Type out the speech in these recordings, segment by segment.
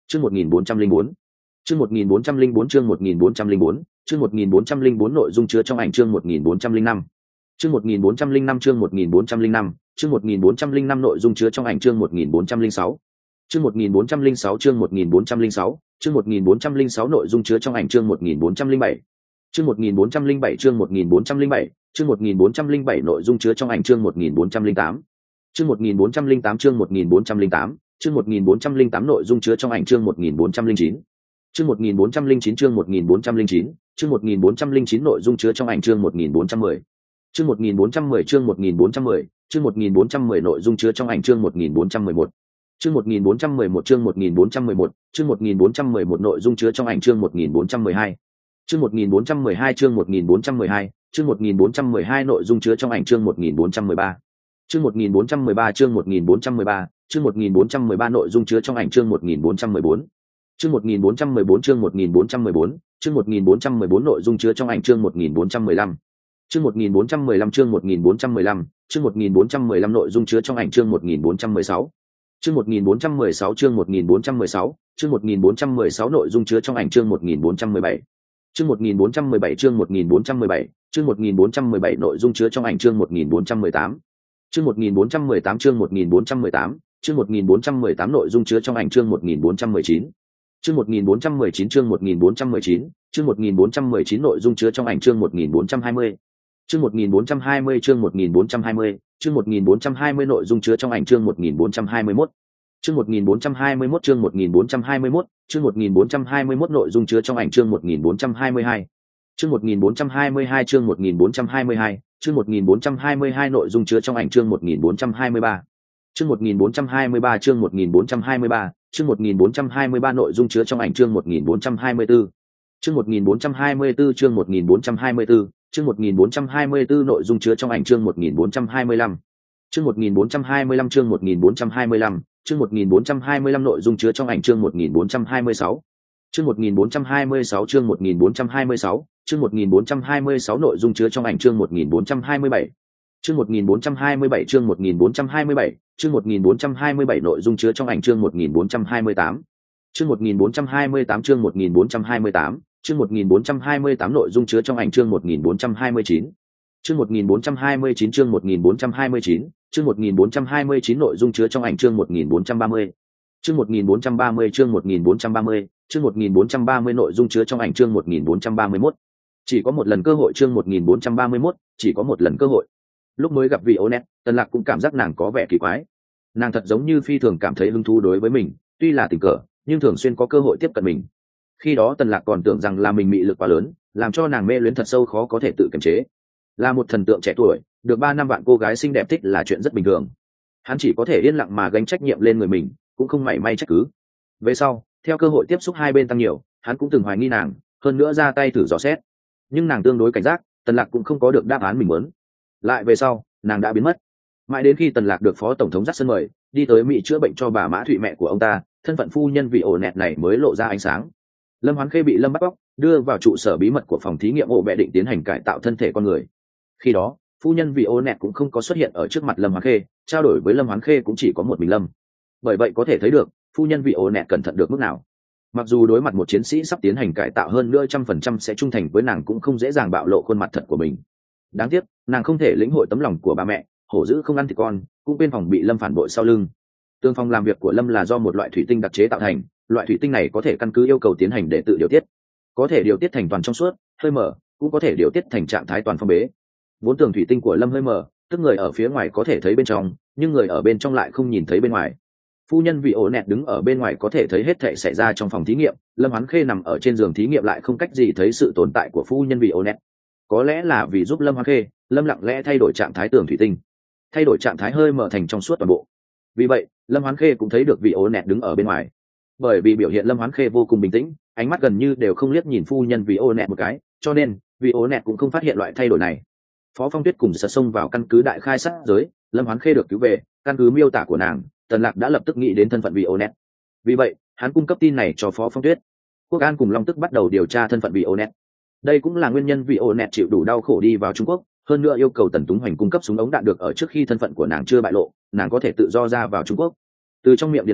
chương 1404, chương 1404, chương 1404, chương 1404 nội dung chứa trong ảnh chương 1405, chương 1405, chương 1405, chương 1405 nội dung chứa trong ảnh chương 1406, chương 1406, chương 1406, chương 1406 nội dung chứa trong ảnh chương 1407, chương 1407, chương 1407, chương 1407 nội dung chứa trong ảnh chương 1408, chương 1408, chương 1408, chương 1408 nội dung chứa trong ảnh chương 1409, chương 1409, chương 1409, chương 1409 nội dung chứa trong ảnh chương 1410, chương 1410, chương 1410, chương 1410 nội dung chứa trong ảnh chương 1411, chương 1411, chương 1411, chương 1411 nội dung chứa trong ảnh chương 1412, chương 1412, chương 1412, chương 1412 nội dung chứa trong ảnh chương 1413, chương 1413, chương 1413, chương 1413 nội dung chứa trong ảnh chương 1414, chương 1414, chương 1414, chương 1414 nội dung chứa trong ảnh chương 1415, chương 1415, chương 1415, chương 1415 nội dung chứa trong ảnh chương 1416, chương 1416, chương 1416, chương 1416 nội dung chứa trong ảnh chương 1417, chương 1417, chương 1417, chương 1417 nội dung chứa trong ảnh chương 1418, chương 1418, chương 1418, chương 1418 nội dung chứa trong ảnh chương 1419, chương 1419, chương 1419, chương 1419 nội dung chứa trong ảnh chương 1420, chương 1420, chương 1420, chương 1420 nội dung chứa trong ảnh chương 1421, chương 1421, chương 1421, chương 1421 nội dung chứa trong ảnh chương 1422, chương 1422, chương 1422, chương 1422 nội dung chứa trong ảnh chương 1423, chương 1423, chương 1423, chương 1423 nội dung chứa trong ảnh chương 1424, chương 1424, chương 1424, chương 1424 nội dung chứa trong ảnh chương 1425, chương 1425, chương 1425, chương 1425 nội dung chứa trong ảnh chương 1426, chương 1426, chương 1426, chương 1426 nội dung chứa trong ảnh chương 1427, chương 1427, chương 1427, chương 1427 nội dung chứa trong ảnh chương 1428, chương 1428, chương 1428, chương 1428 nội dung chứa trong ảnh chương 1429, chương 1429, chương 1429, chương 1429 nội dung chứa trong ảnh chương 1430, chương 1430, chương 1430, chương 1430 nội dung chứa trong ảnh chương 1431. Chỉ có một lần cơ hội chương 1431, chỉ có một lần cơ hội. Lúc mới gặp Vionet, Tần Lạc cũng cảm giác nàng có vẻ kỳ quái. Nàng thật giống như phi thường cảm thấy hứng thú đối với mình, tuy là tình cờ, nhưng thường xuyên có cơ hội tiếp cận mình. Khi đó Tần Lạc còn tưởng rằng là mình mị lực quá lớn, làm cho nàng mê luyến thật sâu khó có thể tự kiềm chế. Là một thần tượng trẻ tuổi, được 3 năm bạn cô gái xinh đẹp thích là chuyện rất bình thường. Hắn chỉ có thể yên lặng mà gánh trách nhiệm lên người mình, cũng không mảy may trách cứ. Về sau, theo cơ hội tiếp xúc hai bên tăng nhiều, hắn cũng từng hoài nghi nàng, hơn nữa ra tay thử dò xét. Nhưng nàng tương đối cảnh giác, Tần Lạc cũng không có được đáp án mình muốn. Lại về sau, nàng đã biến mất. Mãi đến khi Tần Lạc được phó tổng thống Jackson mời đi tới Mỹ chữa bệnh cho bà Mã Thụy mẹ của ông ta, thân phận phu nhân Vionet này mới lộ ra ánh sáng. Lâm Hoán Khê bị Lâm bắt cóc, đưa vào trụ sở bí mật của phòng thí nghiệm ổ bẹ định tiến hành cải tạo thân thể con người. Khi đó, phu nhân Vionet cũng không có xuất hiện ở trước mặt Lâm Hoán Khê, trao đổi với Lâm Hoán Khê cũng chỉ có một mình Lâm. Bởi vậy có thể thấy được, phu nhân Vionet cẩn thận được mức nào. Mặc dù đối mặt một chiến sĩ sắp tiến hành cải tạo hơn nữa 100% sẽ trung thành với nàng cũng không dễ dàng bạo lộ khuôn mặt thật của mình. Đáng tiếc, nàng không thể lĩnh hội tấm lòng của bà mẹ, hổ dữ không ăn thịt con, cũng bên phòng bị Lâm phản bội sau lưng. Tường phòng làm việc của Lâm là do một loại thủy tinh đặc chế tạo thành, loại thủy tinh này có thể căn cứ yêu cầu tiến hành để tự điều tiết. Có thể điều tiết thành toàn trong suốt, hơi mở, cũng có thể điều tiết thành trạng thái toàn phong bế. Vốn tường thủy tinh của Lâm hơi mở, tức người ở phía ngoài có thể thấy bên trong, nhưng người ở bên trong lại không nhìn thấy bên ngoài. Phu nhân Vionet đứng ở bên ngoài có thể thấy hết thảy xảy ra trong phòng thí nghiệm, Lâm Hoán Khê nằm ở trên giường thí nghiệm lại không cách gì thấy sự tồn tại của phu nhân Vionet. Có lẽ là vì giúp Lâm Hoán Khê, Lâm lặng lẽ thay đổi trạng thái tường thủy tinh, thay đổi trạng thái hơi mở thành trong suốt toàn bộ. Vì vậy, Lâm Hoán Khê cũng thấy được Vionet đứng ở bên ngoài. Bởi vì biểu hiện Lâm Hoán Khê vô cùng bình tĩnh, ánh mắt gần như đều không liếc nhìn phu nhân Vionet một cái, cho nên Vionet cũng không phát hiện loại thay đổi này. Phó Phong Tuyết cùng sật xông vào căn cứ đại khai sát giới, Lâm Hoán Khê được cứu về, căn cứ miêu tả của nàng, Tần Lạc đã lập tức nghĩ đến thân phận Vionet. Vì vậy, hắn cung cấp tin này cho Phó Phong Tuyết. Quốc An cùng Long Tức bắt đầu điều tra thân phận Vionet. Đây cũng là nguyên nhân Vionet chịu đủ đau khổ đi vào Trung Quốc, hơn nữa yêu cầu Tần Túng Hoành cung cấp súng ống đạn được ở trước khi thân phận của nàng chưa bại lộ, nàng có thể tự do ra vào Trung Quốc. Từ trong miệng Điền Loa,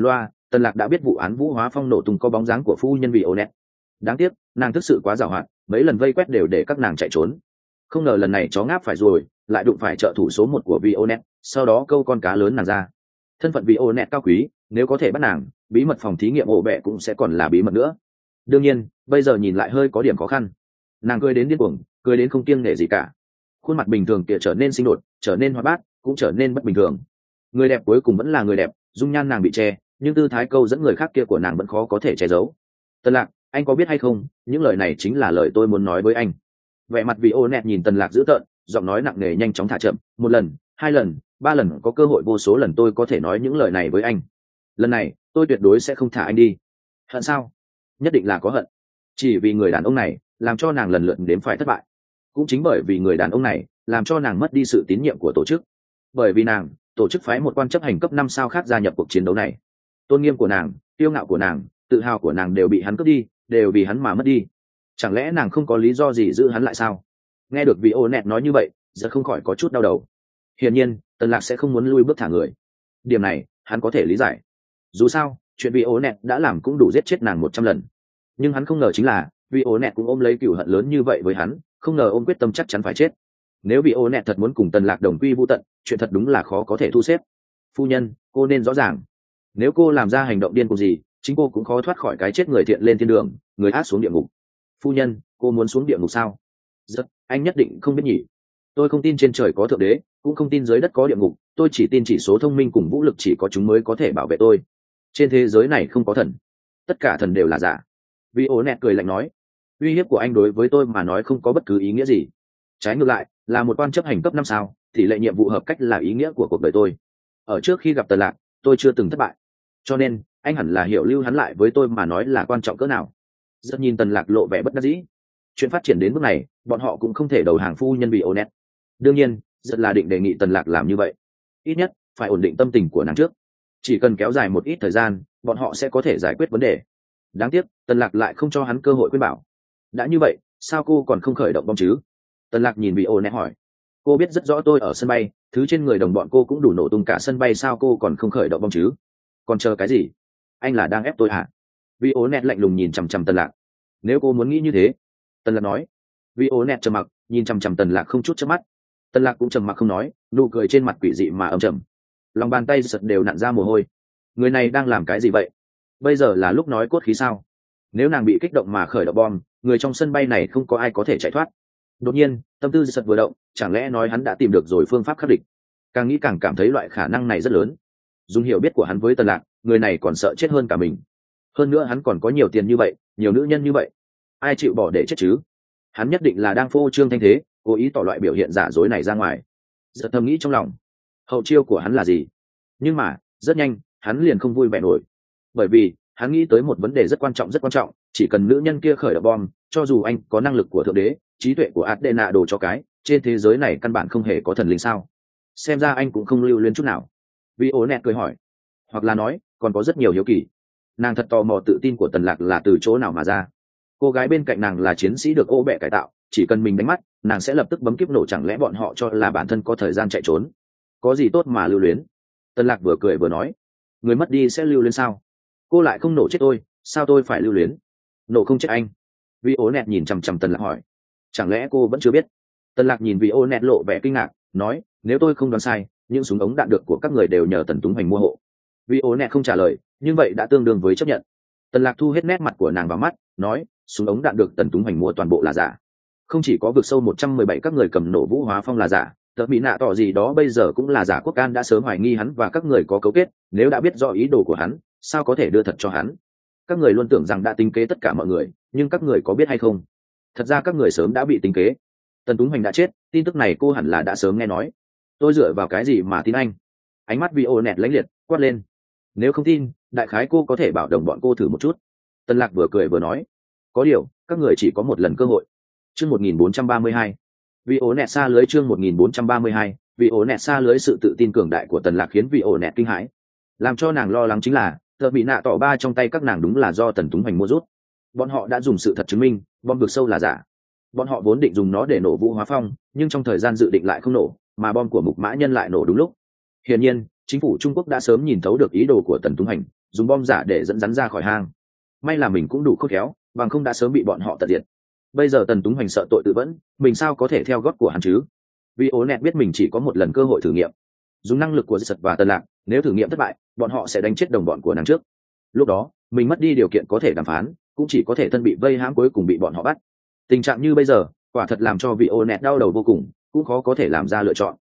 Tần Lạc đã biết vụ án Vũ Hóa Phong nổ tung có bóng dáng của phu nhân Vionet. Đáng tiếc, nàng thực sự quá giàu hạn, mấy lần vây quét đều để các nàng chạy trốn. Không ngờ lần này chó ngáp phải rồi, lại đụng phải trợ thủ số 1 của Vionet, sau đó câu con cá lớn nàng ra. Thân phận Vionet cao quý, nếu có thể bắt nàng, bí mật phòng thí nghiệm ổ bẹ cũng sẽ còn là bí mật nữa. Đương nhiên, bây giờ nhìn lại hơi có điểm khó khăn. Nàng cười đến điên cuồng, cười đến không kiêng nể gì cả. Khuôn mặt bình thường kia trở nên sinh đột, trở nên hoạt bát, cũng trở nên bất bình thường. Người đẹp cuối cùng vẫn là người đẹp, dung nhan nàng bị che, nhưng tư thái câu dẫn người khác kia của nàng vẫn khó có thể che giấu. Tần Lạc, anh có biết hay không, những lời này chính là lời tôi muốn nói với anh. Vẻ mặt Vionet nhìn Tần Lạc dữ tợn, giọng nói nặng nề nhanh chóng thả chậm, 1 lần, 2 lần, 3 lần, có cơ hội vô số lần tôi có thể nói những lời này với anh. Lần này, tôi tuyệt đối sẽ không thả anh đi. Hận sao? Nhất định là có hận. Chỉ vì người đàn ông này, làm cho nàng lần lượt đếm phải thất bại. Cũng chính bởi vì người đàn ông này, làm cho nàng mất đi sự tín nhiệm của tổ chức. Bởi vì nàng, tổ chức phái một quan chấp hành cấp 5 sao khác gia nhập cuộc chiến đấu này. Tôn nghiêm của nàng, kiêu ngạo của nàng, tự hào của nàng đều bị hắn cướp đi, đều vì hắn mà mất đi. Chẳng lẽ nàng không có lý do gì giữ hắn lại sao? Nghe được Vionet nói như vậy, giờ không khỏi có chút đau đầu. Hiển nhiên, Tần Lạc sẽ không muốn lui bước thả người. Điểm này, hắn có thể lý giải. Dù sao, chuyện Vionet đã làm cũng đủ giết chết nàng 100 lần. Nhưng hắn không ngờ chính là, Vionet cũng ôm lấy cừu hận lớn như vậy với hắn, không ngờ ôm quyết tâm chắc chắn phải chết. Nếu Vionet thật muốn cùng Tần Lạc đồng quy vu tận, chuyện thật đúng là khó có thể thu xếp. Phu nhân, cô nên rõ ràng, nếu cô làm ra hành động điên cuồng gì, chính cô cũng khó thoát khỏi cái chết người thiện lên thiên đường, người ác xuống địa ngục. Phu nhân, cô muốn xuống địa ngục sao? Rất, anh nhất định không biết nhỉ. Tôi không tin trên trời có thượng đế, cũng không tin dưới đất có địa ngục, tôi chỉ tin chỉ số thông minh cùng vũ lực chỉ có chúng mới có thể bảo vệ tôi. Trên thế giới này không có thần, tất cả thần đều là giả. Vionet cười lạnh nói, uy hiếp của anh đối với tôi mà nói không có bất cứ ý nghĩa gì. Trái ngược lại, là một quan chấp hành cấp 5 sao, thì lệ nhiệm vụ hợp cách là ý nghĩa của cuộc đời tôi. Ở trước khi gặp Tần Lạc, tôi chưa từng thất bại. Cho nên, anh hẳn là hiểu lưu hắn lại với tôi mà nói là quan trọng cỡ nào. Rất nhìn Tần Lạc lộ vẻ bất đắc dĩ. Chuyện phát triển đến bước này, bọn họ cũng không thể đầu hàng phu nhân Vionet. Đương nhiên, rất là định đề nghị Tần Lạc làm như vậy. Ít nhất, phải ổn định tâm tình của nàng trước. Chỉ cần kéo dài một ít thời gian, bọn họ sẽ có thể giải quyết vấn đề. Đáng tiếc, Tần Lạc lại không cho hắn cơ hội khuyên bảo. Đã như vậy, sao cô còn không khởi động bom chứ? Tần Lạc nhìn Vionet hỏi. Cô biết rất rõ tôi ở sân bay, thứ trên người đồng bọn cô cũng đủ nổ tung cả sân bay, sao cô còn không khởi động bom chứ? Còn chờ cái gì? Anh là đang ép tôi hả? Vionet lạnh lùng nhìn chằm chằm Tần Lạc. Nếu cô muốn nghĩ như thế, Tần Lạc nói. Vionet trầm mặc, nhìn chằm chằm Tần Lạc không chút chớp mắt. Tần Lạc cũng trầm mặc không nói, nụ cười trên mặt quỷ dị mà âm trầm. Lòng bàn tay giật đều nặn ra mồ hôi. Người này đang làm cái gì vậy? Bây giờ là lúc nói cốt khí sao? Nếu nàng bị kích động mà khởi động bom, người trong sân bay này không có ai có thể chạy thoát. Đột nhiên, tâm tư giật vừa động, chẳng lẽ nói hắn đã tìm được rồi phương pháp khắc địch? Càng nghĩ càng cảm thấy loại khả năng này rất lớn. Dùng hiểu biết của hắn với Tần Lạc, người này còn sợ chết hơn cả mình. Hơn nữa hắn còn có nhiều tiền như vậy, nhiều nữ nhân như vậy, ai chịu bỏ để chết chứ? Hắn nhất định là đang phô trương thanh thế, cố ý tỏ loại biểu hiện giả dối này ra ngoài. Giật thầm nghĩ trong lòng, hậu chiêu của hắn là gì? Nhưng mà rất nhanh, hắn liền không vui vẻ nổi, bởi vì hắn nghĩ tới một vấn đề rất quan trọng, chỉ cần nữ nhân kia khởi động bom, cho dù anh có năng lực của thượng đế, trí tuệ của Adena đồ cho cái, trên thế giới này căn bản không hề có thần linh sao? Xem ra anh cũng không lưu luyến chút nào. Vionet cười hỏi, hoặc là nói còn có rất nhiều hiếu kỳ. Nàng thật tò mò tự tin của Tần Lạc là từ chỗ nào mà ra. Cô gái bên cạnh nàng là chiến sĩ được ô bẹ cải tạo, chỉ cần mình đánh mắt, nàng sẽ lập tức bấm kíp nổ, chẳng lẽ bọn họ cho là bản thân có thời gian chạy trốn? Có gì tốt mà lưu luyến? Tần Lạc vừa cười vừa nói, người mất đi sẽ lưu luyến sao? Cô lại không nổ chết tôi, sao tôi phải lưu luyến? Nổ không chết anh. Vionet nhìn chằm chằm Tần Lạc hỏi, chẳng lẽ cô vẫn chưa biết? Tần Lạc nhìn Vionet lộ vẻ kinh ngạc, nói, nếu tôi không đoán sai, những súng ống đạn được của các người đều nhờ Tần Túng Hoành mua hộ. Vionet không trả lời, nhưng vậy đã tương đương với chấp nhận. Tần Lạc thu hết nét mặt của nàng vào mắt, nói, súng ống đạn được Tần Túng Hoành mua toàn bộ là giả. Không chỉ có vực sâu 117 các người cầm nổ Vũ Hóa Phong là giả, tờ bị nạ tỏ gì đó bây giờ cũng là giả. Quốc An đã sớm hoài nghi hắn và các người có cấu kết, nếu đã biết rõ ý đồ của hắn, sao có thể đưa thật cho hắn? Các người luôn tưởng rằng đã tính kế tất cả mọi người, nhưng các người có biết hay không? Thật ra các người sớm đã bị tính kế. Tần Túng Hoành đã chết, tin tức này cô hẳn là đã sớm nghe nói. Tôi dựa vào cái gì mà tin anh? Ánh mắt Vionet lãnh liệt, quát lên. Nếu không tin, đại khái cô có thể bảo đồng bọn cô thử một chút. Tần Lạc vừa cười vừa nói, có điều, các người chỉ có một lần cơ hội. Chương 1432. Vionet xa lưới. Chương 1432. Vionet xa lưới. Sự tự tin cường đại của Tần Lạc khiến Vionet kinh hãi. Làm cho nàng lo lắng chính là, tờ bị nạ tỏ ba trong tay các nàng đúng là do Tần Túng Hoành mua rút. Bọn họ đã dùng sự thật chứng minh, bom vực sâu là giả. Bọn họ vốn định dùng nó để nổ Vũ Hóa Phong, nhưng trong thời gian dự định lại không nổ, mà bom của Mục Mã Nhân lại nổ đúng lúc. Hiển nhiên, chính phủ Trung Quốc đã sớm nhìn thấu được ý đồ của Tần Túng Hoành, dùng bom giả để dẫn rắn ra khỏi hang. May là mình cũng đủ khôn khéo, bằng không đã sớm bị bọn họ tận diệt. Bây giờ Tần Túng Hoành sợ tội tự vẫn, mình sao có thể theo gót của hắn chứ? Vì ố nẹt biết mình chỉ có một lần cơ hội thử nghiệm, dùng năng lực của Giật và Tần Lạc, nếu thử nghiệm thất bại, bọn họ sẽ đánh chết đồng bọn của nàng trước. Lúc đó, mình mất đi điều kiện có thể đàm phán, cũng chỉ có thể thân bị vây hãm cuối cùng bị bọn họ bắt. Tình trạng như bây giờ, quả thật làm cho vị ô nẹt đau đầu vô cùng, cũng khó có thể làm ra lựa chọn.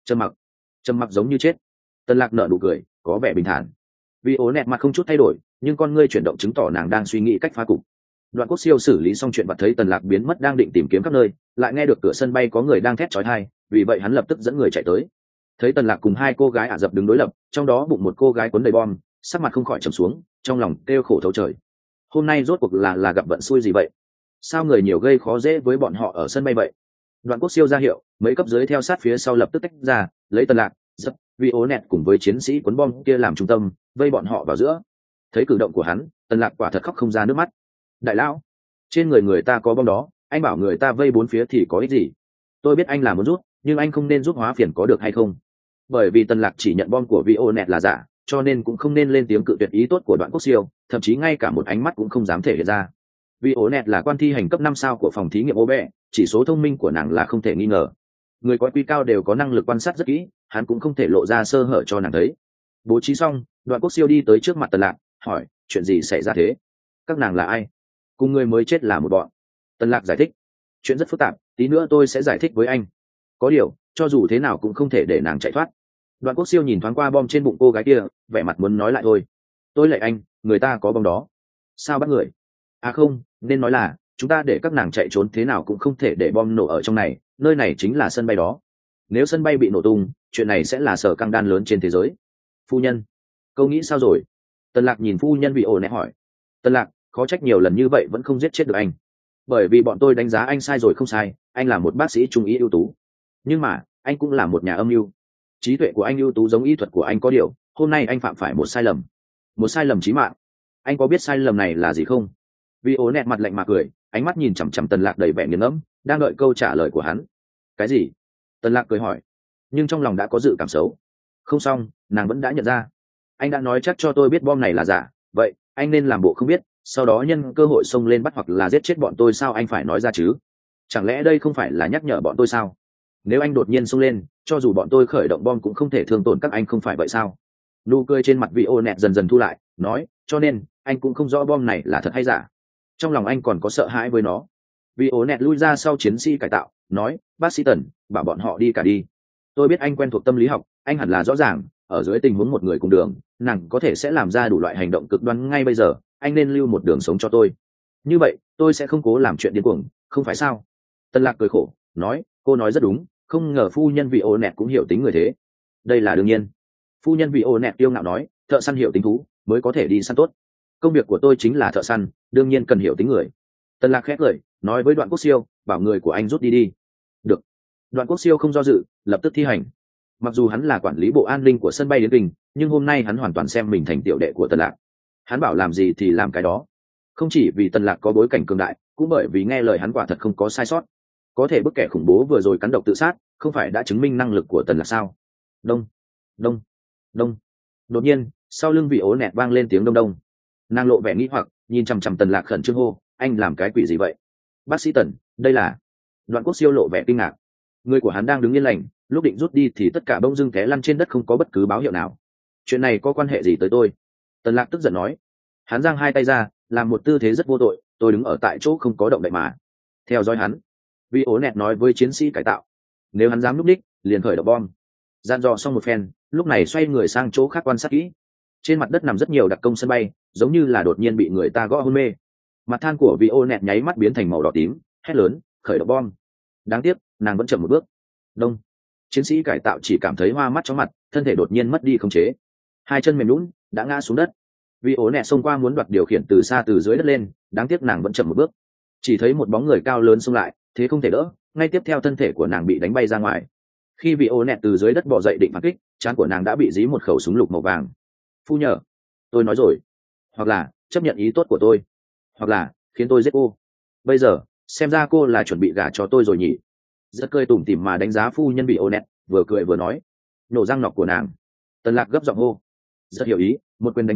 Trầm mặc giống như chết. Tần Lạc nở nụ cười, có vẻ bình thản. Vị ố nẹt mặt không chút thay đổi, nhưng con ngươi chuyển động chứng tỏ nàng đang suy nghĩ cách phá cục. Đoạn Quốc Siêu xử lý xong chuyện và thấy Tần Lạc biến mất đang định tìm kiếm khắp nơi, lại nghe được cửa sân bay có người đang thét chói tai, vì vậy hắn lập tức dẫn người chạy tới. Thấy Tần Lạc cùng hai cô gái Ả Rập đứng đối lập, trong đó bụng một cô gái cuốn đầy bom, sắc mặt không khỏi trầm xuống, trong lòng kêu khổ thấu trời. Hôm nay rốt cuộc là gặp vận xui gì vậy? Sao người nhiều gây khó dễ với bọn họ ở sân bay vậy? Đoạn Quốc Siêu ra hiệu, mấy cấp dưới theo sát phía sau lập tức tách ra, lấy Tần Lạc, Giật, Vi ố nẹt cùng với chiến sĩ cuốn bom kia làm trung tâm, vây bọn họ vào giữa. Thấy cử động của hắn, Tần Lạc quả thật khóc không ra nước mắt. Đại lão, trên người ta có bom đó, anh bảo người ta vây bốn phía thì có ích gì? Tôi biết anh là muốn rút, nhưng anh không nên giúp hóa phiền có được hay không? Bởi vì Tần Lạc chỉ nhận bom của Vi ố nẹt là giả, cho nên cũng không nên lên tiếng cự tuyệt ý tốt của Đoạn Quốc Siêu, thậm chí ngay cả một ánh mắt cũng không dám thể hiện ra. Vi ố nẹt là quan thi hành cấp 5 sao của phòng thí nghiệm ô bẹ, chỉ số thông minh của nàng là không thể nghi ngờ. Người có quy cao đều có năng lực quan sát rất kỹ, hắn cũng không thể lộ ra sơ hở cho nàng thấy. Bố trí xong, Đoạn Quốc Siêu đi tới trước mặt Tần Lạc, hỏi, chuyện gì xảy ra thế? Các nàng là ai? Cùng người mới chết là một bọn. Tần Lạc giải thích, chuyện rất phức tạp, tí nữa tôi sẽ giải thích với anh. Có điều, cho dù thế nào cũng không thể để nàng chạy thoát. Đoạn Quốc Siêu nhìn thoáng qua bom trên bụng cô gái kia, vẻ mặt muốn nói lại thôi. Tôi lạy anh, người ta có bom đó. Sao bắt người? À không, nên nói là chúng ta để các nàng chạy trốn thế nào cũng không thể để bom nổ ở trong này, nơi này chính là sân bay đó. Nếu sân bay bị nổ tung, chuyện này sẽ là sở căng đan lớn trên thế giới. Phu nhân, câu nghĩ sao rồi? Tần Lạc nhìn phu nhân bị ổ nẹ hỏi. Tần Lạc, khó trách nhiều lần như vậy vẫn không giết chết được anh. Bởi vì bọn tôi đánh giá anh sai rồi không sai, anh là một bác sĩ trung ý ưu tú. Nhưng mà, anh cũng là một nhà âm mưu. Trí tuệ của anh ưu tú giống y thuật của anh có điều, hôm nay anh phạm phải một sai lầm. Một sai lầm chí mạng. Anh có biết sai lầm này là gì không? Vì ố nẹt mặt lạnh mà cười, ánh mắt nhìn chằm chằm Tần Lạc đầy vẻ nghiền ngẫm, đang đợi câu trả lời của hắn. Cái gì? Tần Lạc cười hỏi, nhưng trong lòng đã có dự cảm xấu. Không xong, nàng vẫn đã nhận ra. Anh đã nói chắc cho tôi biết bom này là giả, vậy anh nên làm bộ không biết, sau đó nhân cơ hội xông lên bắt hoặc là giết chết bọn tôi. Sao anh phải nói ra chứ? Chẳng lẽ đây không phải là nhắc nhở bọn tôi sao? Nếu anh đột nhiên xông lên, cho dù bọn tôi khởi động bom cũng không thể thương tổn các anh, không phải vậy sao? Nụ cười trên mặt vị ô nẹt dần dần thu lại, nói, cho nên anh cũng không rõ bom này là thật hay giả. Trong lòng anh còn có sợ hãi với nó. Vị ô nẹt lui ra sau chiến sĩ cải tạo, nói, bác sĩ Tần, bảo bọn họ đi cả đi. Tôi biết anh quen thuộc tâm lý học, anh hẳn là rõ ràng, ở dưới tình huống một người cùng đường, nàng có thể sẽ làm ra đủ loại hành động cực đoan ngay bây giờ, anh nên lưu một đường sống cho tôi. Như vậy, tôi sẽ không cố làm chuyện điên cuồng, không phải sao? Tân Lạc cười khổ, nói, cô nói rất đúng, không ngờ phu nhân vị ô nẹt cũng hiểu tính người thế. Đây là đương nhiên. Phu nhân vị ô nẹt yêu ngạo nói, thợ săn hiểu tính thú, mới có thể đi săn tốt. Công việc của tôi chính là thợ săn, đương nhiên cần hiểu tính người. Tân Lạc khét lời, nói với Đoạn Quốc Siêu, bảo người của anh rút đi đi. Được. Đoạn Quốc Siêu không do dự, lập tức thi hành. Mặc dù hắn là quản lý bộ an ninh của sân bay Điển Kinh, nhưng hôm nay hắn hoàn toàn xem mình thành tiểu đệ của Tần Lạc. Hắn bảo làm gì thì làm cái đó. Không chỉ vì Tần Lạc có bối cảnh cường đại, cũng bởi vì nghe lời hắn quả thật không có sai sót. Có thể bức kẻ khủng bố vừa rồi cắn độc tự sát, không phải đã chứng minh năng lực của Tần Lạc sao? Đông, đông, đông. Đột nhiên, sau lưng vị ố nẹt vang lên tiếng đông đông. Nàng lộ vẻ nghi hoặc, nhìn chằm chằm Tần Lạc khẩn trương hô, anh làm cái quỷ gì vậy? Bác sĩ Tần, đây là... Đoạn Quốc Siêu lộ vẻ kinh ngạc. Người của hắn đang đứng yên lành, lúc định rút đi thì tất cả bông dưng té lăn trên đất, không có bất cứ báo hiệu nào. Chuyện này có quan hệ gì tới tôi? Tần Lạc tức giận nói. Hắn giang hai tay ra, làm một tư thế rất vô tội, tôi đứng ở tại chỗ không có động đậy mà. Theo dõi hắn. Vì ố nẹt nói với chiến sĩ cải tạo. Nếu hắn dám núp đích, liền khởi động bom. Dặn dò xong một phen, lúc này xoay người sang chỗ khác quan sát kỹ. Trên mặt đất nằm rất nhiều đặc công sân bay, giống như là đột nhiên bị người ta gõ hôn mê. Mặt than của vị ô nẹt nháy mắt biến thành màu đỏ tím, hét lớn, khởi động bom. Đáng tiếc, nàng vẫn chậm một bước. Đông. Chiến sĩ cải tạo chỉ cảm thấy hoa mắt chóng mặt, thân thể đột nhiên mất đi khống chế, hai chân mềm lún, đã ngã xuống đất. Vì ố nẹt xông qua muốn đoạt điều khiển từ xa từ dưới đất lên, đáng tiếc nàng vẫn chậm một bước. Chỉ thấy một bóng người cao lớn xông lại, thế không thể đỡ, ngay tiếp theo thân thể của nàng bị đánh bay ra ngoài. Khi vị ố nẹt từ dưới đất bò dậy định phản kích, trán của nàng đã bị dí một khẩu súng lục màu vàng. Phu nhờ, tôi nói rồi, hoặc là chấp nhận ý tốt của tôi, hoặc là khiến tôi giết cô. Bây giờ xem ra cô là chuẩn bị gả cho tôi rồi nhỉ? Rất cười tủm tỉm mà đánh giá phu nhân bị ô nẹt, vừa cười vừa nói, nổ răng nọc của nàng. Tần Lạc gấp giọng hô. Rất hiểu ý, một quyền đánh qua,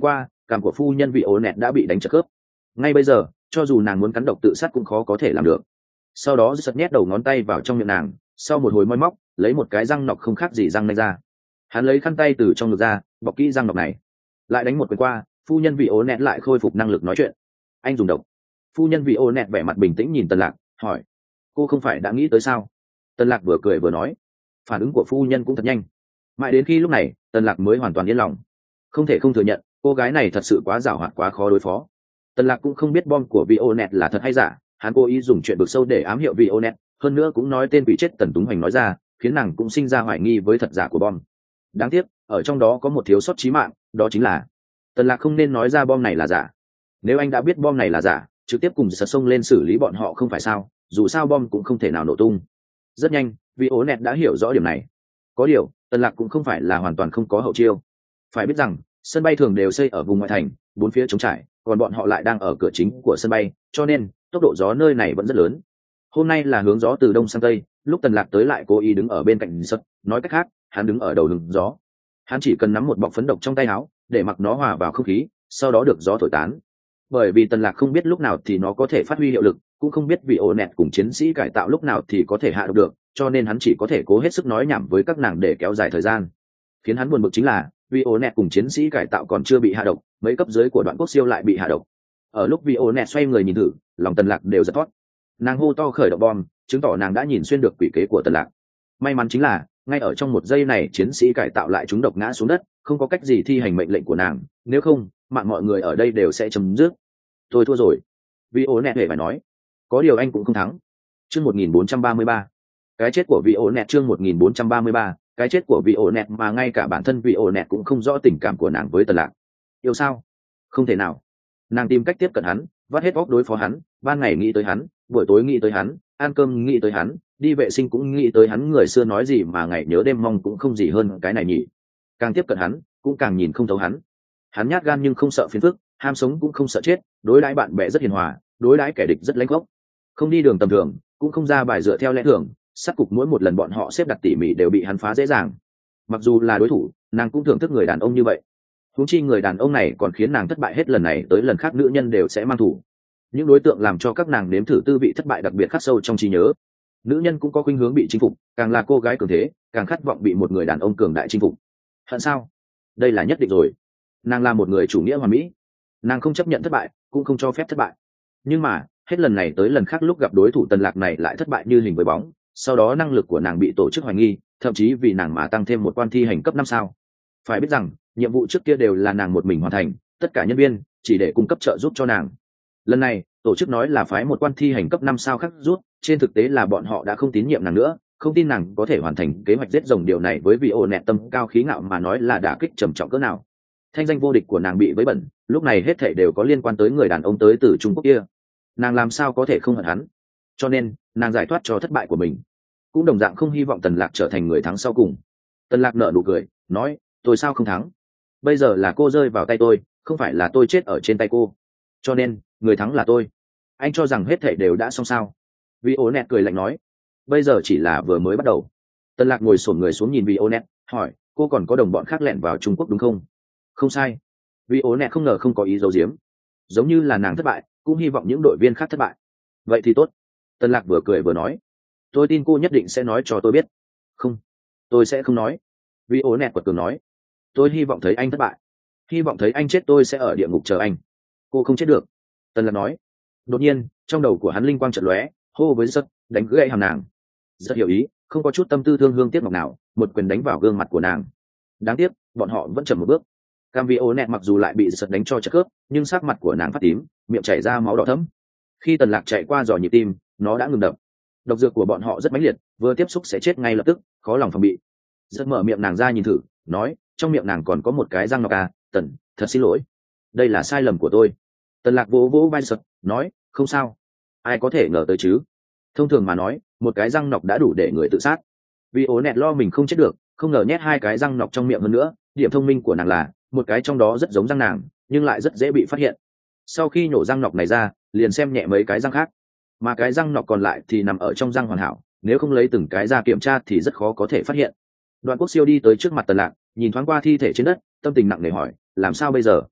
cảm của phu nhân vị ố nẹt đã bị đánh chật khớp. Ngay bây giờ cho dù nàng muốn cắn độc tự sát cũng khó có thể làm được. Sau đó giật nhét đầu ngón tay vào trong miệng nàng, sau một hồi moi móc lấy một cái răng nọc không khác gì răng nanh ra. Hắn lấy khăn tay từ trong ngực ra bọc kỹ răng nọc này, lại đánh một quyền qua. Phu nhân vị ố nẹt lại khôi phục năng lực nói chuyện. Anh dùng độc? Phu nhân vị ố nẹt vẻ mặt bình tĩnh nhìn Tần Lạc hỏi. Cô không phải đã nghĩ tới sao? Tần Lạc vừa cười vừa nói. Phản ứng của phu nhân cũng thật nhanh. Mãi đến khi lúc này Tần Lạc mới hoàn toàn yên lòng. Không thể không thừa nhận cô gái này thật sự quá giàu hoạt, quá khó đối phó. Tần Lạc cũng không biết bom của Vionet là thật hay giả, hắn cố ý dùng chuyện vực sâu để ám hiệu Vionet, hơn nữa cũng nói tên quỷ chết Tần Túng Hoành nói ra, khiến nàng cũng sinh ra hoài nghi với thật giả của bom. Đáng tiếc ở trong đó có một thiếu sót chí mạng, đó chính là Tần Lạc không nên nói ra bom này là giả. Nếu anh đã biết bom này là giả, trực tiếp cùng sật sông lên xử lý bọn họ không phải sao? Dù sao bom cũng không thể nào nổ tung. Rất nhanh Vionet đã hiểu rõ điểm này. Có điều Tần Lạc cũng không phải là hoàn toàn không có hậu chiêu. Phải biết rằng sân bay thường đều xây ở vùng ngoại thành, bốn phía trống trải, còn bọn họ lại đang ở cửa chính của sân bay, cho nên tốc độ gió nơi này vẫn rất lớn. Hôm nay là hướng gió từ đông sang tây, lúc Tần Lạc tới lại cố ý đứng ở bên cạnh sật, nói cách khác hắn đứng ở đầu hướng gió. Hắn chỉ cần nắm một bọc phấn độc trong tay áo để mặc nó hòa vào không khí, sau đó được gió thổi tán. Bởi vì Tần Lạc không biết lúc nào thì nó có thể phát huy hiệu lực, cũng không biết Vionet cùng chiến sĩ cải tạo lúc nào thì có thể hạ độc được, cho nên hắn chỉ có thể cố hết sức nói nhảm với các nàng để kéo dài thời gian. Khiến hắn buồn bực chính là Vionet cùng chiến sĩ cải tạo còn chưa bị hạ độc, mấy cấp dưới của Đoạn Quốc Siêu lại bị hạ độc. Ở lúc Vionet xoay người nhìn thử, lòng Tần Lạc đều giật thót. Nàng hô to khởi động bom, chứng tỏ nàng đã nhìn xuyên được quỷ kế của Tần Lạc. May mắn chính là ngay ở trong một giây này chiến sĩ cải tạo lại trúng độc ngã xuống đất, không có cách gì thi hành mệnh lệnh của nàng, nếu không mạng mọi người ở đây đều sẽ chấm dứt. Tôi thua rồi, Vionet hề phải nói. Có điều anh cũng không thắng. Chương 1433. Cái chết của Vionet. Chương 1433. Cái chết của Vionet mà ngay cả bản thân Vionet cũng không rõ tình cảm của nàng với Tần Lạc. Yêu sao? Không thể nào. Nàng tìm cách tiếp cận hắn, vắt hết óc đối phó hắn, ban ngày nghĩ tới hắn, buổi tối nghĩ tới hắn, ăn cơm nghĩ tới hắn, đi vệ sinh cũng nghĩ tới hắn. Người xưa nói gì mà ngày nhớ đêm mong cũng không gì hơn cái này nhỉ. Càng tiếp cận hắn cũng càng nhìn không thấu hắn. Hắn nhát gan nhưng không sợ phiền phức, ham sống cũng không sợ chết, đối đãi bạn bè rất hiền hòa, đối đãi kẻ địch rất lãnh khốc. Không đi đường tầm thường, cũng không ra bài dựa theo lẽ thường, sát cục mỗi một lần bọn họ xếp đặt tỉ mỉ đều bị hắn phá dễ dàng. Mặc dù là đối thủ, nàng cũng thưởng thức người đàn ông như vậy. Huống chi người đàn ông này còn khiến nàng thất bại hết lần này tới lần khác, nữ nhân đều sẽ mang thủ. Những đối tượng làm cho các nàng nếm thử tư vị thất bại đặc biệt khắc sâu trong trí nhớ. Nữ nhân cũng có khuynh hướng bị chinh phục, càng là cô gái cường thế, càng khát vọng bị một người đàn ông cường đại chinh phục. Hận sao? Đây là nhất định rồi. Nàng là một người chủ nghĩa hoàn mỹ, nàng không chấp nhận thất bại, cũng không cho phép thất bại. Nhưng mà hết lần này tới lần khác lúc gặp đối thủ Tần Lạc này lại thất bại như hình với bóng. Sau đó năng lực của nàng bị tổ chức hoài nghi, thậm chí vì nàng mà tăng thêm một quan thi hành cấp 5 sao. Phải biết rằng nhiệm vụ trước kia đều là nàng một mình hoàn thành, tất cả nhân viên chỉ để cung cấp trợ giúp cho nàng. Lần này tổ chức nói là phái một quan thi hành cấp 5 sao khác giúp, trên thực tế là bọn họ đã không tín nhiệm nàng nữa, không tin nàng có thể hoàn thành kế hoạch giết rồng. Điều này với Vionet tâm cao khí ngạo mà nói là đả kích trầm trọng cỡ nào. Thanh danh vô địch của nàng bị vấy bẩn, lúc này hết thảy đều có liên quan tới người đàn ông tới từ Trung Quốc kia. Nàng làm sao có thể không hận hắn? Cho nên nàng giải thoát cho thất bại của mình, cũng đồng dạng không hy vọng Tần Lạc trở thành người thắng sau cùng. Tần Lạc nở nụ cười nói, tôi sao không thắng? Bây giờ là cô rơi vào tay tôi, không phải là tôi chết ở trên tay cô, cho nên người thắng là tôi. Anh cho rằng hết thảy đều đã xong sao? Vionet cười lạnh nói, bây giờ chỉ là vừa mới bắt đầu. Tần Lạc ngồi xổm người xuống nhìn Vionet, hỏi, cô còn có đồng bọn khác lẻn vào Trung Quốc đúng không? Không sai. Vionet không ngờ không có ý giấu giếm, giống như là nàng thất bại cũng hy vọng những đội viên khác thất bại. Vậy thì tốt. Tần Lạc vừa cười vừa nói, tôi tin cô nhất định sẽ nói cho tôi biết. Không, tôi sẽ không nói. Vionet quật cường nói, tôi hy vọng thấy anh thất bại, hy vọng thấy anh chết, tôi sẽ ở địa ngục chờ anh. Cô không chết được. Tần Lạc nói. Đột nhiên trong đầu của hắn linh quang chợt lóe, hô với rất đánh gãy hàm nàng. Rất hiểu ý, không có chút tâm tư thương hương tiếc ngọc nào, một quyền đánh vào gương mặt của nàng. Đáng tiếc bọn họ vẫn chậm một bước. Cam Vionet mặc dù lại bị giật đánh cho chật khớp, nhưng sắc mặt của nàng phát tím, miệng chảy ra máu đỏ thẫm. Khi Tần Lạc chạy qua dò nhịp tim, nó đã ngừng đập. Độc dược của bọn họ rất mãnh liệt, vừa tiếp xúc sẽ chết ngay lập tức, khó lòng phòng bị. Rất mở miệng nàng ra nhìn thử, nói, trong miệng nàng còn có một cái răng nọc à. Tần, thật xin lỗi, đây là sai lầm của tôi. Tần Lạc vỗ vỗ vai Sật, nói, không sao, ai có thể ngờ tới chứ. Thông thường mà nói, một cái răng nọc đã đủ để người tự sát. Vionet lo mình không chết được, không ngờ nhét hai cái răng nọc trong miệng hơn nữa. Điểm thông minh của nàng là một cái trong đó rất giống răng nàng, nhưng lại rất dễ bị phát hiện. Sau khi nhổ răng nọc này ra, liền xem nhẹ mấy cái răng khác, mà cái răng nọc còn lại thì nằm ở trong răng hoàn hảo, nếu không lấy từng cái ra kiểm tra thì rất khó có thể phát hiện. Đoạn Quốc Siêu đi tới trước mặt Tần Lạc, nhìn thoáng qua thi thể trên đất, tâm tình nặng nề hỏi, làm sao bây giờ?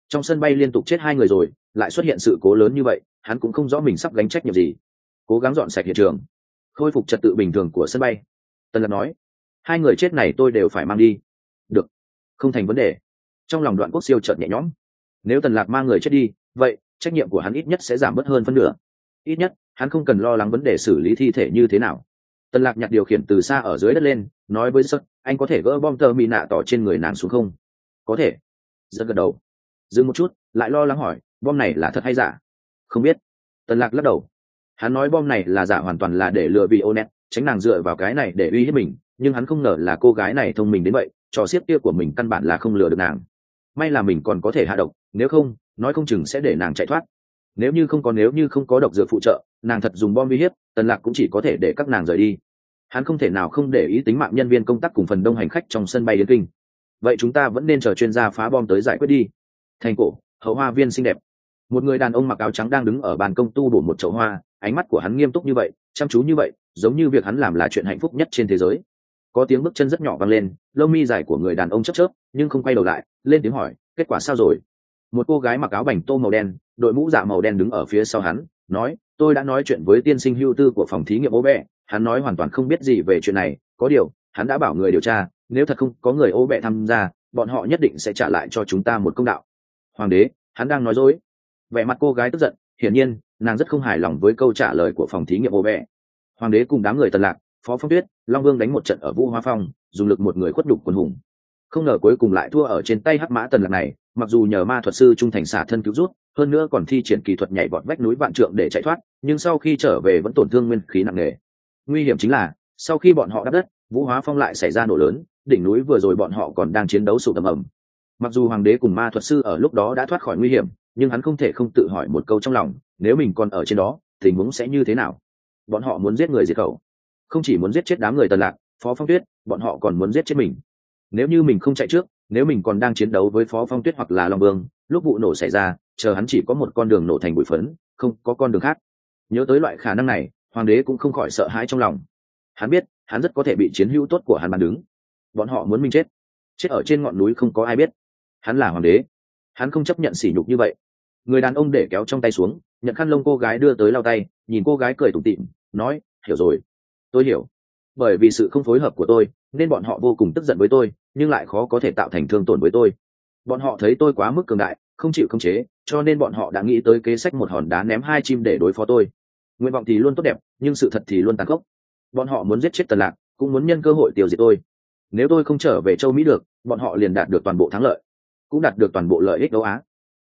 Trong sân bay liên tục chết 2 người rồi, lại xuất hiện sự cố lớn như vậy, hắn cũng không rõ mình sắp gánh trách nhiệm gì. Cố gắng dọn sạch hiện trường, khôi phục trật tự bình thường của sân bay. Tần Lạc nói, 2 người chết này tôi đều phải mang đi. Được, không thành vấn đề. Trong lòng Đoạn Quốc Siêu chợt nhẹ nhõm. Nếu Tần Lạc mang người chết đi, vậy trách nhiệm của hắn ít nhất sẽ giảm bớt hơn phân nửa. Ít nhất hắn không cần lo lắng vấn đề xử lý thi thể như thế nào. Tần Lạc nhặt điều khiển từ xa ở dưới đất lên, nói với Sật, anh có thể gỡ bom tơ mì nạ tỏ trên người nàng xuống không? Có thể. Giật gật đầu. Dừng một chút, lại lo lắng hỏi, bom này là thật hay giả? Không biết. Tần Lạc lắc đầu. Hắn nói bom này là giả hoàn toàn là để lừa Vionet, tránh nàng dựa vào cái này để uy hiếp mình, nhưng hắn không ngờ là cô gái này thông minh đến vậy, trò xiếc kia của mình căn bản là không lừa được nàng. May là mình còn có thể hạ độc, nếu không, nói không chừng sẽ để nàng chạy thoát. Nếu như không có độc dược phụ trợ, nàng thật dùng bom uy hiếp, Tần Lạc cũng chỉ có thể để các nàng rời đi. Hắn không thể nào không để ý tính mạng nhân viên công tác cùng phần đông hành khách trong sân bay Yến Kinh. Vậy chúng ta vẫn nên chờ chuyên gia phá bom tới giải quyết đi. Thành cổ, hậu hoa viên xinh đẹp. Một người đàn ông mặc áo trắng đang đứng ở ban công tu bổ một chậu hoa, ánh mắt của hắn nghiêm túc như vậy, chăm chú như vậy, giống như việc hắn làm là chuyện hạnh phúc nhất trên thế giới. Có tiếng bước chân rất nhỏ vang lên, lông mi dài của người đàn ông chớp chớp, nhưng không quay đầu lại, lên tiếng hỏi, kết quả sao rồi? Một cô gái mặc áo bành tô màu đen, đội mũ dạ màu đen đứng ở phía sau hắn, nói, tôi đã nói chuyện với tiên sinh hưu tư của phòng thí nghiệm ô bẹ, hắn nói hoàn toàn không biết gì về chuyện này, có điều, hắn đã bảo người điều tra, nếu thật không có người ô bẹ tham gia, bọn họ nhất định sẽ trả lại cho chúng ta một công đạo. Hoàng đế, hắn đang nói dối. Vẻ mặt cô gái tức giận, hiển nhiên, nàng rất không hài lòng với câu trả lời của phòng thí nghiệm ô bẹ. Hoàng đế cùng đám người Tần Lạc, Phó Phong Tuyết, Long Vương đánh một trận ở Vũ Hóa Phong, dùng lực một người khuất đục quần hùng. Không ngờ cuối cùng lại thua ở trên tay Hắc Mã Tần Lạc này, mặc dù nhờ ma thuật sư trung thành xả thân cứu rút, hơn nữa còn thi triển kỳ thuật nhảy vọt vách núi vạn trượng để chạy thoát, nhưng sau khi trở về vẫn tổn thương nguyên khí nặng nề. Nguy hiểm chính là, sau khi bọn họ đáp đất, Vũ Hóa Phong lại xảy ra nổ lớn, đỉnh núi vừa rồi bọn họ còn đang chiến đấu sụp ầm ầm. Mặc dù hoàng đế cùng ma thuật sư ở lúc đó đã thoát khỏi nguy hiểm, nhưng hắn không thể không tự hỏi một câu trong lòng, nếu mình còn ở trên đó, tình huống sẽ như thế nào? Bọn họ muốn giết người diệt khẩu, không chỉ muốn giết chết đám người Tần Lạc, Phó Phong Tuyết, bọn họ còn muốn giết chết mình. Nếu như mình không chạy trước, nếu mình còn đang chiến đấu với Phó Phong Tuyết hoặc là Long Vương, lúc vụ nổ xảy ra, chờ hắn chỉ có một con đường nổ thành bụi phấn, không có con đường khác. Nhớ tới loại khả năng này, hoàng đế cũng không khỏi sợ hãi trong lòng. Hắn biết, hắn rất có thể bị chiến hữu tốt của hắn bắn đứng. Bọn họ muốn mình chết, chết ở trên ngọn núi không có ai biết. Hắn là hoàng đế, hắn không chấp nhận sỉ nhục như vậy. Người đàn ông để kéo trong tay xuống, nhận khăn lông cô gái đưa tới lau tay, nhìn cô gái cười tủm tỉm, nói, hiểu rồi, tôi hiểu. Bởi vì sự không phối hợp của tôi, nên bọn họ vô cùng tức giận với tôi, nhưng lại khó có thể tạo thành thương tổn với tôi. Bọn họ thấy tôi quá mức cường đại, không chịu khống chế, cho nên bọn họ đã nghĩ tới kế sách một hòn đá ném 2 chim để đối phó tôi. Nguyện vọng thì luôn tốt đẹp, nhưng sự thật thì luôn tàn khốc. Bọn họ muốn giết chết Tần Lạc, cũng muốn nhân cơ hội tiêu diệt tôi. Nếu tôi không trở về châu Mỹ được, bọn họ liền đạt được toàn bộ thắng lợi, cũng đạt được toàn bộ lợi ích Âu Á.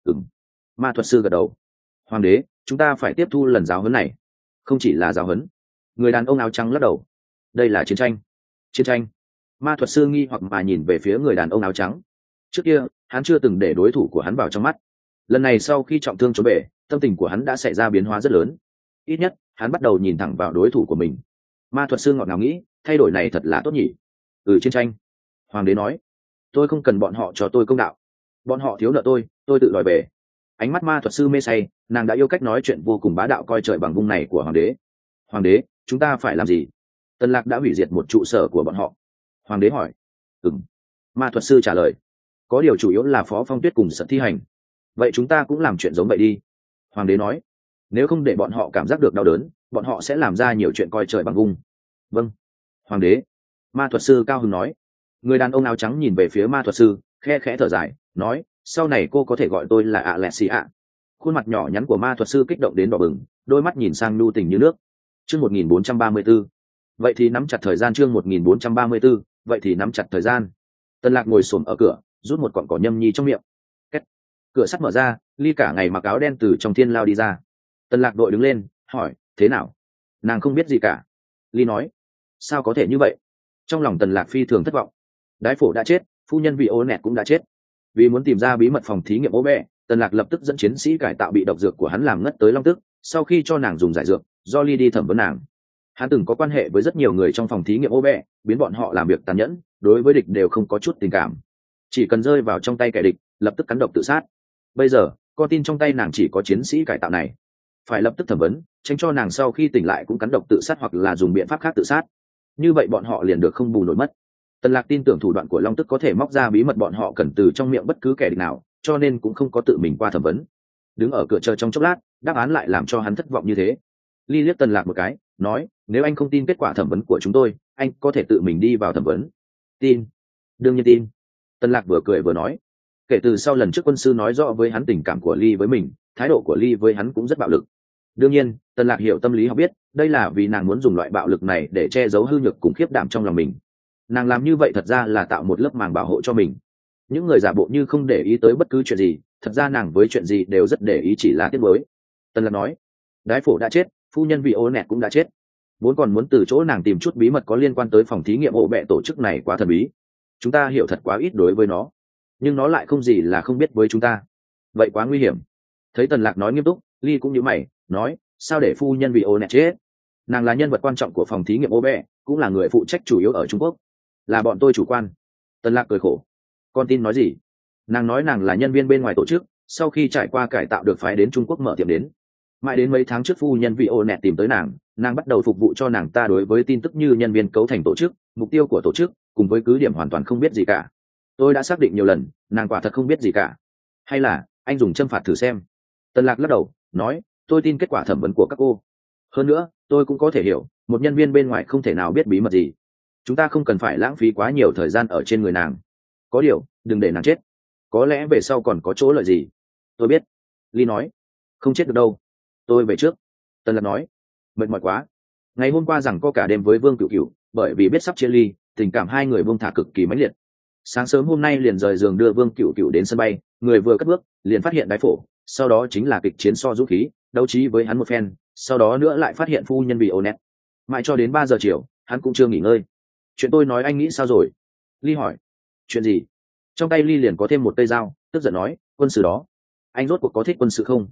Ma thuật sư gật đầu. Hoàng đế, chúng ta phải tiếp thu lần giáo huấn này. Không chỉ là giáo huấn. Người đàn ông áo trắng lắc đầu. Đây là chiến tranh. Chiến tranh. Ma thuật sư nghi hoặc mà nhìn về phía người đàn ông áo trắng. Trước kia, hắn chưa từng để đối thủ của hắn vào trong mắt. Lần này sau khi trọng thương trốn bể, tâm tình của hắn đã xảy ra biến hóa rất lớn. Ít nhất, hắn bắt đầu nhìn thẳng vào đối thủ của mình. Ma thuật sư ngọt ngào nghĩ, thay đổi này thật là tốt nhỉ. Chiến tranh. Hoàng đế nói. Tôi không cần bọn họ cho tôi công đạo. Bọn họ thiếu nợ tôi tự đòi về. Ánh mắt ma thuật sư mê say, nàng đã yêu cách nói chuyện vô cùng bá đạo coi trời bằng vung này của hoàng đế. Hoàng đế, chúng ta phải làm gì? Tần Lạc đã hủy diệt một trụ sở của bọn họ. Hoàng đế hỏi. Ma thuật sư trả lời. Có điều chủ yếu là Phó Phong Tuyết cùng Sật thi hành. Vậy chúng ta cũng làm chuyện giống vậy đi. Hoàng đế nói. Nếu không để bọn họ cảm giác được đau đớn, bọn họ sẽ làm ra nhiều chuyện coi trời bằng vung. Vâng. Hoàng đế. Ma thuật sư cao hứng nói. Người đàn ông áo trắng nhìn về phía ma thuật sư, khe khẽ thở dài, nói, sau này cô có thể gọi tôi là Alexia. Khuôn mặt nhỏ nhắn của ma thuật sư kích động đến đỏ bừng, đôi mắt nhìn sang nhu tình như nước. Chương 1434. Vậy thì nắm chặt thời gian. Chương 1434. Vậy thì nắm chặt thời gian. Tần Lạc ngồi xổm ở cửa, rút một cọng cỏ nhâm nhi trong miệng. Két. Cửa sắt mở ra, Ly cả ngày mặc áo đen từ trong thiên lao đi ra. Tần Lạc đội đứng lên, hỏi, thế nào? Nàng không biết gì cả. Ly nói. Sao có thể như vậy? Trong lòng Tần Lạc phi thường thất vọng. Đái phổ đã chết, phu nhân Vionet cũng đã chết. Vì muốn tìm ra bí mật phòng thí nghiệm ô bẹ, Tần Lạc lập tức dẫn chiến sĩ cải tạo bị độc dược của hắn làm ngất tới long tức. Sau khi cho nàng dùng giải dược, do Ly đi thẩm vấn nàng. Hắn từng có quan hệ với rất nhiều người trong phòng thí nghiệm ô bẹ, biến bọn họ làm việc tàn nhẫn, đối với địch đều không có chút tình cảm. Chỉ cần rơi vào trong tay kẻ địch, lập tức cắn độc tự sát. Bây giờ, con tin trong tay nàng chỉ có chiến sĩ cải tạo này, phải lập tức thẩm vấn, tránh cho nàng sau khi tỉnh lại cũng cắn độc tự sát hoặc là dùng biện pháp khác tự sát. Như vậy bọn họ liền được không bù nổi mất. Tần Lạc tin tưởng thủ đoạn của long tức có thể móc ra bí mật bọn họ cần từ trong miệng bất cứ kẻ địch nào, cho nên cũng không có tự mình qua thẩm vấn. Đứng ở cửa chờ trong chốc lát, đáp án lại làm cho hắn thất vọng như thế. Ly liếc Tần Lạc một cái, nói, nếu anh không tin kết quả thẩm vấn của chúng tôi, anh có thể tự mình đi vào thẩm vấn. Tin? Đương nhiên tin. Tần Lạc vừa cười vừa nói. Kể từ sau lần trước quân sư nói rõ với hắn tình cảm của Ly với mình, thái độ của Ly với hắn cũng rất bạo lực. Đương nhiên, Tần Lạc hiểu tâm lý học biết, đây là vì nàng muốn dùng loại bạo lực này để che giấu hư nhược cùng khiếp đảm trong lòng mình. Nàng làm như vậy thật ra là tạo một lớp màng bảo hộ cho mình. Những người giả bộ như không để ý tới bất cứ chuyện gì, thật ra nàng với chuyện gì đều rất để ý, chỉ là tiếc nuối. Tần Lạc nói, Đái Phổ đã chết, phu nhân vị ô nẹt cũng đã chết. Vốn còn muốn từ chỗ nàng tìm chút bí mật có liên quan tới phòng thí nghiệm ổ bẹ tổ chức này quá thần bí. Chúng ta hiểu thật quá ít đối với nó, nhưng nó lại không gì là không biết với chúng ta. Vậy quá nguy hiểm. Thấy Tần Lạc nói nghiêm túc, Ly cũng như mày, nói, sao để phu nhân vị ô nẹt chết? Nàng là nhân vật quan trọng của phòng thí nghiệm ổ bẹ, cũng là người phụ trách chủ yếu ở Trung Quốc. Là bọn tôi chủ quan. Tần Lạc cười khổ. Con tin nói gì? Nàng nói nàng là nhân viên bên ngoài tổ chức, sau khi trải qua cải tạo được phái đến Trung Quốc mở tiệm đến. Mãi đến mấy tháng trước phu nhân vị ô nẹt tìm tới nàng bắt đầu phục vụ cho nàng ta. Đối với tin tức như nhân viên cấu thành tổ chức, mục tiêu của tổ chức, cùng với cứ điểm hoàn toàn không biết gì cả. Tôi đã xác định nhiều lần, nàng quả thật không biết gì cả. Hay là anh dùng châm phạt thử xem? Tần Lạc lắc đầu, nói, tôi tin kết quả thẩm vấn của các cô. Hơn nữa, tôi cũng có thể hiểu, một nhân viên bên ngoài không thể nào biết bí mật gì. Chúng ta không cần phải lãng phí quá nhiều thời gian ở trên người nàng. Có điều, đừng để nàng chết. Có lẽ về sau còn có chỗ lợi gì. Tôi biết. Ly nói. Không chết được đâu. Tôi về trước. Tần Lạc nói. Mệt mỏi quá. Ngày hôm qua rằng có cả đêm với Vương Cửu Cửu, bởi vì biết sắp chia ly, tình cảm hai người buông thả cực kỳ mãnh liệt. Sáng sớm hôm nay liền rời giường đưa Vương Cửu Cửu đến sân bay, người vừa cất bước, liền phát hiện Đái Phổ, sau đó chính là kịch chiến so dũng khí, đấu trí với hắn một phen, sau đó nữa lại phát hiện phu nhân bị ô nét. Mãi cho đến 3 giờ chiều, hắn cũng chưa nghỉ ngơi. Chuyện tôi nói anh nghĩ sao rồi? Ly hỏi. Chuyện gì? Trong tay Ly liền có thêm một cây dao, tức giận nói, quân sự đó. Anh rốt cuộc có thích quân sự không?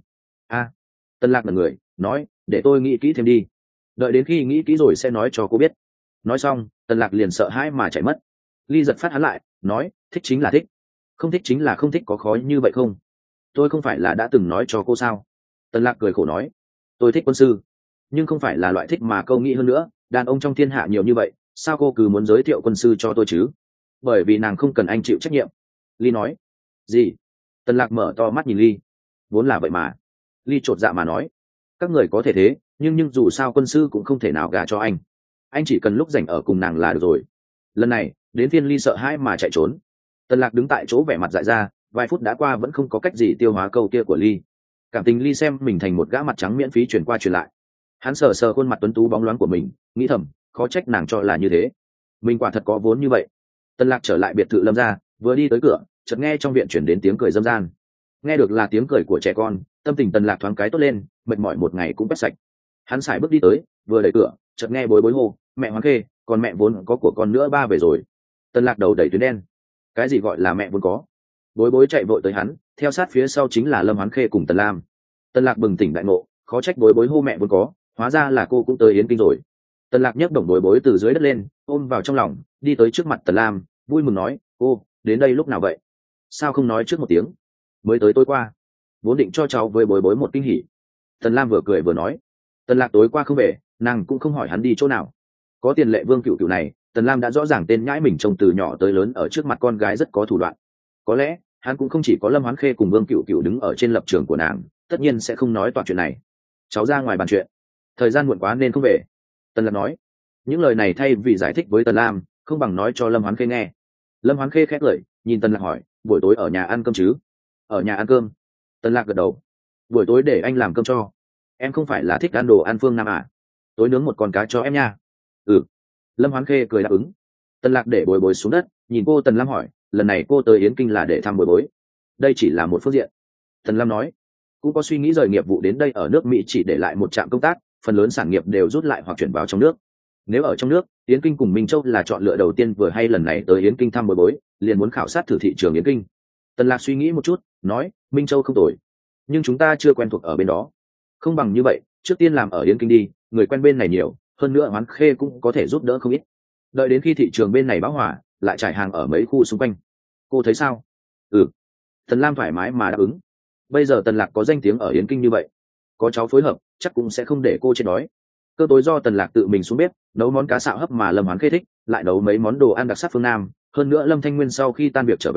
Tần Lạc là người, nói, để tôi nghĩ kỹ thêm đi. Đợi đến khi nghĩ kỹ rồi sẽ nói cho cô biết. Nói xong, Tần Lạc liền sợ hãi mà chạy mất. Ly giật phát hắn lại, nói, thích chính là thích, không thích chính là không thích, có khó như vậy không? Tôi không phải là đã từng nói cho cô sao? Tần Lạc cười khổ nói, tôi thích quân sư, nhưng không phải là loại thích mà câu nghĩ. Hơn nữa, đàn ông trong thiên hạ nhiều như vậy, sao cô cứ muốn giới thiệu quân sư cho tôi chứ? Bởi vì nàng không cần anh chịu trách nhiệm. Ly nói. Gì? Tần Lạc mở to mắt nhìn Ly. Vốn là vậy mà. Ly chột dạ mà nói, các người có thể thế, nhưng dù sao quân sư cũng không thể nào gả cho anh chỉ cần lúc rảnh ở cùng nàng là được rồi. Lần này đến phiên Ly sợ hãi mà chạy trốn. Tần Lạc đứng tại chỗ vẻ mặt dại ra, vài phút đã qua vẫn không có cách gì tiêu hóa câu kia của Ly. Cảm tình Ly xem mình thành một gã mặt trắng miễn phí truyền qua truyền lại. Hắn sờ sờ khuôn mặt tuấn tú bóng loáng của mình, nghĩ thầm, khó trách nàng cho là như thế, mình quả thật có vốn như vậy. Tần Lạc trở lại biệt thự Lâm gia, vừa đi tới cửa, chợt nghe trong viện chuyển đến tiếng cười râm ran. Nghe được là tiếng cười của trẻ con, tâm tình Tần Lạc thoáng cái tốt lên, mệt mỏi một ngày cũng quét sạch. Hắn sải bước đi tới, vừa đẩy cửa, chợt nghe Bối Bối hô, mẹ Hoán Khê, còn mẹ vốn có của con nữa ba về rồi. Tần Lạc đầu đẩy tuyến đen. Cái gì gọi là mẹ vốn có? Bối Bối chạy vội tới hắn, theo sát phía sau chính là Lâm Hoán Khê cùng Tần Lam. Tần Lạc bừng tỉnh đại ngộ, khó trách Bối Bối hô mẹ vốn có, hóa ra là cô cũng tới Yến Kinh rồi. Tần Lạc nhấc đồng Bối Bối từ dưới đất lên, ôm vào trong lòng, đi tới trước mặt Tần Lam, vui mừng nói, cô đến đây lúc nào vậy? Sao không nói trước một tiếng? Mới tới tối qua. Vốn định cho cháu với Bối Bối một kinh hỉ. Tần Lam vừa cười vừa nói. Tần Lạc tối qua không về, nàng cũng không hỏi hắn đi chỗ nào. Có tiền lệ Vương Cửu Cửu này, Tần Lam đã rõ ràng tên nhãi mình trông từ nhỏ tới lớn ở trước mặt con gái rất có thủ đoạn. Có lẽ hắn cũng không chỉ có Lâm Hoán Khê cùng Vương Cửu Cửu đứng ở trên lập trường của nàng, tất nhiên sẽ không nói toàn chuyện này. Cháu ra ngoài bàn chuyện, thời gian muộn quá nên không về. Tần Lạc nói. Những lời này thay vì giải thích với Tần Lam, không bằng nói cho Lâm Hoán Khê nghe. Lâm Hoán Khê khét lời, nhìn Tần Lạc hỏi, buổi tối ở nhà ăn cơm chứ? Ở nhà ăn cơm. Tần Lạc gật đầu. Buổi tối để anh làm cơm cho. Em không phải là thích ăn đồ ăn phương Nam à? Tối nướng một con cá cho em nha. Ừ. Lâm Hoán Khê cười đáp ứng. Tần Lạc để Bối Bối xuống đất, nhìn cô. Tần Lam hỏi, lần này cô tới Yến Kinh là để thăm Bối Bối? Đây chỉ là một phương diện. Tần Lam nói. Cũng có suy nghĩ rời nghiệp vụ đến đây, ở nước Mỹ chỉ để lại một trạm công tác, phần lớn sản nghiệp đều rút lại hoặc chuyển vào trong nước. Nếu ở trong nước, Yến Kinh cùng Minh Châu là chọn lựa đầu tiên. Vừa hay lần này tới Yến Kinh thăm Bối Bối, liền muốn khảo sát thử thị trường Yến Kinh. Tần Lạc suy nghĩ một chút, nói, Minh Châu không tồi, nhưng chúng ta chưa quen thuộc ở bên đó. Không bằng như vậy, trước tiên làm ở Yến Kinh đi, người quen bên này nhiều, hơn nữa Hoán Khê cũng có thể giúp đỡ không ít. Đợi đến khi thị trường bên này bão hòa, lại trải hàng ở mấy khu xung quanh. Cô thấy sao? Ừ. Tần Lam thoải mái mà đáp ứng. Bây giờ Tần Lạc có danh tiếng ở Yến Kinh như vậy, có cháu phối hợp, chắc cũng sẽ không để cô chết đói. Cơ tối do Tần Lạc tự mình xuống bếp, nấu món cá xạo hấp mà Lâm Hoán Khê thích, lại nấu mấy món đồ ăn đặc sắc phương Nam. Hơn nữa Lâm Thanh Nguyên sau khi tan việc trở về,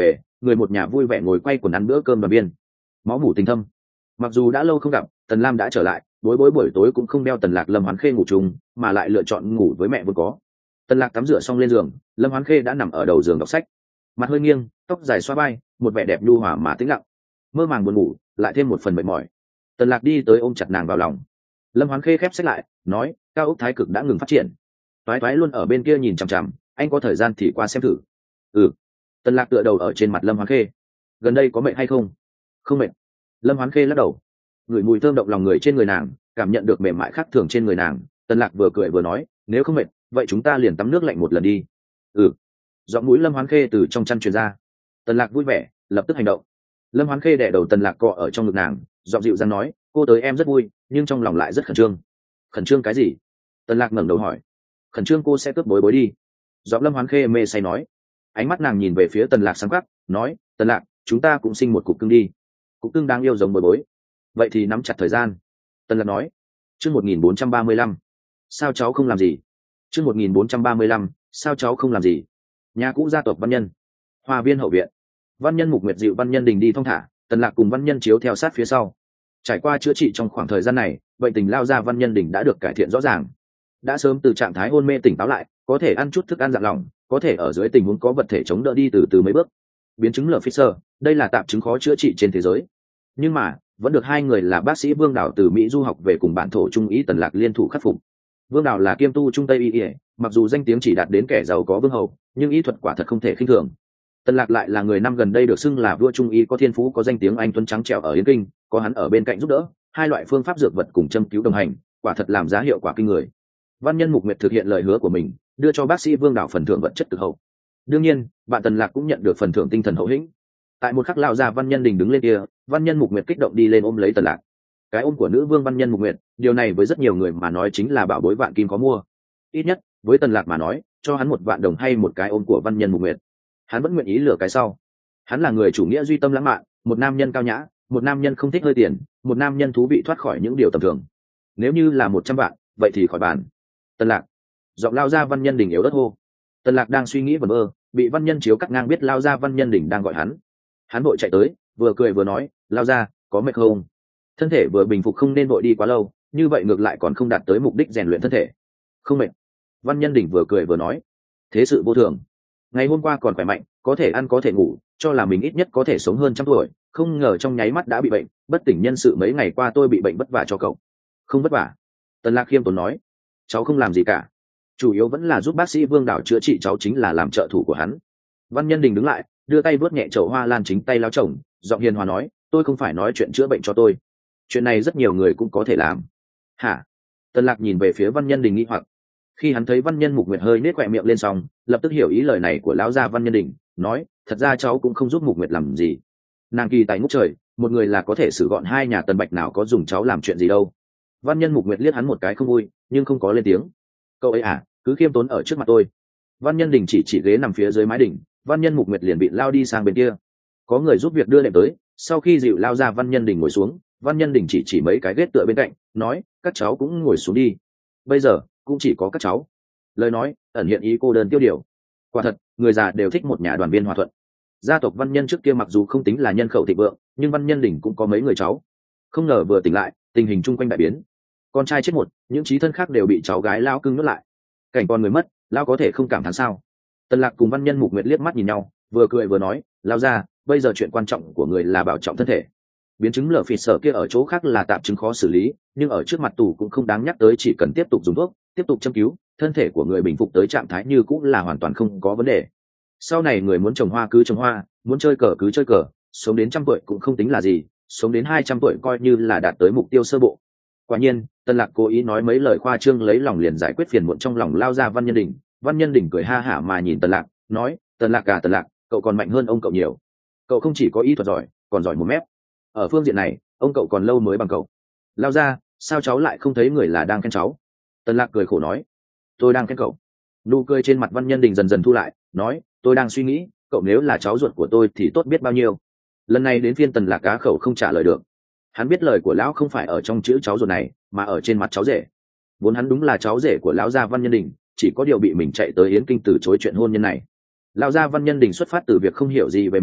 người một nhà vui vẻ ngồi quay quần ăn bữa cơm đoàn viên. Máu mủ tình thâm. Mặc dù đã lâu không gặp, Tần Lam đã trở lại, bối bối buổi tối cũng không đeo Tần Lạc Lâm Hoán Khê ngủ chung, mà lại lựa chọn ngủ với mẹ vốn có. Tần Lạc tắm rửa xong lên giường, Lâm Hoán Khê đã nằm ở đầu giường đọc sách, mặt hơi nghiêng, tóc dài xõa vai, một vẻ đẹp nhu hòa mà tĩnh lặng. Mơ màng buồn ngủ, lại thêm một phần mệt mỏi. Tần Lạc đi tới ôm chặt nàng vào lòng. Lâm Hoán Khê khép sách lại, nói, cao ốc thái cực đã ngừng phát triển. Toái Toái luôn ở bên kia nhìn chằm chằm, anh có thời gian thì qua xem thử. Ừ. Tần Lạc tựa đầu ở trên mặt Lâm Hoán Khê. Gần đây có mệt hay không? Không mệt. Lâm Hoán Khê lắc đầu. Ngửi mùi thơm động lòng người trên người nàng, cảm nhận được mềm mại khác thường trên người nàng. Tần Lạc vừa cười vừa nói, nếu không mệt, vậy chúng ta liền tắm nước lạnh một lần đi. Ừ. Giọng mũi Lâm Hoán Khê từ trong chăn truyền ra. Tần Lạc vui vẻ, lập tức hành động. Lâm Hoán Khê đè đầu Tần Lạc cọ ở trong ngực nàng, giọng dịu dàng nói, cô tới em rất vui, nhưng trong lòng lại rất khẩn trương. Khẩn trương cái gì? Tần Lạc ngẩng đầu hỏi. Khẩn trương cô sẽ cướp bối bối đi. Giọng Lâm Hoán Khê mê say nói. Ánh mắt nàng nhìn về phía Tần Lạc sáng quắc, nói, Tần Lạc, chúng ta cũng sinh một cục cưng đi. Cục cưng đáng yêu giống bối bối. Vậy thì nắm chặt thời gian. Tần Lạc nói. Chương 1435. Sao cháu không làm gì? Chương 1435. Sao cháu không làm gì? Nhà cũ gia tộc Văn Nhân. Hoa viên hậu viện. Văn Nhân Mục Nguyệt dịu Văn Nhân Đình đi thong thả, Tần Lạc cùng Văn Nhân Chiếu theo sát phía sau. Trải qua chữa trị trong khoảng thời gian này, bệnh tình lao ra Văn Nhân Đình đã được cải thiện rõ ràng. Đã sớm từ trạng thái hôn mê tỉnh táo lại, có thể ăn chút thức ăn dạng lỏng, có thể ở dưới tình huống có vật thể chống đỡ đi từ từ mấy bước. Biến chứng lở Fisher, đây là tạp chứng khó chữa trị trên thế giới. Nhưng mà, vẫn được hai người là bác sĩ Vương Đào từ Mỹ du học về cùng bản thổ trung ý Tần Lạc liên thủ khắc phục. Vương Đào là kiêm tu trung tây y, mặc dù danh tiếng chỉ đạt đến kẻ giàu có vương hầu, nhưng y thuật quả thật không thể khinh thường. Tần Lạc lại là người năm gần đây được xưng là vua trung y có thiên phú có danh tiếng anh tuấn trắng trẻo ở Yến Kinh, có hắn ở bên cạnh giúp đỡ, hai loại phương pháp dược vật cùng châm cứu đồng hành, quả thật làm giá hiệu quả kinh người. Văn Nhân Mục Nguyệt thực hiện lời hứa của mình, đưa cho bác sĩ Vương Đào phần thưởng vật chất cực hậu. Đương nhiên, bạn Tần Lạc cũng nhận được phần thưởng tinh thần hậu hĩnh. Tại một khắc lao ra Văn Nhân Đình đứng lên kia, Văn Nhân Mục Nguyệt kích động đi lên ôm lấy Tần Lạc. Cái ôm của nữ vương Văn Nhân Mục Nguyệt, điều này với rất nhiều người mà nói chính là bảo bối vạn kim có mua. Ít nhất, với Tần Lạc mà nói, cho hắn 1.000.000 hay một cái ôm của Văn Nhân Mục Nguyệt, hắn vẫn nguyện ý lựa cái sau. Hắn là người chủ nghĩa duy tâm lãng mạn, một nam nhân cao nhã, một nam nhân không thích hơi tiền, một nam nhân thú vị thoát khỏi những điều tầm thường. Nếu như là 100 vạn, vậy thì khỏi bàn. Tần Lạc. Giọng lao ra Văn Nhân Đình yếu ớt hô. Tần Lạc đang suy nghĩ vẩn vơ, bị Văn Nhân Chiếu cắt ngang biết lao ra Văn Nhân Đình đang gọi hắn. Hắn vội chạy tới, vừa cười vừa nói, lao ra, có mệt không? Thân thể vừa bình phục không nên vội đi quá lâu, như vậy ngược lại còn không đạt tới mục đích rèn luyện thân thể. Không mệt. Văn Nhân Đình vừa cười vừa nói, thế sự vô thường. Ngày hôm qua còn khỏe mạnh, có thể ăn có thể ngủ, cho là mình ít nhất có thể sống hơn 100 tuổi, không ngờ trong nháy mắt đã bị bệnh, bất tỉnh nhân sự. Mấy ngày qua tôi bị bệnh vất vả cho cậu. Không vất vả. Tần Lạc khiêm tốn nói, cháu không làm gì cả, chủ yếu vẫn là giúp bác sĩ Vương Đào chữa trị, cháu chính là làm trợ thủ của hắn. Văn Nhân Đình đứng lại, đưa tay vuốt nhẹ chậu hoa lan chính tay lao chồng, giọng hiền hòa nói, tôi không phải nói chuyện chữa bệnh cho tôi, chuyện này rất nhiều người cũng có thể làm. Hả? Tần Lạc nhìn về phía Văn Nhân Đình nghi hoặc. Khi hắn thấy Văn Nhân Mục Nguyệt hơi nết khóe miệng lên xong, lập tức hiểu ý lời này của lão gia Văn Nhân Đình, nói, thật ra cháu cũng không giúp Mục Nguyệt làm gì. Nàng kỳ tài ngút trời, một người là có thể xử gọn hai nhà Tần Bạch, nào có dùng cháu làm chuyện gì đâu. Văn Nhân Mục Nguyệt liếc hắn một cái không vui, nhưng không có lên tiếng. Cậu ấy à, cứ khiêm tốn ở trước mặt tôi. Văn Nhân Đình chỉ ghế nằm phía dưới mái đỉnh, Văn Nhân Mục Nguyệt liền bị lao đi sang bên kia. Có người giúp việc đưa đệm tới, sau khi dịu lao ra Văn Nhân Đình ngồi xuống, Văn Nhân Đình chỉ mấy cái ghế tựa bên cạnh, nói, các cháu cũng ngồi xuống đi. Bây giờ cũng chỉ có các cháu. Lời nói ẩn hiện ý cô đơn tiêu điều. Quả thật, người già đều thích một nhà đoàn viên hòa thuận. Gia tộc Văn Nhân trước kia mặc dù không tính là nhân khẩu thịnh vượng, nhưng Văn Nhân Đình cũng có mấy người cháu. Không ngờ vừa tỉnh lại, tình hình chung quanh đại biến. Con trai chết một, những chí thân khác đều bị cháu gái lao cưng nuốt lại. Cảnh con người mất, lao có thể không cảm thán sao? Tần Lạc cùng Văn Nhân Mục Nguyệt liếc mắt nhìn nhau, vừa cười vừa nói, lao ra, bây giờ chuyện quan trọng của người là bảo trọng thân thể. Biến chứng lở phì sở kia ở chỗ khác là tạp chứng khó xử lý, nhưng ở trước mặt tù cũng không đáng nhắc tới, chỉ cần tiếp tục dùng thuốc, tiếp tục châm cứu, thân thể của người bình phục tới trạng thái như cũ là hoàn toàn không có vấn đề. Sau này người muốn trồng hoa cứ trồng hoa, muốn chơi cờ cứ chơi cờ, sống đến 100 tuổi cũng không tính là gì, sống đến 200 tuổi coi như là đạt tới mục tiêu sơ bộ. Quả nhiên, Tần Lạc cố ý nói mấy lời khoa trương lấy lòng liền giải quyết phiền muộn trong lòng lao ra Văn Nhân Đình. Văn Nhân Đình cười ha hả mà nhìn Tần Lạc, nói, Tần Lạc à Tần Lạc, cậu còn mạnh hơn ông cậu nhiều. Cậu không chỉ có y thuật giỏi, còn giỏi một mép. Ở phương diện này, ông cậu còn lâu mới bằng cậu. Lao ra, sao cháu lại không thấy người là đang khen cháu? Tần Lạc cười khổ nói, tôi đang khen cậu. Nụ cười trên mặt Văn Nhân Đình dần dần thu lại, nói, tôi đang suy nghĩ, cậu nếu là cháu ruột của tôi thì tốt biết bao nhiêu. Lần này đến phiên Tần Lạc cá khẩu không trả lời được. Hắn biết lời của lão không phải ở trong chữ cháu ruột này, mà ở trên mặt cháu rể. Vốn hắn đúng là cháu rể của lão gia Văn Nhân Đình, chỉ có điều bị mình chạy tới Yến Kinh từ chối chuyện hôn nhân này. Lão gia Văn Nhân Đình xuất phát từ việc không hiểu gì về mình,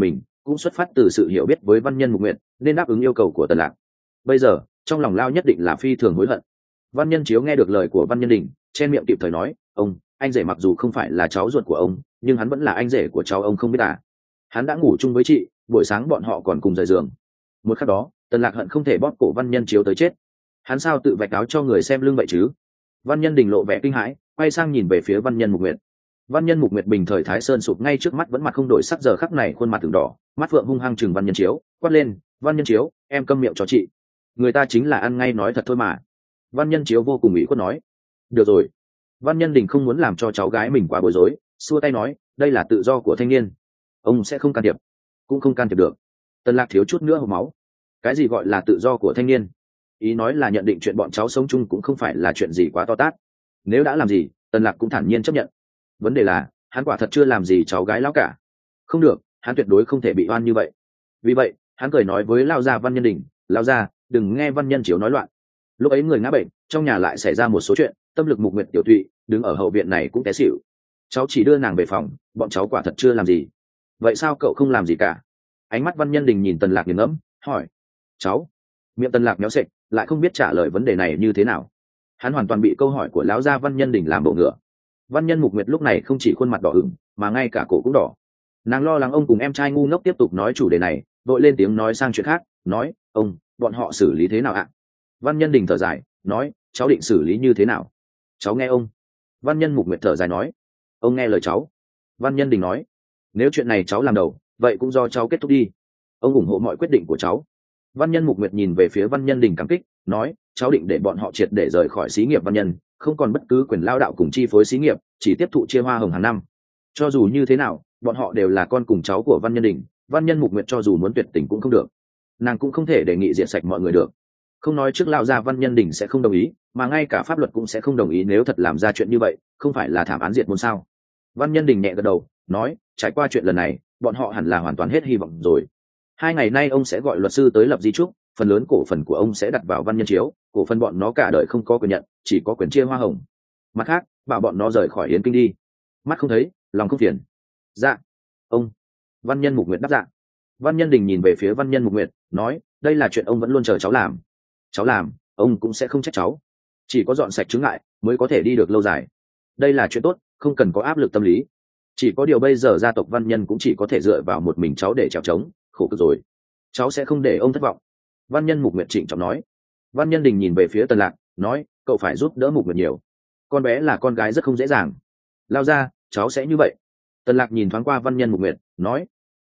cũng xuất phát từ sự hiểu biết với văn nhân mục nguyện nên đáp ứng yêu cầu của Tần Lạc. Bây giờ trong lòng Lao nhất định là phi thường hối hận. Văn nhân chiếu nghe được lời của văn nhân đình, chen miệng kịp thời nói, ông, anh rể mặc dù không phải là cháu ruột của ông, nhưng hắn vẫn là anh rể của cháu, ông không biết à? Hắn đã ngủ chung với chị, buổi sáng bọn họ còn cùng rời giường. Một khắc đó Tần Lạc hận không thể bóp cổ văn nhân chiếu tới chết. Hắn sao tự vạch áo cho người xem lưng vậy chứ? Văn nhân đình lộ vẻ kinh hãi, quay sang nhìn về phía văn nhân mục nguyệt. Văn nhân mục nguyệt bình thời thái sơn sụp ngay trước mắt, vẫn mặt không đổi sắc, giờ khắc này khuôn mặt từng đỏ, mắt phượng hung hăng chừng văn nhân chiếu, quát lên, văn nhân chiếu, em câm miệng cho chị. Người ta chính là ăn ngay nói thật thôi mà. Văn nhân chiếu vô cùng ủy khuất nói, được rồi. Văn nhân đình không muốn làm cho cháu gái mình quá bối rối, xua tay nói, đây là tự do của thanh niên, ông sẽ không can thiệp. Cũng không can thiệp được. Tần Lạc thiếu chút nữa hộc máu. Cái gì gọi là tự do của thanh niên? Ý nói là nhận định chuyện bọn cháu sống chung cũng không phải là chuyện gì quá to tát. Nếu đã làm gì, Tần Lạc cũng thản nhiên chấp nhận. Vấn đề là hắn quả thật chưa làm gì cháu gái lão cả. Không được, hắn tuyệt đối không thể bị oan như vậy. Vì vậy hắn cười nói với Lao gia văn nhân đình, Lao gia, đừng nghe văn nhân chiếu nói loạn. Lúc ấy người ngã bệnh, trong nhà lại xảy ra một số chuyện, tâm lực mục nguyệt tiểu thụy đứng ở hậu viện này cũng té xỉu. Cháu chỉ đưa nàng về phòng, bọn cháu quả thật chưa làm gì. Vậy sao cậu không làm gì cả? Ánh mắt văn nhân đình nhìn Tần Lạc nghiền ngẫm, hỏi. Cháu. Miệng Tần Lạc méo sệch, lại không biết trả lời vấn đề này như thế nào. Hắn hoàn toàn bị câu hỏi của lão gia văn nhân đình làm bộ ngựa. Văn nhân mục nguyệt lúc này không chỉ khuôn mặt đỏ ửng, mà ngay cả cổ cũng đỏ. Nàng lo lắng ông cùng em trai ngu ngốc tiếp tục nói chủ đề này, vội lên tiếng nói sang chuyện khác, nói, ông, bọn họ xử lý thế nào ạ? Văn nhân đình thở dài, nói, cháu định xử lý như thế nào? Cháu nghe ông. Văn nhân mục nguyệt thở dài nói, ông nghe lời cháu. Văn nhân đình nói, nếu chuyện này cháu làm đầu, vậy cũng do cháu kết thúc đi. Ông ủng hộ mọi quyết định của cháu. Văn nhân mục nguyệt nhìn về phía văn nhân đình cảm kích, nói, cháu định để bọn họ triệt để rời khỏi xí nghiệp văn nhân, không còn bất cứ quyền lao đạo cùng chi phối xí nghiệp, chỉ tiếp thụ chia hoa hồng hàng năm. Cho dù như thế nào, bọn họ đều là con cùng cháu của văn nhân đình. Văn nhân mục nguyệt cho dù muốn tuyệt tình cũng không được. Nàng cũng không thể đề nghị diệt sạch mọi người được. Không nói trước lão gia văn nhân đình sẽ không đồng ý, mà ngay cả pháp luật cũng sẽ không đồng ý. Nếu thật làm ra chuyện như vậy, không phải là thảm án diệt môn sao? Văn nhân đình nhẹ gật đầu, nói, trải qua chuyện lần này, bọn họ hẳn là hoàn toàn hết hy vọng rồi. 2 ngày nay ông sẽ gọi luật sư tới lập di chúc, phần lớn cổ phần của ông sẽ đặt vào văn nhân chiếu, cổ phần bọn nó cả đời không có quyền nhận, chỉ có quyền chia hoa hồng. Mặt khác, bảo bọn nó rời khỏi Yến Kinh đi. Mắt không thấy, lòng không phiền. Dạ, ông. Văn nhân mục nguyệt đáp dạ. Văn nhân đình nhìn về phía văn nhân mục nguyệt, nói, đây là chuyện ông vẫn luôn chờ cháu làm. Cháu làm, ông cũng sẽ không trách cháu. Chỉ có dọn sạch chướng ngại mới có thể đi được lâu dài. Đây là chuyện tốt, không cần có áp lực tâm lý. Chỉ có điều bây giờ gia tộc văn nhân cũng chỉ có thể dựa vào một mình cháu để trèo trống, khổ cực rồi. Cháu sẽ không để ông thất vọng. Văn nhân mục nguyệt trịnh trọng nói. Văn nhân đình nhìn về phía Tần Lạc, nói, cậu phải giúp đỡ mục nguyệt nhiều. Con bé là con gái rất không dễ dàng. Lao ra, cháu sẽ như vậy. Tần Lạc nhìn thoáng qua văn nhân mục nguyệt, nói,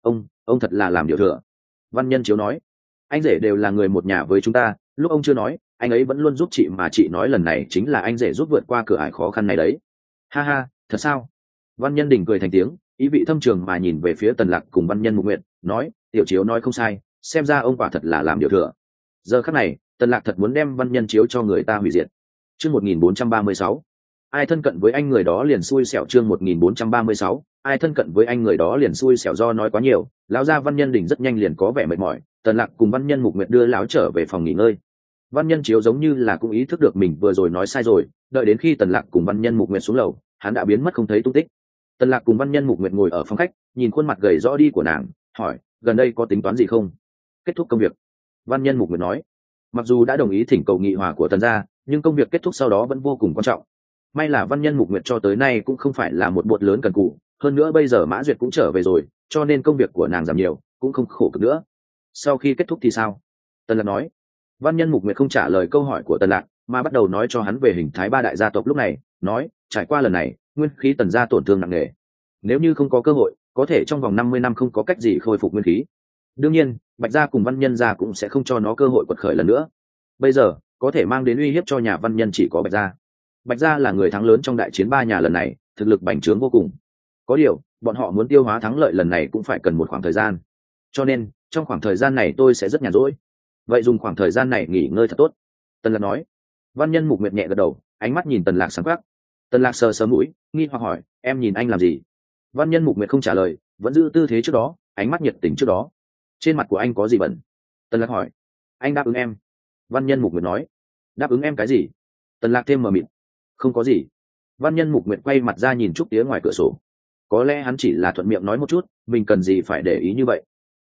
ông thật là làm điều thừa. Văn nhân chiếu nói, anh rể đều là người một nhà với chúng ta, lúc ông chưa nói, anh ấy vẫn luôn giúp chị, mà chị nói lần này chính là anh rể giúp vượt qua cửa ải khó khăn này đấy. Ha ha, thật sao? Văn nhân đình cười thành tiếng, ý vị thâm trường mà nhìn về phía Tần Lạc cùng văn nhân mục nguyệt, nói, tiểu chiếu nói không sai, xem ra ông quả thật là làm điều thừa. Giờ khắc này Tần Lạc thật muốn đem văn nhân chiếu cho người ta hủy diệt. Chương 1436, ai thân cận với anh người đó liền xui xẻo. Chương 1436, ai thân cận với anh người đó liền xui xẻo. Do nói quá nhiều, lão gia văn nhân đình rất nhanh liền có vẻ mệt mỏi. Tần Lạc cùng văn nhân mục nguyệt đưa lão trở về phòng nghỉ ngơi. Văn nhân chiếu giống như là cũng ý thức được mình vừa rồi nói sai rồi, đợi đến khi Tần Lạc cùng văn nhân mục nguyệt xuống lầu, hắn đã biến mất không thấy tung tích. Tần Lạc cùng văn nhân mục nguyệt ngồi ở phòng khách, nhìn khuôn mặt gầy rõ đi của nàng, hỏi, gần đây có tính toán gì không? Kết thúc công việc. Văn nhân mục nguyệt nói, mặc dù đã đồng ý thỉnh cầu nghị hòa của Tần gia, nhưng công việc kết thúc sau đó vẫn vô cùng quan trọng. May là văn nhân mục nguyệt cho tới nay cũng không phải là một bột lớn cần cù, hơn nữa bây giờ Mã Duyệt cũng trở về rồi, cho nên công việc của nàng giảm nhiều, cũng không khổ cực nữa. Sau khi kết thúc thì sao? Tần Lạc nói. Văn nhân mục nguyệt không trả lời câu hỏi của Tần Lạc, mà bắt đầu nói cho hắn về hình thái 3 đại gia tộc lúc này, nói, trải qua lần này, nguyên khí Tần gia tổn thương nặng nề. Nếu như không có cơ hội, có thể trong vòng 50 năm không có cách gì khôi phục nguyên khí. Đương nhiên, Bạch gia cùng văn nhân gia cũng sẽ không cho nó cơ hội quật khởi lần nữa. Bây giờ, có thể mang đến uy hiếp cho nhà văn nhân chỉ có Bạch gia. Bạch gia là người thắng lớn trong đại chiến 3 nhà lần này, thực lực bành trướng vô cùng. Có điều, bọn họ muốn tiêu hóa thắng lợi lần này cũng phải cần một khoảng thời gian. Cho nên, trong khoảng thời gian này tôi sẽ rất nhàn rỗi. Vậy dùng khoảng thời gian này nghỉ ngơi thật tốt. Tần Lạc nói. Văn nhân mục nguyệt nhẹ gật đầu, ánh mắt nhìn Tần Lạc sáng quắc. Tần Lạc sờ sờ mũi, nghi hoặc hỏi, em nhìn anh làm gì? Văn nhân mục nguyệt không trả lời, vẫn giữ tư thế trước đó, ánh mắt nhiệt tình trước đó. Trên mặt của anh có gì bẩn? Tần Lạc hỏi. Anh đáp ứng em. Văn nhân mục nguyệt nói. Đáp ứng em cái gì? Tần Lạc thêm mờ mịt. Không có gì. Văn nhân mục nguyệt quay mặt ra nhìn trúc tía ngoài cửa sổ. Có lẽ hắn chỉ là thuận miệng nói một chút, mình cần gì phải để ý như vậy.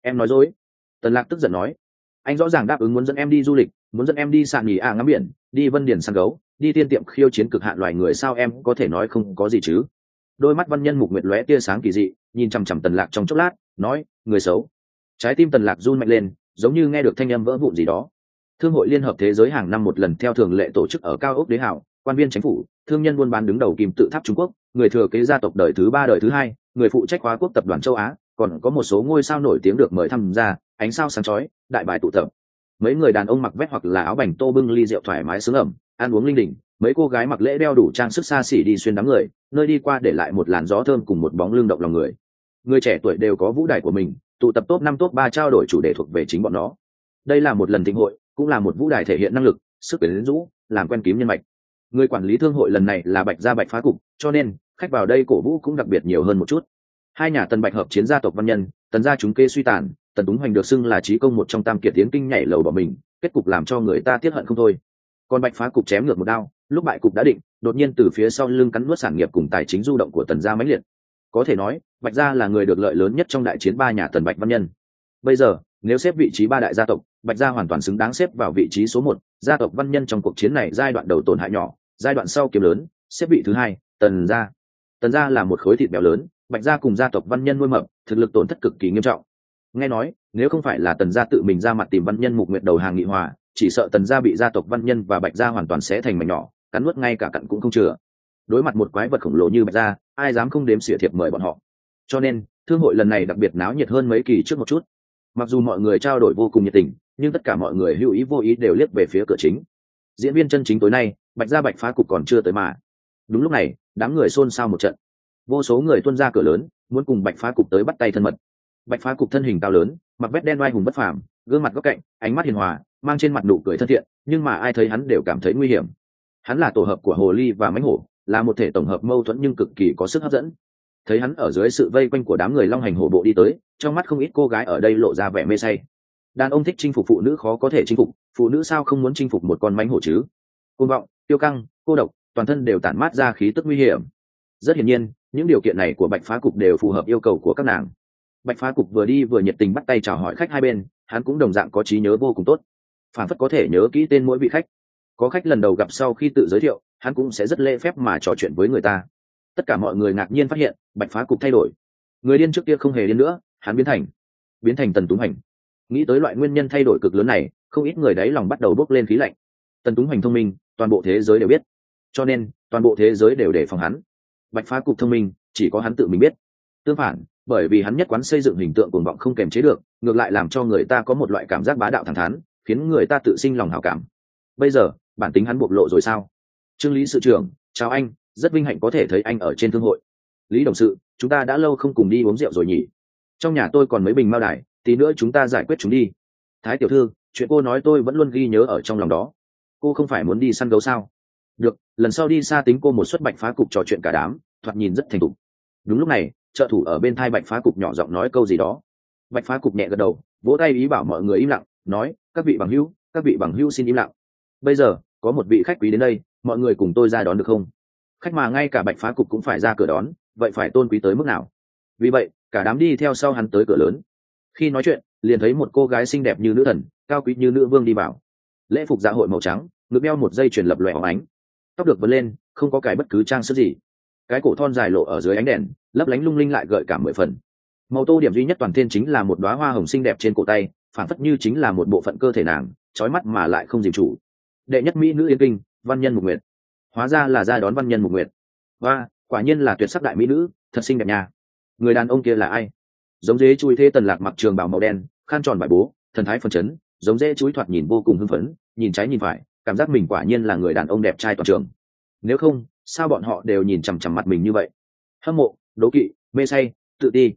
Em nói dối. Tần Lạc tức giận nói. Anh rõ ràng đáp ứng muốn dẫn em đi du lịch, muốn dẫn em đi sạn nghỉ ngắm biển, đi Vân Điền săn gấu, đi tiên tiệm khiêu chiến cực hạn loài người, sao em có thể nói không có gì chứ? Đôi mắt Văn Nhân Mục Nguyệt lóe tia sáng kỳ dị, nhìn chằm chằm Tần Lạc trong chốc lát, nói, người xấu. Trái tim Tần Lạc run mạnh lên, giống như nghe được thanh âm vỡ vụn gì đó. Thương hội Liên hợp Thế giới hàng năm một lần theo thường lệ tổ chức ở Cao ốc Đế Hảo, quan viên chính phủ, thương nhân buôn bán đứng đầu Kim Tự Tháp Trung Quốc, người thừa kế gia tộc đời thứ 3 đời thứ 2, người phụ trách Hóa Quốc tập đoàn châu Á, còn có một số ngôi sao nổi tiếng được mời tham gia, ánh sao sáng chói, đại bài tụ tập. Mấy người đàn ông mặc vest hoặc là áo bành tô bưng ly rượu thoải mái sướng ẩm, ăn uống linh đình, mấy cô gái mặc lễ đeo đủ trang sức xa xỉ đi xuyên đám người, nơi đi qua để lại một làn gió thơm cùng một bóng lưng động lòng người. Người trẻ tuổi đều có vũ đài của mình, tụ tập top 5 top 3 trao đổi chủ đề thuộc về chính bọn nó. Đây là một lần thịnh hội, cũng là một vũ đài thể hiện năng lực, sức quyến rũ, làm quen kiếm nhân mạch. Người quản lý thương hội lần này là Bạch gia Bạch phá cục, cho nên khách vào đây cổ vũ cũng đặc biệt nhiều hơn một chút. Hai nhà Tần Bạch hợp chiến gia tộc Văn Nhân, Tần gia chúng kê suy tàn, Tần Túng Hoành được xưng là chí công một trong tam kiệt tiến kinh nhảy lầu bỏ mình, kết cục làm cho người ta tiếc hận không thôi. Còn Bạch phá cục chém ngược một đao, lúc bại cục đã định, đột nhiên từ phía sau lưng cắn nuốt sản nghiệp cùng tài chính du động của Tần gia mãnh liệt. Có thể nói, Bạch gia là người được lợi lớn nhất trong đại chiến ba nhà Tần Bạch Văn Nhân. Bây giờ, nếu xếp vị trí ba đại gia tộc, Bạch gia hoàn toàn xứng đáng xếp vào vị trí số 1, gia tộc Văn Nhân trong cuộc chiến này giai đoạn đầu tổn hại nhỏ, giai đoạn sau kiếm lớn, xếp vị thứ 2, Tần gia. Tần gia là một khối thịt béo lớn, Bạch gia cùng gia tộc Văn Nhân nuôi mập, thực lực tổn thất cực kỳ nghiêm trọng. Nghe nói, nếu không phải là Tần gia tự mình ra mặt tìm Văn Nhân Mục Nguyệt đầu hàng nghị hòa, chỉ sợ Tần gia bị gia tộc Văn Nhân và Bạch gia hoàn toàn xé thành mảnh nhỏ, cắn nuốt ngay cả cặn cũng không chừa. Đối mặt một quái vật khổng lồ như Bạch gia, ai dám không đếm xỉa thiệp mời bọn họ. Cho nên, thương hội lần này đặc biệt náo nhiệt hơn mấy kỳ trước một chút. Mặc dù mọi người trao đổi vô cùng nhiệt tình, nhưng tất cả mọi người hữu ý vô ý đều liếc về phía cửa chính. Diễn viên chân chính tối nay, Bạch gia Bạch phá cục còn chưa tới mà. Đúng lúc này, đám người xôn xao một trận. Vô số người tuôn ra cửa lớn, muốn cùng Bạch phá cục tới bắt tay thân mật. Bạch phá cục thân hình cao lớn, mặc vest đen oai hùng bất phàm, gương mặt góc cạnh, ánh mắt hiền hòa, mang trên mặt nụ cười thân thiện, nhưng mà ai thấy hắn đều cảm thấy nguy hiểm. Hắn là tổ hợp của hồ ly và mãnh hổ, là một thể tổng hợp mâu thuẫn nhưng cực kỳ có sức hấp dẫn. Thấy hắn ở dưới sự vây quanh của đám người long hành hổ bộ đi tới, trong mắt không ít cô gái ở đây lộ ra vẻ mê say. Đàn ông thích chinh phục phụ nữ khó có thể chinh phục, phụ nữ sao không muốn chinh phục một con mãnh hổ chứ? Côn vọng, tiêu căng, cô độc, toàn thân đều tản mát ra khí tức nguy hiểm. Rất hiển nhiên, những điều kiện này của Bạch phá cục đều phù hợp yêu cầu của các nàng. Bạch phá cục vừa đi vừa nhiệt tình bắt tay chào hỏi khách hai bên, hắn cũng đồng dạng có trí nhớ vô cùng tốt, phản phất có thể nhớ kỹ tên mỗi vị khách. Có khách lần đầu gặp sau khi tự giới thiệu, hắn cũng sẽ rất lễ phép mà trò chuyện với người ta. Tất cả mọi người ngạc nhiên phát hiện, Bạch phá cục thay đổi. Người điên trước kia không hề điên nữa, hắn biến thành Tần Túng Hoành. Nghĩ tới loại nguyên nhân thay đổi cực lớn này, không ít người đáy lòng bắt đầu bốc lên khí lạnh. Tần Túng Hoành thông minh, toàn bộ thế giới đều biết, cho nên toàn bộ thế giới đều đề phòng hắn. Bạch phá cục thông minh, chỉ có hắn tự mình biết. Tương phản, bởi vì hắn nhất quán xây dựng hình tượng cuồng vọng không kềm chế được, ngược lại làm cho người ta có một loại cảm giác bá đạo thẳng thắn, khiến người ta tự sinh lòng hảo cảm. Bây giờ, bản tính hắn bộc lộ rồi sao? Trương Lý sự trưởng, chào anh, rất vinh hạnh có thể thấy anh ở trên thương hội. Lý đồng sự, chúng ta đã lâu không cùng đi uống rượu rồi nhỉ? Trong nhà tôi còn mấy bình mao đài, tí nữa chúng ta giải quyết chúng đi. Thái tiểu thư, chuyện cô nói tôi vẫn luôn ghi nhớ ở trong lòng đó. Cô không phải muốn đi săn gấu sao? Được, lần sau đi xa tính cô một suất. Bạch phá cục trò chuyện cả đám, thoạt nhìn rất thành thục. Đúng lúc này, trợ thủ ở bên thai Bạch phá cục nhỏ giọng nói câu gì đó. Bạch phá cục nhẹ gật đầu, vỗ tay ý bảo mọi người im lặng, nói, các vị bằng hữu xin im lặng. Bây giờ có một vị khách quý đến đây, mọi người cùng tôi ra đón được không? Khách mà ngay cả Bạch phá cục cũng phải ra cửa đón, vậy phải tôn quý tới mức nào? Vì vậy, cả đám đi theo sau hắn tới cửa lớn. Khi nói chuyện, liền thấy một cô gái xinh đẹp như nữ thần, cao quý như nữ vương đi vào. Lễ phục dạ hội màu trắng, ngực đeo một dây chuyền lập lòe óng ánh, tóc được vấn lên, không có cài bất cứ trang sức gì. Cái cổ thon dài lộ ở dưới ánh đèn, lấp lánh lung linh lại gợi cảm 10 phần. Màu tô điểm duy nhất toàn thiên chính là một đóa hoa hồng xinh đẹp trên cổ tay, phản phất như chính là một bộ phận cơ thể nàng, chói mắt mà lại không dìm chủ. Đệ nhất mỹ nữ Yên Kinh, Văn Nhân Mục Nguyệt. Hóa ra là ra đón Văn Nhân Mục Nguyệt. Và quả nhiên là tuyệt sắc đại mỹ nữ, thật xinh đẹp nha. Người đàn ông kia là ai? Giống dế chui thế Tần Lạc mặc trường bào màu đen, khăn tròn bài bố, thần thái phấn chấn, giống dế chui thoạt nhìn vô cùng hưng phấn, nhìn trái nhìn phải, cảm giác mình quả nhiên là người đàn ông đẹp trai toàn trường. Nếu không, sao bọn họ đều nhìn chằm chằm mặt mình như vậy? Hâm mộ, đố kỵ, mê say, tự ti.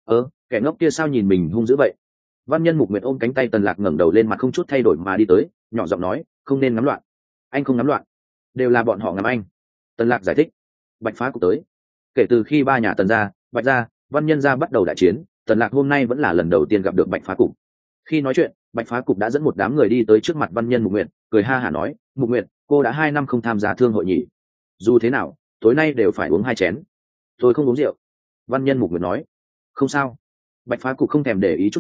Kẻ ngốc kia sao nhìn mình hung dữ vậy? Văn Nhân Mục Nguyệt ôm cánh tay Tần Lạc ngẩng đầu lên, mặt không chút thay đổi mà đi tới, nhỏ giọng nói, không nên ngắm loạn. Anh không ngắm loạn, đều là bọn họ ngắm anh. Tần Lạc giải thích. Bạch phá cục tới. Kể từ khi ba nhà Tần gia, Bạch gia, Văn Nhân gia bắt đầu đại chiến, Tần Lạc hôm nay vẫn là lần đầu tiên gặp được Bạch phá cục. Khi nói chuyện, Bạch phá cục đã dẫn một đám người đi tới trước mặt Văn Nhân Mục Nguyệt, cười ha hả nói, Mục Nguyệt, cô đã 2 năm không tham gia thương hội nhỉ? Dù thế nào, tối nay đều phải uống 2 chén. Tôi không uống rượu. Văn Nhân Mục Nguyệt nói. Không sao. Bạch phá cục không thèm để ý chút nào,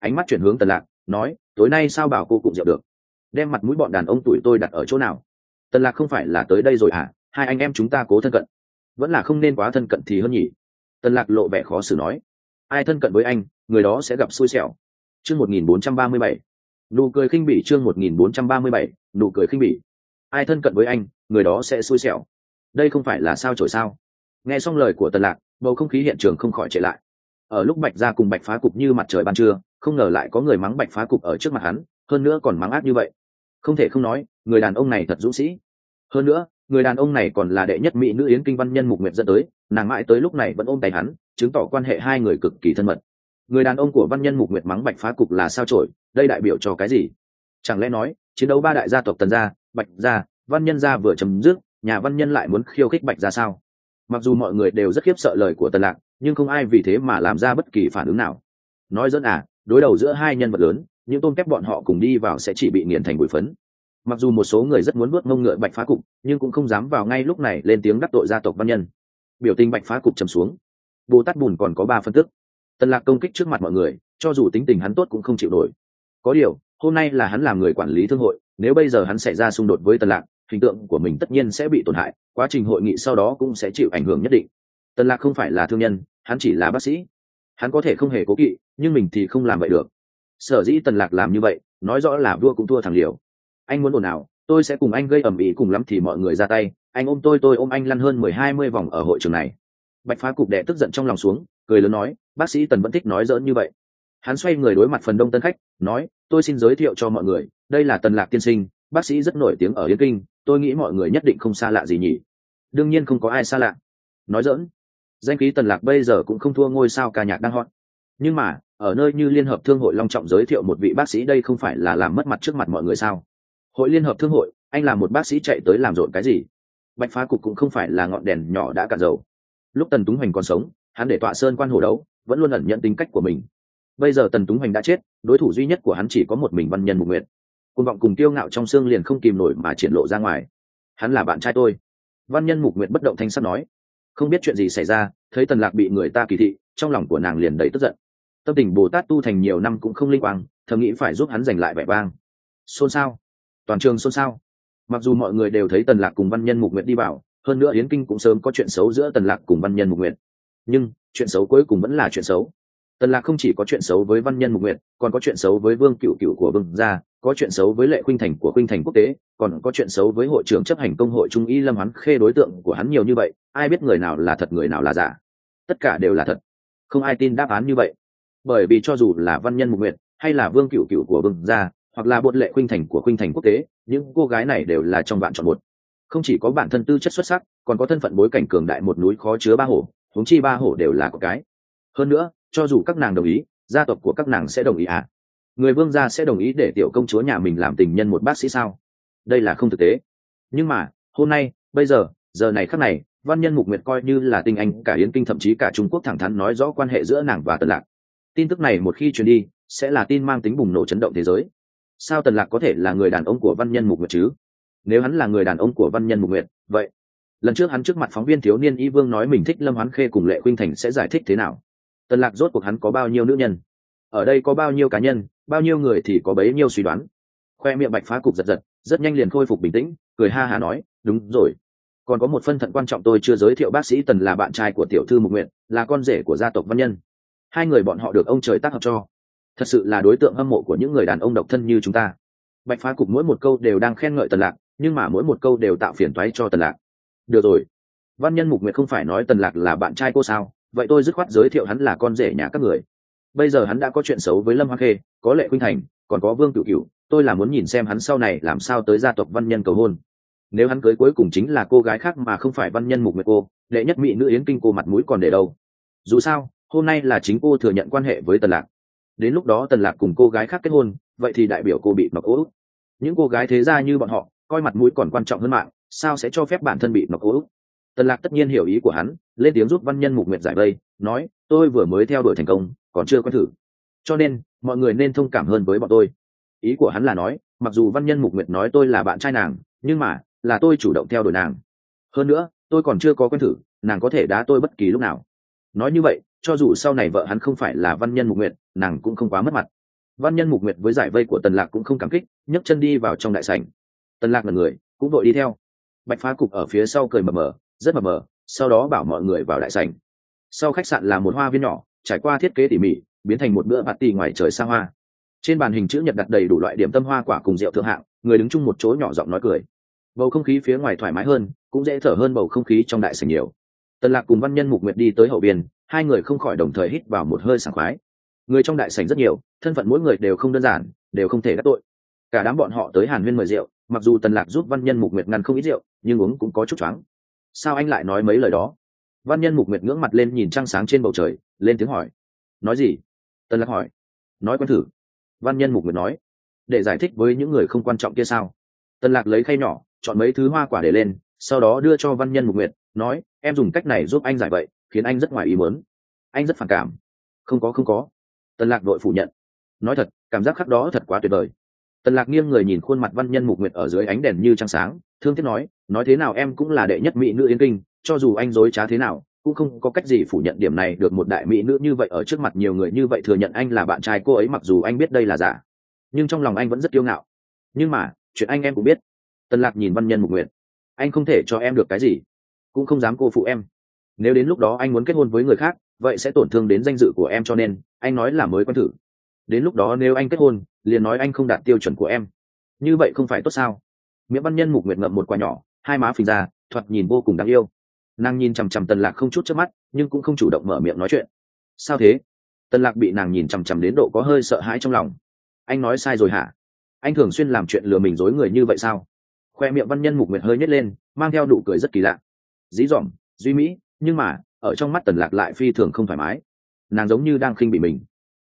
ánh mắt chuyển hướng Tần Lạc, nói, tối nay sao bảo cô cùng rượu được, đem mặt mũi bọn đàn ông tuổi tôi đặt ở chỗ nào? Tần Lạc không phải là tới đây rồi à? Hai anh em chúng ta cố thân cận, vẫn là không nên quá thân cận thì hơn nhỉ? Tần Lạc lộ vẻ khó xử nói, ai thân cận với anh, người đó sẽ gặp xui xẻo. Chương 1437, nụ cười khinh bỉ. Chương 1437, nụ cười khinh bỉ. Ai thân cận với anh, người đó sẽ xui xẻo. Đây không phải là sao chổi sao? Nghe xong lời của Tần Lạc, bầu không khí hiện trường không khỏi trệ lại. Ở lúc Bạch gia cùng Bạch Phá Cục như mặt trời ban trưa, không ngờ lại có người mắng Bạch Phá Cục ở trước mặt hắn, hơn nữa còn mắng ác như vậy. Không thể không nói, người đàn ông này thật dũng sĩ. Hơn nữa, người đàn ông này còn là đệ nhất mỹ nữ Yến Kinh Văn Nhân Mục Nguyệt dẫn tới, nàng mãi tới lúc này vẫn ôm tay hắn, chứng tỏ quan hệ hai người cực kỳ thân mật. Người đàn ông của Văn Nhân Mục Nguyệt mắng Bạch Phá Cục là sao chổi, đây đại biểu cho cái gì? Chẳng lẽ nói, chiến đấu ba đại gia tộc Tần gia, Bạch gia, Văn Nhân gia vừa chấm dứt, nhà Văn Nhân lại muốn khiêu khích Bạch gia sao? Mặc dù mọi người đều rất khiếp sợ lời của Tần Lạc, nhưng không ai vì thế mà làm ra bất kỳ phản ứng nào. Nói dẫn à, đối đầu giữa hai nhân vật lớn, những tôm kép bọn họ cùng đi vào sẽ chỉ bị nghiền thành bụi phấn. Mặc dù một số người rất muốn vuốt mông ngựa Bạch Phá Cục, nhưng cũng không dám vào ngay lúc này lên tiếng đắc tội gia tộc Văn Nhân. Biểu tình Bạch Phá Cục trầm xuống. Bồ Tát Bùn còn có 3 phân tức. Tần Lạc công kích trước mặt mọi người, cho dù tính tình hắn tốt cũng không chịu nổi. Có điều, hôm nay là hắn làm người quản lý thương hội, nếu bây giờ hắn xảy ra xung đột với Tần Lạc, hình tượng của mình tất nhiên sẽ bị tổn hại, quá trình hội nghị sau đó cũng sẽ chịu ảnh hưởng nhất định. Tần Lạc không phải là thương nhân, hắn chỉ là bác sĩ. Hắn có thể không hề cố kỵ, nhưng mình thì không làm vậy được. Sở dĩ Tần Lạc làm như vậy, nói rõ là vua cũng thua thằng liều. Anh muốn ồn ào, tôi sẽ cùng anh gây ầm ĩ, cùng lắm thì mọi người ra tay, anh ôm tôi ôm anh, lăn hơn 10-20 vòng ở hội trường này. Bạch Phá Cục đè tức giận trong lòng xuống, cười lớn nói, bác sĩ Tần vẫn thích nói giỡn như vậy. Hắn xoay người đối mặt phần đông tân khách, nói, tôi xin giới thiệu cho mọi người, đây là Tần Lạc tiên sinh, bác sĩ rất nổi tiếng ở Yến Kinh, tôi nghĩ mọi người nhất định không xa lạ gì nhỉ? Đương nhiên không có ai xa lạ. Nói giỡn, danh khí Tần Lạc bây giờ cũng không thua ngôi sao ca nhạc đang hot. Nhưng mà, ở nơi như Liên hợp Thương hội long trọng giới thiệu một vị bác sĩ, đây không phải là làm mất mặt trước mặt mọi người sao? Hội Liên hợp Thương hội, anh là một bác sĩ chạy tới làm rộn cái gì? Bạch Phá Cục cũng không phải là ngọn đèn nhỏ đã cạn dầu. Lúc Tần Túng Hoành còn sống, hắn để tọa sơn quan hổ đấu, vẫn luôn ẩn nhận tính cách của mình. Bây giờ Tần Túng Hoành đã chết, đối thủ duy nhất của hắn chỉ có một mình Văn Nhân Mục Nguyệt. Cuồng vọng cùng kiêu ngạo trong xương liền không kìm nổi mà triển lộ ra ngoài. Hắn là bạn trai tôi. Văn Nhân Mục Nguyệt bất động thanh sắc nói. Không biết chuyện gì xảy ra, thấy Tần Lạc bị người ta kỳ thị, trong lòng của nàng liền đầy tức giận. Tâm tình Bồ Tát tu thành nhiều năm cũng không linh quang, thầm nghĩ phải giúp hắn giành lại vẻ vang. Xôn xao, toàn trường xôn xao. Mặc dù mọi người đều thấy Tần Lạc cùng Văn Nhân Mục Nguyệt đi vào, hơn nữa Yến Kinh cũng sớm có chuyện xấu giữa Tần Lạc cùng Văn Nhân Mục Nguyệt, nhưng chuyện xấu cuối cùng vẫn là chuyện xấu. Tần Lạc không chỉ có chuyện xấu với Văn Nhân Mục Nguyệt, còn có chuyện xấu với Vương Cửu Cửu của Vương gia, có chuyện xấu với Lệ Khuynh Thành của Khuynh Thành Quốc tế, còn có chuyện xấu với hội trưởng chấp hành công hội Trung Y Lâm Hoán Khê. Đối tượng của hắn nhiều như vậy, ai biết người nào là thật người nào là giả? Tất cả đều là thật. Không ai tin đáp án như vậy. Bởi vì cho dù là Văn Nhân Mục Nguyệt, hay là Vương Cửu Cửu của Vương gia, hoặc là Bột Lệ Khuynh Thành của Khuynh Thành Quốc tế, những cô gái này đều là trong vạn chọn một. Không chỉ có bản thân tư chất xuất sắc, còn có thân phận bối cảnh cường đại, một núi khó chứa ba hổ, huống chi ba hổ đều là có cái. Hơn nữa, cho dù các nàng đồng ý, gia tộc của các nàng sẽ đồng ý à? Người Vương gia sẽ đồng ý để tiểu công chúa nhà mình làm tình nhân một bác sĩ sao? Đây là không thực tế. Nhưng mà, hôm nay, bây giờ, giờ này khắc này, Văn Nhân Mục Nguyệt coi như là tinh anh cả Yến Kinh, thậm chí cả Trung Quốc thẳng thắn nói rõ quan hệ giữa nàng và Tần Lạc. Tin tức này một khi truyền đi, sẽ là tin mang tính bùng nổ chấn động thế giới. Sao Tần Lạc có thể là người đàn ông của Văn Nhân Mục Nguyệt chứ? Nếu hắn là người đàn ông của Văn Nhân Mục Nguyệt, vậy lần trước hắn trước mặt phóng viên thiếu niên Y Vương nói mình thích Lâm Hoán Khê cùng Lệ Khuynh Thành sẽ giải thích thế nào? Tần Lạc rốt cuộc hắn có bao nhiêu nữ nhân? Ở đây có bao nhiêu cá nhân, bao nhiêu người thì có bấy nhiêu suy đoán. Khoe miệng Bạch Phá Cục giật giật, rất nhanh liền khôi phục bình tĩnh, cười ha hả nói, đúng rồi, còn có một phân thận quan trọng tôi chưa giới thiệu, bác sĩ Tần là bạn trai của tiểu thư Mục Nguyệt, là con rể của gia tộc Văn Nhân. Hai người bọn họ được ông trời tác hợp cho, thật sự là đối tượng hâm mộ của những người đàn ông độc thân như chúng ta. Bạch Phá Cục mỗi một câu đều đang khen ngợi Tần Lạc, nhưng mà mỗi một câu đều tạo phiền toái cho Tần Lạc. Được rồi, Văn Nhân Mục Nguyệt không phải nói Tần Lạc là bạn trai cô sao? Vậy tôi dứt khoát giới thiệu hắn là con rể nhà các người. Bây giờ hắn đã có chuyện xấu với Lâm Hoán Khê, có Lệ Khuynh Thành, còn có Vương Cửu Cửu, tôi là muốn nhìn xem hắn sau này làm sao tới gia tộc Văn Nhân cầu hôn. Nếu hắn cưới cuối cùng chính là cô gái khác mà không phải Văn Nhân Mục Nguyệt cô, đệ nhất mỹ nữ Yến Kinh cô mặt mũi còn để đâu? Dù sao, hôm nay là chính cô thừa nhận quan hệ với Tần Lạc. Đến lúc đó Tần Lạc cùng cô gái khác kết hôn, vậy thì đại biểu cô bị nọc ố. Những cô gái thế gia như bọn họ, coi mặt mũi còn quan trọng hơn mạng, sao sẽ cho phép bản thân bị nọc ố? Tần Lạc tất nhiên hiểu ý của hắn, lên tiếng giúp Văn Nhân Mục Nguyệt giải vây, nói, tôi vừa mới theo đuổi thành công, còn chưa quen thử, cho nên mọi người nên thông cảm hơn với bọn tôi. Ý của hắn là nói, mặc dù Văn Nhân Mục Nguyệt nói tôi là bạn trai nàng, nhưng mà là tôi chủ động theo đuổi nàng. Hơn nữa, tôi còn chưa có quen thử, nàng có thể đá tôi bất kỳ lúc nào. Nói như vậy, cho dù sau này vợ hắn không phải là Văn Nhân Mục Nguyệt, nàng cũng không quá mất mặt. Văn Nhân Mục Nguyệt với giải vây của Tần Lạc cũng không cảm kích, nhấc chân đi vào trong đại sảnh. Tần Lạc ngẩn người, cũng vội đi theo. Bạch Phá Cục ở phía sau cười mờ mờ, rất mờ mờ, sau đó bảo mọi người vào đại sảnh. Sau khách sạn là một hoa viên nhỏ, trải qua thiết kế tỉ mỉ, biến thành một bữa party ngoài trời xa hoa. Trên bàn hình chữ nhật đặt đầy đủ loại điểm tâm hoa quả cùng rượu thượng hạng, người đứng chung một chỗ nhỏ giọng nói cười. Bầu không khí phía ngoài thoải mái hơn, cũng dễ thở hơn bầu không khí trong đại sảnh nhiều. Tần Lạc cùng Văn Nhân Mục Nguyệt đi tới hậu biên, hai người không khỏi đồng thời hít vào một hơi sảng khoái. Người trong đại sảnh rất nhiều, thân phận mỗi người đều không đơn giản, đều không thể đắc tội. Cả đám bọn họ tới Hàn Huyên mời rượu, mặc dù Tần Lạc giúp Văn Nhân Mục Nguyệt ngăn không ít rượu, nhưng uống cũng có chút choáng. Sao anh lại nói mấy lời đó? Văn Nhân Mục Nguyệt ngưỡng mặt lên nhìn trăng sáng trên bầu trời, lên tiếng hỏi. Nói gì? Tần Lạc hỏi. Nói quen thử. Văn Nhân Mục Nguyệt nói. Để giải thích với những người không quan trọng kia sao? Tần Lạc lấy khay nhỏ, chọn mấy thứ hoa quả để lên, sau đó đưa cho Văn Nhân Mục Nguyệt, nói, em dùng cách này giúp anh giải vậy, khiến anh rất ngoài ý muốn. Anh rất phản cảm. Không có. Tần Lạc đội phủ nhận. Nói thật, cảm giác khắc đó thật quá tuyệt vời. Tần Lạc nghiêng người nhìn khuôn mặt Văn Nhân Mục Nguyệt ở dưới ánh đèn như trăng sáng, thương tiếc nói thế nào em cũng là đệ nhất mỹ nữ Yên Kinh, cho dù anh dối trá thế nào, cũng không có cách gì phủ nhận điểm này được. Một đại mỹ nữ như vậy ở trước mặt nhiều người như vậy thừa nhận anh là bạn trai cô ấy, mặc dù anh biết đây là giả, nhưng trong lòng anh vẫn rất kiêu ngạo. Nhưng mà, chuyện anh em cũng biết. Tần Lạc nhìn Văn Nhân Mục Nguyệt. Anh không thể cho em được cái gì, cũng không dám cô phụ em. Nếu đến lúc đó anh muốn kết hôn với người khác, vậy sẽ tổn thương đến danh dự của em, cho nên anh nói là mới quen thử. Đến lúc đó nếu anh kết hôn, liền nói anh không đạt tiêu chuẩn của em, như vậy không phải tốt sao? Miệng Văn Nhân Mục Nguyệt ngậm một quả nhỏ, hai má phình ra, thoạt nhìn vô cùng đáng yêu. Nàng nhìn chằm chằm Tần Lạc không chút chớp mắt, nhưng cũng không chủ động mở miệng nói chuyện. Sao thế? Tần Lạc bị nàng nhìn chằm chằm đến độ có hơi sợ hãi trong lòng. Anh nói sai rồi hả? Anh thường xuyên làm chuyện lừa mình dối người như vậy sao? Khoe miệng Văn Nhân Mục Nguyệt hơi nhếch lên, mang theo nụ cười rất kỳ lạ, dí dỏm, duy mỹ, nhưng mà ở trong mắt Tần Lạc lại phi thường không thoải mái. Nàng giống như đang khinh bỉ mình.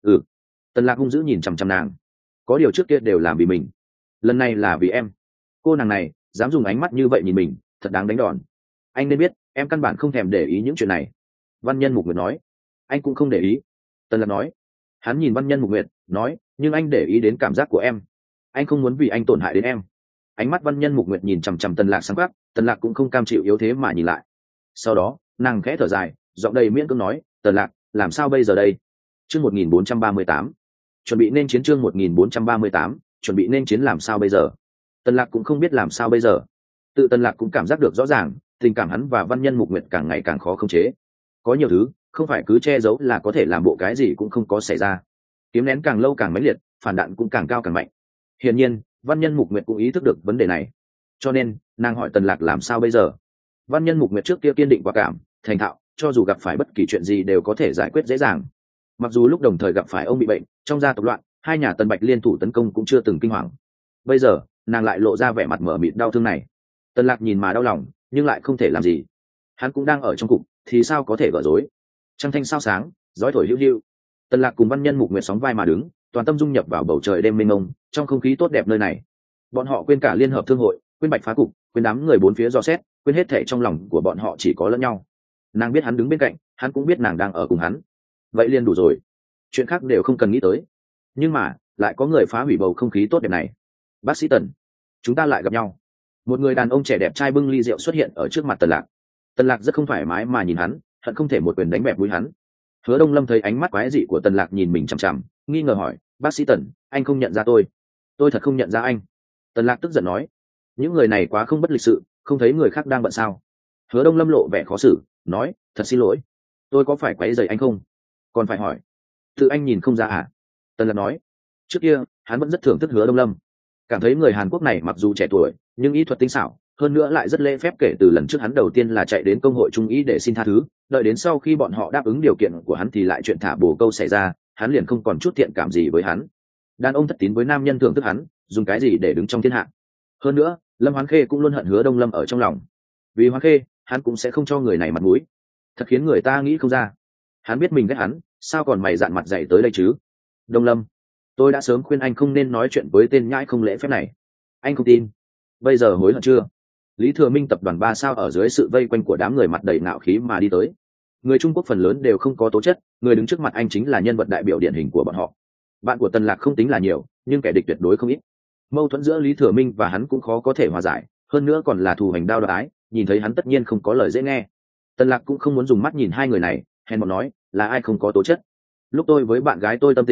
Tần Lạc hung dữ nhìn chằm chằm nàng. Có điều trước kia đều làm vì mình, lần này là vì em. Cô nàng này dám dùng ánh mắt như vậy nhìn mình, thật đáng đánh đòn. Anh nên biết, em căn bản không thèm để ý những chuyện này. Văn Nhân Mục Nguyệt nói. Anh cũng không để ý. Tần Lạc nói. Hắn nhìn Văn Nhân Mục Nguyệt, nói, nhưng anh để ý đến cảm giác của em. Anh không muốn vì anh tổn hại đến em. Ánh mắt Văn Nhân Mục Nguyệt nhìn chằm chằm Tần Lạc sáng quắc, Tần Lạc cũng không cam chịu yếu thế mà nhìn lại. Sau đó, nàng khẽ thở dài, giọng đầy miễn cưỡng nói, Tần Lạc, làm sao bây giờ đây? Chương 1438. Chuẩn bị nên chiến. Chương 1438, chuẩn bị nên chiến. Làm sao bây giờ? Tần Lạc cũng không biết làm sao bây giờ. Tự Tần Lạc cũng cảm giác được rõ ràng, tình cảm hắn và Văn Nhân Mục Nguyệt càng ngày càng khó khống chế. Có nhiều thứ, không phải cứ che giấu là có thể làm bộ cái gì cũng không có xảy ra. Kiếm nén càng lâu càng mãnh liệt, phản đạn cũng càng cao càng mạnh. Hiển nhiên, Văn Nhân Mục Nguyệt cũng ý thức được vấn đề này. Cho nên, nàng hỏi Tần Lạc làm sao bây giờ. Văn Nhân Mục Nguyệt trước kia kiên định quả cảm, thành thạo, cho dù gặp phải bất kỳ chuyện gì đều có thể giải quyết dễ dàng. Mặc dù lúc đồng thời gặp phải ông bị bệnh, trong gia tộc loạn, hai nhà Tần Bạch liên thủ tấn công cũng chưa từng kinh hoàng. Bây giờ, nàng lại lộ ra vẻ mặt mờ mịt đau thương này. Tần Lạc nhìn mà đau lòng, nhưng lại không thể làm gì. Hắn cũng đang ở trong cục, thì sao có thể gỡ rối. Trăng thanh sao sáng, gió thổi hữu hữu. Tần Lạc cùng Văn Nhân Mục Nguyệt sóng vai mà đứng, toàn tâm dung nhập vào bầu trời đêm mênh mông, trong không khí tốt đẹp nơi này. Bọn họ quên cả liên hợp thương hội, quên Bạch Phá Cục, quên đám người bốn phía dò xét, quên hết thảy, trong lòng của bọn họ chỉ có lẫn nhau. Nàng biết hắn đứng bên cạnh, hắn cũng biết nàng đang ở cùng hắn. Vậy liền đủ rồi, chuyện khác đều không cần nghĩ tới. Nhưng mà lại có người phá hủy bầu không khí tốt đẹp này. Bác sĩ Tần, chúng ta lại gặp nhau. Một người đàn ông trẻ đẹp trai bưng ly rượu xuất hiện ở trước mặt Tần Lạc. Tần Lạc rất không thoải mái mà nhìn hắn, hận không thể một quyền đánh bẹp mũi hắn. Hứa Đông Lâm thấy ánh mắt quái dị của Tần Lạc nhìn mình chằm chằm, nghi ngờ hỏi, bác sĩ Tần, anh không nhận ra tôi? Tôi thật không nhận ra anh. Tần Lạc tức giận nói, những người này quá không bất lịch sự, không thấy người khác đang bận sao? Hứa Đông Lâm lộ vẻ khó xử, nói, thật xin lỗi, tôi có phải quấy rầy anh không? Còn phải hỏi, tự anh nhìn không ra à? Tần Lạc nói, trước kia hắn vẫn rất thưởng thức Hứa Đông Lâm, cảm thấy người Hàn Quốc này mặc dù trẻ tuổi nhưng ý thuật tinh xảo, hơn nữa lại rất lễ phép. Kể từ lần trước hắn đầu tiên là chạy đến công hội trung ý để xin tha thứ, đợi đến sau khi bọn họ đáp ứng điều kiện của hắn thì lại chuyện thả bồ câu xảy ra, hắn liền không còn chút thiện cảm gì với hắn. Đàn ông thất tín với nam nhân thưởng thức hắn, dùng cái gì để đứng trong thiên hạ? Hơn nữa, Lâm Hoán Khê cũng luôn hận Hứa Đông Lâm ở trong lòng. Vì Hoán Khê, hắn cũng sẽ không cho người này mặt mũi. Thật khiến người ta nghĩ không ra. Hắn biết mình ghét hắn, sao còn mày dạn mặt dày tới đây chứ? Đông Lâm, tôi đã sớm khuyên anh không nên nói chuyện với tên nhãi không lễ phép này. Anh không tin, bây giờ hối hận chưa? Lý Thừa Minh tập đoàn 3 sao ở dưới sự vây quanh của đám người mặt đầy ngạo khí mà đi tới. Người Trung Quốc phần lớn đều không có tố chất, người đứng trước mặt anh chính là nhân vật đại biểu điển hình của bọn họ. Bạn của Tần Lạc không tính là nhiều, nhưng kẻ địch tuyệt đối không ít. Mâu thuẫn giữa Lý Thừa Minh và hắn cũng khó có thể hòa giải, hơn nữa còn là thù hành đao đoạt ái, nhìn thấy hắn tất nhiên không có lời dễ nghe. Tần Lạc cũng không muốn dùng mắt nhìn hai người này, hèn mọn nói, là ai không có tố chất? Lúc tôi với bạn gái tôi tâm tình,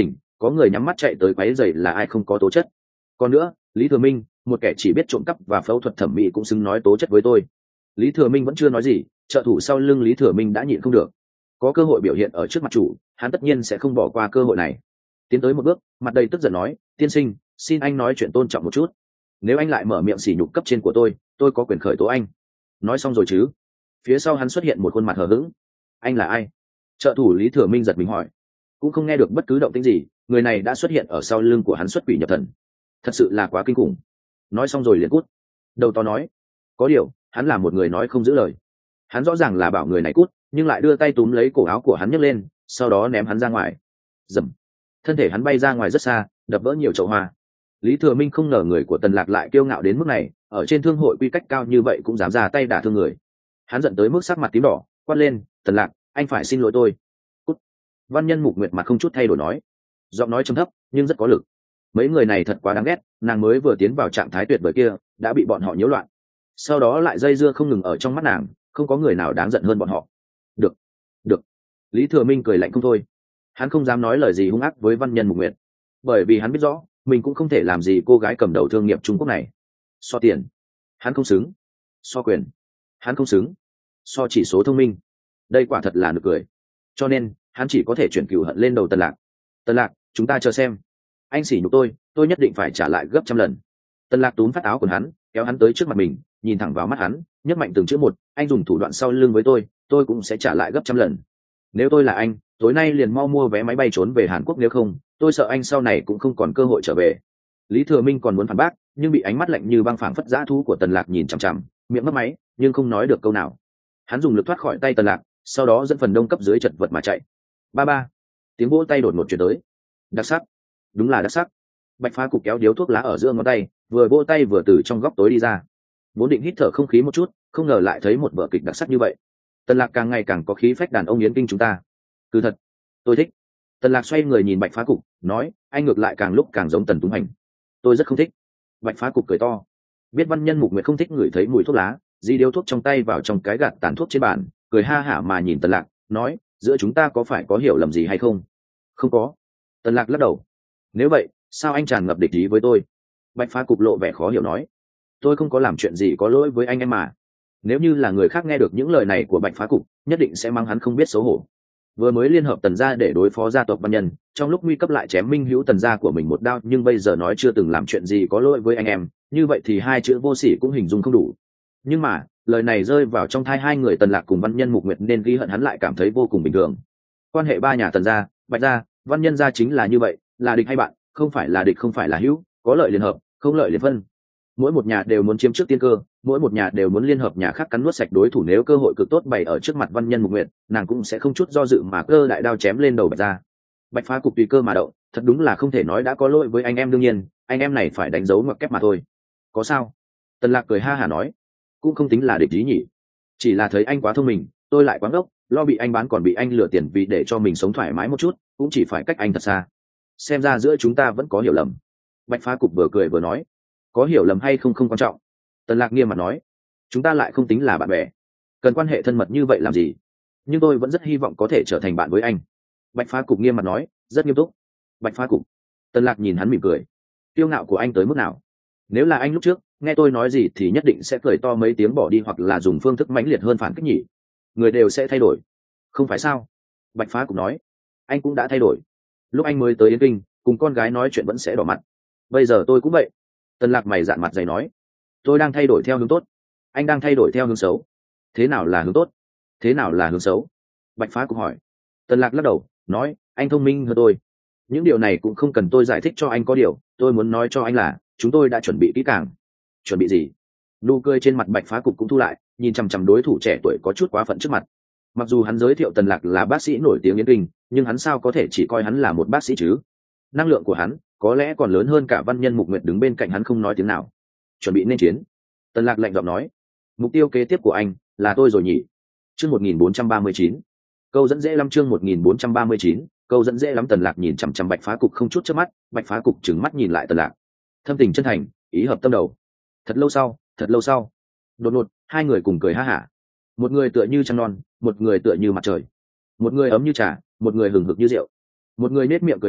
có người nhắm mắt chạy tới quấy rầy là ai không có tố chất. Còn nữa, Lý Thừa Minh, một kẻ chỉ biết trộm cắp và phẫu thuật thẩm mỹ cũng xứng nói tố chất với tôi. Lý Thừa Minh vẫn chưa nói gì, trợ thủ sau lưng Lý Thừa Minh đã nhịn không được. Có cơ hội biểu hiện ở trước mặt chủ, hắn tất nhiên sẽ không bỏ qua cơ hội này. Tiến tới một bước, mặt đầy tức giận nói, tiên sinh, xin anh nói chuyện tôn trọng một chút. Nếu anh lại mở miệng sỉ nhục cấp trên của tôi có quyền khởi tố anh. Nói xong rồi chứ? Phía sau hắn xuất hiện một khuôn mặt hờ hững. Anh là ai? Trợ thủ Lý Thừa Minh giật mình hỏi. Cũng không nghe được bất cứ động tĩnh gì, người này đã xuất hiện ở sau lưng của hắn, xuất quỷ nhập thần. Thật sự là quá kinh khủng. Nói xong rồi liền cút. Đầu to nói. Có điều, hắn là một người nói không giữ lời. Hắn rõ ràng là bảo người này cút, nhưng lại đưa tay túm lấy cổ áo của hắn nhấc lên, sau đó ném hắn ra ngoài. Dầm. Thân thể hắn bay ra ngoài rất xa, đập vỡ nhiều chậu hoa. Lý Thừa Minh không ngờ người của Tần Lạc lại kiêu ngạo đến mức này, ở trên thương hội quy cách cao như vậy cũng dám ra tay đả thương người. Hắn giận tới mức sắc mặt tím đỏ, quát lên, Tần Lạc, anh phải xin lỗi tôi. Cút. Văn Nhân Mục Nguyệt mặt không chút thay đổi nói, giọng nói trầm thấp nhưng rất có lực. Mấy người này thật quá đáng ghét, nàng mới vừa tiến vào trạng thái tuyệt vời kia đã bị bọn họ nhiễu loạn, sau đó lại dây dưa không ngừng ở trong mắt nàng, không có người nào đáng giận hơn bọn họ. Được, được. Lý Thừa Minh cười lạnh không thôi. Hắn không dám nói lời gì hung ác với Văn Nhân Mục Nguyệt, bởi vì hắn biết rõ mình cũng không thể làm gì cô gái cầm đầu thương nghiệp Trung Quốc này. So tiền, hắn không xứng. So quyền, hắn không xứng. So chỉ số thông minh, đây quả thật là nực cười. Cho nên hắn chỉ có thể chuyển cửu hận lên đầu Tần Lạc. Tần Lạc, chúng ta chờ xem. Anh sỉ nhục tôi nhất định phải trả lại gấp trăm lần. Tần Lạc túm phát áo của hắn, kéo hắn tới trước mặt mình, nhìn thẳng vào mắt hắn, nhấc mạnh từng chữ một, anh dùng thủ đoạn sau lưng với tôi cũng sẽ trả lại gấp trăm lần. Nếu tôi là anh, tối nay liền mau mua vé máy bay trốn về Hàn Quốc, nếu không tôi sợ anh sau này cũng không còn cơ hội trở về. Lý Thừa Minh còn muốn phản bác, nhưng bị ánh mắt lạnh như băng phảng phất dã thú của Tần Lạc nhìn chằm chằm, miệng mấp máy nhưng không nói được câu nào. Hắn dùng lực thoát khỏi tay Tần Lạc, sau đó dẫn phần đông cấp dưới chật vật mà chạy. Ba ba. Tiếng vỗ tay đột ngột truyền tới. Đặc sắc, đúng là đặc sắc. Bạch Phá Cục kéo điếu thuốc lá ở giữa ngón tay, vừa vỗ tay vừa từ trong góc tối đi ra. Vốn định hít thở không khí một chút, không ngờ lại thấy một vở kịch đặc sắc như vậy. Tần Lạc càng ngày càng có khí phách đàn ông yến kinh chúng ta. Cứ thật, tôi thích. Tần Lạc xoay người nhìn Bạch Phá Cục, nói, anh ngược lại càng lúc càng giống Tần Túng Hành. Tôi rất không thích. Bạch Phá Cục cười to. Biết Văn Nhân Mục Nguyệt không thích ngửi thấy mùi thuốc lá, di điếu thuốc trong tay vào trong cái gạt tàn thuốc trên bàn, cười ha hả mà nhìn Tần Lạc, nói, giữa chúng ta có phải có hiểu lầm gì hay không? Không có. Tần Lạc lắc đầu. Nếu vậy, sao anh tràn ngập địch ý với tôi? Bạch Phá Cục lộ vẻ khó hiểu nói. Tôi không có làm chuyện gì có lỗi với anh em mà. Nếu như là người khác nghe được những lời này của Bạch Phá Cục, nhất định sẽ mang hắn không biết xấu hổ. Vừa mới liên hợp Tần gia để đối phó gia tộc Văn Nhân, trong lúc nguy cấp lại chém minh hữu Tần gia của mình một đao, nhưng bây giờ nói chưa từng làm chuyện gì có lỗi với anh em, như vậy thì hai chữ vô sỉ cũng hình dung không đủ. Nhưng mà lời này rơi vào trong tai hai người Tần Lạc cùng Văn Nhân Mục Nguyệt nên ghi hận hắn lại cảm thấy vô cùng bình thường. Quan hệ ba nhà Tần gia, Bạch gia, Văn Nhân gia chính là như vậy, là địch hay bạn, không phải là địch không phải là hữu, có lợi liên hợp, không lợi liên phân. Mỗi một nhà đều muốn chiếm trước tiên cơ, mỗi một nhà đều muốn liên hợp nhà khác cắn nuốt sạch đối thủ. Nếu cơ hội cực tốt bày ở trước mặt Văn Nhân Mục Nguyệt, nàng cũng sẽ không chút do dự mà cơ đại đao chém lên đầu Bạch gia. Bạch Phá Cục tùy cơ mà đậu, thật đúng là không thể nói đã có lỗi với anh em, đương nhiên anh em này phải đánh dấu ngoặc kép mà thôi. Có sao? Tần Lạc cười ha hả nói, cũng không tính là địch ý nhỉ, chỉ là thấy anh quá thông minh, tôi lại quá ngốc, lo bị anh bán còn bị anh lừa tiền, vì để cho mình sống thoải mái một chút cũng chỉ phải cách anh thật xa. Xem ra giữa chúng ta vẫn có hiểu lầm. Bạch Phá Cục vừa cười vừa nói, có hiểu lầm hay không không quan trọng. Tần Lạc nghiêm mặt nói, chúng ta lại không tính là bạn bè, cần quan hệ thân mật như vậy làm gì, nhưng tôi vẫn rất hy vọng có thể trở thành bạn với anh. Bạch Phá Cục nghiêm mặt nói, rất nghiêm túc. Bạch Phá Cục. Tần Lạc nhìn hắn mỉm cười. Kiêu ngạo của anh tới mức nào? Nếu là anh lúc trước nghe tôi nói gì thì nhất định sẽ cười to mấy tiếng bỏ đi, hoặc là dùng phương thức mãnh liệt hơn phản kích nhỉ. Người đều sẽ thay đổi, không phải sao? Bạch Phá Cục nói, anh cũng đã thay đổi. Lúc anh mới tới Yến Kinh cùng con gái nói chuyện vẫn sẽ đỏ mặt, bây giờ tôi cũng vậy. Tần Lạc mày dạn mặt dày nói, tôi đang thay đổi theo hướng tốt, anh đang thay đổi theo hướng xấu. Thế nào là hướng tốt, thế nào là hướng xấu? Bạch Phá Cục hỏi. Tần Lạc lắc đầu nói, anh thông minh hơn tôi, những điều này cũng không cần tôi giải thích cho anh. Có điều tôi muốn nói cho anh là chúng tôi đã chuẩn bị kỹ càng. Chuẩn bị gì? Nụ cười trên mặt Bạch Phá Cục cũng thu lại, nhìn chằm chằm đối thủ trẻ tuổi có chút quá phận trước mặt. Mặc dù hắn giới thiệu Tần Lạc là bác sĩ nổi tiếng Yến Kinh, nhưng hắn sao có thể chỉ coi hắn là một bác sĩ chứ? Năng lượng của hắn có lẽ còn lớn hơn cả Văn Nhân Mục Nguyệt đứng bên cạnh hắn không nói tiếng nào. Chuẩn bị nên chiến. Tần Lạc lạnh giọng nói, mục tiêu kế tiếp của anh là tôi rồi nhỉ? Chương 1439. Câu dẫn dễ lắm. Chương 1439. Câu dẫn dễ lắm. Tần Lạc nhìn chằm chằm Bạch Phá Cục không chút chớp mắt. Bạch Phá Cục trừng mắt nhìn lại Tần Lạc, thâm tình chân thành, ý hợp tâm đầu. Thật lâu sau, đột ngột hai người cùng cười ha hả. Một người tựa như trăng non, một người tựa như mặt trời. Một người ấm như trà, một người hừng hực như rượu. Một người nết miệng cười to,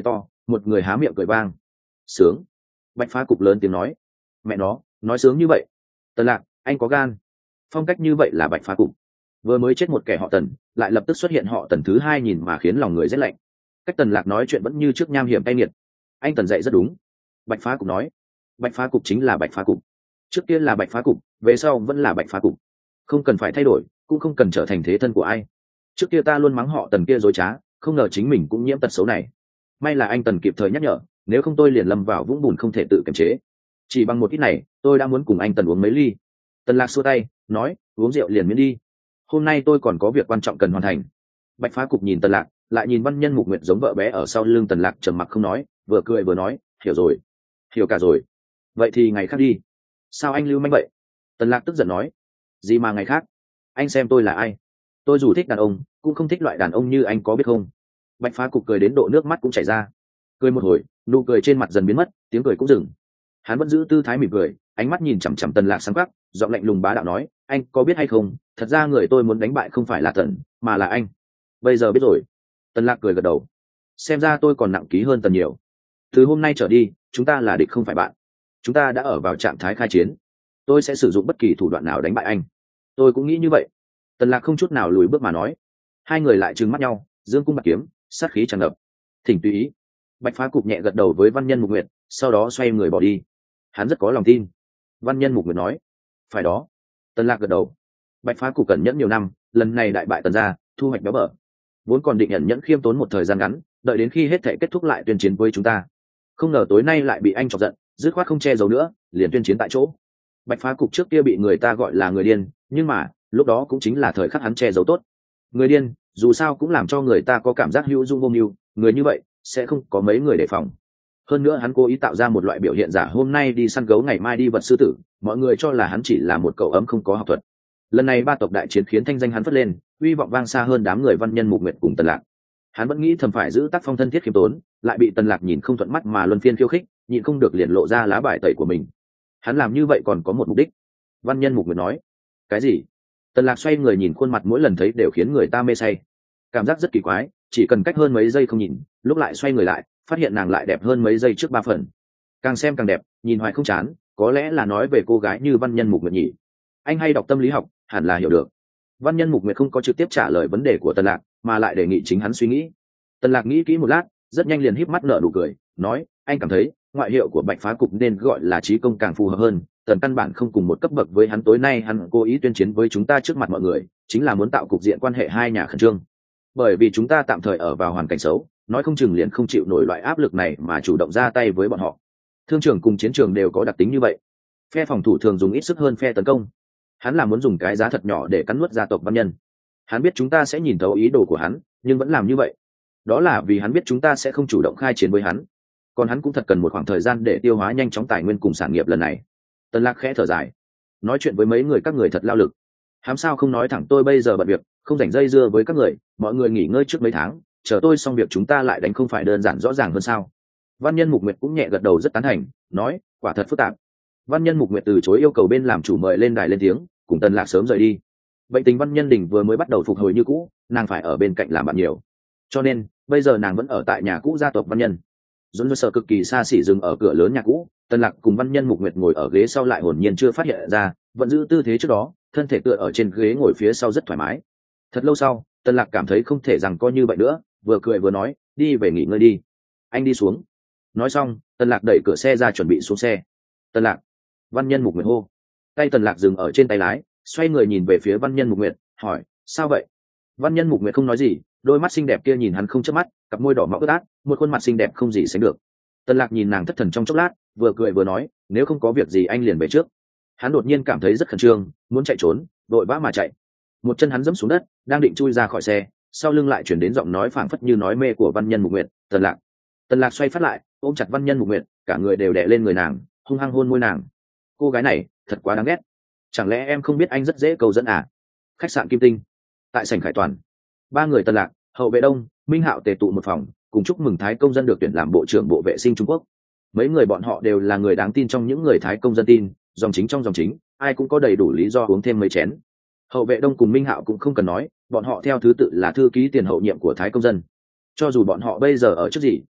một người há miệng cười vang. Sướng. Bạch Phá Cục lớn tiếng nói. Mẹ nó, nói sướng như vậy. Tần Lạc, anh có gan. Phong cách như vậy là Bạch Phá Cục. Vừa mới chết một kẻ họ Tần, lại lập tức xuất hiện họ Tần thứ hai, nhìn mà khiến lòng người rét lạnh. Cách Tần Lạc nói chuyện vẫn như trước, nham hiểm tay nghiệt. Anh Tần dạy rất đúng. Bạch Phá Cục nói. Bạch Phá Cục chính là Bạch Phá Cục. Trước kia là Bạch Phá Cục, về sau vẫn là Bạch Phá Cục. Không cần phải thay đổi, cũng không cần trở thành thế thân của ai. Trước kia ta luôn mắng họ Tần kia dối trá, không ngờ chính mình cũng nhiễm tật xấu này. May là anh Tần kịp thời nhắc nhở, nếu không tôi liền lâm vào vũng bùn không thể tự kiềm chế. Chỉ bằng một ít này, tôi đã muốn cùng anh Tần uống mấy ly. Tần Lạc xua tay nói, uống rượu liền miễn đi, hôm nay tôi còn có việc quan trọng cần hoàn thành. Bạch Phá Cục nhìn Tần Lạc, lại nhìn Văn Nhân Mục Nguyệt giống vợ bé ở sau lưng Tần Lạc, trầm mặc không nói, vừa cười vừa nói, hiểu rồi, hiểu cả rồi. Vậy thì ngày khác đi. Sao anh lưu manh vậy? Tần Lạc tức giận nói. Gì mà ngày khác? Anh xem tôi là ai? Tôi dù thích đàn ông, cũng không thích loại đàn ông như anh, có biết không? Bạch Phá Cục cười đến độ nước mắt cũng chảy ra. Cười một hồi, nụ cười trên mặt dần biến mất, tiếng cười cũng dừng. Hắn vẫn giữ tư thái mỉm cười, ánh mắt nhìn chằm chằm Tần Lạc sáng quắc, giọng lạnh lùng bá đạo nói, anh có biết hay không, thật ra người tôi muốn đánh bại không phải là Tần, mà là anh. Bây giờ biết rồi. Tần Lạc cười gật đầu. Xem ra tôi còn nặng ký hơn Tần nhiều. Từ hôm nay trở đi, chúng ta là địch không phải bạn. Chúng ta đã ở vào trạng thái khai chiến. Tôi sẽ sử dụng bất kỳ thủ đoạn nào đánh bại anh. Tôi cũng nghĩ như vậy. Tần Lạc không chút nào lùi bước mà nói. Hai người lại trừng mắt nhau, dương cung bạc kiếm, sát khí tràn ngập. Thỉnh tùy ý. Bạch Phá Cục nhẹ gật đầu với Văn Nhân Mục Nguyệt, sau đó xoay người bỏ đi. Hắn rất có lòng tin. Văn Nhân Mục Nguyệt nói. Phải đó. Tần Lạc gật đầu. Bạch Phá Cục cẩn nhẫn nhiều năm, lần này đại bại Tần gia, thu hoạch béo bở. Vốn còn định ẩn nhẫn khiêm tốn một thời gian ngắn, đợi đến khi hết thảy kết thúc lại tuyên chiến với chúng ta. Không ngờ tối nay lại bị anh chọc giận, dứt khoát không che giấu nữa, liền tuyên chiến tại chỗ. Bạch Phá Cục trước kia bị người ta gọi là người điên, nhưng mà lúc đó cũng chính là thời khắc hắn che giấu tốt. Người điên dù sao cũng làm cho người ta có cảm giác hữu dung vô mưu, người như vậy sẽ không có mấy người đề phòng. Hơn nữa hắn cố ý tạo ra một loại biểu hiện giả, hôm nay đi săn gấu ngày mai đi vật sư tử, mọi người cho là hắn chỉ là một cậu ấm không có học thuật. Lần này ba tộc đại chiến khiến thanh danh hắn phất lên, uy vọng vang xa hơn đám người Văn Nhân Mục Nguyệt cùng Tần Lạc. Hắn vẫn nghĩ thầm phải giữ tác phong thân thiết khiêm tốn, lại bị Tần Lạc nhìn không thuận mắt mà luân phiên khiêu khích, nhịn không được liền lộ ra lá bài tẩy của mình. Hắn làm như vậy còn có một mục đích. Văn Nhân Mục Nguyệt nói. Cái gì? Tần Lạc xoay người nhìn khuôn mặt mỗi lần thấy đều khiến người ta mê say, cảm giác rất kỳ quái, chỉ cần cách hơn mấy giây không nhìn, lúc lại xoay người lại, phát hiện nàng lại đẹp hơn mấy giây trước 3 phần. Càng xem càng đẹp, nhìn hoài không chán, có lẽ là nói về cô gái như Văn Nhân Mục Nguyệt nhỉ. Anh hay đọc tâm lý học, hẳn là hiểu được. Văn Nhân Mục Nguyệt không có trực tiếp trả lời vấn đề của Tần Lạc, mà lại đề nghị chính hắn suy nghĩ. Tần Lạc nghĩ kỹ một lát, rất nhanh liền híp mắt nở nụ cười, nói, anh cảm thấy ngoại hiệu của Bạch Phá Cục nên gọi là Chí Công càng phù hợp hơn. Tần căn bản không cùng một cấp bậc với hắn, tối nay hắn cố ý tuyên chiến với chúng ta trước mặt mọi người, chính là muốn tạo cục diện quan hệ hai nhà khẩn trương. Bởi vì chúng ta tạm thời ở vào hoàn cảnh xấu, nói không chừng liền không chịu nổi loại áp lực này mà chủ động ra tay với bọn họ. Thương trường cùng chiến trường đều có đặc tính như vậy, phe phòng thủ thường dùng ít sức hơn phe tấn công. Hắn là muốn dùng cái giá thật nhỏ để cắn nuốt gia tộc Văn Nhân. Hắn biết chúng ta sẽ nhìn thấu ý đồ của hắn, nhưng vẫn làm như vậy. Đó là vì hắn biết chúng ta sẽ không chủ động khai chiến với hắn. Còn hắn cũng thật cần một khoảng thời gian để tiêu hóa nhanh chóng tài nguyên cùng sản nghiệp lần này. Tần Lạc khẽ thở dài, nói chuyện với mấy người các người thật lao lực. Hám sao không nói thẳng, tôi bây giờ bận việc, không rảnh dây dưa với các người, mọi người nghỉ ngơi trước mấy tháng, chờ tôi xong việc chúng ta lại đánh, không phải đơn giản rõ ràng hơn sao? Văn Nhân Mục Nguyệt cũng nhẹ gật đầu rất tán thành, nói, quả thật phức tạp. Văn Nhân Mục Nguyệt từ chối yêu cầu bên làm chủ mời lên đài lên tiếng, cùng Tần Lạc sớm rời đi. Bệnh tình Văn Nhân Đình vừa mới bắt đầu phục hồi như cũ, nàng phải ở bên cạnh làm bạn nhiều, cho nên bây giờ nàng vẫn ở tại nhà cũ gia tộc Văn Nhân. Dũng sợ cực kỳ xa xỉ dừng ở cửa lớn nhà cũ, Tần Lạc cùng Văn Nhân Mục Nguyệt ngồi ở ghế sau lại hồn nhiên chưa phát hiện ra, vẫn giữ tư thế trước đó, thân thể tựa ở trên ghế ngồi phía sau rất thoải mái. Thật lâu sau, Tần Lạc cảm thấy không thể rằng coi như vậy nữa, vừa cười vừa nói, đi về nghỉ ngơi đi. Anh đi xuống. Nói xong, Tần Lạc đẩy cửa xe ra chuẩn bị xuống xe. Tần Lạc. Văn Nhân Mục Nguyệt hô. Tay Tần Lạc dừng ở trên tay lái, xoay người nhìn về phía Văn Nhân Mục Nguyệt, hỏi, sao vậy? Văn Nhân Mục Nguyệt không nói gì, đôi mắt xinh đẹp kia nhìn hắn không chớp mắt, cặp môi đỏ mọng ướt át, một khuôn mặt xinh đẹp không gì sánh được. Tần Lạc nhìn nàng thất thần trong chốc lát, vừa cười vừa nói, nếu không có việc gì anh liền về trước. Hắn đột nhiên cảm thấy rất khẩn trương, muốn chạy trốn, vội vã mà chạy. Một chân hắn giẫm xuống đất, đang định chui ra khỏi xe, sau lưng lại chuyển đến giọng nói phảng phất như nói mê của Văn Nhân Mục Nguyệt, Tần Lạc. Tần Lạc xoay phát lại, ôm chặt Văn Nhân Mục Nguyệt, cả người đều đè lên người nàng, hung hăng hôn môi nàng. Cô gái này thật quá đáng ghét, chẳng lẽ em không biết anh rất dễ cầu dẫn à? Khách sạn Kim Tinh, tại sảnh Khải Toàn, ba người Tần Lạc, Hậu Vệ Đông, Minh Hạo tề tụ một phòng, cùng chúc mừng Thái công dân được tuyển làm bộ trưởng bộ vệ sinh Trung Quốc. Mấy người bọn họ đều là người đáng tin trong những người Thái công dân tin, dòng chính trong dòng chính, ai cũng có đầy đủ lý do uống thêm mấy chén. Hậu Vệ Đông cùng Minh Hạo cũng không cần nói, bọn họ theo thứ tự là thư ký tiền hậu nhiệm của Thái công dân. Cho dù bọn họ bây giờ ở chức gì,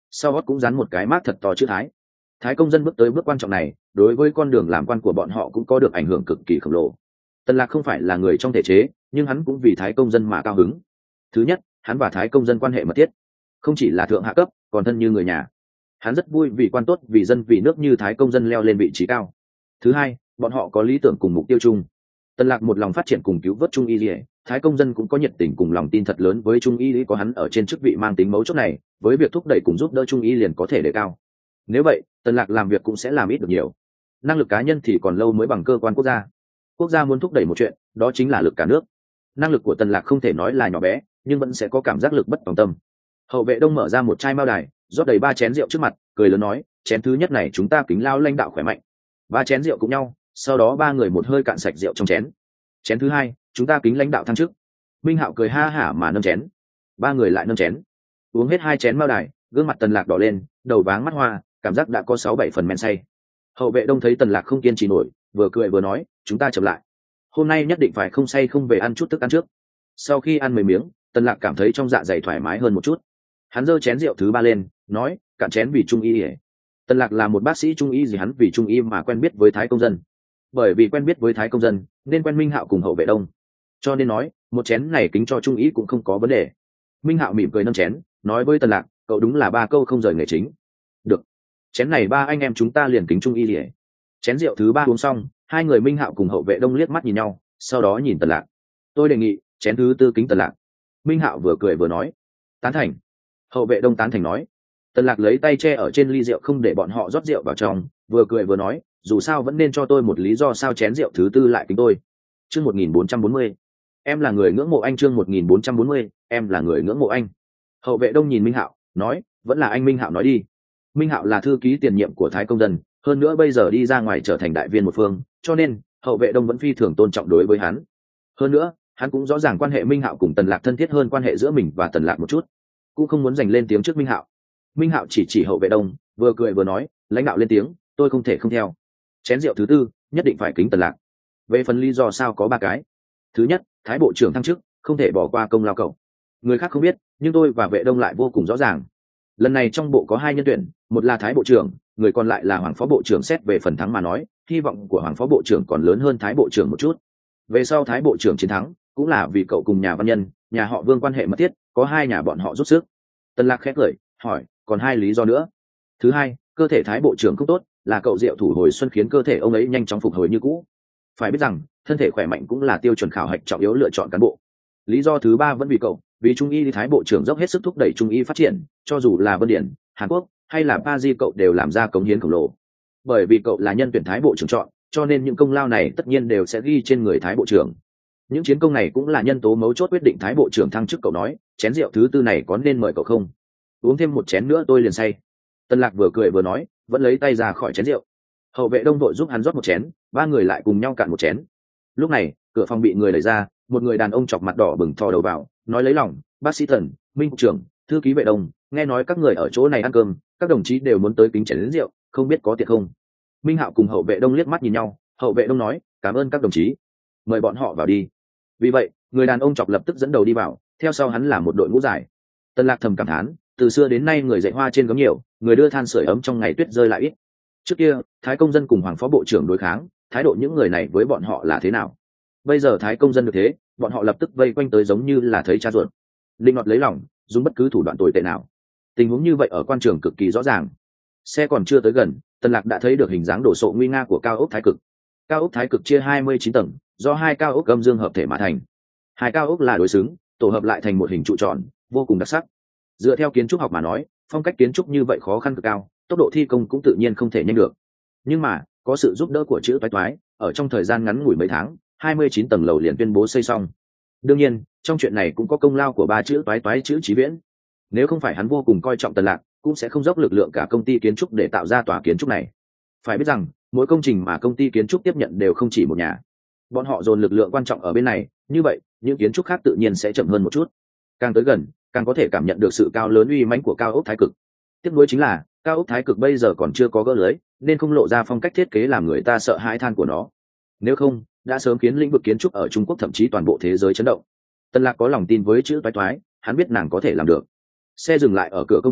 sau gót cũng dán một cái mác thật to chữ Thái Công Dân bước tới bước quan trọng này, đối với con đường làm quan của bọn họ cũng có được ảnh hưởng cực kỳ khổng lồ. Tần Lạc không phải là người trong thể chế, nhưng hắn cũng vì Thái Công Dân mà cao hứng. Thứ nhất, hắn và Thái Công Dân quan hệ mật thiết, không chỉ là thượng hạ cấp, còn thân như người nhà. Hắn rất vui vì quan tốt vì dân vì nước như Thái Công Dân leo lên vị trí cao. Thứ hai, bọn họ có lý tưởng cùng mục tiêu chung. Tần Lạc một lòng phát triển cùng cứu vớt Trung Y Lý, Thái Công Dân cũng có nhiệt tình cùng lòng tin thật lớn với Trung Y Lý, có hắn ở trên chức vị mang tính mấu chốt này, với việc thúc đẩy cùng giúp đỡ Trung Y liền có thể đề cao. Nếu vậy, Tần Lạc làm việc cũng sẽ làm ít được nhiều. Năng lực cá nhân thì còn lâu mới bằng cơ quan quốc gia. Quốc gia muốn thúc đẩy một chuyện, đó chính là lực cả nước. Năng lực của Tần Lạc không thể nói là nhỏ bé, nhưng vẫn sẽ có cảm giác lực bất tòng tâm. Hậu vệ Đông mở ra một chai mao đài, rót đầy 3 chén rượu trước mặt, cười lớn nói, chén thứ nhất này chúng ta kính lao lãnh đạo khỏe mạnh. 3 chén rượu cùng nhau, sau đó 3 người một hơi cạn sạch rượu trong chén. Chén thứ hai, chúng ta kính lãnh đạo thăng chức. Minh Hạo cười ha hả mà nâng chén. 3 người lại nâng chén. Uống hết 2 chén mao đài, gương mặt Tần Lạc đỏ lên, đầu váng mắt hoa, cảm giác đã có 6-7 phần men say. Hậu vệ Đông thấy Tần Lạc không kiên trì nổi, vừa cười vừa nói, chúng ta chậm lại. Hôm nay nhất định phải không say không về ăn chút thức ăn trước. Sau khi ăn mấy miếng, Tần Lạc cảm thấy trong dạ dày thoải mái hơn một chút. Hắn giơ chén rượu thứ 3 lên, nói, cạn chén vì Trung Y. Tần Lạc là một bác sĩ Trung Y, gì hắn vì Trung Y mà quen biết với Thái Công Dân. Bởi vì quen biết với Thái Công Dân, nên quen Minh Hạo cùng Hậu vệ Đông. Cho nên nói, một chén này kính cho Trung Y cũng không có vấn đề. Minh Hạo mỉm cười nâng chén, nói với Tần Lạc, cậu đúng là 3 câu không rời nghề chính. Được. Chén này 3 anh em chúng ta liền kính Trung Y. Chén rượu thứ 3 uống xong, 2 người Minh Hạo cùng Hậu vệ Đông liếc mắt nhìn nhau, sau đó nhìn Tần Lạc. Tôi đề nghị, chén thứ 4 kính Tần Lạc. Minh Hạo vừa cười vừa nói, tán thành. Hậu vệ Đông tán thành nói. Tần Lạc lấy tay che ở trên ly rượu không để bọn họ rót rượu vào trong, vừa cười vừa nói, dù sao vẫn nên cho tôi một lý do sao chén rượu thứ 4 lại kính tôi. Chương 1440. Em là người ngưỡng mộ anh. Chương 1440. Em là người ngưỡng mộ anh. Hậu vệ Đông nhìn Minh Hạo, nói, vẫn là anh. Minh Hạo nói đi. Minh Hạo là thư ký tiền nhiệm của Thái Công Dân, hơn nữa bây giờ đi ra ngoài trở thành đại viên một phương, cho nên Hậu vệ Đông vẫn phi thường tôn trọng đối với hắn. Hơn nữa, hắn cũng rõ ràng quan hệ Minh Hạo cùng Tần Lạc thân thiết hơn quan hệ giữa mình và Tần Lạc một chút, cũng không muốn giành lên tiếng trước Minh Hạo. Minh Hạo chỉ Hậu vệ Đông, vừa cười vừa nói, lãnh đạo lên tiếng, tôi không thể không theo. Chén rượu thứ 4 nhất định phải kính Tần Lạc. Về phần lý do sao có 3 cái. Thứ nhất, Thái bộ trưởng thăng chức, không thể bỏ qua công lao cậu. Người khác không biết, nhưng tôi và vệ Đông lại vô cùng rõ ràng. Lần này trong bộ có 2 nhân tuyển, một là Thái bộ trưởng, người còn lại là Hoàng phó bộ trưởng. Xét về phần thắng mà nói, hy vọng của Hoàng phó bộ trưởng còn lớn hơn Thái bộ trưởng một chút. Về sau Thái bộ trưởng chiến thắng, cũng là vì cậu cùng nhà văn nhân, nhà họ Vương quan hệ mật thiết, có 2 nhà bọn họ rút sức. Tần Lạc khẽ cười, hỏi, còn 2 lý do nữa. Thứ hai, cơ thể Thái bộ trưởng không tốt, là cậu rượu thủ hồi xuân khiến cơ thể ông ấy nhanh chóng phục hồi như cũ. Phải biết rằng, thân thể khỏe mạnh cũng là tiêu chuẩn khảo hạch trọng yếu lựa chọn cán bộ. Lý do thứ 3 vẫn vì cậu, vì Trung Y Thái bộ trưởng dốc hết sức thúc đẩy Trung Y phát triển, cho dù là Vân Điển, Hàn Quốc hay là Paris cậu đều làm ra cống hiến khổng lồ. Bởi vì cậu là nhân tuyển Thái bộ trưởng chọn, cho nên những công lao này tất nhiên đều sẽ ghi trên người Thái bộ trưởng. Những chiến công này cũng là nhân tố mấu chốt quyết định Thái bộ trưởng thăng chức. Cậu nói, chén rượu thứ 4 này có nên mời cậu không? Uống thêm một chén nữa tôi liền say. Tần Lạc vừa cười vừa nói, vẫn lấy tay ra khỏi chén rượu. Hậu vệ Đông vội giúp hắn rót một chén, 3 người lại cùng nhau cạn một chén. Lúc này, cửa phòng bị người đẩy ra, một người đàn ông chọc mặt đỏ bừng thò đầu vào, nói lấy lòng, bác sĩ Tần, Minh cục trưởng, thư ký vệ Đông, nghe nói các người ở chỗ này ăn cơm, các đồng chí đều muốn tới kính chén rượu, không biết có tiệc không? Minh Hạo cùng Hậu vệ Đông liếc mắt nhìn nhau, Hậu vệ Đông nói, cảm ơn các đồng chí, mời bọn họ vào đi. Vì vậy, người đàn ông chọc lập tức dẫn đầu đi vào, theo sau hắn là một đội ngũ dài. Tần Lạc thầm cảm thán, từ xưa đến nay người dạy hoa trên gấm nhiều, người đưa than sưởi ấm trong ngày tuyết rơi lại ít. Trước kia, Thái Công Dân cùng Hoàng phó bộ trưởng đối kháng, thái độ những người này với bọn họ là thế nào? Bây giờ Thái Công Dân được thế, bọn họ lập tức vây quanh tới giống như là thấy cha ruột. Linh ngọt lấy lòng, dùng bất cứ thủ đoạn tồi tệ nào. Tình huống như vậy ở quan trường cực kỳ rõ ràng. Xe còn chưa tới gần, Tần Lạc đã thấy được hình dáng đổ sộ nguy nga của cao ốc Thái Cực. Cao ốc Thái Cực chia 29 tầng, do 2 cao ốc âm dương hợp thể mà thành. 2 cao ốc là đối xứng, tổ hợp lại thành một hình trụ tròn, vô cùng đặc sắc. Dựa theo kiến trúc học mà nói, phong cách kiến trúc như vậy khó khăn cực cao, tốc độ thi công cũng tự nhiên không thể nhanh được. Nhưng mà, có sự giúp đỡ của chữ toái toái, ở trong thời gian ngắn ngủi mấy tháng, 29 tầng lầu liền tuyên bố xây xong. Đương nhiên, trong chuyện này cũng có công lao của 3 chữ toái toái chữ Chí Viễn. Nếu không phải hắn vô cùng coi trọng Tần Lạc, cũng sẽ không dốc lực lượng cả công ty kiến trúc để tạo ra tòa kiến trúc này. Phải biết rằng, mỗi công trình mà công ty kiến trúc tiếp nhận đều không chỉ một nhà. Bọn họ dồn lực lượng quan trọng ở bên này, như vậy, những kiến trúc khác tự nhiên sẽ chậm hơn một chút. Càng tới gần, càng có thể cảm nhận được sự cao lớn uy mãnh của cao ốc Thái Cực. Tiếp nối chính là, cao ốc Thái Cực bây giờ còn chưa có gỡ lưới, nên không lộ ra phong cách thiết kế làm người ta sợ hãi than của nó. Nếu không, đã sớm khiến lĩnh vực kiến trúc ở Trung Quốc thậm chí toàn bộ thế giới chấn động. Tần Lạc có lòng tin với chữ toái toái, hắn biết nàng có thể làm được. Xe dừng lại ở cửa công trình,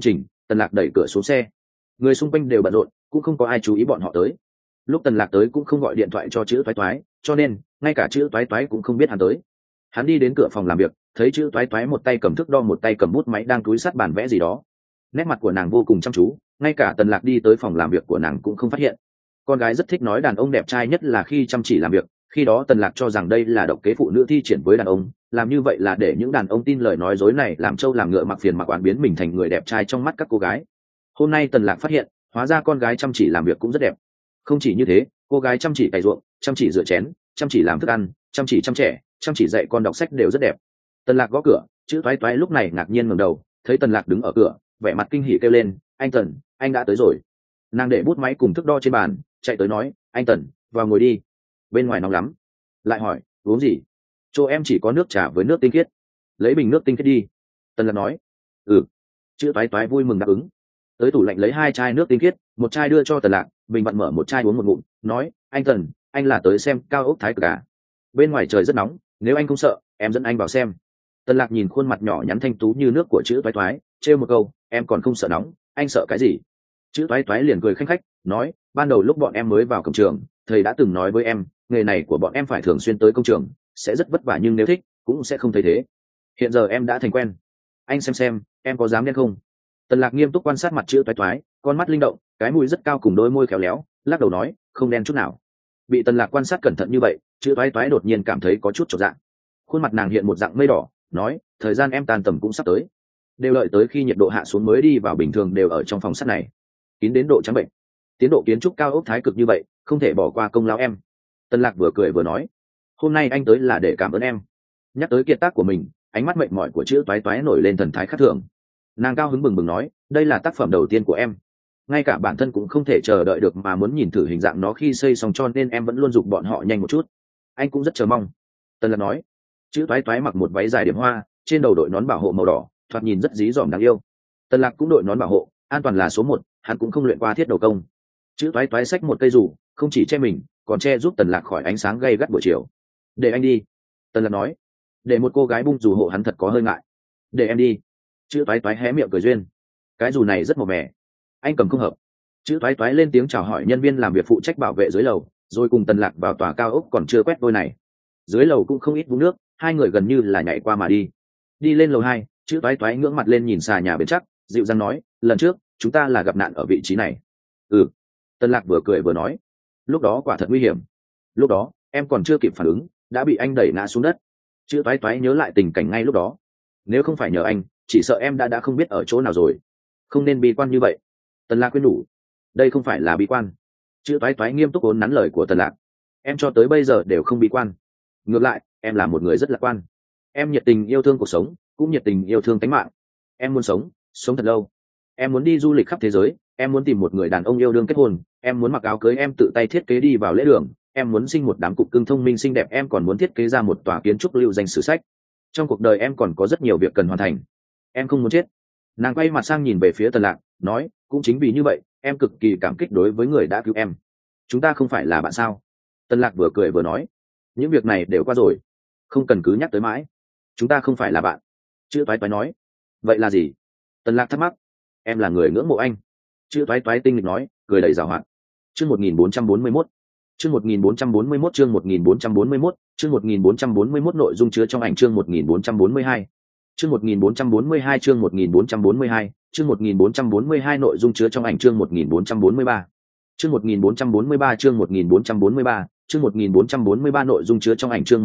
Tần Lạc đẩy cửa xuống xe. Người xung quanh đều bận rộn, cũng không có ai chú ý bọn họ tới. Lúc Tần Lạc tới cũng không gọi điện thoại cho chữ Toái Toái, cho nên ngay cả chữ Toái Toái cũng không biết hắn tới. Hắn đi đến cửa phòng làm việc, thấy chữ Toái Toái một tay cầm thước đo một tay cầm bút máy đang túi sát bàn vẽ gì đó. Nét mặt của nàng vô cùng chăm chú, ngay cả Tần Lạc đi tới phòng làm việc của nàng cũng không phát hiện. Con gái rất thích nói đàn ông đẹp trai nhất là khi chăm chỉ làm việc, khi đó Tần Lạc cho rằng đây là độc kế phụ nữ thi triển với đàn ông, làm như vậy là để những đàn ông tin lời nói dối này, làm trâu làm ngựa mặc phiền mặc oán biến mình thành người đẹp trai trong mắt các cô gái. Hôm nay Tần Lạc phát hiện, hóa ra con gái chăm chỉ làm việc cũng rất đẹp. Không chỉ như thế, cô gái chăm chỉ cày ruộng, chăm chỉ rửa chén, chăm chỉ làm thức ăn, chăm chỉ chăm trẻ, chăm chỉ dạy con đọc sách đều rất đẹp. Tần Lạc gõ cửa, chữ Toái Toái lúc này ngạc nhiên ngẩng đầu, thấy Tần Lạc đứng ở cửa, vẻ mặt kinh hỉ kêu lên, "Anh Tần, anh đã tới rồi." Nàng để bút máy cùng thước đo trên bàn, chạy tới nói, "Anh Tần, vào ngồi đi, bên ngoài nóng lắm." Lại hỏi, "Uống gì?" "Chỗ em chỉ có nước trà với nước tinh khiết." "Lấy bình nước tinh khiết đi." Tần Lạc nói. "Ừ." Chữ Toái Toái vui mừng đáp ứng. Tới tủ lạnh lấy 2 chai nước tinh khiết, một chai đưa cho Tần Lạc, bình vặn mở một chai uống một ngụm, nói, "Anh Tần, anh là tới xem cao ốc Thái Cực à? Bên ngoài trời rất nóng, nếu anh không sợ, em dẫn anh vào xem." Tần Lạc nhìn khuôn mặt nhỏ nhắn thanh tú như nước của chữ Toái Toái, trêu một câu, "Em còn không sợ nóng, anh sợ cái gì?" Chữ Toái Toái liền cười khanh khách, nói, "Ban đầu lúc bọn em mới vào cổng trường, thầy đã từng nói với em, nghề này của bọn em phải thường xuyên tới công trường, sẽ rất vất vả nhưng nếu thích, cũng sẽ không thấy thế. Hiện giờ em đã thành quen. Anh xem, em có dám đen không?" Tần Lạc nghiêm túc quan sát mặt chữ Toái Toái, con mắt linh động, cái mũi rất cao cùng đôi môi khéo léo, lắc đầu nói, "Không đen chút nào." Bị Tần Lạc quan sát cẩn thận như vậy, chữ Toái Toái đột nhiên cảm thấy có chút chột dạ. Khuôn mặt nàng hiện một dạng mây đỏ, nói, "Thời gian em tan tầm cũng sắp tới. Đều đợi tới khi nhiệt độ hạ xuống mới đi vào, bình thường đều ở trong phòng sắt này, kín đến độ trắng bệnh. Tiến độ kiến trúc cao ốc Thái Cực như vậy, không thể bỏ qua công lao em." Tần Lạc vừa cười vừa nói, "Hôm nay anh tới là để cảm ơn em." Nhắc tới kiệt tác của mình, ánh mắt mệt mỏi của chữ Toái Toái nổi lên thần thái khác thường. Nàng cao hứng bừng bừng nói, "Đây là tác phẩm đầu tiên của em, ngay cả bản thân cũng không thể chờ đợi được mà muốn nhìn thử hình dạng nó khi xây xong, cho nên em vẫn luôn giục bọn họ nhanh một chút. Anh cũng rất chờ mong." Tần Lạc nói. Chữ Toái Toái mặc một váy dài điểm hoa, trên đầu đội nón bảo hộ màu đỏ, thoạt nhìn rất dí dỏm đáng yêu. Tần Lạc cũng đội nón bảo hộ, an toàn là số 1, hắn cũng không luyện qua thiết đầu công. Chữ Toái Toái xách một cây dù, không chỉ che mình, còn che giúp Tần Lạc khỏi ánh sáng gay gắt buổi chiều. "Để anh đi." Tần Lạc nói. Để một cô gái bung dù hộ hắn thật có hơi ngại. "Để em đi." Chữ Toái Toái hé miệng cười duyên. "Cái dù này rất màu mè, anh cầm không hợp." Chữ Toái Toái lên tiếng chào hỏi nhân viên làm việc phụ trách bảo vệ dưới lầu, rồi cùng Tần Lạc vào tòa cao ốc còn chưa quét vôi này. Dưới lầu cũng không ít vũng nước, hai người gần như là nhảy qua mà đi. Đi lên lầu 2, chữ Toái Toái ngưỡng mặt lên nhìn xà nhà bền chắc, dịu dàng nói, "Lần trước chúng ta là gặp nạn ở vị trí này." "Ừ." Tần Lạc vừa cười vừa nói, "Lúc đó quả thật nguy hiểm. Lúc đó em còn chưa kịp phản ứng, đã bị anh đẩy ngã xuống đất." Chữ Toái Toái nhớ lại tình cảnh ngay lúc đó. "Nếu không phải nhờ anh, chỉ sợ em đã không biết ở chỗ nào rồi. Không nên bi quan như vậy." Tần Lạc khuyên nhủ. "Đây không phải là bi quan." Chữ Toái Toái nghiêm túc uốn nắn lời của Tần Lạc. "Em cho tới bây giờ đều không bi quan. Ngược lại, em là một người rất lạc quan. Em nhiệt tình yêu thương cuộc sống, cũng nhiệt tình yêu thương tính mạng. Em muốn sống thật lâu. Em muốn đi du lịch khắp thế giới, em muốn tìm một người đàn ông yêu đương kết hôn, em muốn mặc áo cưới em tự tay thiết kế đi vào lễ đường, em muốn sinh một đám cục cưng thông minh xinh đẹp, em còn muốn thiết kế ra một tòa kiến trúc lưu danh sử sách. Trong cuộc đời em còn có rất nhiều việc cần hoàn thành. Em không muốn chết." Nàng quay mặt sang nhìn về phía Tần Lạc, nói, "Cũng chính vì như vậy, em cực kỳ cảm kích đối với người đã cứu em. Chúng ta không phải là bạn sao?" Tần Lạc vừa cười vừa nói, "Những việc này đều qua rồi, không cần cứ nhắc tới mãi. Chúng ta không phải là bạn." Chữ Toái Toái nói. "Vậy là gì?" Tần Lạc thắc mắc. "Em là người ngưỡng mộ anh." Chữ Toái Toái tinh nghịch nói, cười đầy giảo hoạt. Chương 1441. Chương 1441 chương 1441, chương 1441 nội dung chứa trong ảnh chương 1442. Chương 1442 chương 1442, chương 1442 nội dung chứa trong ảnh chương 1443. Chương 1443 chương 1443, chương 1443 nội dung chứa trong ảnh chương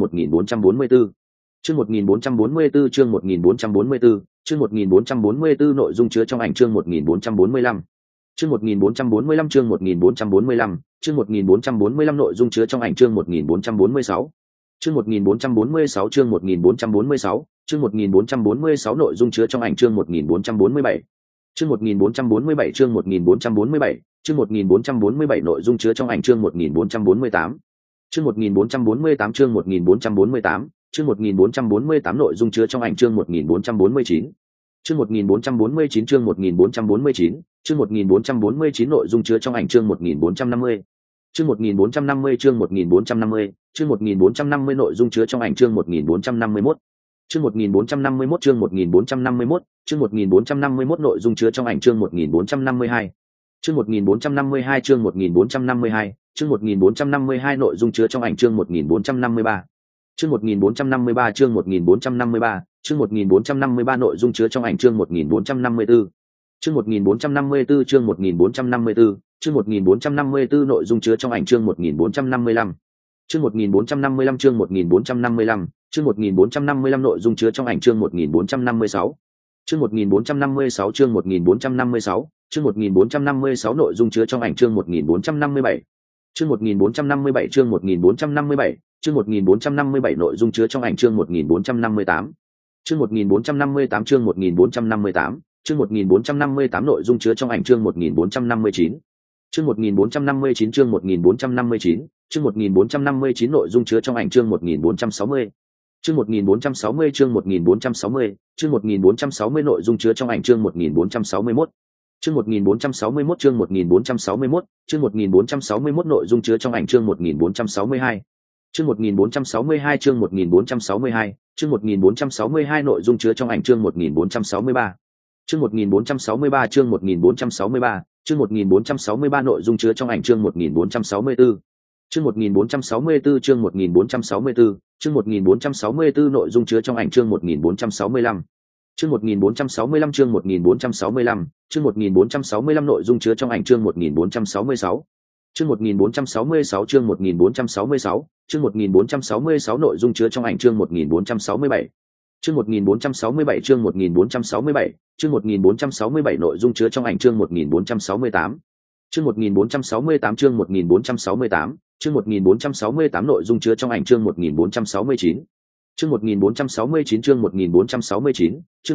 1444. Chương 1444 chương 1444, chương 1444 nội dung chứa trong ảnh chương 1445. Chương 1445 chương 1445, chương 1445 nội dung chứa trong ảnh chương 1446. Chương 1446 chương 1446, chương 1446 nội dung chứa trong ảnh chương 1447. Chương 1447 chương 1447, chương 1447 nội dung chứa trong ảnh chương 1448. Chương 1448 chương 1448, chương 1448 nội dung chứa trong ảnh chương 1449. Chương 1449 chương 1449, chương 1449 nội dung chứa trong ảnh chương 1450. Chương 1450 chương 1450, chương 1450 nội dung chứa trong ảnh chương 1451. Chương 1451 chương 1451, chương 1451 nội dung chứa trong ảnh chương 1452. Chương 1452 chương 1452, chương 1452 nội dung chứa trong ảnh chương 1453. Chương 1453 chương 1453, chương 1453 nội dung chứa trong ảnh chương 1454. Chương 1454 chương 1454, chương 1454 nội dung chứa trong ảnh chương 1455. Chương 1455 chương 1455, chương 1455 nội dung chứa trong ảnh chương 1456. Chương 1456 chương 1456, chương 1456 nội dung chứa trong ảnh chương 1457. Chương 1457 chương 1457, chương 1457 nội dung chứa trong ảnh chương 1458. Chương 1458 chương 1458, chương 1458 nội dung chứa trong ảnh chương 1459. Chương 1459 chương 1459, chương 1459 nội dung chứa trong ảnh chương 1460. Chương 1460 chương 1460, chương 1460 nội dung chứa trong ảnh chương 1461. Chương 1461 chương 1461, chương 1461 nội dung chứa trong ảnh chương 1462. Chương 1462 chương 1462, chương 1462 nội dung chứa trong ảnh chương 1463. Chương 1463 chương 1463, chương 1463 nội dung chứa trong ảnh chương 1464. Chương 1464 chương 1464, chương 1464 nội dung chứa trong ảnh chương 1465. Chương 1465 chương 1465, chương 1465 nội dung chứa trong ảnh chương 1466. Chương 1466 chương 1466, chương 1466 nội dung chứa trong ảnh chương 1467. Chương 1467 chương 1467, chương 1467 nội dung chứa trong ảnh chương 1468. Chương 1468 chương 1468, chương 1468 nội dung chứa trong ảnh chương 1469. Chương 1469 chương 1469, chương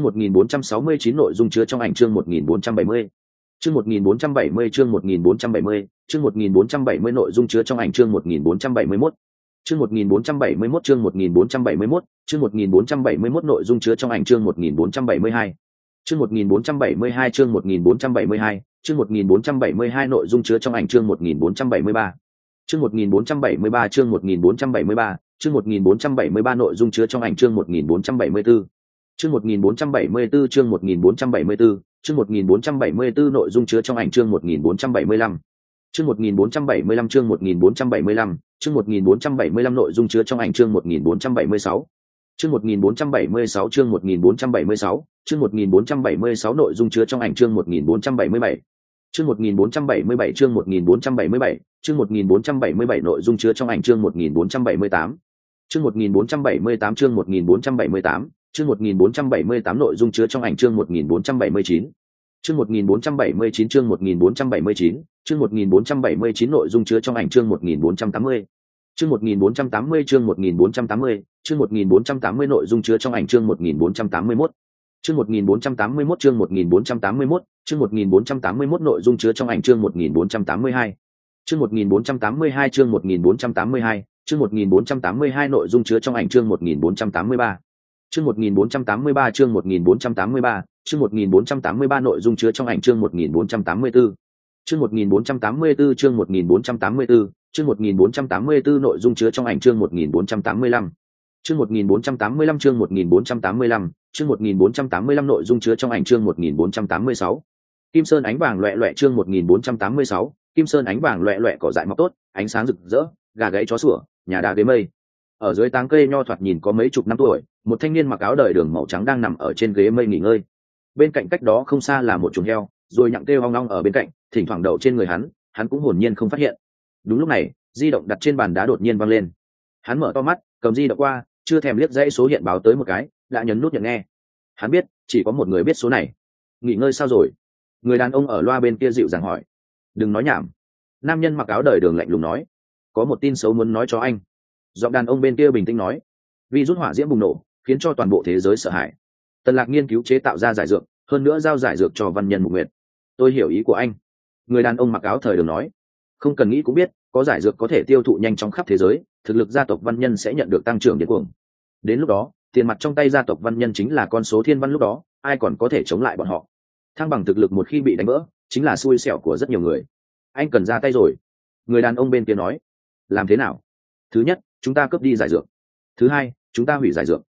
1469 nội dung chứa trong ảnh chương 1470. Chương 1470 chương 1470, chương 1470 nội dung chứa trong ảnh chương 1471. Chương 1471 chương 1471, chương 1471 nội dung chứa trong ảnh chương 1472. Chương 1472 chương 1472, chương 1472 nội dung chứa trong ảnh chương 1473. Chương 1473 chương 1473, chương 1473 nội dung chứa trong ảnh chương 1474. Chương 1474 chương 1474, chương 1474 nội dung chứa trong ảnh chương 1475. Chương 1475 chương 1475, chương 1475 nội dung chứa trong ảnh chương 1476. Chương 1476 chương 1476, chương 1476 nội dung chứa trong ảnh chương 1477. Chương 1477 chương 1477, chương 1477 nội dung chứa trong ảnh chương 1478. Chương 1478 chương 1478, chương 1478 nội dung chứa trong ảnh chương 1479. Chương 1479 chương 1479, chương 1479 nội dung chứa trong ảnh chương 1480. Chương 1480 chương 1480, chương 1480 nội dung chứa trong ảnh chương 1481. Chương 1481 chương 1481, chương 1481 nội dung chứa trong ảnh chương 1482. Chương 1482 chương 1482, chương 1482 nội dung chứa trong ảnh chương 1483. Chương 1483 chương 1483, chương 1483 nội dung chứa trong ảnh chương 1484. Chương 1484 chương 1484, chương 1484 nội dung chứa trong ảnh chương 1485. Chương 1485 chương 1485, chương 1485 nội dung chứa trong ảnh chương 1486. Kim sơn ánh vàng loẹt loẹt chương 1486, kim sơn ánh vàng loẹt loẹt cỏ dại mọc tốt, ánh sáng rực rỡ, gà gáy chó sủa, nhà đá ghế mây. Ở dưới táng cây nho thoạt nhìn có mấy chục năm tuổi, một thanh niên mặc áo đời đường màu trắng đang nằm ở trên ghế mây nghỉ ngơi. Bên cạnh cách đó không xa là một chuồng heo, rồi nhặng kêu ong ong ở bên cạnh, thỉnh thoảng đậu trên người hắn cũng hồn nhiên không phát hiện. Đúng lúc này, di động đặt trên bàn đá đột nhiên văng lên. Hắn mở to mắt, cầm di động qua, chưa thèm liếc dãy số hiện báo tới một cái, đã nhấn nút nhận nghe. Hắn biết, chỉ có một người biết số này. Nghỉ ngơi sao rồi? Người đàn ông ở loa bên kia dịu dàng hỏi. Đừng nói nhảm. Nam nhân mặc áo đời đường lạnh lùng nói. Có một tin xấu muốn nói cho anh. Giọng đàn ông bên kia bình tĩnh nói. Virus hỏa diễm bùng nổ, khiến cho toàn bộ thế giới sợ hãi. Tần Lạc nghiên cứu chế tạo ra giải dược, hơn nữa giao giải dược cho Văn Nhân Mục Nguyệt. Tôi hiểu ý của anh. Người đàn ông mặc áo thời đường nói. Không cần nghĩ cũng biết, có giải dược có thể tiêu thụ nhanh trong khắp thế giới, thực lực gia tộc Văn Nhân sẽ nhận được tăng trưởng điên cuồng. Đến lúc đó, tiền mặt trong tay gia tộc Văn Nhân chính là con số thiên văn, lúc đó ai còn có thể chống lại bọn họ. Thăng bằng thực lực một khi bị đánh vỡ, chính là xui xẻo của rất nhiều người. Anh cần ra tay rồi. Người đàn ông bên kia nói. Làm thế nào? Thứ nhất, chúng ta cướp đi giải dược. Thứ hai, chúng ta hủy giải dược.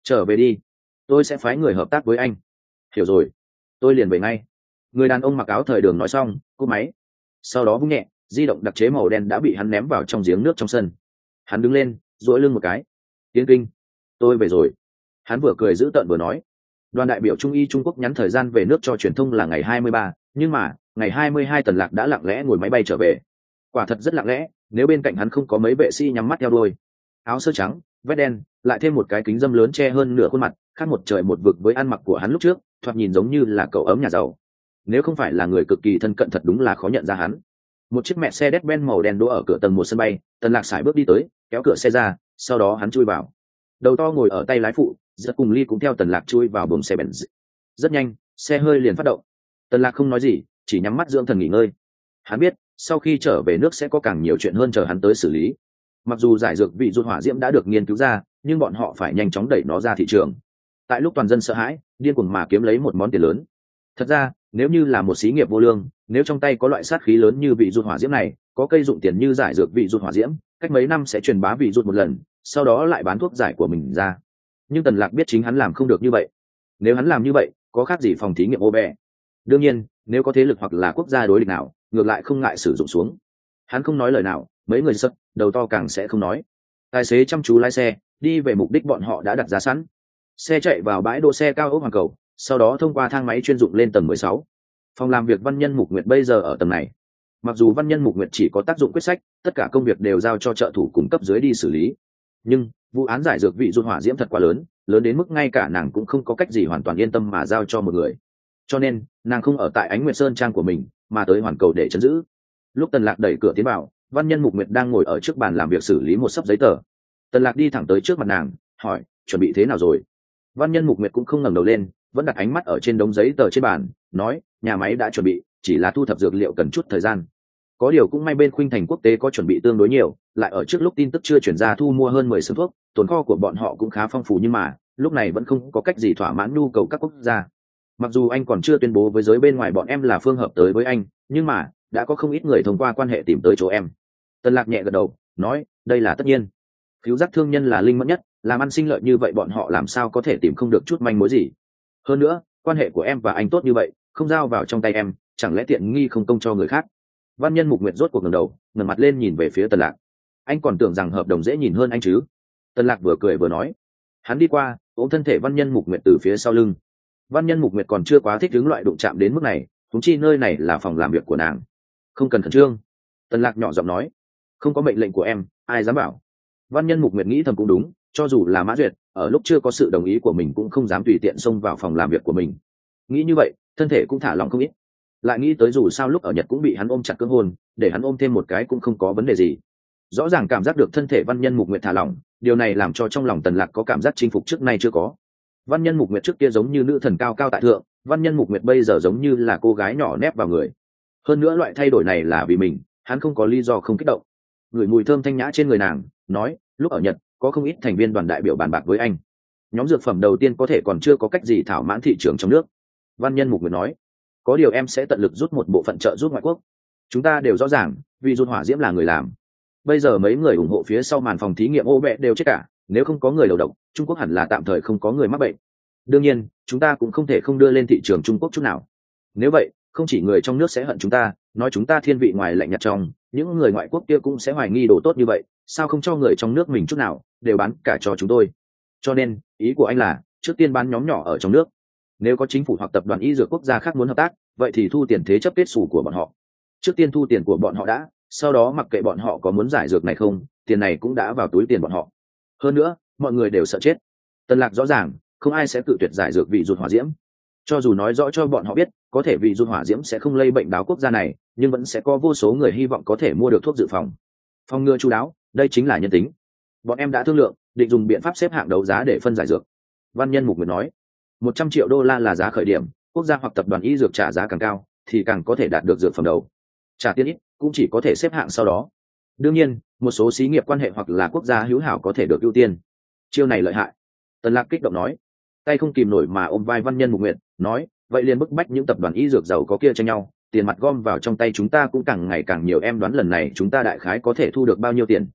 Trở về đi, tôi sẽ phái người hợp tác với anh. Hiểu rồi, tôi liền về ngay. Người đàn ông mặc áo thời đường nói xong cúp máy, sau đó vung nhẹ, di động đặc chế màu đen đã bị hắn ném vào trong giếng nước trong sân. Hắn đứng lên, duỗi lưng một cái. Tiến kinh, tôi về rồi. Hắn vừa cười dữ tợn vừa nói. Đoàn đại biểu Trung y Trung Quốc nhắn thời gian về nước cho truyền thông là ngày 23, nhưng mà ngày 22 Tần Lạc đã lặng lẽ ngồi máy bay trở về. Quả thật rất lặng lẽ, nếu bên cạnh hắn không có mấy vệ sĩ nhắm mắt theo đuôi. Áo sơ trắng, vest đen, lại thêm một cái kính dâm lớn che hơn nửa khuôn mặt, khác một trời một vực với ăn mặc của hắn lúc trước, thoạt nhìn giống như là cậu ấm nhà giàu. Nếu không phải là người cực kỳ thân cận thật đúng là khó nhận ra hắn. Một chiếc Mercedes-Benz màu đen đỗ ở cửa tầng 1 sân bay, Tần Lạc sải bước đi tới, kéo cửa xe ra, sau đó hắn chui vào. Đầu to ngồi ở tay lái phụ, Giật cùng Ly cũng theo Tần Lạc chui vào buồng xe Benz. Rất nhanh, xe hơi liền phát động. Tần Lạc không nói gì, chỉ nhắm mắt dưỡng thần nghỉ ngơi. Hắn biết, sau khi trở về nước sẽ có càng nhiều chuyện hơn chờ hắn tới xử lý. Mặc dù giải dược vị rút hỏa diễm đã được nghiên cứu ra, nhưng bọn họ phải nhanh chóng đẩy nó ra thị trường. Tại lúc toàn dân sợ hãi, điên cuồng mà kiếm lấy một món tiền lớn. Thật ra, nếu như là một xí nghiệp vô lương, nếu trong tay có loại sát khí lớn như vị rút hỏa diễm này, có cây dụng tiền như giải dược vị rút hỏa diễm, cách mấy năm sẽ truyền bá vị rút một lần, sau đó lại bán thuốc giải của mình ra. Nhưng Tần Lạc biết chính hắn làm không được như vậy. Nếu hắn làm như vậy, có khác gì phòng thí nghiệm ô bẹ. Đương nhiên, nếu có thế lực hoặc là quốc gia đối địch nào, ngược lại không ngại sử dụng xuống. Hắn không nói lời nào, mấy người sợ, đầu to càng sẽ không nói. Tài xế chăm chú lái xe, đi về mục đích bọn họ đã đặt ra sẵn. Xe chạy vào bãi đỗ xe cao ốc Hoàng Cầu, sau đó thông qua thang máy chuyên dụng lên tầng 16. Phòng làm việc Văn Nhân Mục Nguyệt bây giờ ở tầng này. Mặc dù Văn Nhân Mục Nguyệt chỉ có tác dụng quyết sách, tất cả công việc đều giao cho trợ thủ cung cấp dưới đi xử lý. Nhưng vụ án giải dược vị rút hỏa diễm thật quá lớn, lớn đến mức ngay cả nàng cũng không có cách gì hoàn toàn yên tâm mà giao cho một người. Cho nên, nàng không ở tại Ánh Nguyệt Sơn trang của mình, mà tới Hoàn Cầu để trấn giữ. Lúc Tần Lạc đẩy cửa tiến vào, Văn Nhân Mục Nguyệt đang ngồi ở trước bàn làm việc xử lý một xấp giấy tờ. Tần Lạc đi thẳng tới trước mặt nàng, hỏi, chuẩn bị thế nào rồi? Văn Nhân Mục Nguyệt cũng không ngẩng đầu lên, vẫn đặt ánh mắt ở trên đống giấy tờ trên bàn, nói, nhà máy đã chuẩn bị, chỉ là thu thập dược liệu cần chút thời gian. Có điều cũng may bên Khuynh Thành quốc tế có chuẩn bị tương đối nhiều, lại ở trước lúc tin tức chưa chuyển ra thu mua hơn 10 xưởng thuốc, tồn kho của bọn họ cũng khá phong phú, nhưng mà lúc này vẫn không có cách gì thỏa mãn nhu cầu các quốc gia. Mặc dù anh còn chưa tuyên bố với giới bên ngoài bọn em là phương hợp tới với anh, nhưng mà đã có không ít người thông qua quan hệ tìm tới chỗ em. Tần Lạc nhẹ gật đầu, nói, đây là tất nhiên. Khứu giác thương nhân là linh mẫn nhất, làm ăn sinh lợi như vậy bọn họ làm sao có thể tìm không được chút manh mối gì. Hơn nữa, quan hệ của em và anh tốt như vậy, không giao vào trong tay em, chẳng lẽ tiện nghi không công cho người khác. Văn Nhân Mục Nguyệt rốt cuộc ngẩng đầu, ngẩng mặt lên nhìn về phía Tần Lạc. Anh còn tưởng rằng hợp đồng dễ nhìn hơn anh chứ? Tần Lạc vừa cười vừa nói. Hắn đi qua, ôm thân thể Văn Nhân Mục Nguyệt từ phía sau lưng. Văn Nhân Mục Nguyệt còn chưa quá thích ứng loại đụng chạm đến mức này, huống chi nơi này là phòng làm việc của nàng. Không cần khẩn trương. Tần Lạc nhỏ giọng nói. Không có mệnh lệnh của em, ai dám bảo. Văn Nhân Mục Nguyệt nghĩ thầm cũng đúng, cho dù là Mã Duyệt, ở lúc chưa có sự đồng ý của mình cũng không dám tùy tiện xông vào phòng làm việc của mình. Nghĩ như vậy, thân thể cũng thả lỏng không ít. Lại nghĩ tới dù sao lúc ở Nhật cũng bị hắn ôm chặt cưỡng hôn, để hắn ôm thêm một cái cũng không có vấn đề gì. Rõ ràng cảm giác được thân thể Văn Nhân Mục Nguyệt thả lỏng, điều này làm cho trong lòng Tần Lạc có cảm giác chinh phục trước nay chưa có. Văn Nhân Mục Nguyệt trước kia giống như nữ thần cao cao tại thượng, Văn Nhân Mục Nguyệt bây giờ giống như là cô gái nhỏ nép vào người. Hơn nữa loại thay đổi này là vì mình, hắn không có lý do không kích động. Ngửi mùi thơm thanh nhã trên người nàng, nói, lúc ở Nhật có không ít thành viên đoàn đại biểu bàn bạc với anh. Nhóm dược phẩm đầu tiên có thể còn chưa có cách gì thảo mãn thị trường trong nước. Văn Nhân Mục Nguyệt nói, có điều em sẽ tận lực rút một bộ phận trợ giúp ngoại quốc. Chúng ta đều rõ ràng, vì rút hỏa diễm là người làm. Bây giờ mấy người ủng hộ phía sau màn phòng thí nghiệm ô bẹ đều chết cả, nếu không có người đầu độc, Trung Quốc hẳn là tạm thời không có người mắc bệnh. Đương nhiên, chúng ta cũng không thể không đưa lên thị trường Trung Quốc chút nào. Nếu vậy, không chỉ người trong nước sẽ hận chúng ta, nói chúng ta thiên vị ngoài lạnh nhạt trong, những người ngoại quốc kia cũng sẽ hoài nghi đồ tốt như vậy, sao không cho người trong nước mình chút nào, đều bán cả cho chúng tôi. Cho nên, ý của anh là, trước tiên bán nhóm nhỏ ở trong nước. Nếu có chính phủ hoặc tập đoàn y dược quốc gia khác muốn hợp tác, vậy thì thu tiền thế chấp kết xù của bọn họ. Trước tiên thu tiền của bọn họ đã, sau đó mặc kệ bọn họ có muốn giải dược này không, tiền này cũng đã vào túi tiền bọn họ. Hơn nữa, mọi người đều sợ chết. Tần Lạc rõ ràng, không ai sẽ tự tuyệt giải dược vị rút hỏa diễm. Cho dù nói rõ cho bọn họ biết, có thể vị rút hỏa diễm sẽ không lây bệnh đáo quốc gia này, nhưng vẫn sẽ có vô số người hy vọng có thể mua được thuốc dự phòng. Phòng ngừa chu đáo, đây chính là nhân tính. Bọn em đã thương lượng, định dùng biện pháp xếp hạng đấu giá để phân giải dược. Văn Nhân Mục Nguyệt nói, 100 triệu đô la là giá khởi điểm, quốc gia hoặc tập đoàn y dược trả giá càng cao, thì càng có thể đạt được dược phẩm đầu. Trả tiền ít, cũng chỉ có thể xếp hạng sau đó. Đương nhiên, một số xí nghiệp quan hệ hoặc là quốc gia hữu hảo có thể được ưu tiên. Chiêu này lợi hại. Tần Lạc kích động nói, tay không kìm nổi mà ôm vai Văn Nhân Mục Nguyệt, nói, vậy liền bức bách những tập đoàn y dược giàu có kia tranh nhau, tiền mặt gom vào trong tay chúng ta cũng càng ngày càng nhiều, em đoán lần này chúng ta đại khái có thể thu được bao nhiêu tiền?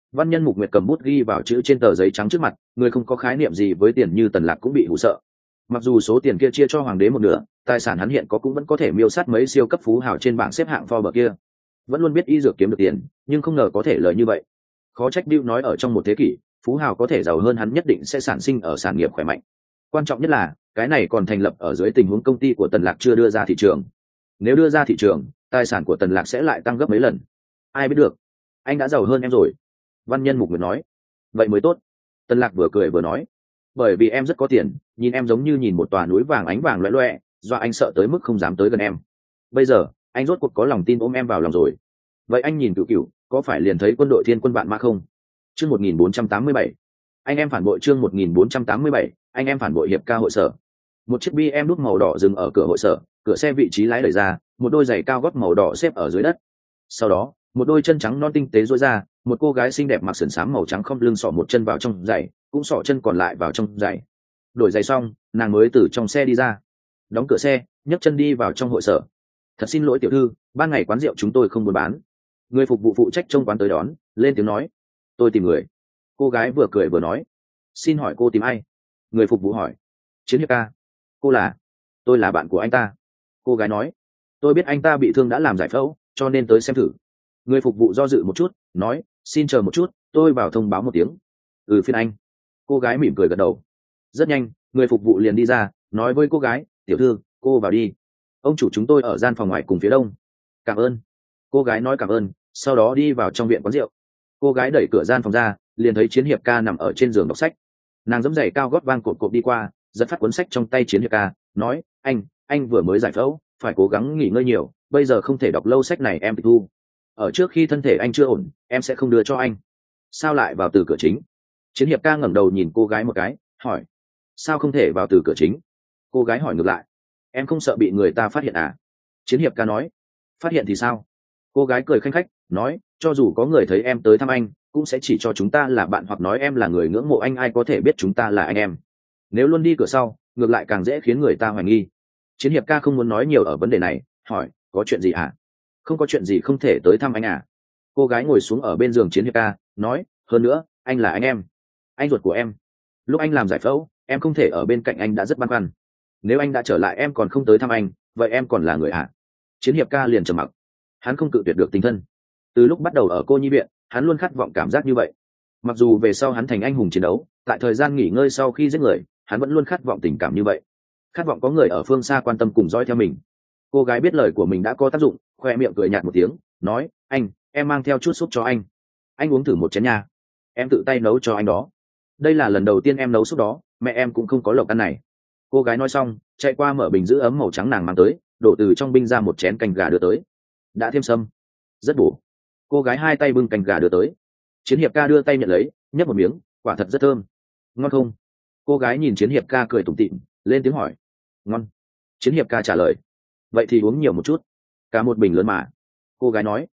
Văn Nhân Mục Nguyệt cầm bút ghi vào chữ trên tờ giấy trắng trước mặt, người không có khái niệm gì với tiền như Tần Lạc cũng bị hù sợ. Mặc dù số tiền kia chia cho hoàng đế một nửa, tài sản hắn hiện có cũng vẫn có thể miêu sát mấy siêu cấp phú hào trên bảng xếp hạng Forbes kia. Vẫn luôn biết y dược kiếm được tiền, nhưng không ngờ có thể lợi như vậy. Khó trách Bill nói ở trong một thế kỷ, phú hào có thể giàu hơn hắn nhất định sẽ sản sinh ở sản nghiệp khỏe mạnh. Quan trọng nhất là, cái này còn thành lập ở dưới tình huống công ty của Tần Lạc chưa đưa ra thị trường. Nếu đưa ra thị trường, tài sản của Tần Lạc sẽ lại tăng gấp mấy lần. Ai biết được, anh đã giàu hơn em rồi. Văn Nhân Mục Nguyệt nói. Vậy mới tốt. Tần Lạc vừa cười vừa nói. Bởi vì em rất có tiền, nhìn em giống như nhìn một tòa núi vàng ánh vàng loé loé, do anh sợ tới mức không dám tới gần em. Bây giờ, anh rốt cuộc có lòng tin ôm em vào lòng rồi. Vậy anh nhìn Cửu Cửu, có phải liền thấy quân đội thiên quân vạn mã không? Chương 1487. Anh em phản bội chương 1487, anh em phản bội hiệp ca hội sở. Một chiếc BMW đúc màu đỏ dừng ở cửa hội sở, cửa xe vị trí lái đẩy ra, một đôi giày cao gót màu đỏ xếp ở dưới đất. Sau đó, một đôi chân trắng non tinh tế duỗi ra, một cô gái xinh đẹp mặc sườn xám màu trắng không lưng xỏ một chân vào trong giày, cũng xỏ chân còn lại vào trong giày. Đổi giày xong, nàng mới từ trong xe đi ra, đóng cửa xe, nhấc chân đi vào trong hội sở. Thật xin lỗi tiểu thư, ban ngày quán rượu chúng tôi không buôn bán. Người phục vụ phụ trách trông quán tới đón, lên tiếng nói. Tôi tìm người. Cô gái vừa cười vừa nói. Xin hỏi cô tìm ai? Người phục vụ hỏi. Chiến Hiệp ca. Cô là? Tôi là bạn của anh ta. Cô gái nói. Tôi biết anh ta bị thương đã làm giải phẫu, cho nên tới xem thử. Người phục vụ do dự một chút, nói. Xin chờ một chút, tôi vào thông báo một tiếng. Phiên anh. Cô gái mỉm cười gật đầu. Rất nhanh, người phục vụ liền đi ra, nói với cô gái. Tiểu thư, cô vào đi. Ông chủ chúng tôi ở gian phòng ngoài cùng phía đông. Cảm ơn. Cô gái nói cảm ơn, sau đó đi vào trong viện quán rượu. Cô gái đẩy cửa gian phòng ra, liền thấy Chiến Hiệp ca nằm ở trên giường đọc sách. Nàng giẫm giày cao gót vang cộp cộp đi qua, giật phát cuốn sách trong tay Chiến Hiệp ca, nói. Anh vừa mới giải phẫu, phải cố gắng nghỉ ngơi nhiều, bây giờ không thể đọc lâu sách này, em tịch thu. Ở trước khi thân thể anh chưa ổn, em sẽ không đưa cho anh. Sao lại vào từ cửa chính? Chiến Hiệp ca ngẩng đầu nhìn cô gái một cái, hỏi. Sao không thể vào từ cửa chính? Cô gái hỏi ngược lại. Em không sợ bị người ta phát hiện à? Chiến Hiệp ca nói. Phát hiện thì sao? Cô gái cười khanh khách, nói. Cho dù có người thấy em tới thăm anh, cũng sẽ chỉ cho chúng ta là bạn hoặc nói em là người ngưỡng mộ anh, ai có thể biết chúng ta là anh em. Nếu luôn đi cửa sau, ngược lại càng dễ khiến người ta hoài nghi. Chiến Hiệp ca không muốn nói nhiều ở vấn đề này, hỏi. Có chuyện gì hả? Không có chuyện gì không thể tới thăm anh à? Cô gái ngồi xuống ở bên giường Chiến Hiệp ca, nói. Hơn nữa, anh là anh em, anh ruột của em. Lúc anh làm giải phẫu, em không thể ở bên cạnh anh đã rất băn khoăn. Nếu anh đã trở lại em còn không tới thăm anh, vậy em còn là người ạ? Chiến Hiệp ca liền trầm mặc. Hắn không cự tuyệt được tình thân. Từ lúc bắt đầu ở cô nhi viện, hắn luôn khát vọng cảm giác như vậy. Mặc dù về sau hắn thành anh hùng chiến đấu, tại thời gian nghỉ ngơi sau khi giết người, hắn vẫn luôn khát vọng tình cảm như vậy. Khát vọng có người ở phương xa quan tâm cùng dõi theo mình. Cô gái biết lời của mình đã có tác dụng, khoe miệng cười nhạt một tiếng, nói. Em mang theo chút súp cho anh. Anh uống thử một chén nha. Em tự tay nấu cho anh đó. Đây là lần đầu tiên em nấu súp đó, mẹ em cũng không có lộc ăn này. Cô gái nói xong, chạy qua mở bình giữ ấm màu trắng nàng mang tới, đổ từ trong binh ra một chén canh gà đưa tới. Đã thêm sâm, rất bổ. Cô gái hai tay bưng canh gà đưa tới. Chiến Hiệp ca đưa tay nhận lấy, nhấp một miếng, quả thật rất thơm. Ngon không? Cô gái nhìn Chiến Hiệp ca cười tủm tỉm, lên tiếng hỏi. Ngon. Chiến Hiệp ca trả lời. Vậy thì uống nhiều một chút. Cả một bình lớn mà. Cô gái nói.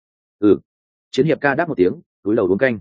Chiến Hiệp ca đáp một tiếng, cúi đầu uống canh.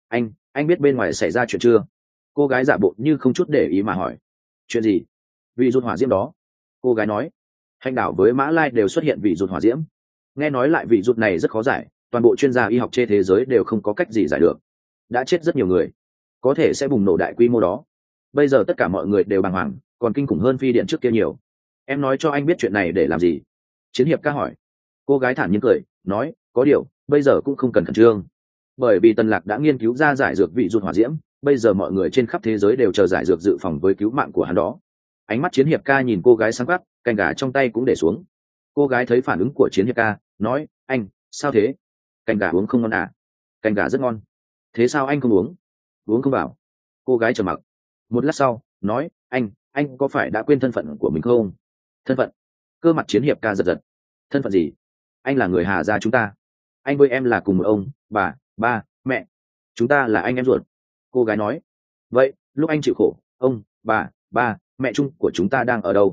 Anh biết bên ngoài xảy ra chuyện chưa? Cô gái giả bộ như không chút để ý mà hỏi. Chuyện gì? Vị rụt hỏa diễm đó. Cô gái nói. Hành đảo với Mã Lai đều xuất hiện vị rụt hỏa diễm. Nghe nói lại vị rụt này rất khó giải, toàn bộ chuyên gia y học trên thế giới đều không có cách gì giải được. Đã chết rất nhiều người, có thể sẽ bùng nổ đại quy mô đó. Bây giờ tất cả mọi người đều bàng hoàng, còn kinh khủng hơn phi điện trước kia nhiều. Em nói cho anh biết chuyện này để làm gì? Chiến Hiệp ca hỏi. Cô gái thản nhiên cười, nói. Có điều, bây giờ cũng không cần khẩn trương. Bởi vì Tần Lạc đã nghiên cứu ra giải dược vị rụt hỏa diễm, bây giờ mọi người trên khắp thế giới đều chờ giải dược dự phòng với cứu mạng của hắn đó. Ánh mắt Chiến Hiệp ca nhìn cô gái sáng quắc, canh gà trong tay cũng để xuống. Cô gái thấy phản ứng của Chiến Hiệp ca, nói. Sao thế? Canh gà uống không ngon à? Canh gà rất ngon. Thế sao anh không uống? Uống không vào. Cô gái trầm mặc. Một lát sau, nói. Anh có phải đã quên thân phận của mình không? Thân phận? Cơ mặt Chiến Hiệp ca giật giật. Thân phận gì? Anh là người Hà gia chúng ta. Anh với em là cùng một ông, bà, ba, mẹ. Chúng ta là anh em ruột. Cô gái nói. Vậy lúc anh chịu khổ, ông, bà, ba, mẹ chung của chúng ta đang ở đâu?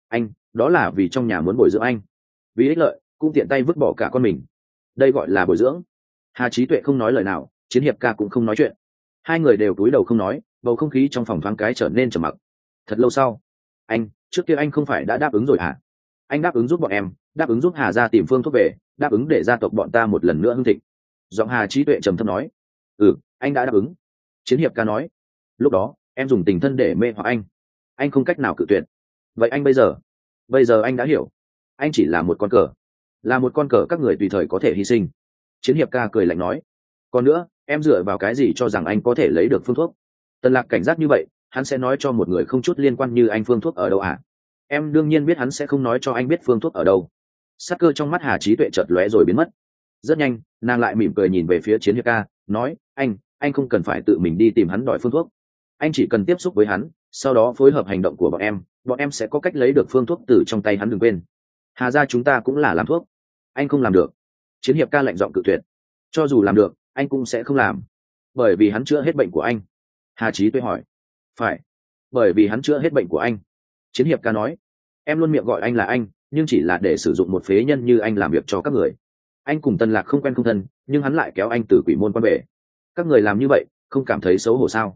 Đó là vì trong nhà muốn bồi dưỡng anh, vì ích lợi cũng tiện tay vứt bỏ cả con mình. Đây gọi là bồi dưỡng. Hà Trí Tuệ không nói lời nào, Chiến Hiệp ca cũng không nói chuyện. Hai người đều cúi đầu không nói, bầu không khí trong phòng thoáng cái trở nên trầm mặc. Thật lâu sau, trước kia anh không phải đã đáp ứng rồi hả? Anh đáp ứng giúp bọn em, đáp ứng giúp Hà gia tìm phương thuốc về, đáp ứng để gia tộc bọn ta một lần nữa hưng thịnh. Giọng Hà Trí Tuệ trầm thấp nói. Anh đã đáp ứng. Chiến hiệp ca nói. Lúc đó em dùng tình thân để mê hoặc anh không cách nào cự tuyệt. Vậy anh bây giờ anh đã hiểu. Anh chỉ là một con cờ, là một con cờ các người tùy thời có thể hy sinh. Chiến hiệp ca cười lạnh nói. Còn nữa, em dựa vào cái gì cho rằng anh có thể lấy được phương thuốc? Tần Lạc cảnh giác như vậy, hắn sẽ nói cho một người không chút liên quan như anh phương thuốc ở đâu à? Em đương nhiên biết hắn sẽ không nói cho anh biết phương thuốc ở đâu. Sắc cơ trong mắt Hà Chí Tuệ chợt lóe rồi biến mất. Rất nhanh, nàng lại mỉm cười nhìn về phía Chiến hiệp ca, nói, anh không cần phải tự mình đi tìm hắn đòi phương thuốc. Anh chỉ cần tiếp xúc với hắn, sau đó phối hợp hành động của bọn em sẽ có cách lấy được phương thuốc từ trong tay hắn, đừng quên. Hà gia chúng ta cũng là làm thuốc. Anh không làm được. Chiến hiệp ca lạnh giọng cự tuyệt. Cho dù làm được, anh cũng sẽ không làm. Bởi vì hắn chữa hết bệnh của anh. Hà Chí Tuệ hỏi. Phải. Bởi vì hắn chữa hết bệnh của anh. Chiến hiệp ca nói. Em luôn miệng gọi anh là anh, nhưng chỉ là để sử dụng một phế nhân như anh làm việc cho các người. Anh cùng Tần Lạc không quen không thân, nhưng hắn lại kéo anh từ quỷ môn quan bể. Các người làm như vậy, không cảm thấy xấu hổ sao?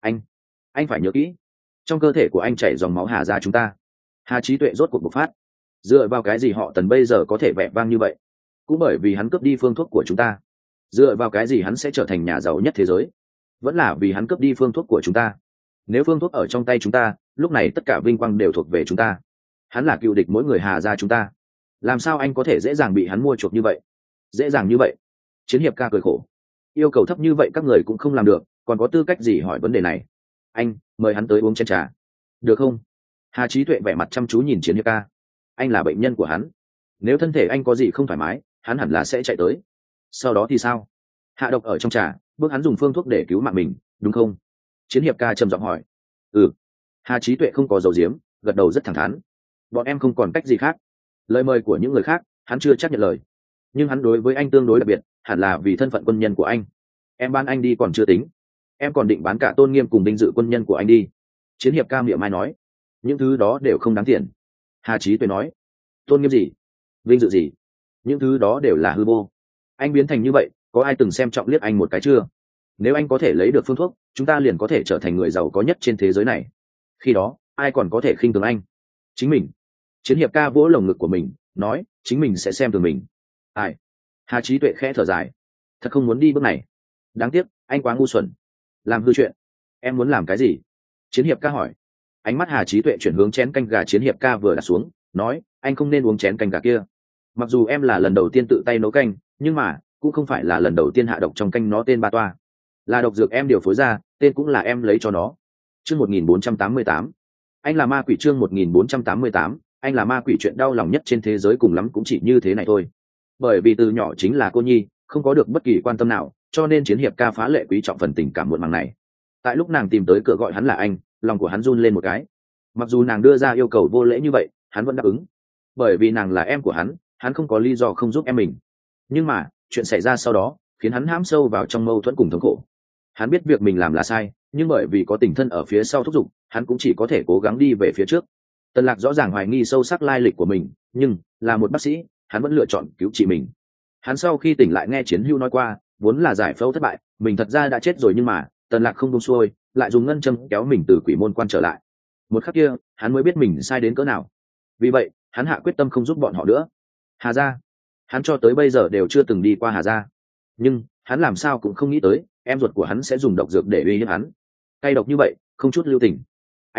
Anh phải nhớ kỹ, trong cơ thể của anh chảy dòng máu Hà gia chúng ta. Hà Chí Tuệ rốt cuộc bộc phát. Dựa vào cái gì họ Tần bây giờ có thể vẻ vang như vậy? Cũng bởi vì hắn cướp đi phương thuốc của chúng ta. Dựa vào cái gì hắn sẽ trở thành nhà giàu nhất thế giới? Vẫn là vì hắn cướp đi phương thuốc của chúng ta. Nếu phương thuốc ở trong tay chúng ta, lúc này tất cả vinh quang đều thuộc về chúng ta. Hắn là cựu địch mỗi người Hà gia chúng ta. Làm sao anh có thể dễ dàng bị hắn mua chuộc như vậy? Dễ dàng như vậy? Chiến hiệp ca cười khổ. Yêu cầu thấp như vậy các người cũng không làm được, còn có tư cách gì hỏi vấn đề này? Anh mời hắn tới uống chén trà được không? Hà Chí Tuệ vẻ mặt chăm chú nhìn Chiến hiệp ca. Anh là bệnh nhân của hắn, nếu thân thể anh có gì không thoải mái, hắn hẳn là sẽ chạy tới. Sau đó thì sao? Hạ độc ở trong trà, bước hắn dùng phương thuốc để cứu mạng mình, đúng không? Chiến hiệp ca trầm giọng hỏi. Ừ. Hà Chí Tuệ không có dầu diếm, gật đầu rất thẳng thắn. Bọn em không còn cách gì khác. Lời mời của những người khác hắn chưa chắc nhận lời, nhưng hắn đối với anh tương đối đặc biệt, hẳn là vì thân phận quân nhân của anh. Em bán anh đi còn chưa tính, em còn định bán cả tôn nghiêm cùng vinh dự quân nhân của anh đi. Chiến hiệp ca miệng mai nói. Những thứ đó đều không đáng tiền. Hà Chí Tuệ nói. Tôn nghiêm gì, vinh dự gì, những thứ đó đều là hư vô. Anh biến thành như vậy, có ai từng xem trọng liếc anh một cái chưa? Nếu anh có thể lấy được phương thuốc, chúng ta liền có thể trở thành người giàu có nhất trên thế giới này. Khi đó ai còn có thể khinh thường anh? Chính mình. Chiến hiệp ca vỗ lồng ngực của mình, nói, chính mình sẽ xem thường mình. Ai? Hà Chí Tuệ khẽ thở dài. Thật không muốn đi bước này. Đáng tiếc anh quá ngu xuẩn, làm hư chuyện. Em muốn làm cái gì? Chiến hiệp ca hỏi. Ánh mắt Hà Chí Tuệ chuyển hướng chén canh gà chiến hiệp ca vừa đặt xuống, nói, anh không nên uống chén canh gà kia. Mặc dù em là lần đầu tiên tự tay nấu canh, nhưng mà cũng không phải là lần đầu tiên hạ độc trong canh, nó tên Ba Toa, là độc dược em điều phối ra, tên cũng là em lấy cho nó. Chương 1488. Anh là ma quỷ. Chương 1488. Anh là ma quỷ. Chuyện đau lòng nhất trên thế giới cùng lắm cũng chỉ như thế này thôi. Bởi vì từ nhỏ chính là cô nhi, không có được bất kỳ quan tâm nào, cho nên chiến hiệp ca phá lệ quý trọng phần tình cảm muộn màng này. Tại lúc nàng tìm tới cửa gọi hắn là anh, lòng của hắn run lên một cái. Mặc dù nàng đưa ra yêu cầu vô lễ như vậy, hắn vẫn đáp ứng. Bởi vì nàng là em của hắn không có lý do không giúp em mình. Nhưng mà chuyện xảy ra sau đó khiến hắn hãm sâu vào trong mâu thuẫn cùng thống khổ. Hắn biết việc mình làm là sai, nhưng bởi vì có tình thân ở phía sau thúc giục, hắn cũng chỉ có thể cố gắng đi về phía trước. Tần Lạc rõ ràng hoài nghi sâu sắc lai lịch của mình, nhưng là một bác sĩ, hắn vẫn lựa chọn cứu trị mình. Hắn sau khi tỉnh lại nghe Chiến Hưu nói qua, vốn là giải phẫu thất bại, mình thật ra đã chết rồi, nhưng mà Tần Lạc không buông xuôi, lại dùng ngân châm kéo mình từ quỷ môn quan trở lại. Một khắc kia, hắn mới biết mình sai đến cỡ nào. Vì vậy, hắn hạ quyết tâm không giúp bọn họ nữa. Hà gia, hắn cho tới bây giờ đều chưa từng đi qua Hà gia, nhưng hắn làm sao cũng không nghĩ tới em ruột của hắn sẽ dùng độc dược để uy hiếp hắn. Cay độc như vậy, không chút lưu tình.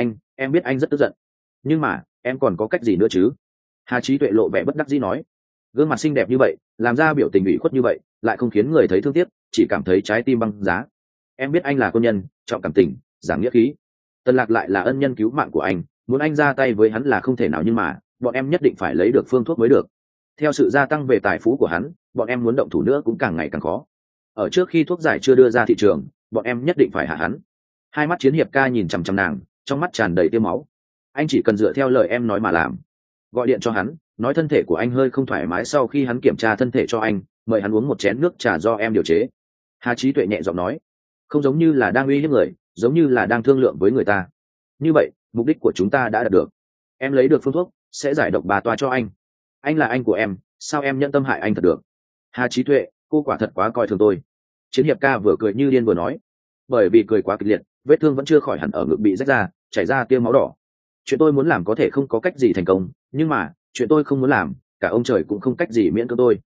Em biết anh rất tức giận, nhưng mà em còn có cách gì nữa chứ? Hà Chí Tuệ lộ vẻ bất đắc dĩ nói. Gương mặt xinh đẹp như vậy, làm ra biểu tình ủy khuất như vậy, lại không khiến người thấy thương tiếc, chỉ cảm thấy trái tim băng giá. Em biết anh là quân nhân, trọng cảm tình, giảng nghĩa khí. Tần Lạc lại là ân nhân cứu mạng của anh, muốn anh ra tay với hắn là không thể nào, nhưng mà bọn em nhất định phải lấy được phương thuốc mới được. Theo sự gia tăng về tài phú của hắn, bọn em muốn động thủ nữa cũng càng ngày càng khó. Ở trước khi thuốc giải chưa đưa ra thị trường, bọn em nhất định phải hạ hắn. Hai mắt chiến hiệp ca nhìn chằm chằm nàng, trong mắt tràn đầy tia máu. Anh chỉ cần dựa theo lời em nói mà làm. Gọi điện cho hắn, nói thân thể của anh hơi không thoải mái, sau khi hắn kiểm tra thân thể cho anh, mời hắn uống một chén nước trà do em điều chế. Hà Chí Tuệ nhẹ giọng nói, không giống như là đang uy hiếp người, giống như là đang thương lượng với người ta. Như vậy, mục đích của chúng ta đã đạt được. Em lấy được phương thuốc, sẽ giải độc Bà Toa cho anh. Anh là anh của em, sao em nhẫn tâm hại anh thật được? Hà Chí Tuệ, cô quả thật quá coi thường tôi. Chiến hiệp ca vừa cười như điên vừa nói. Bởi vì cười quá kịch liệt, vết thương vẫn chưa khỏi hẳn ở ngực bị rách ra, chảy ra tia máu đỏ. Chuyện tôi muốn làm có thể không có cách gì thành công, nhưng mà chuyện tôi không muốn làm, cả ông trời cũng không cách gì miễn cưỡng tôi.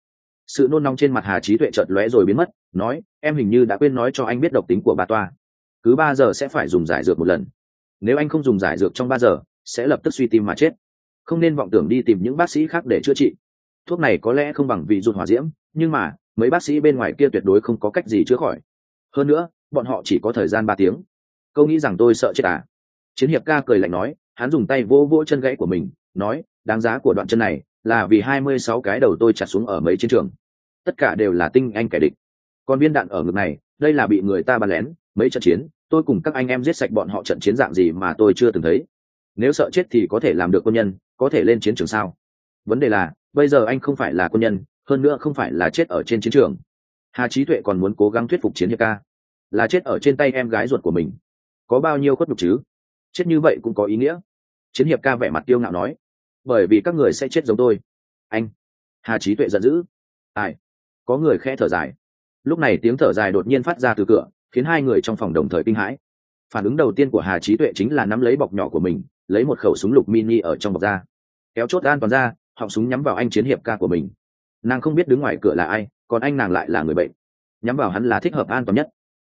Sự nôn nóng trên mặt Hà Chí Tuệ chợt lóe rồi biến mất, nói, em hình như đã quên nói cho anh biết độc tính của ba toa. Cứ 3 giờ sẽ phải dùng giải dược một lần. Nếu anh không dùng giải dược trong 3 giờ, sẽ lập tức suy tim mà chết. Không nên vọng tưởng đi tìm những bác sĩ khác để chữa trị. Thuốc này có lẽ không bằng vị rụt hỏa diễm, nhưng mà mấy bác sĩ bên ngoài kia tuyệt đối không có cách gì chữa khỏi. Hơn nữa, bọn họ chỉ có thời gian 3 tiếng. Câu nghĩ rằng tôi sợ chết à? Chiến hiệp ca cười lạnh nói, hắn dùng tay vỗ vỗ chân gãy của mình, nói, đáng giá của đoạn chân này là vì 26 cái đầu tôi chặt xuống ở mấy chiến trường. Tất cả đều là tinh anh kẻ địch. Còn viên đạn ở ngực này, đây là bị người ta bắn lén, mấy trận chiến, tôi cùng các anh em giết sạch bọn họ. Trận chiến dạng gì mà tôi chưa từng thấy. Nếu sợ chết thì có thể làm được quân nhân, có thể lên chiến trường sao? Vấn đề là, bây giờ anh không phải là quân nhân, hơn nữa không phải là chết ở trên chiến trường. Hà Chí Tuệ còn muốn cố gắng thuyết phục chiến hiệp ca, là chết ở trên tay em gái ruột của mình. Có bao nhiêu khuất nhục chứ? Chết như vậy cũng có ý nghĩa. Chiến hiệp ca vẻ mặt kiêu ngạo nói, bởi vì các người sẽ chết giống tôi. Anh! Hà Chí Tuệ giận dữ. Ai? Có người khẽ thở dài. Lúc này tiếng thở dài đột nhiên phát ra từ cửa, khiến hai người trong phòng đồng thời kinh hãi. Phản ứng đầu tiên của Hà Chí Tuệ chính là nắm lấy bọc nhỏ của mình, lấy một khẩu súng lục mini ở trong bọc ra, kéo chốt an toàn ra, họng súng nhắm vào anh chiến hiệp ca của mình. Nàng không biết đứng ngoài cửa là ai, còn anh nàng lại là người bệnh, nhắm vào hắn là thích hợp an toàn nhất.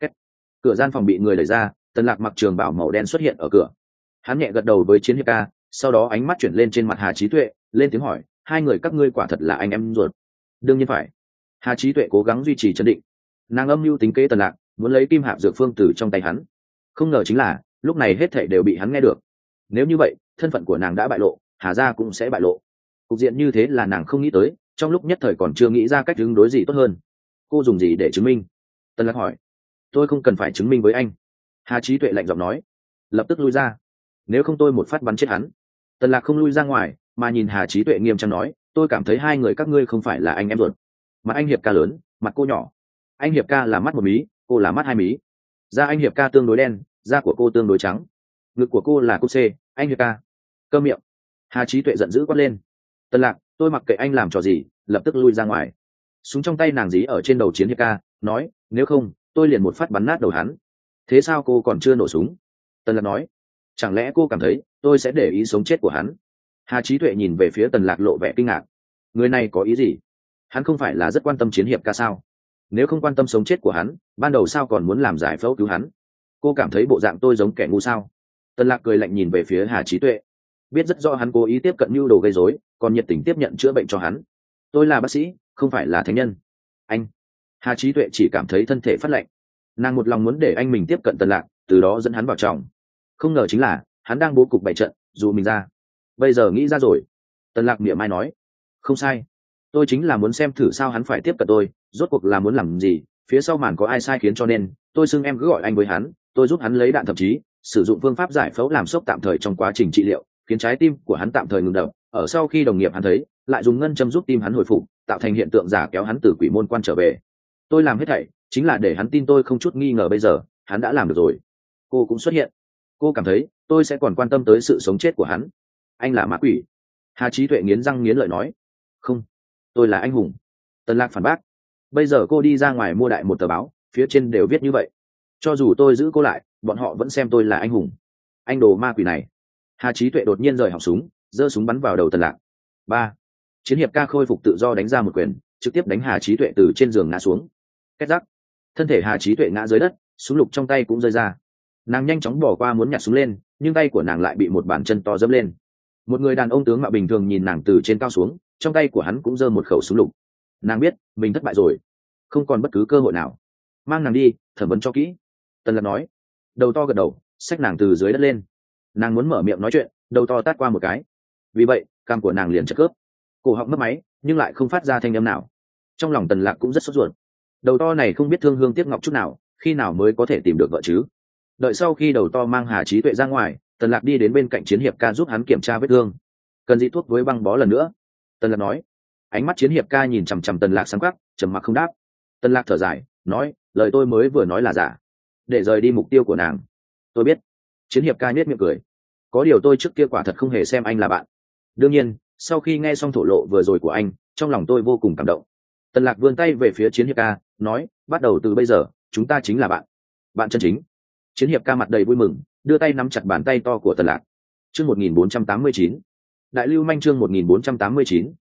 Cửa gian phòng bị người đẩy ra, Tần Lạc mặc trường bào màu đen xuất hiện ở cửa. Hắn nhẹ gật đầu với chiến hiệp ca, sau đó ánh mắt chuyển lên trên mặt Hà Chí Tuệ, lên tiếng hỏi, hai người các ngươi quả thật là anh em ruột? Đương nhiên phải. Hà Chí Tuệ cố gắng duy trì trấn định. Nàng âm mưu tính kế Tần Lạc, muốn lấy kim hạp dược phương từ trong tay hắn. Không ngờ chính là lúc này hết thảy đều bị hắn nghe được. Nếu như vậy, thân phận của nàng đã bại lộ, Hà gia cũng sẽ bại lộ. Cục diện như thế là nàng không nghĩ tới, trong lúc nhất thời còn chưa nghĩ ra cách ứng đối gì tốt hơn. Cô dùng gì để chứng minh? Tần Lạc hỏi. Tôi không cần phải chứng minh với anh. Hà Chí Tuệ lạnh giọng nói. Lập tức lui ra. Nếu không tôi một phát bắn chết hắn. Tần Lạc không lui ra ngoài, mà nhìn Hà Chí Tuệ nghiêm trang nói, tôi cảm thấy hai người các ngươi không phải là anh em ruột. Mặt anh hiệp ca lớn, mặt cô nhỏ. Anh hiệp ca là mắt một mí, cô là mắt hai mí. Da anh hiệp ca tương đối đen, da của cô tương đối trắng. Ngực của cô là cúc C, anh hiệp ca. Câm miệng. Hà Chí Tuệ giận dữ quát lên. Tần Lạc, tôi mặc kệ anh làm trò gì, lập tức lui ra ngoài. Súng trong tay nàng dí ở trên đầu chiến hiệp ca, nói, nếu không tôi liền một phát bắn nát đầu hắn. Thế sao cô còn chưa nổ súng? Tần Lạc nói. Chẳng lẽ cô cảm thấy tôi sẽ để ý sống chết của hắn? Hà Chí Tuệ nhìn về phía Tần Lạc lộ vẻ kinh ngạc. Người này có ý gì? Hắn không phải là rất quan tâm chiến hiệp ca sao? Nếu không quan tâm sống chết của hắn, ban đầu sao còn muốn làm giải phẫu cứu hắn? Cô cảm thấy bộ dạng tôi giống kẻ ngu sao? Tần Lạc cười lạnh nhìn về phía Hà Chí Tuệ, biết rất rõ hắn cố ý tiếp cận mưu đồ gây rối, còn nhiệt tình tiếp nhận chữa bệnh cho hắn. Tôi là bác sĩ, không phải là thánh nhân. Anh! Hà Chí Tuệ chỉ cảm thấy thân thể phát lạnh. Nàng một lòng muốn để anh mình tiếp cận Tần Lạc, từ đó dẫn hắn vào trong. Không ngờ chính là hắn đang bố cục bày trận, dù mình ra. Bây giờ nghĩ ra rồi. Tần Lạc mỉa mai nói, không sai, tôi chính là muốn xem thử sao hắn phải tiếp cận tôi, rốt cuộc là muốn làm gì, phía sau màn có ai sai khiến cho nên tôi xưng em cứ gọi anh với hắn, tôi giúp hắn lấy đạn, thậm chí sử dụng phương pháp giải phẫu làm sốc tạm thời trong quá trình trị liệu, khiến trái tim của hắn tạm thời ngừng đập, ở sau khi đồng nghiệp hắn thấy, lại dùng ngân châm giúp tim hắn hồi phục, tạo thành hiện tượng giả kéo hắn từ quỷ môn quan trở về. Tôi làm hết thảy chính là để hắn tin tôi không chút nghi ngờ. Bây giờ hắn đã làm được rồi, cô cũng xuất hiện. Cô cảm thấy tôi sẽ còn quan tâm tới sự sống chết của hắn? Anh là ma quỷ. Hà Chí Tuệ nghiến răng nghiến lợi nói. Không, tôi là anh hùng. Tần Lạc phản bác. Bây giờ cô đi ra ngoài mua đại một tờ báo, phía trên đều viết như vậy. Cho dù tôi giữ cô lại, bọn họ vẫn xem tôi là anh hùng. Anh đồ ma quỷ này. Hà Chí Tuệ đột nhiên rời họng súng, giơ súng bắn vào đầu Tần Lạc. Ba. Chiến hiệp ca khôi phục tự do đánh ra một quyền, trực tiếp đánh Hà Chí Tuệ từ trên giường ngã xuống. Két rắc. Thân thể Hà Chí Tuệ ngã dưới đất, súng lục trong tay cũng rơi ra. Nàng nhanh chóng bỏ qua muốn nhặt súng lên, nhưng tay của nàng lại bị một bàn chân to dẫm lên. Một người đàn ông tướng mạo bình thường nhìn nàng từ trên cao xuống, trong tay của hắn cũng giơ một khẩu súng lục. Nàng biết mình thất bại rồi, không còn bất cứ cơ hội nào. Mang nàng đi thẩm vấn cho kỹ. Tần Lạc nói. Đầu to gật đầu, xách nàng từ dưới đất lên. Nàng muốn mở miệng nói chuyện, đầu to tát qua một cái, vì vậy cằm của nàng liền chật khớp, cổ họng mất máy nhưng lại không phát ra thanh âm nào. Trong lòng Tần Lạc cũng rất sốt ruột. Đầu to này không biết thương hương tiếc ngọc chút nào, khi nào mới có thể tìm được vợ chứ? Đợi sau khi đầu to mang Hà Chí Tuệ ra ngoài, Tần Lạc đi đến bên cạnh chiến hiệp ca giúp hắn kiểm tra vết thương. Cần dị thuốc với băng bó lần nữa. Tần Lạc nói. Ánh mắt chiến hiệp ca nhìn chằm chằm Tần Lạc sáng quắc, trầm mặc không đáp. Tần Lạc thở dài, nói, lời tôi mới vừa nói là giả, để rời đi mục tiêu của nàng. Tôi biết. Chiến hiệp ca nhếch miệng cười. Có điều tôi trước kia quả thật không hề xem anh là bạn. Đương nhiên, sau khi nghe xong thổ lộ vừa rồi của anh, trong lòng tôi vô cùng cảm động. Tần Lạc vươn tay về phía chiến hiệp ca, nói, bắt đầu từ bây giờ, chúng ta chính là bạn. Bạn chân chính. Chiến hiệp ca mặt đầy vui mừng, đưa tay nắm chặt bàn tay to của Tần Lạc. Chương 1489. Đại lưu manh chương 1489,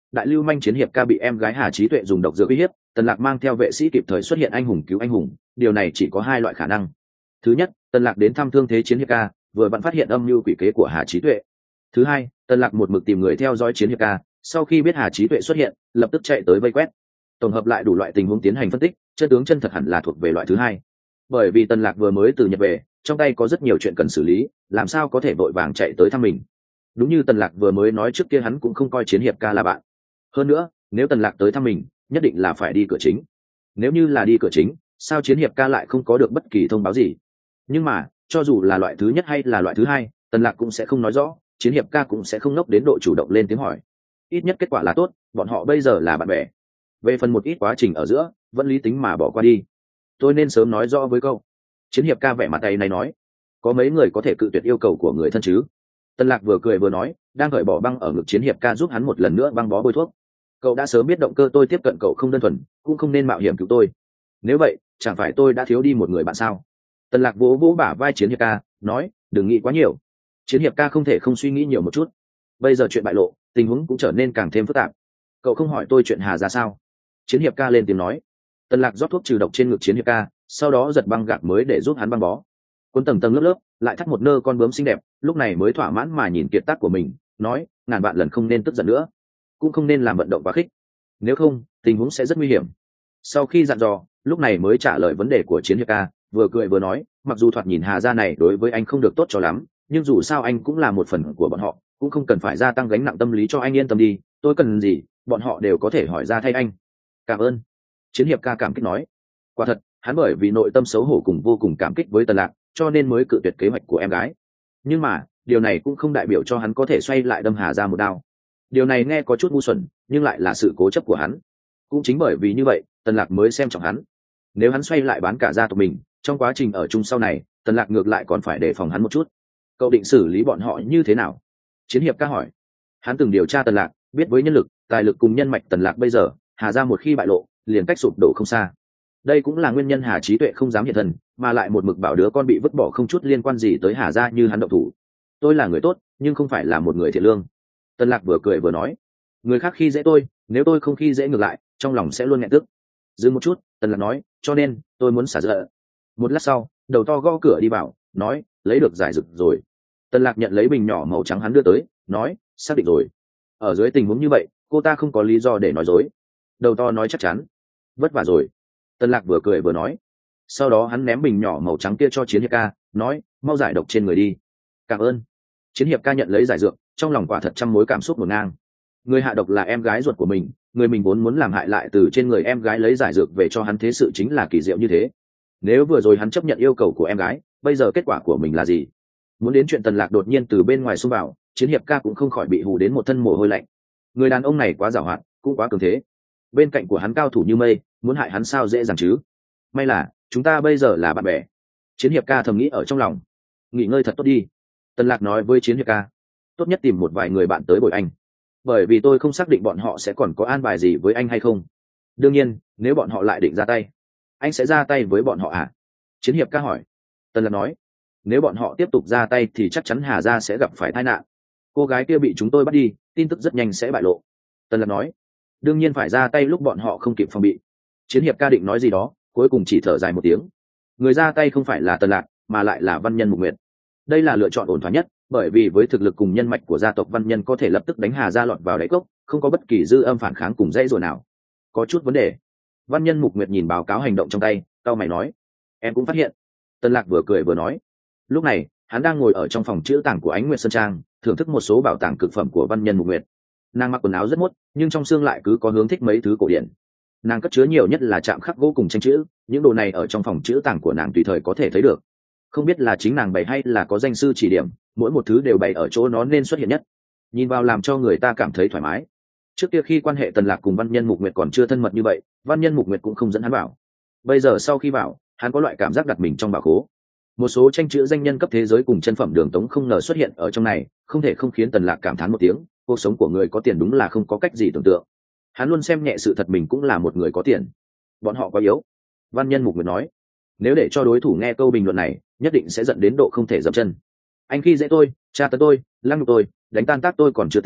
đại lưu manh chiến hiệp ca bị em gái Hà Chí Tuệ dùng độc dược uy hiếp, Tần Lạc mang theo vệ sĩ kịp thời xuất hiện anh hùng cứu anh hùng, điều này chỉ có hai loại khả năng. Thứ nhất, Tần Lạc đến thăm thương thế chiến hiệp ca, vừa vặn phát hiện âm mưu quỷ kế của Hà Chí Tuệ. Thứ hai, Tần Lạc một mực tìm người theo dõi chiến hiệp ca, sau khi biết Hà Chí Tuệ xuất hiện, lập tức chạy tới vây quét. Tổng hợp lại đủ loại tình huống tiến hành phân tích, chân tướng chân thật hẳn là thuộc về loại thứ hai. Bởi vì Tần Lạc vừa mới từ Nhật về, trong tay có rất nhiều chuyện cần xử lý, làm sao có thể vội vàng chạy tới thăm mình. Đúng như Tần Lạc vừa mới nói, trước kia hắn cũng không coi chiến hiệp ca là bạn. Hơn nữa, nếu Tần Lạc tới thăm mình, nhất định là phải đi cửa chính. Nếu như là đi cửa chính, sao chiến hiệp ca lại không có được bất kỳ thông báo gì? Nhưng mà, cho dù là loại thứ nhất hay là loại thứ hai, Tần Lạc cũng sẽ không nói rõ, chiến hiệp ca cũng sẽ không ngốc đến độ chủ động lên tiếng hỏi. Ít nhất kết quả là tốt, bọn họ bây giờ là bạn bè. Về phần một ít quá trình ở giữa, vẫn lý tính mà bỏ qua đi. Tôi nên sớm nói rõ với câu. Chiến hiệp ca vẻ mặt tay này nói, có mấy người có thể cự tuyệt yêu cầu của người thân chứ? Tần Lạc vừa cười vừa nói, đang gợi bỏ băng ở ngực chiến hiệp ca giúp hắn một lần nữa băng bó bôi thuốc. Cậu đã sớm biết động cơ tôi tiếp cận cậu không đơn thuần, cũng không nên mạo hiểm cứu tôi. Nếu vậy, chẳng phải tôi đã thiếu đi một người bạn sao? Tần Lạc vỗ vỗ bả vai chiến hiệp ca, nói, đừng nghĩ quá nhiều. Chiến hiệp ca không thể không suy nghĩ nhiều một chút. Bây giờ chuyện bại lộ, tình huống cũng trở nên càng thêm phức tạp. Cậu không hỏi tôi chuyện Hà ra sao? Chiến hiệp ca lên tiếng nói. Tần Lạc rót thuốc trừ độc trên ngực chiến hiệp ca, sau đó giật băng gạc mới để giúp hắn băng bó. Cuốn tầng tầng lớp lớp, lại thắt một nơ con bướm xinh đẹp, lúc này mới thỏa mãn mà nhìn kiệt tác của mình, nói, ngàn vạn lần không nên tức giận nữa, cũng không nên làm vận động quá khích, nếu không tình huống sẽ rất nguy hiểm. Sau khi dặn dò, lúc này mới trả lời vấn đề của chiến hiệp ca, vừa cười vừa nói, mặc dù thoạt nhìn Hà gia này đối với anh không được tốt cho lắm, nhưng dù sao anh cũng là một phần của bọn họ, cũng không cần phải gia tăng gánh nặng tâm lý cho anh, yên tâm đi, tôi cần gì bọn họ đều có thể hỏi ra thay anh. Cảm ơn. Chiến hiệp ca cảm kích nói. Quả thật, hắn bởi vì nội tâm xấu hổ cùng vô cùng cảm kích với Tần Lạc, cho nên mới cự tuyệt kế hoạch của em gái. Nhưng mà điều này cũng không đại biểu cho hắn có thể xoay lại đâm Hà ra một đao. Điều này nghe có chút ngu xuẩn, nhưng lại là sự cố chấp của hắn. Cũng chính bởi vì như vậy, Tần Lạc mới xem trọng hắn. Nếu hắn xoay lại bán cả gia tộc mình, trong quá trình ở chung sau này, Tần Lạc ngược lại còn phải đề phòng hắn một chút. Cậu định xử lý bọn họ như thế nào? Chiến hiệp ca hỏi. Hắn từng điều tra Tần Lạc, biết với nhân lực, tài lực cùng nhân mạch Tần Lạc bây giờ, Hà ra một khi bại lộ, liền cách sụp đổ không xa. Đây cũng là nguyên nhân Hà Chí Tuệ không dám hiện thân, mà lại một mực bảo đứa con bị vứt bỏ không chút liên quan gì tới Hà gia như hắn động thủ. Tôi là người tốt, nhưng không phải là một người thiện lương. Tần Lạc vừa cười vừa nói, người khác khi dễ tôi, nếu tôi không khi dễ ngược lại, trong lòng sẽ luôn nghẹn tức. Dừng một chút, Tần Lạc nói, cho nên tôi muốn xả giận. Một lát sau, đầu to gõ cửa đi vào, nói, lấy được giải dược rồi. Tần Lạc nhận lấy bình nhỏ màu trắng hắn đưa tới, nói, xác định rồi. Ở dưới tình huống như vậy, cô ta không có lý do để nói dối. Đầu to nói chắc chắn. Vất vả rồi. Tần Lạc vừa cười vừa nói. Sau đó hắn ném bình nhỏ màu trắng kia cho chiến hiệp ca, nói, mau giải độc trên người đi. Cảm ơn. Chiến hiệp ca nhận lấy giải dược, trong lòng quả thật trăm mối cảm xúc ngổn ngang. Người hạ độc là em gái ruột của mình, người mình vốn muốn làm hại lại từ trên người em gái lấy giải dược về cho hắn, thế sự chính là kỳ diệu như thế. Nếu vừa rồi hắn chấp nhận yêu cầu của em gái, bây giờ kết quả của mình là gì? Muốn đến chuyện Tần Lạc đột nhiên từ bên ngoài xông vào, chiến hiệp ca cũng không khỏi bị hù đến một thân mồ hôi lạnh. Người đàn ông này quá giàu hoạt, cũng quá cường thế. Bên cạnh của hắn cao thủ như mây, muốn hại hắn sao dễ dàng chứ? May là chúng ta bây giờ là bạn bè. Chiến hiệp ca thầm nghĩ ở trong lòng. Nghỉ ngơi thật tốt đi. Tần Lạc nói với chiến hiệp ca, tốt nhất tìm một vài người bạn tới bồi anh, bởi vì tôi không xác định bọn họ sẽ còn có an bài gì với anh hay không. Đương nhiên, nếu bọn họ lại định ra tay, anh sẽ ra tay với bọn họ à? Chiến hiệp ca hỏi. Tần Lạc nói, nếu bọn họ tiếp tục ra tay thì chắc chắn Hà gia sẽ gặp phải tai nạn. Cô gái kia bị chúng tôi bắt đi, tin tức rất nhanh sẽ bại lộ. Tần Lạc nói, đương nhiên phải ra tay lúc bọn họ không kịp phòng bị. Chiến hiệp ca định nói gì đó, cuối cùng chỉ thở dài một tiếng. Người ra tay không phải là Tần Lạc, mà lại là Văn Nhân Mục Nguyệt. Đây là lựa chọn ổn thỏa nhất, bởi vì với thực lực cùng nhân mạch của gia tộc Văn Nhân có thể lập tức đánh Hà gia lọt vào đáy cốc, không có bất kỳ dư âm phản kháng cùng dãy dụa nào. Có chút vấn đề. Văn Nhân Mục Nguyệt nhìn báo cáo hành động trong tay, cau mày nói, em cũng phát hiện. Tần Lạc vừa cười vừa nói. Lúc này, hắn đang ngồi ở trong phòng trữ tàng của Ánh Nguyệt Sơn Trang, thưởng thức một số bảo tàng cực phẩm của Văn Nhân Mục Nguyệt. Nàng mặc quần áo rất mốt, nhưng trong xương lại cứ có hướng thích mấy thứ cổ điển. Nàng cất chứa nhiều nhất là chạm khắc gỗ cùng tranh chữ, những đồ này ở trong phòng trữ tàng của nàng tùy thời có thể thấy được. Không biết là chính nàng bày hay là có danh sư chỉ điểm, mỗi một thứ đều bày ở chỗ nó nên xuất hiện nhất. Nhìn vào làm cho người ta cảm thấy thoải mái. Trước kia khi quan hệ Tần Lạc cùng Văn Nhân Mục Nguyệt còn chưa thân mật như vậy, Văn Nhân Mục Nguyệt cũng không dẫn hắn vào. Bây giờ sau khi vào, hắn có loại cảm giác đặt mình trong bảo khố. Một số tranh chữ danh nhân cấp thế giới cùng chân phẩm đường tống không ngờ xuất hiện ở trong này, không thể không khiến Tần Lạc cảm thán một tiếng, cuộc sống của người có tiền đúng là không có cách gì tưởng tượng. Hắn luôn xem nhẹ sự thật mình cũng là một người có tiền. Bọn họ quá yếu. Văn Nhân Mục Nguyệt nói, nếu để cho đối thủ nghe câu bình luận này, nhất định sẽ dẫn đến độ không thể dậm chân. Anh khi dễ tôi, tra tấn tôi, lăng nhục tôi, đánh tan tác tôi còn chưa tính,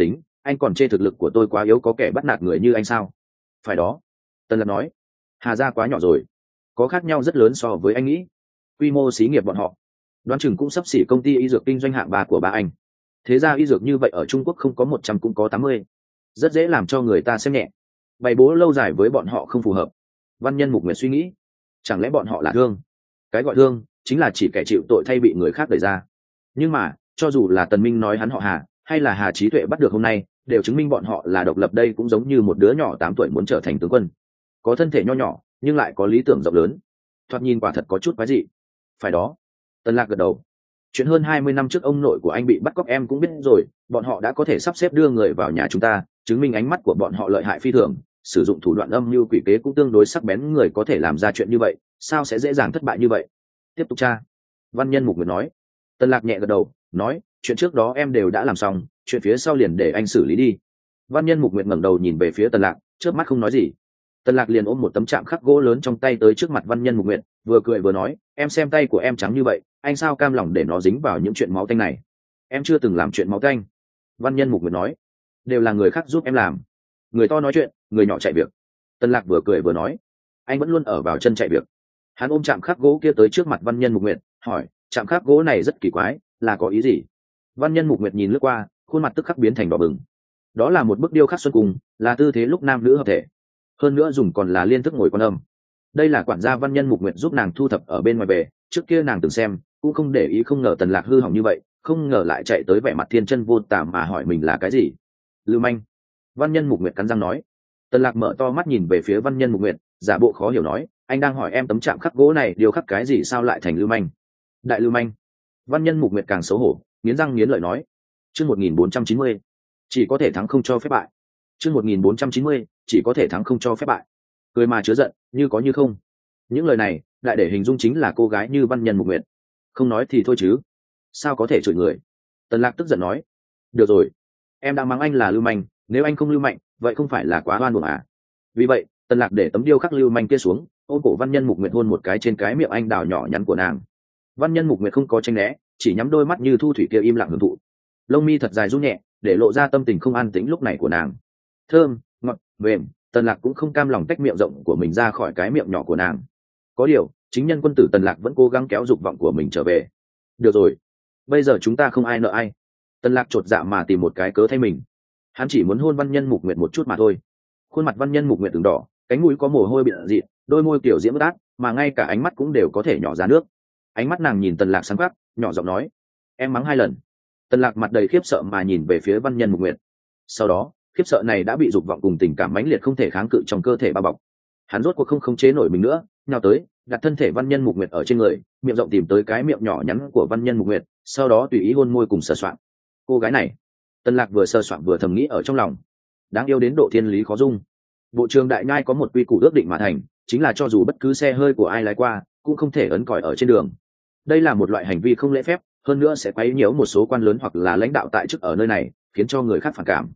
anh còn chê thực lực của tôi quá yếu, có kẻ bắt nạt người như anh sao? Phải đó, Tần Lạc nói. Hà gia quá nhỏ rồi, có khác nhau rất lớn so với anh nghĩ. Quy mô xí nghiệp bọn họ đoán chừng cũng sắp xỉ công ty y dược kinh doanh hạng 3 của ba anh. Thế ra y dược như vậy ở Trung Quốc không có 100 cũng có 80, rất dễ làm cho người ta xem nhẹ. Bày bố lâu dài với bọn họ không phù hợp. Văn Nhân Mục Nguyệt suy nghĩ, chẳng lẽ bọn họ là thương? Cái gọi thương chính là chỉ kẻ chịu tội thay bị người khác đẩy ra. Nhưng mà cho dù là Tần Minh nói hắn họ Hà, hay là Hà Chí Tuệ bắt được hôm nay, đều chứng minh bọn họ là độc lập. Đây cũng giống như một đứa nhỏ 8 tuổi muốn trở thành tướng quân, có thân thể nho nhỏ nhưng lại có lý tưởng rộng lớn, thoạt nhìn quả thật có chút quái dị. Phải đó, Tần Lạc gật đầu. Chuyện hơn 20 năm trước ông nội của anh bị bắt cóc em cũng biết rồi, bọn họ đã có thể sắp xếp đưa người vào nhà chúng ta, chứng minh ánh mắt của bọn họ lợi hại phi thường, sử dụng thủ đoạn âm mưu quỷ kế cũng tương đối sắc bén. Người có thể làm ra chuyện như vậy, sao sẽ dễ dàng thất bại như vậy? Tiếp tục tra. Văn Nhân Mục Nguyệt nói. Tần Lạc nhẹ gật đầu, nói, chuyện trước đó em đều đã làm xong, chuyện phía sau liền để anh xử lý đi. Văn Nhân Mục Nguyệt ngẩng đầu nhìn về phía Tần Lạc, chớp mắt không nói gì. Tần Lạc liền ôm một tấm chạm khắc gỗ lớn trong tay tới trước mặt Văn Nhân Mục Nguyệt, vừa cười vừa nói, em xem tay của em trắng như vậy, anh sao cam lòng để nó dính vào những chuyện máu tanh này? Em chưa từng làm chuyện máu tanh. Văn Nhân Mục Nguyệt nói, đều là người khác giúp em làm. Người to nói chuyện, người nhỏ chạy việc. Tần Lạc vừa cười vừa nói, anh vẫn luôn ở vào chân chạy việc. Hắn ôm chạm khắc gỗ kia tới trước mặt Văn Nhân Mục Nguyệt, hỏi, chạm khắc gỗ này rất kỳ quái, là có ý gì? Văn Nhân Mục Nguyệt nhìn lướt qua, khuôn mặt tức khắc biến thành đỏ bừng. Đó là một bức điêu khắc xuân cung, là tư thế lúc nam nữ hợp thể, hơn nữa dùng còn là liên thức ngồi quan âm. Đây là quản gia Văn Nhân Mục Nguyệt giúp nàng thu thập ở bên ngoài về, trước kia nàng từng xem cũng không để ý, không ngờ Tần Lạc hư hỏng như vậy, không ngờ lại chạy tới vẻ mặt thiên chân vô tà mà hỏi mình là cái gì. Lưu manh. Văn Nhân Mục Nguyệt cắn răng nói. Tần Lạc mở to mắt nhìn về phía Văn Nhân Mục Nguyệt, giả bộ khó hiểu nói, anh đang hỏi em tấm chạm khắc gỗ này điều khắc cái gì sao lại thành lưu manh? Đại lưu manh. Văn Nhân Mục Nguyệt càng xấu hổ, nghiến răng nghiến lợi nói. Chương 1490, chỉ có thể thắng không cho phép bại. Chương 1490, chỉ có thể thắng không cho phép bại. Cười mà chứa giận, như có như không. Những lời này lại để hình dung chính là cô gái như Văn Nhân Mục Nguyệt. Không nói thì thôi chứ, sao có thể chửi người? Tần Lạc tức giận nói. Được rồi, em đã mắng anh là lưu manh, nếu anh không lưu manh, vậy không phải là quá oan uổng à? Vì vậy, Tần Lạc để tấm điêu khắc lưu manh kia xuống, ôm cổ Văn Nhân Mục Nguyệt hôn một cái trên cái miệng anh đào nhỏ nhắn của nàng. Văn Nhân Mục Nguyệt không có tránh né, chỉ nhắm đôi mắt như thu thủy kia im lặng hưởng thụ. Lông mi thật dài rũ nhẹ, để lộ ra tâm tình không an tĩnh lúc này của nàng. Thơm, ngọt, mềm. Tần Lạc cũng không cam lòng tách miệng rộng của mình ra khỏi cái miệng nhỏ của nàng. Có điều, chính nhân quân tử Tần Lạc vẫn cố gắng kéo dục vọng của mình trở về. Được rồi, bây giờ chúng ta không ai nợ ai. Tần Lạc chột dạ mà tìm một cái cớ thay mình. Hắn chỉ muốn hôn Văn Nhân Mục Nguyệt một chút mà thôi. Khuôn mặt Văn Nhân Mục Nguyệt ửng đỏ, cánh mũi có mồ hôi bịn dịt, đôi môi kiểu diễm át, mà ngay cả ánh mắt cũng đều có thể nhỏ ra nước. Ánh mắt nàng nhìn Tần Lạc sáng quắc, nhỏ giọng nói, em mắng 2 lần. Tần Lạc mặt đầy khiếp sợ mà nhìn về phía Văn Nhân Mục Nguyệt. Sau đó, khiếp sợ này đã bị dục vọng cùng tình cảm mãnh liệt không thể kháng cự trong cơ thể bao bọc. Hắn rốt cuộc không khống chế nổi mình nữa, nhào tới, đặt thân thể Văn Nhân Mục Nguyệt ở trên người, miệng rộng tìm tới cái miệng nhỏ nhắn của Văn Nhân Mục Nguyệt, sau đó tùy ý hôn môi cùng sờ soạng. Cô gái này, Tần Lạc vừa sờ soạng vừa thầm nghĩ ở trong lòng, đáng yêu đến độ thiên lý khó dung. Bộ trường Đại Nhai có một quy củ ước định mà thành, chính là cho dù bất cứ xe hơi của ai lái qua, cũng không thể ấn còi ở trên đường. Đây là một loại hành vi không lễ phép, hơn nữa sẽ quấy nhiễu một số quan lớn hoặc là lãnh đạo tại chức ở nơi này, khiến cho người khác phản cảm.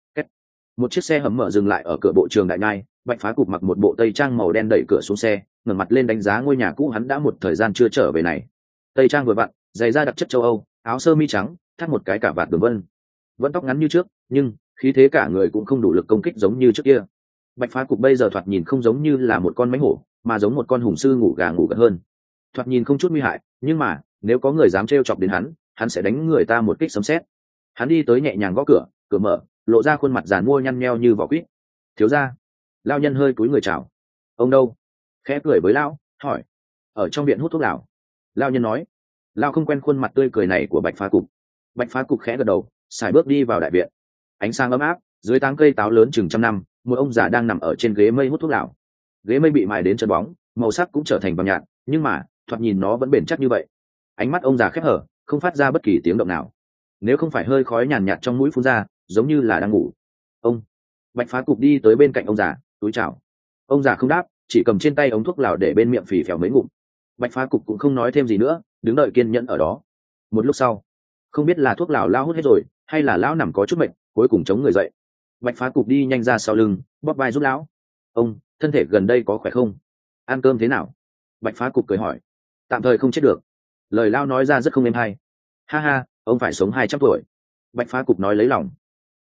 Một chiếc xe hầm mở dừng lại ở cửa bộ trường Đại Nhai. Bạch Phá Cục mặc một bộ tây trang màu đen đẩy cửa xuống xe, ngẩng mặt lên đánh giá ngôi nhà cũ hắn đã một thời gian chưa trở về này. Tây trang vừa vặn, giày da đặc chất châu Âu, áo sơ mi trắng, thắt một cái cà vạt đường vân. Vẫn tóc ngắn như trước, nhưng khí thế cả người cũng không đủ lực công kích giống như trước kia. Bạch Phá Cục bây giờ thoạt nhìn không giống như là một con mãnh hổ, mà giống một con hùng sư ngủ gà ngủ gật hơn. Thoạt nhìn không chút nguy hại, nhưng mà nếu có người dám trêu chọc đến hắn sẽ đánh người ta một kích sấm sét. Hắn đi tới nhẹ nhàng gõ cửa, cửa mở, lộ ra khuôn mặt giàn mua nhăn nheo như vỏ quýt. Thiếu gia. Lao nhân hơi cúi người chào. Ông đâu? Khẽ cười với lão, hỏi. Ở trong viện hút thuốc lào. Lao nhân nói. Lao không quen khuôn mặt tươi cười này của Bạch Phá Cục. Bạch Phá Cục khẽ gật đầu, xài bước đi vào đại viện. Ánh sáng ấm áp, dưới tán cây táo lớn chừng 100 năm, một ông già đang nằm ở trên ghế mây hút thuốc lào. Ghế mây bị mài đến chân bóng, màu sắc cũng trở thành vàng nhạt, nhưng mà thoạt nhìn nó vẫn bền chắc như vậy. Ánh mắt ông già khép hở, không phát ra bất kỳ tiếng động nào. Nếu không phải hơi khói nhàn nhạt trong mũi phun ra, giống như là đang ngủ. Ông. Bạch Phá Cục đi tới bên cạnh ông già, túi chào. Ông già không đáp, chỉ cầm trên tay ống thuốc lào để bên miệng phì phèo mấy ngụm. Bạch Phá Cục cũng không nói thêm gì nữa, đứng đợi kiên nhẫn ở đó. Một lúc sau, không biết là thuốc lào lao hút hết rồi, hay là lão nằm có chút mệt, cuối cùng chống người dậy. Bạch Phá Cục đi nhanh ra sau lưng, bóp vai giúp lão. Ông, thân thể gần đây có khỏe không? Ăn cơm thế nào? Bạch Phá Cục cười hỏi. Tạm thời không chết được. Lời lao nói ra rất không êm hay. Ha ha, ông phải sống 200 tuổi. Bạch Phá Cục nói lấy lòng.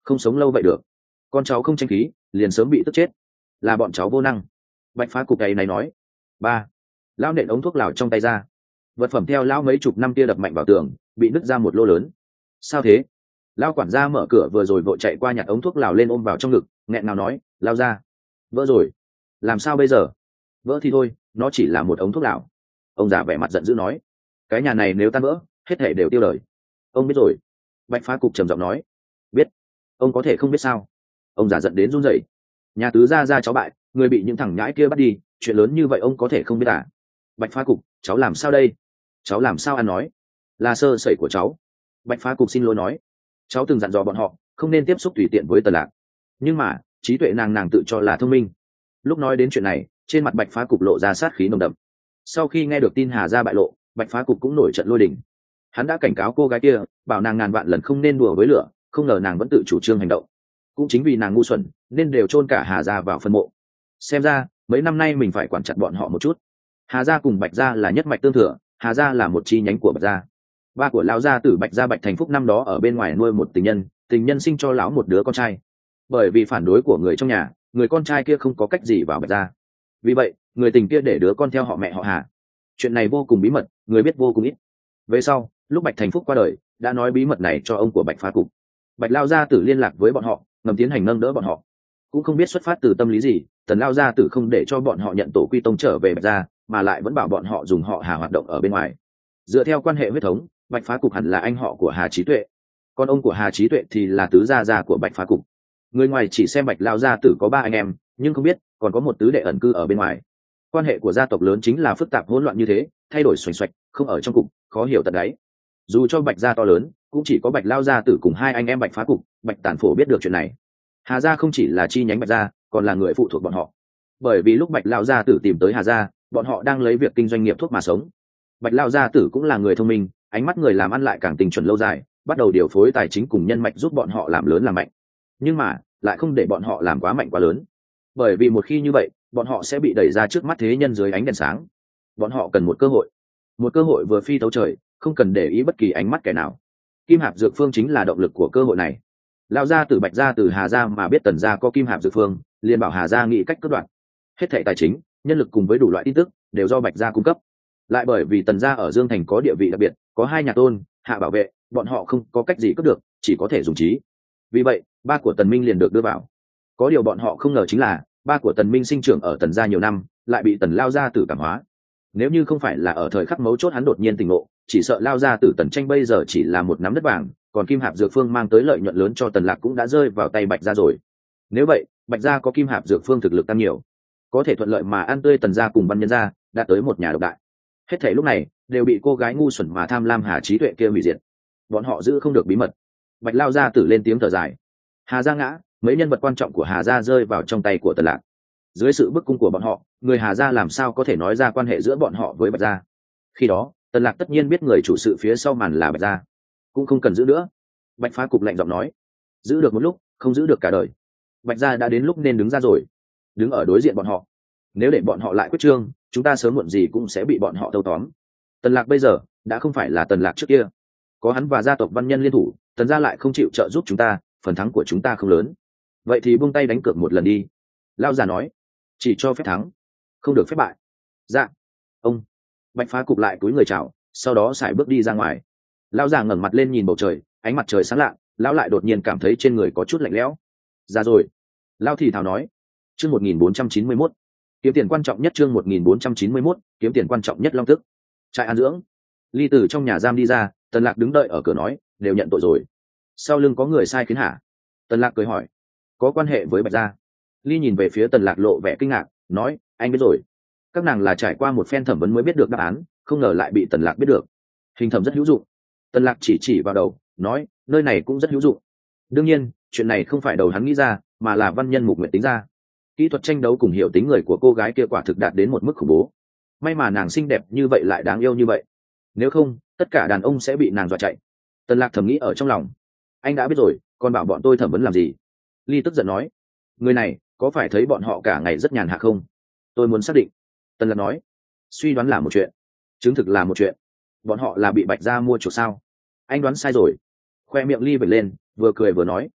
không sống lâu vậy được. Con cháu không tranh khí liền sớm bị tức chết, là bọn cháu vô năng. Bạch Phá Cục này nói. Ba. Lão nện ống thuốc lào trong tay ra, vật phẩm theo lão mấy chục năm kia đập mạnh vào tường, bị nứt ra một lỗ lớn. Sao thế? Lão quản gia mở cửa vừa rồi vội chạy qua nhặt ống thuốc lào lên ôm vào trong ngực, nghẹn ngào nói, lao ra. Vỡ rồi. Làm sao bây giờ? Vỡ thì thôi, nó chỉ là một ống thuốc lào. Ông già vẻ mặt giận dữ nói, cái nhà này nếu tan vỡ hết thể đều tiêu đời. Ông biết rồi. Bạch Phá Cục trầm giọng nói. Biết. Ông có thể không biết sao? Ông già giận đến run rẩy. Nhà tứ gia gia cháu bại, người bị những thằng nhãi kia bắt đi, chuyện lớn như vậy ông có thể không biết à? Bạch Phá Cục, cháu làm sao đây? Cháu làm sao ăn nói? Là sơ sẩy của cháu. Bạch Phá Cục xin lỗi nói, cháu từng dặn dò bọn họ không nên tiếp xúc tùy tiện với Tần Lạc, nhưng mà trí tuệ nàng tự cho là thông minh. Lúc nói đến chuyện này, trên mặt Bạch Phá Cục lộ ra sát khí nồng đậm. Sau khi nghe được tin Hà gia bại lộ, Bạch Phá Cục cũng nổi trận lôi đình. Hắn đã cảnh cáo cô gái kia, bảo nàng ngàn vạn lần không nên đùa với lửa, không ngờ nàng vẫn tự chủ trương hành động. Cũng chính vì nàng ngu xuẩn nên đều chôn cả Hà gia vào phân mộ. Xem ra mấy năm nay mình phải quản chặt bọn họ một chút. Hà gia cùng Bạch gia là nhất mạch tương thừa, Hà gia là một chi nhánh của Bạch gia. Ba của lão gia tử Bạch gia Bạch Thành Phúc năm đó ở bên ngoài nuôi một tình nhân sinh cho lão một đứa con trai. Bởi vì phản đối của người trong nhà, người con trai kia không có cách gì vào Bạch gia. Vì vậy người tình kia để đứa con theo họ mẹ họ Hà. Chuyện này vô cùng bí mật, người biết vô cùng ít. Về sau lúc Bạch Thành Phúc qua đời, đã nói bí mật này cho ông của Bạch Phá Cục. Bạch lão gia tử liên lạc với bọn họ, ngầm tiến hành nâng đỡ bọn họ. Cũng không biết xuất phát từ tâm lý gì, Tần lão gia tử không để cho bọn họ nhận tổ quy tông trở về Bạch gia, mà lại vẫn bảo bọn họ dùng họ Hà hoạt động ở bên ngoài. Dựa theo quan hệ huyết thống, Bạch Phá Cục hẳn là anh họ của Hà Chí Tuệ, còn ông của Hà Chí Tuệ thì là tứ gia gia của Bạch Phá Cục. Người ngoài chỉ xem Bạch lão gia tử có 3 anh em, nhưng không biết còn có một tứ đệ ẩn cư ở bên ngoài. Quan hệ của gia tộc lớn chính là phức tạp hỗn loạn như thế, thay đổi xoành xoạch, không ở trong cục, khó hiểu tận đáy. Dù cho Bạch gia to lớn, cũng chỉ có Bạch lão gia tử cùng 2 anh em Bạch Phá Cục, Bạch Tản Phổ biết được chuyện này. Hà gia không chỉ là chi nhánh Bạch gia, còn là người phụ thuộc bọn họ. Bởi vì lúc Bạch lão gia tử tìm tới Hà gia, bọn họ đang lấy việc kinh doanh nghiệp thuốc mà sống. Bạch lão gia tử cũng là người thông minh, ánh mắt người làm ăn lại càng tình chuẩn lâu dài, bắt đầu điều phối tài chính cùng nhân mạch giúp bọn họ làm lớn làm mạnh. Nhưng mà lại không để bọn họ làm quá mạnh quá lớn, bởi vì một khi như vậy bọn họ sẽ bị đẩy ra trước mắt thế nhân dưới ánh đèn sáng. Bọn họ cần một cơ hội vừa phi tấu trời, không cần để ý bất kỳ ánh mắt kẻ nào. Kim Hạp Dược Phương chính là động lực của cơ hội này. Lão gia từ Bạch gia từ Hà gia mà biết Tần gia có Kim Hạp Dược Phương, liền bảo Hà gia nghĩ cách cắt đoạn. Hết thảy tài chính, nhân lực cùng với đủ loại tin tức đều do Bạch gia cung cấp. Lại bởi vì Tần gia ở Dương Thành có địa vị đặc biệt, có 2 nhà tôn, hạ bảo vệ, bọn họ không có cách gì cướp được, chỉ có thể dùng trí. Vì vậy ba của Tần Minh liền được đưa vào. Có điều bọn họ không ngờ chính là ba của Tần Minh sinh trưởng ở Tần gia nhiều năm, lại bị Tần lao gia tử cảm hóa. Nếu như không phải là ở thời khắc mấu chốt hắn đột nhiên tỉnh ngộ, chỉ sợ lao gia tử Tần Tranh bây giờ chỉ là một nắm đất vàng, còn Kim Hạp Dược Phương mang tới lợi nhuận lớn cho Tần Lạc cũng đã rơi vào tay Bạch gia rồi. Nếu vậy Bạch gia có Kim Hạp Dược Phương thực lực tăng nhiều, có thể thuận lợi mà ăn tươi Tần gia cùng Văn Nhân gia, đã tới một nhà độc đại. Hết thảy lúc này đều bị cô gái ngu xuẩn mà tham lam Hà Trí Tuệ kia hủy diệt. Bọn họ giữ không được bí mật. Bạch lao gia tử lên tiếng thở dài. Hà gia ngã, mấy nhân vật quan trọng của Hà gia rơi vào trong tay của Tần Lạc. Dưới sự bức cung của bọn họ, người Hà gia làm sao có thể nói ra quan hệ giữa bọn họ với Bạch gia. Khi đó Tần Lạc tất nhiên biết người chủ sự phía sau màn là Bạch gia, cũng không cần giữ nữa. Bạch Phá Cục lạnh giọng nói, giữ được một lúc, không giữ được cả đời. Bạch gia đã đến lúc nên đứng ra rồi, đứng ở đối diện bọn họ. Nếu để bọn họ lại quyết trương, chúng ta sớm muộn gì cũng sẽ bị bọn họ thâu tóm. Tần Lạc bây giờ đã không phải là Tần Lạc trước kia, có hắn và gia tộc Văn Nhân liên thủ, Tần gia lại không chịu trợ giúp chúng ta, phần thắng của chúng ta không lớn. Vậy thì buông tay đánh cược một lần đi. Lão già nói, chỉ cho phép thắng, không được phép bại. Dạ ông. Bạch Phá Cục lại cúi người chào, sau đó sải bước đi ra ngoài. Lão già ngẩng mặt lên nhìn bầu trời, ánh mặt trời sáng lạ, lão lại đột nhiên cảm thấy trên người có chút lạnh lẽo. Ra rồi. Lão thì thào nói. Chương 1491. Kiếm tiền quan trọng nhất, chương 1491, kiếm tiền quan trọng nhất Long Tức. Trại an dưỡng. Ly từ trong nhà giam đi ra, Tần Lạc đứng đợi ở cửa nói, đều nhận tội rồi. Sau lưng có người sai khiến hả? Tần Lạc cười hỏi. Có quan hệ với Bạch gia. Ly nhìn về phía Tần Lạc lộ vẻ kinh ngạc, nói, anh biết rồi. Các nàng là trải qua một phen thẩm vấn mới biết được đáp án, không ngờ lại bị Tần Lạc biết được. Hình thẩm rất hữu dụng. Tần Lạc chỉ vào đầu, nói, nơi này cũng rất hữu dụng. Đương nhiên chuyện này không phải đầu hắn nghĩ ra, mà là Văn Nhân Mục Nguyệt tính ra. Kỹ thuật tranh đấu cùng hiểu tính người của cô gái kia quả thực đạt đến một mức khủng bố. May mà nàng xinh đẹp như vậy lại đáng yêu như vậy, nếu không tất cả đàn ông sẽ bị nàng dọa chạy. Tần Lạc thầm nghĩ ở trong lòng. Anh đã biết rồi, còn bảo bọn tôi thẩm vấn làm gì? Ly tức giận nói. Người này có phải thấy bọn họ cả ngày rất nhàn hạ không? Tôi muốn xác định. Tần Lạc nói. Suy đoán là một chuyện, chứng thực là một chuyện. Bọn họ là bị Bạch gia mua chuộc sao? Anh đoán sai rồi. Khoe miệng Ly vểnh lên, vừa cười vừa nói.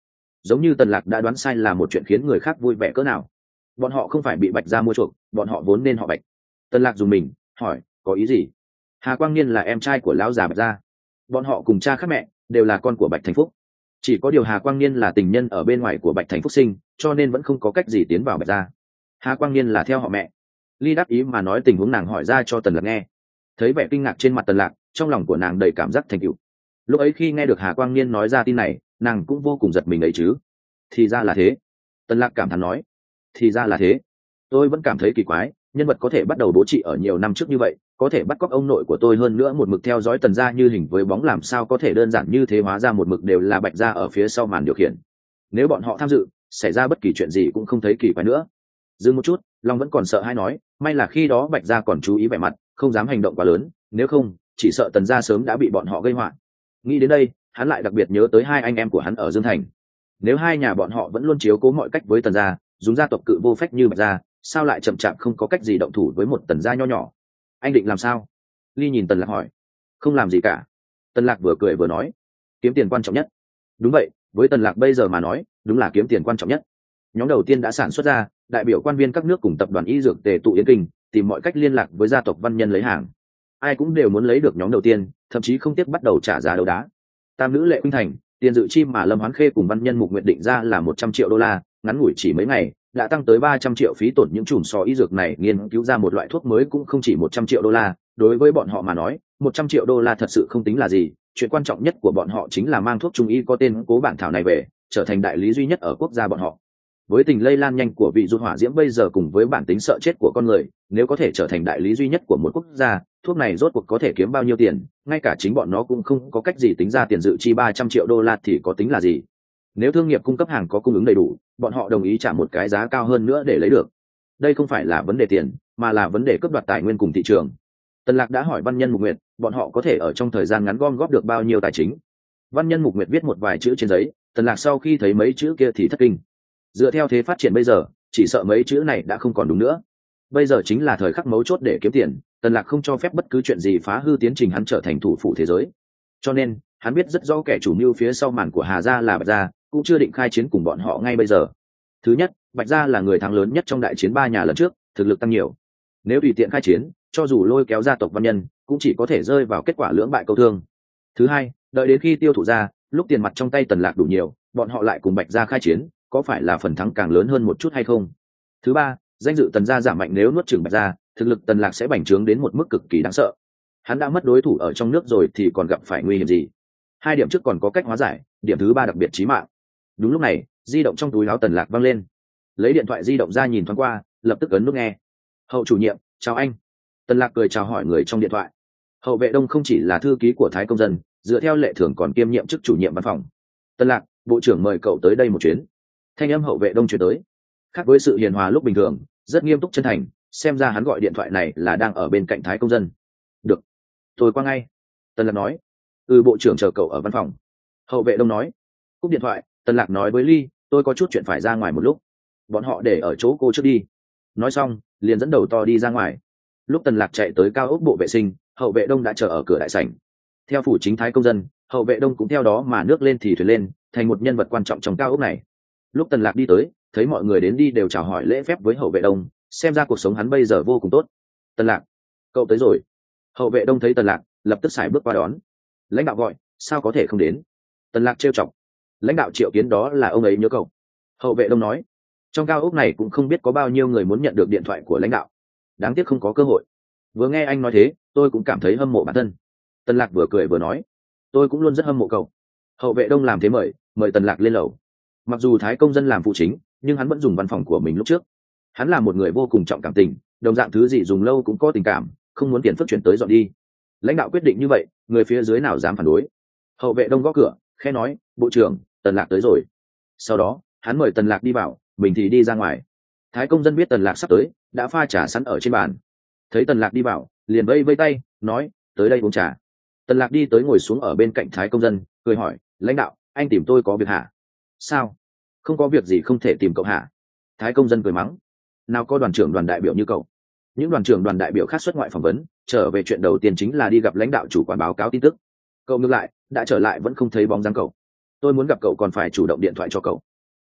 giống như Tần Lạc đã đoán sai là một chuyện khiến người khác vui vẻ cỡ nào. Bọn họ không phải bị Bạch gia mua chuộc, bọn họ vốn nên họ Bạch. Tần Lạc dùng mình hỏi, có ý gì? Hà Quang Niên là em trai của lão già Bạch gia, bọn họ cùng cha khác mẹ, đều là con của Bạch Thành Phúc. Chỉ có điều Hà Quang Niên là tình nhân ở bên ngoài của Bạch Thành Phúc sinh, cho nên vẫn không có cách gì tiến vào Bạch gia. Hà Quang Niên là theo họ mẹ. Ly đáp ý mà nói tình huống nàng hỏi ra cho Tần Lạc nghe. Thấy vẻ kinh ngạc trên mặt Tần Lạc, trong lòng của nàng đầy cảm giác thành tựu. Lúc ấy khi nghe được Hà Quang Niên nói ra tin này, nàng cũng vô cùng giật mình ấy chứ. Thì ra là thế. Tần Lạc cảm thán nói. Thì ra là thế. Tôi vẫn cảm thấy kỳ quái, nhân vật có thể bắt đầu bố trị ở nhiều năm trước như vậy, có thể bắt cóc ông nội của tôi hơn nữa một mực theo dõi Tần gia như hình với bóng, làm sao có thể đơn giản như thế, hóa ra một mực đều là Bạch gia ở phía sau màn điều khiển. Nếu bọn họ tham dự, xảy ra bất kỳ chuyện gì cũng không thấy kỳ quái nữa. Dừng một chút, Long vẫn còn sợ hãi nói, may là khi đó Bạch gia còn chú ý vẻ mặt, không dám hành động quá lớn, nếu không, chỉ sợ Tần gia sớm đã bị bọn họ gây họa. Nghĩ đến đây, hắn lại đặc biệt nhớ tới hai anh em của hắn ở Dương Thành. Nếu hai nhà bọn họ vẫn luôn chiếu cố mọi cách với Tần gia, dùng gia tộc cự vô phách như Bạch gia, sao lại chậm chạp không có cách gì động thủ với một Tần gia nho nhỏ? Anh định làm sao? Ly nhìn Tần Lạc hỏi. Không làm gì cả. Tần Lạc vừa cười vừa nói, kiếm tiền quan trọng nhất. Đúng vậy, với Tần Lạc bây giờ mà nói, đúng là kiếm tiền quan trọng nhất. Nhóm đầu tiên đã sản xuất ra, đại biểu quan viên các nước cùng tập đoàn y dược tề tụ Yến Kinh, tìm mọi cách liên lạc với gia tộc Văn Nhân lấy hàng. Ai cũng đều muốn lấy được nhóm đầu tiên, thậm chí không tiếc bắt đầu trả giá đấu đá. Tam nữ Lệ Khuynh Thành, tiền dự chi mà Lâm Hoán Khê cùng Văn Nhân Mục Nguyệt định ra là 100 triệu đô la, ngắn ngủi chỉ mấy ngày đã tăng tới 300 triệu. Phí tổn những chùm sò y dược này nghiên cứu ra một loại thuốc mới cũng không chỉ 100 triệu đô la, đối với bọn họ mà nói 100 triệu đô la thật sự không tính là gì. Chuyện quan trọng nhất của bọn họ chính là mang thuốc trung y có tên Cố Bản Thảo này về, trở thành đại lý duy nhất ở quốc gia bọn họ. Với tình lây lan nhanh của vị rút hỏa diễm bây giờ cùng với bản tính sợ chết của con người, nếu có thể trở thành đại lý duy nhất của một quốc gia, thuốc này rốt cuộc có thể kiếm bao nhiêu tiền, ngay cả chính bọn nó cũng không có cách gì tính ra. Tiền dự chi 300 triệu đô la thì có tính là gì? Nếu thương nghiệp cung cấp hàng có cung ứng đầy đủ, bọn họ đồng ý trả một cái giá cao hơn nữa để lấy được. Đây không phải là vấn đề tiền, mà là vấn đề cướp đoạt tài nguyên cùng thị trường. Tần Lạc đã hỏi Văn Nhân Mục Nguyệt, bọn họ có thể ở trong thời gian ngắn gom góp được bao nhiêu tài chính. Văn Nhân Mục Nguyệt viết một vài chữ trên giấy, Tần Lạc sau khi thấy mấy chữ kia thì thất kinh. Dựa theo thế phát triển bây giờ, chỉ sợ mấy chữ này đã không còn đúng nữa. Bây giờ chính là thời khắc mấu chốt để kiếm tiền, Tần Lạc không cho phép bất cứ chuyện gì phá hư tiến trình hắn trở thành thủ phủ thế giới. Cho nên, hắn biết rất rõ kẻ chủ mưu phía sau màn của Hà gia là Bạch gia, cũng chưa định khai chiến cùng bọn họ ngay bây giờ. Thứ nhất, Bạch gia là người thắng lớn nhất trong đại chiến 3 nhà lần trước, thực lực tăng nhiều. Nếu tùy tiện khai chiến, cho dù lôi kéo gia tộc Văn Nhân, cũng chỉ có thể rơi vào kết quả lưỡng bại câu thương. Thứ hai, đợi đến khi tiêu thụ ra, lúc tiền mặt trong tay Tần Lạc đủ nhiều, bọn họ lại cùng Bạch gia khai chiến, có phải là phần thắng càng lớn hơn một chút hay không? Thứ ba, danh dự Tần gia giảm mạnh, nếu nuốt chửng Bạch gia, thực lực Tần Lạc sẽ bành trướng đến một mức cực kỳ đáng sợ. Hắn đã mất đối thủ ở trong nước rồi thì còn gặp phải nguy hiểm gì? Hai điểm trước còn có cách hóa giải, điểm thứ ba đặc biệt chí mạng. Đúng lúc này, di động trong túi áo Tần Lạc vang lên. Lấy điện thoại di động ra nhìn thoáng qua, lập tức ấn nút nghe. Hậu chủ nhiệm, chào anh. Tần Lạc cười chào hỏi người trong điện thoại. Hậu Vệ Đông không chỉ là thư ký của Thái Công Dân, dựa theo lệ thường còn kiêm nhiệm chức chủ nhiệm văn phòng. Tần Lạc, bộ trưởng mời cậu tới đây một chuyến. Thanh âm Hậu Vệ Đông truyền tới. Khác với sự hiền hòa lúc bình thường, rất nghiêm túc chân thành, xem ra hắn gọi điện thoại này là đang ở bên cạnh Thái Công Dân. Được, tôi qua ngay. Tần Lạc nói. Bộ trưởng chờ cậu ở văn phòng. Hậu Vệ Đông nói. Cúp điện thoại, Tần Lạc nói với Ly, tôi có chút chuyện phải ra ngoài một lúc. Bọn họ để ở chỗ cô trước đi. Nói xong, liền dẫn đầu to đi ra ngoài. Lúc Tần Lạc chạy tới cao ốc bộ vệ sinh, Hậu Vệ Đông đã chờ ở cửa đại sảnh. Theo phủ chính Thái Công Dân, Hậu Vệ Đông cũng theo đó mà nước lên thì thuyền lên, thành một nhân vật quan trọng trong cao ốc này. Lúc Tần Lạc đi tới, thấy mọi người đến đi đều chào hỏi lễ phép với Hậu Vệ Đông, xem ra cuộc sống hắn bây giờ vô cùng tốt. Tần Lạc, cậu tới rồi. Hậu Vệ Đông thấy Tần Lạc, lập tức sải bước qua đón. Lãnh đạo gọi, sao có thể không đến? Tần Lạc trêu chọc. Lãnh đạo triệu kiến đó là ông ấy nhớ cậu. Hậu Vệ Đông nói. Trong cao ốc này cũng không biết có bao nhiêu người muốn nhận được điện thoại của lãnh đạo, đáng tiếc không có cơ hội. Vừa nghe anh nói thế, tôi cũng cảm thấy hâm mộ bản thân. Tần Lạc vừa cười vừa nói, tôi cũng luôn rất hâm mộ cậu. Hậu Vệ Đông làm thế mời Tần Lạc lên lầu. Mặc dù Thái Công Dân làm phụ chính, nhưng hắn vẫn dùng văn phòng của mình lúc trước. Hắn là một người vô cùng trọng cảm tình, đồng dạng thứ gì dùng lâu cũng có tình cảm, không muốn tiền phức chuyển tới dọn đi. Lãnh đạo quyết định như vậy, người phía dưới nào dám phản đối. Hậu Vệ Đông gõ cửa, khẽ nói, bộ trưởng, Tần Lạc tới rồi. Sau đó, hắn mời Tần Lạc đi vào, mình thì đi ra ngoài. Thái Công Dân biết Tần Lạc sắp tới, đã pha trà sẵn ở trên bàn. Thấy Tần Lạc đi vào, liền vây vây tay, nói, tới đây uống trà. Tần Lạc đi tới ngồi xuống ở bên cạnh Thái Công Dân, cười hỏi, lãnh đạo, anh tìm tôi có việc hả? Sao? Không có việc gì không thể tìm cậu hả? Thái Công Dân cười mắng, nào có đoàn trưởng đoàn đại biểu như cậu. Những đoàn trưởng đoàn đại biểu khác xuất ngoại phỏng vấn, trở về chuyện đầu tiên chính là đi gặp lãnh đạo chủ quản báo cáo tin tức. Cậu ngược lại, đã trở lại vẫn không thấy bóng dáng cậu. Tôi muốn gặp cậu còn phải chủ động điện thoại cho cậu.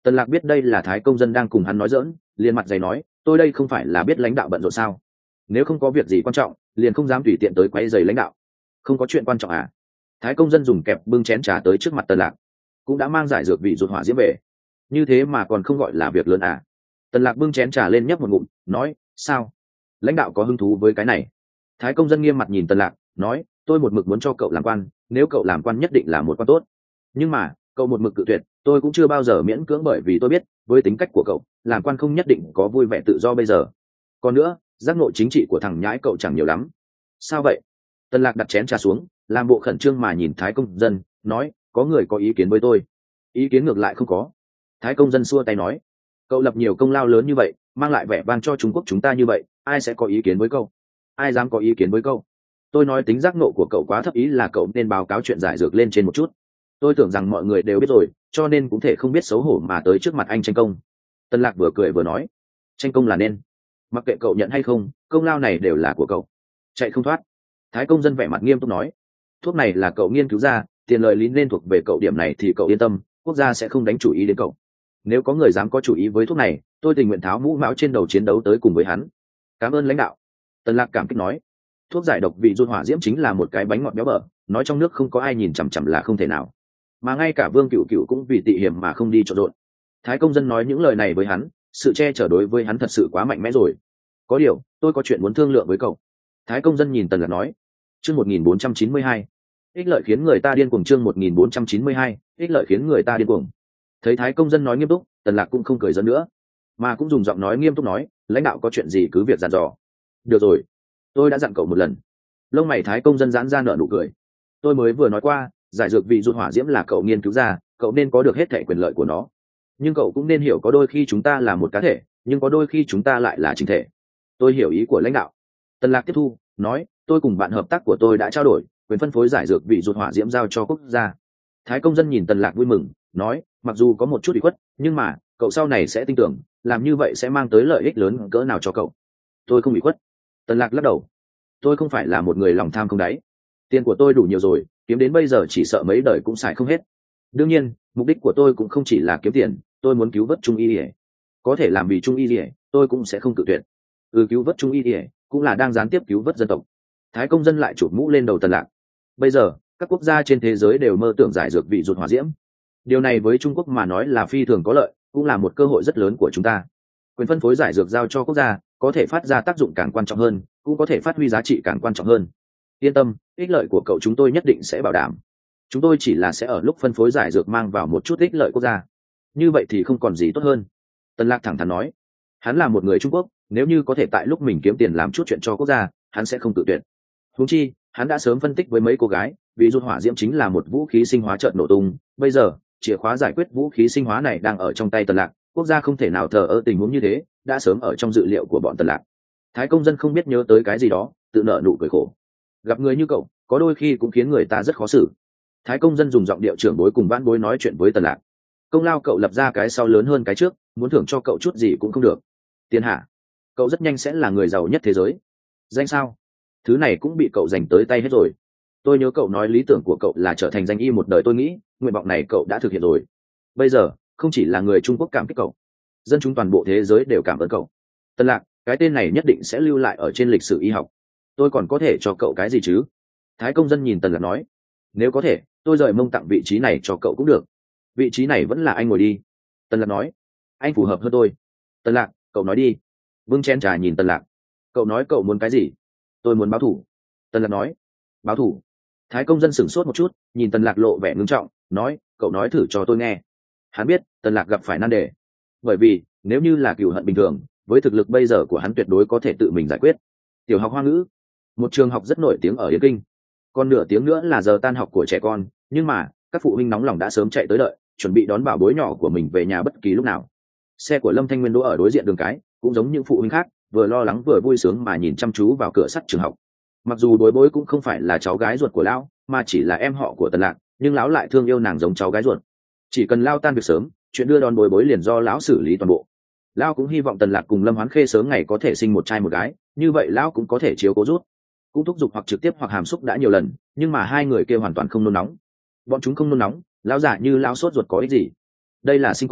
Tần Lạc biết đây là Thái công dân đang cùng hắn nói giỡn, liền mặt dày nói, tôi đây không phải là biết lãnh đạo bận rộn sao? Nếu không có việc gì quan trọng, liền không dám tùy tiện tới quấy rầy lãnh đạo. Không có chuyện quan trọng à? Thái công dân dùng kẹp bưng chén trà tới trước mặt Tần Lạc, cũng đã mang giải dược vị ruột hỏa diễm về. Như thế mà còn không gọi là việc lớn à? Tần Lạc bưng chén trà lên nhấp một ngụm, nói, sao? Lãnh đạo có hứng thú với cái này? Thái công dân nghiêm mặt nhìn Tần Lạc, nói, tôi một mực muốn cho cậu làm quan, nếu cậu làm quan nhất định là một quan tốt. Nhưng mà, cậu một mực cự tuyệt, tôi cũng chưa bao giờ miễn cưỡng bởi vì tôi biết, với tính cách của cậu, làm quan không nhất định có vui vẻ tự do bây giờ. Còn nữa, giác ngộ chính trị của thằng nhãi cậu chẳng nhiều lắm. Sao vậy? Tần Lạc đặt chén trà xuống, làm bộ khẩn trương mà nhìn Thái công dân, nói, có người có ý kiến với tôi. Ý kiến ngược lại không có. Thái công dân xua tay nói, cậu lập nhiều công lao lớn như vậy, mang lại vẻ vang cho Trung Quốc chúng ta như vậy, ai sẽ có ý kiến với cậu? Ai dám có ý kiến với cậu? Tôi nói tính giác ngộ của cậu quá thấp, ý là cậu nên báo cáo chuyện giải dược lên trên một chút. Tôi tưởng rằng mọi người đều biết rồi, cho nên cũng thể không biết xấu hổ mà tới trước mặt anh tranh công. Tân Lạc vừa cười vừa nói, tranh công là nên, mặc kệ cậu nhận hay không, công lao này đều là của cậu, chạy không thoát. Thái công dân vẻ mặt nghiêm túc nói, thuốc này là cậu nghiên cứu ra, tiền lợi lý nên thuộc về cậu, điểm này thì cậu yên tâm, quốc gia sẽ không đánh chủ ý đến cậu. Nếu có người dám có chủ ý với thuốc này, tôi tình nguyện tháo mũ mão trên đầu chiến đấu tới cùng với hắn. Cảm ơn lãnh đạo. Tân Lạc cảm kích nói, thuốc giải độc vị ruột hỏa diễm chính là một cái bánh ngọt béo bở, nói trong nước không có ai nhìn chằm chằm là không thể nào, mà ngay cả Vương Cựu Cựu cũng vì tị hiểm mà không đi trộn rộn. Thái công dân nói những lời này với hắn, sự che chở đối với hắn thật sự quá mạnh mẽ rồi. Có điều, tôi có chuyện muốn thương lượng với cậu. Thái công dân nhìn Tần Lạc nói, chương 1492, ích lợi khiến người ta điên cuồng, chương 1492, ích lợi khiến người ta điên cuồng. Thấy Thái công dân nói nghiêm túc, Tần Lạc cũng không cười giỡn nữa, mà cũng dùng giọng nói nghiêm túc nói, lãnh đạo có chuyện gì cứ việc dặn dò. Được rồi, tôi đã dặn cậu một lần. Lông mày Thái công dân giãn ra nở nụ cười. Tôi mới vừa nói qua, giải dược vị ruột hỏa diễm là cậu nghiên cứu ra, cậu nên có được hết thảy quyền lợi của nó. Nhưng cậu cũng nên hiểu có đôi khi chúng ta là một cá thể, nhưng có đôi khi chúng ta lại là chính thể. Tôi hiểu ý của lãnh đạo. Tần Lạc tiếp thu, nói, tôi cùng bạn hợp tác của tôi đã trao đổi, quyền phân phối giải dược vị ruột hỏa diễm giao cho quốc gia. Thái công dân nhìn Tần Lạc vui mừng, nói, mặc dù có một chút ủy khuất, nhưng mà cậu sau này sẽ tin tưởng, làm như vậy sẽ mang tới lợi ích lớn cỡ nào cho cậu. Tôi không ủy khuất. Tần Lạc lắc đầu, tôi không phải là một người lòng tham không đáy, tiền của tôi đủ nhiều rồi, kiếm đến bây giờ chỉ sợ mấy đời cũng xài không hết. Đương nhiên, mục đích của tôi cũng không chỉ là kiếm tiền, tôi muốn cứu vớt Trung Y Lìa. Có thể làm vì Trung Y Lìa, tôi cũng sẽ không cự tuyệt. Cứu vớt Trung Y Lìa cũng là đang gián tiếp cứu vớt dân tộc. Thái công dân lại chụp mũ lên đầu Tần Lạc. Bây giờ, các quốc gia trên thế giới đều mơ tưởng giải dược vị ruột hỏa diễm. Điều này với Trung Quốc mà nói là phi thường có lợi, cũng là một cơ hội rất lớn của chúng ta. Quyền phân phối giải dược giao cho quốc gia, có thể phát ra tác dụng càng quan trọng hơn, cũng có thể phát huy giá trị càng quan trọng hơn. Yên tâm, ích lợi của cậu chúng tôi nhất định sẽ bảo đảm. Chúng tôi chỉ là sẽ ở lúc phân phối giải dược mang vào một chút ích lợi quốc gia. Như vậy thì không còn gì tốt hơn. Tần Lạc thẳng thắn nói, hắn là một người Trung Quốc, nếu như có thể tại lúc mình kiếm tiền làm chút chuyện cho quốc gia, hắn sẽ không tự tuyệt. Huống chi, hắn đã sớm phân tích với mấy cô gái, vì ruột hỏa diễm chính là một vũ khí sinh hóa chợt nổ tung. Bây giờ, chìa khóa giải quyết vũ khí sinh hóa này đang ở trong tay Tần Lạc, quốc gia không thể nào thờ ơ tình huống như thế, đã sớm ở trong dự liệu của bọn Tần Lạc. Thái công dân không biết nhớ tới cái gì đó, tự nở nụ cười khổ. Gặp người như cậu, có đôi khi cũng khiến người ta rất khó xử. Thái công dân dùng giọng điệu trưởng bối cùng vãn bối nói chuyện với Tần Lạc. Công lao cậu lập ra cái sau lớn hơn cái trước, muốn thưởng cho cậu chút gì cũng không được. Tiền hả? Cậu rất nhanh sẽ là người giàu nhất thế giới. Danh sao? Thứ này cũng bị cậu giành tới tay hết rồi. Tôi nhớ cậu nói lý tưởng của cậu là trở thành danh y một đời, tôi nghĩ nguyện vọng này cậu đã thực hiện rồi. Bây giờ, không chỉ là người Trung Quốc cảm kích cậu, dân chúng toàn bộ thế giới đều cảm ơn cậu. Tần Lạc, cái tên này nhất định sẽ lưu lại ở trên lịch sử y học. Tôi còn có thể cho cậu cái gì chứ? Thái công dân nhìn Tần Lạc nói, nếu có thể, tôi rời mông tặng vị trí này cho cậu cũng được. Vị trí này vẫn là anh ngồi đi. Tần Lạc nói, anh phù hợp hơn tôi. Tần Lạc, cậu nói đi. Vương chen trà nhìn Tần Lạc, cậu nói cậu muốn cái gì? Tôi muốn báo thù. Tần Lạc nói, báo thù. Thái công dân sửng sốt một chút, nhìn Tần Lạc lộ vẻ ngưng trọng, nói, cậu nói thử cho tôi nghe. Hắn biết Tần Lạc gặp phải nan đề, bởi vì nếu như là cừu hận bình thường, với thực lực bây giờ của hắn tuyệt đối có thể tự mình giải quyết. Tiểu học Hoa ngữ, một trường học rất nổi tiếng ở Yên Kinh. Còn nửa tiếng nữa là giờ tan học của trẻ con, nhưng mà các phụ huynh nóng lòng đã sớm chạy tới đợi, chuẩn bị đón bảo bối nhỏ của mình về nhà bất kỳ lúc nào. Xe của Lâm Thanh Nguyên đỗ ở đối diện đường cái, cũng giống những phụ huynh khác, vừa lo lắng vừa vui sướng mà nhìn chăm chú vào cửa sắt trường học. Mặc dù đối bối cũng không phải là cháu gái ruột của lão, mà chỉ là em họ của Tần Lạc, nhưng lão lại thương yêu nàng giống cháu gái ruột. Chỉ cần lao tan việc sớm, chuyện đưa đón bối bối liền do lão xử lý toàn bộ. Lão cũng hy vọng Tần Lạc cùng Lâm Hoán Khê sớm ngày có thể sinh một trai một gái, như vậy lão cũng có thể chiếu cố rút. Cũng thúc giục hoặc trực tiếp hoặc hàm xúc đã nhiều lần, nhưng mà hai người kia hoàn toàn không nôn nóng. Bọn chúng không nôn nóng, lão giả như lão sốt ruột có ích gì? Đây là sinh con,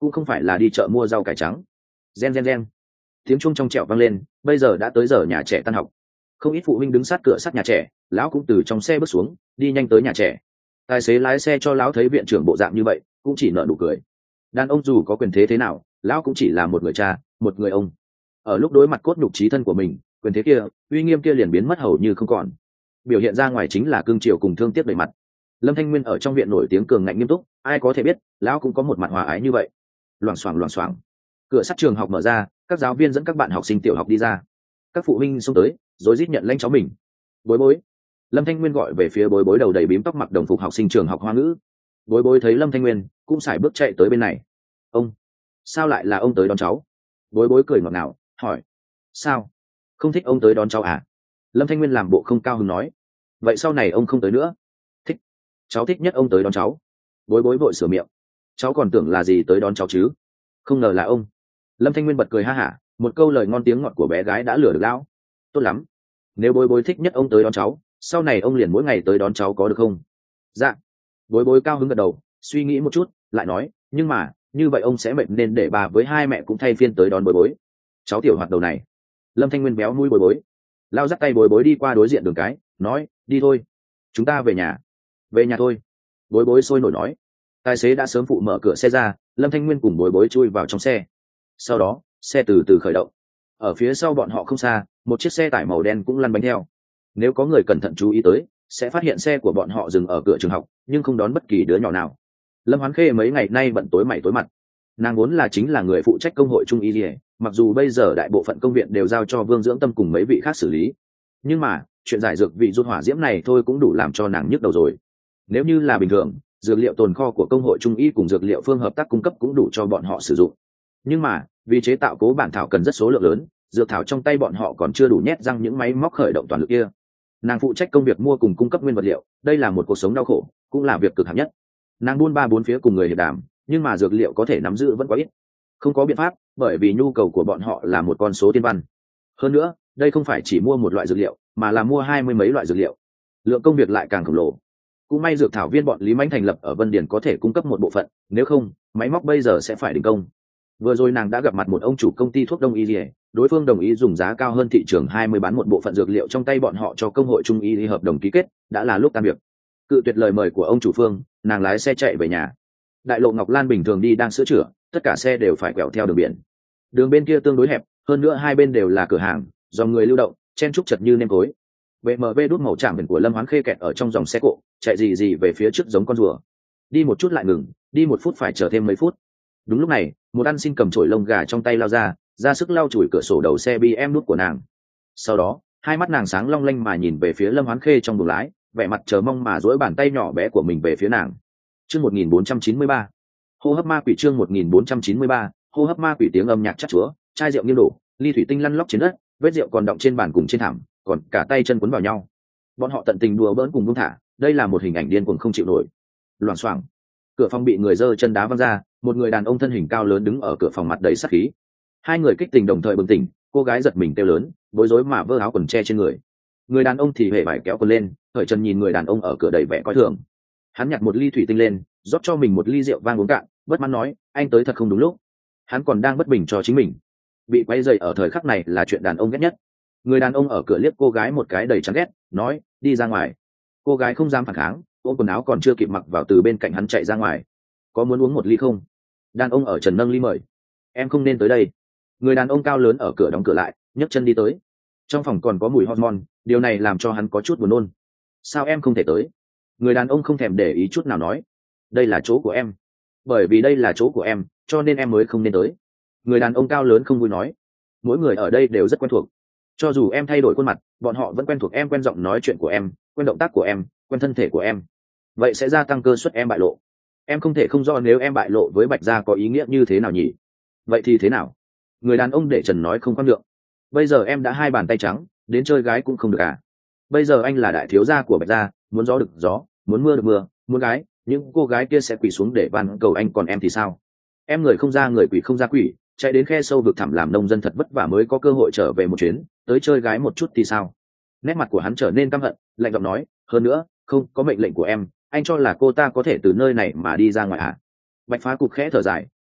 cũng không phải là đi chợ mua rau cải trắng. Gen gen gen, tiếng chuông trong trẻo vang lên. Bây giờ đã tới giờ nhà trẻ tan học, không ít phụ huynh đứng sát cửa sát nhà trẻ. Lão cũng từ trong xe bước xuống, đi nhanh tới nhà trẻ. Tài xế lái xe cho lão thấy viện trưởng bộ dạng như vậy, cũng chỉ nở nụ cười. Đàn ông dù có quyền thế thế nào, lão cũng chỉ là một người cha, một người ông. Ở lúc đối mặt cốt nhục chí thân của mình, quyền thế kia, uy nghiêm kia liền biến mất hầu như không còn. Biểu hiện ra ngoài chính là cương triều cùng thương tiếc đầy mặt. Lâm Thanh Nguyên ở trong viện nổi tiếng cường ngạnh nghiêm túc, ai có thể biết lão cũng có một mặt hòa ái như vậy. Loảng xoảng loảng xoảng, cửa sắt trường học mở ra, các giáo viên dẫn các bạn học sinh tiểu học đi ra. Các phụ huynh xông tới rồi rít nhận lãnh cháu mình. Bối bối. Lâm Thanh Nguyên gọi về phía bối bối đầu đầy bím tóc mặc đồng phục học sinh trường học Hoa ngữ. Bối bối thấy Lâm Thanh Nguyên cũng sải bước chạy tới bên này. Ông, sao lại là ông tới đón cháu? Bối bối cười ngọt ngào hỏi. Sao, không thích ông tới đón cháu à? Lâm Thanh Nguyên làm bộ không cao hứng nói. Vậy sau này ông không tới nữa? Thích, cháu thích nhất ông tới đón cháu. Bối bối vội sửa miệng. Cháu còn tưởng là gì tới đón cháu chứ, không ngờ là ông. Lâm Thanh Nguyên bật cười ha hả, một câu lời ngon tiếng ngọt của bé gái đã lừa được lão. Tốt lắm, nếu bối bối thích nhất ông tới đón cháu, sau này ông liền mỗi ngày tới đón cháu có được không? Dạ. Bối bối cao hứng gật đầu, suy nghĩ một chút lại nói, nhưng mà như vậy ông sẽ mệt nên để bà với hai mẹ cũng thay phiên tới đón bối bối. Cháu tiểu hoạt đầu này. Lâm Thanh Nguyên béo mũi bối bối. Lao dắt tay bối bối đi qua đối diện đường cái, nói, đi thôi, chúng ta về nhà. Về nhà thôi. Bối bối sôi nổi nói. Tài xế đã sớm phụ mở cửa xe ra, Lâm Thanh Nguyên cùng bối bối chui vào trong xe. Sau đó xe từ từ khởi động. Ở phía sau bọn họ không xa, một chiếc xe tải màu đen cũng lăn bánh theo. Nếu có người cẩn thận chú ý tới, sẽ phát hiện xe của bọn họ dừng ở cửa trường học, nhưng không đón bất kỳ đứa nhỏ nào. Lâm Hoán Khê mấy ngày nay bận tối mày tối mặt. Nàng vốn là chính là người phụ trách công hội Trung Y Lìa, mặc dù bây giờ đại bộ phận công viện đều giao cho Vương Dưỡng Tâm cùng mấy vị khác xử lý, nhưng mà chuyện giải dược vị rút hỏa diễm này thôi cũng đủ làm cho nàng nhức đầu rồi. Nếu như là bình thường, dược liệu tồn kho của công hội Trung Y cùng dược liệu phương hợp tác cung cấp cũng đủ cho bọn họ sử dụng, nhưng mà vì chế tạo cố bản thảo cần rất số lượng lớn, dược thảo trong tay bọn họ còn chưa đủ nhét răng những máy móc khởi động toàn lực kia. Nàng phụ trách công việc mua cùng cung cấp nguyên vật liệu, đây là một cuộc sống đau khổ, cũng là việc cực hạng nhất. Nàng buôn ba bốn phía cùng người hiệp đàm, nhưng mà dược liệu có thể nắm giữ vẫn quá ít. Không có biện pháp, bởi vì nhu cầu của bọn họ là một con số thiên văn. Hơn nữa, đây không phải chỉ mua một loại dược liệu, mà là mua 20 mấy loại dược liệu. Lượng công việc lại càng khổng lồ. Cũng may dược thảo viên bọn Lý Mãnh thành lập ở Vân Điền có thể cung cấp một bộ phận, nếu không, máy móc bây giờ sẽ phải đình công. Vừa rồi nàng đã gặp mặt một ông chủ công ty thuốc đông y, đối phương đồng ý dùng giá cao hơn thị trường 20 bán một bộ phận dược liệu trong tay bọn họ cho công hội Trung Y hợp đồng ký kết, đã là lúc tan việc. Cự tuyệt lời mời của ông chủ Phương, nàng lái xe chạy về nhà. Đại lộ Ngọc Lan bình thường đi đang sửa chữa, tất cả xe đều phải quẹo theo đường biển. Đường bên kia tương đối hẹp, hơn nữa hai bên đều là cửa hàng, dòng người lưu động, chen trúc chật như nêm tối. BMW đút màu tràm biển của Lâm Hoán Khê kẹt ở trong dòng xe cộ, chạy gì về phía trước giống con rùa. Đi một chút lại ngừng, đi một phút phải chờ thêm mấy phút. Đúng lúc này, một ăn xin cầm chổi lông gà trong tay lao ra sức lau chùi cửa sổ đầu xe BMW đút của nàng. Sau đó, hai mắt nàng sáng long lanh mà nhìn về phía Lâm Hoán Khê trong buồng lái, vẻ mặt chờ mong mà duỗi bàn tay nhỏ bé của mình về phía nàng. Chương 1493. Hô hấp ma quỷ, chương 1493. Hô hấp ma quỷ, tiếng âm nhạc chát chúa, chai rượu nghiêng đổ, ly thủy tinh lăn lóc trên đất, vết rượu còn đọng trên bàn cùng trên thảm, còn cả tay chân quấn vào nhau. Bọn họ tận tình đùa bỡn cùng buông thả, đây là một hình ảnh điên cuồng không chịu nổi. Loảng xoảng, cửa phòng bị người giơ chân đá văng ra, một người đàn ông thân hình cao lớn đứng ở cửa phòng mặt đầy sát khí. Hai người kích tình đồng thời bừng tỉnh, cô gái giật mình kêu lớn, bối rối mà vơ áo quần che trên người. Người đàn ông thì hề vải kéo quần lên, khởi chân nhìn người đàn ông ở cửa đầy vẻ coi thường. Hắn nhặt một ly thủy tinh lên, rót cho mình một ly rượu vang uống cạn, bất mãn nói, anh tới thật không đúng lúc. Hắn còn đang bất bình cho chính mình. Bị quay dày ở thời khắc này là chuyện đàn ông ghét nhất. Người đàn ông ở cửa liếc cô gái một cái đầy chán ghét, nói, đi ra ngoài. Cô gái không dám phản kháng, ôm quần áo còn chưa kịp mặc vào từ bên cạnh hắn chạy ra ngoài. Có muốn uống một ly không? Đàn ông ở trần nâng ly mời. Em không nên tới đây. Người đàn ông cao lớn ở cửa đóng cửa lại, nhấc chân đi tới. Trong phòng còn có mùi hormone, điều này làm cho hắn có chút buồn nôn. Sao em không thể tới? Người đàn ông không thèm để ý chút nào nói, đây là chỗ của em. Bởi vì đây là chỗ của em, cho nên em mới không nên tới. Người đàn ông cao lớn không vui nói, mỗi người ở đây đều rất quen thuộc. Cho dù em thay đổi khuôn mặt, bọn họ vẫn quen thuộc em, quen giọng nói chuyện của em, quen động tác của em, quen thân thể của em. Vậy sẽ gia tăng cơ suất em bại lộ. Em không thể không rõ nếu em bại lộ với Bạch Gia có ý nghĩa như thế nào nhỉ? Vậy thì thế nào? Người đàn ông để trần nói không khoan nhượng. Bây giờ em đã hai bàn tay trắng, đến chơi gái cũng không được à? Bây giờ anh là đại thiếu gia của Bạch Gia, muốn gió được gió, muốn mưa được mưa, muốn gái, những cô gái kia sẽ quỳ xuống để van cầu anh, còn em thì sao? Em người không ra người, quỷ không ra quỷ, chạy đến khe sâu vực thẳm làm nông dân thật vất vả mới có cơ hội trở về một chuyến, tới chơi gái một chút thì sao? Nét mặt của hắn trở nên căm hận, lạnh giọng nói, hơn nữa, không có mệnh lệnh của em, anh cho là cô ta có thể từ nơi này mà đi ra ngoài à? Bạch Phá Cục khẽ thở dài, nói,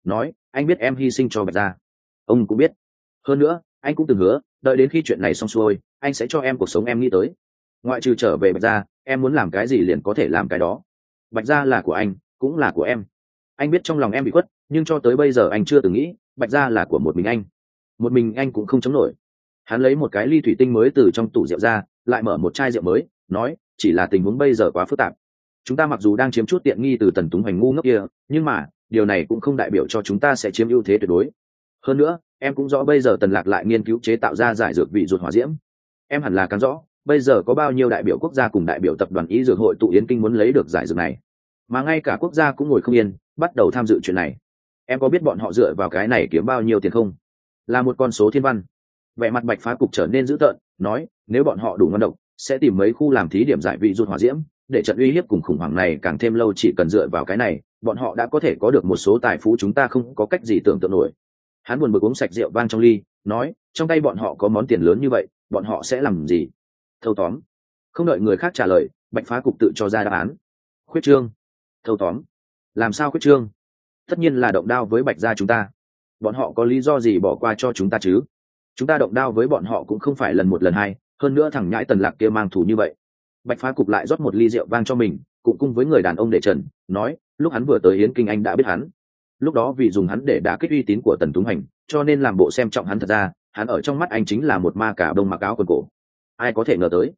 anh biết em hy sinh cho Bạch gia, ông cũng biết. Hơn nữa anh cũng từng hứa đợi đến khi chuyện này xong xuôi anh sẽ cho em cuộc sống em nghĩ tới. Ngoại trừ trở về Bạch gia, em muốn làm cái gì liền có thể làm cái đó. Bạch gia là của anh cũng là của em. Anh biết trong lòng em bị khuất, nhưng cho tới bây giờ anh chưa từng nghĩ Bạch gia là của một mình anh. Một mình anh cũng không chống nổi. Hắn lấy một cái ly thủy tinh mới từ trong tủ rượu ra, lại mở một chai rượu mới, nói chỉ là tình huống bây giờ quá phức tạp. Chúng ta mặc dù đang chiếm chút tiện nghi từ Tần Túng Hoành ngu ngốc kia, nhưng mà điều này cũng không đại biểu cho chúng ta sẽ chiếm ưu thế tuyệt đối. Hơn nữa em cũng rõ bây giờ Tần Lạc lại nghiên cứu chế tạo ra giải dược vị ruột hỏa diễm. Em hẳn là càng rõ bây giờ có bao nhiêu đại biểu quốc gia cùng đại biểu tập đoàn y dược hội tụ Yến Kinh muốn lấy được giải dược này, mà ngay cả quốc gia cũng ngồi không yên bắt đầu tham dự chuyện này. Em có biết bọn họ dựa vào cái này kiếm bao nhiêu tiền không? Là một con số thiên văn. Vẻ mặt Bạch Phá Cục trở nên dữ tợn, nói nếu bọn họ đủ ngon độc sẽ tìm mấy khu làm thí điểm giải vị ruột hỏa diễm, để trận uy hiếp cùng khủng hoảng này càng thêm lâu. Chỉ cần dựa vào cái này bọn họ đã có thể có được một số tài phú chúng ta không có cách gì tưởng tượng nổi. Hắn buồn bực uống sạch rượu vang trong ly, nói trong tay bọn họ có món tiền lớn như vậy bọn họ sẽ làm gì? Thâu tóm. Không đợi người khác trả lời, Bạch Phá Cục tự cho ra đáp án. Khuyết trương. Thâu tóm. Làm sao khuyết trương? Tất nhiên là động đao với Bạch gia chúng ta. Bọn họ có lý do gì bỏ qua cho chúng ta chứ? Chúng ta động đao với bọn họ cũng không phải lần một lần hai, hơn nữa thằng nhãi Tần Lạc kia mang thù như vậy. Bạch Phá Cục lại rót một ly rượu vang cho mình, cũng cùng với người đàn ông để trần, nói lúc hắn vừa tới Yến Kinh anh đã biết hắn. Lúc đó vì dùng hắn để đả kích uy tín của Tần Túng Hành, cho nên làm bộ xem trọng hắn, thật ra hắn ở trong mắt anh chính là một ma cà đông mặc áo quần cổ. Ai có thể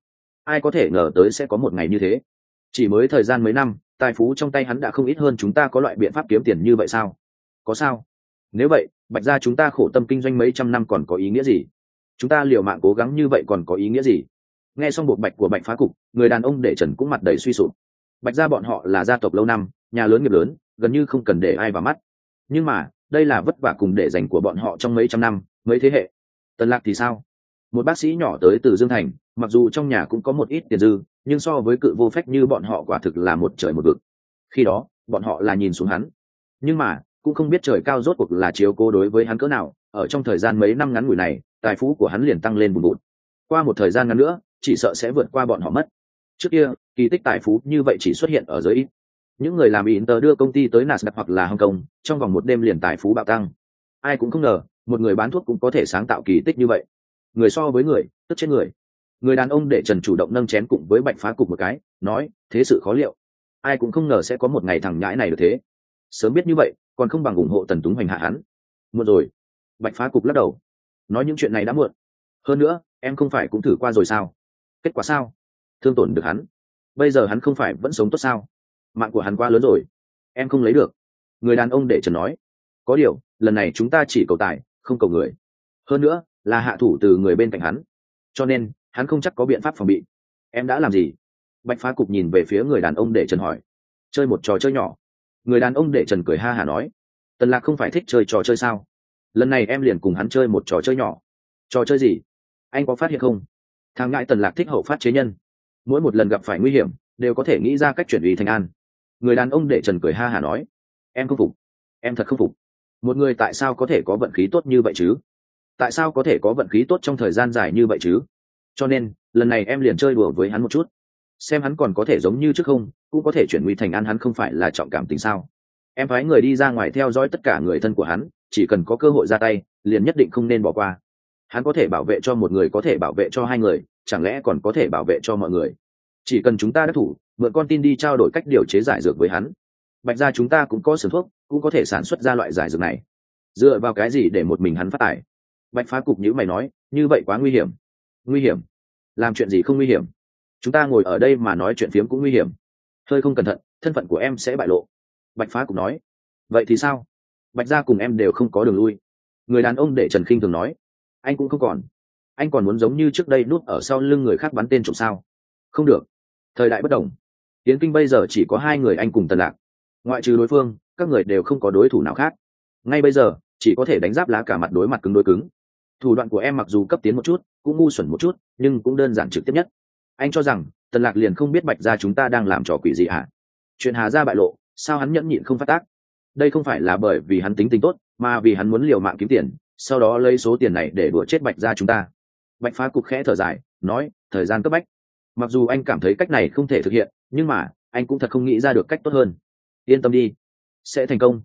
ngờ tới sẽ có một ngày như thế. Chỉ mới thời gian mấy năm, tài phú trong tay hắn đã không ít hơn chúng ta, có loại biện pháp kiếm tiền như vậy sao? Có sao? Nếu vậy Bạch gia chúng ta khổ tâm kinh doanh mấy trăm năm còn có ý nghĩa gì? Chúng ta liều mạng cố gắng như vậy còn có ý nghĩa gì? Nghe xong bộ bạch của Bạch Phá Cục, người đàn ông để trần cũng mặt đầy suy sụp. Bạch gia bọn họ là gia tộc lâu năm, nhà lớn nghiệp lớn, gần như không cần để ai vào mắt. Nhưng mà đây là vất vả cùng để dành của bọn họ trong mấy trăm năm, mấy thế hệ. Tần Lạc thì sao? Một bác sĩ nhỏ tới từ Dương Thành, mặc dù trong nhà cũng có một ít tiền dư, nhưng so với cự vô phách như bọn họ quả thực là một trời một vực. Khi đó bọn họ là nhìn xuống hắn, nhưng mà cũng không biết trời cao rốt cuộc là chiếu cố đối với hắn cỡ nào. Ở trong thời gian mấy năm ngắn ngủi này, tài phú của hắn liền tăng lên bùn bụt. Qua một thời gian ngắn nữa chỉ sợ sẽ vượt qua bọn họ mất. Trước kia kỳ tích tài phú như vậy chỉ xuất hiện ở giới ít. Những người làm Inter đưa công ty tới Nasdaq hoặc là Hong Kong, trong vòng một đêm liền tài phú bạo tăng. Ai cũng không ngờ một người bán thuốc cũng có thể sáng tạo kỳ tích như vậy. Người so với người tức chết người. Người đàn ông để trần chủ động nâng chén cùng với Bạch Phá Cục một cái, nói thế sự khó liệu. Ai cũng không ngờ sẽ có một ngày thằng nhãi này được thế. Sớm biết như vậy còn không bằng ủng hộ Tần Túng Hoành hạ hắn. Muộn rồi. Bạch Phá Cục lắc đầu, nói những chuyện này đã muộn. Hơn nữa em không phải cũng thử qua rồi sao? Kết quả sao? Thương tổn được hắn. Bây giờ hắn không phải vẫn sống tốt sao? Mạng của hắn quá lớn rồi, em không lấy được. Người đàn ông để trần nói, có điều lần này chúng ta chỉ cầu tài không cầu người, hơn nữa là hạ thủ từ người bên cạnh hắn, cho nên hắn không chắc có biện pháp phòng bị. Em đã làm gì? Bạch Phá Cục nhìn về phía người đàn ông để trần hỏi. Chơi một trò chơi nhỏ. Người đàn ông để trần cười ha hả nói, Tần Lạc không phải thích chơi trò chơi sao? Lần này em liền cùng hắn chơi một trò chơi nhỏ. Trò chơi gì? Anh có phát hiện không? Thằng ngại Tần Lạc thích hậu phát chế nhân, mỗi một lần gặp phải nguy hiểm đều có thể nghĩ ra cách chuyển ý thành an. Người đàn ông để trần cười ha hả nói, em không phục, em thật không phục. Một người tại sao có thể có vận khí tốt như vậy chứ? Tại sao có thể có vận khí tốt trong thời gian dài như vậy chứ? Cho nên lần này em liền chơi đùa với hắn một chút, xem hắn còn có thể giống như trước không, cũng có thể chuyển nguy thành an. Hắn không phải là trọng cảm tình sao? Em phái người đi ra ngoài theo dõi tất cả người thân của hắn, chỉ cần có cơ hội ra tay liền nhất định không nên bỏ qua. Hắn có thể bảo vệ cho một người, có thể bảo vệ cho hai người, chẳng lẽ còn có thể bảo vệ cho mọi người? Chỉ cần chúng ta đắc thủ, mượn con tin đi trao đổi cách điều chế giải dược với hắn. Bạch gia chúng ta cũng có xưởng thuốc, cũng có thể sản xuất ra loại giải dược này. Dựa vào cái gì để một mình hắn phát tài? Bạch Phá Cục nhíu mày nói, như vậy quá nguy hiểm. Nguy hiểm? Làm chuyện gì không nguy hiểm? Chúng ta ngồi ở đây mà nói chuyện phiếm cũng nguy hiểm. Hơi không cẩn thận thân phận của em sẽ bại lộ. Bạch Phá Cục nói. Vậy thì sao? Bạch gia cùng em đều không có đường lui. Người đàn ông để trần khinh thường nói. Anh cũng không còn. Anh còn muốn giống như trước đây núp ở sau lưng người khác bắn tên trộm sao? Không được. Thời đại bất đồng. Yến Kinh bây giờ chỉ có hai người anh cùng Tần Lạc. Ngoại trừ đối phương, các người đều không có đối thủ nào khác. Ngay bây giờ chỉ có thể đánh giáp lá cả mặt đối mặt cứng đối cứng. Thủ đoạn của em mặc dù cấp tiến một chút, cũng ngu xuẩn một chút, nhưng cũng đơn giản trực tiếp nhất. Anh cho rằng Tần Lạc liền không biết Bạch gia chúng ta đang làm trò quỷ gì hả? Chuyện Hà gia bại lộ, sao hắn nhẫn nhịn không phát tác? Đây không phải là bởi vì hắn tính tình tốt, mà vì hắn muốn liều mạng kiếm tiền, sau đó lấy số tiền này để đùa chết Bạch gia chúng ta. Bạch Phá Cục khẽ thở dài, nói, thời gian cấp bách. Mặc dù anh cảm thấy cách này không thể thực hiện, nhưng mà anh cũng thật không nghĩ ra được cách tốt hơn. Yên tâm đi, sẽ thành công.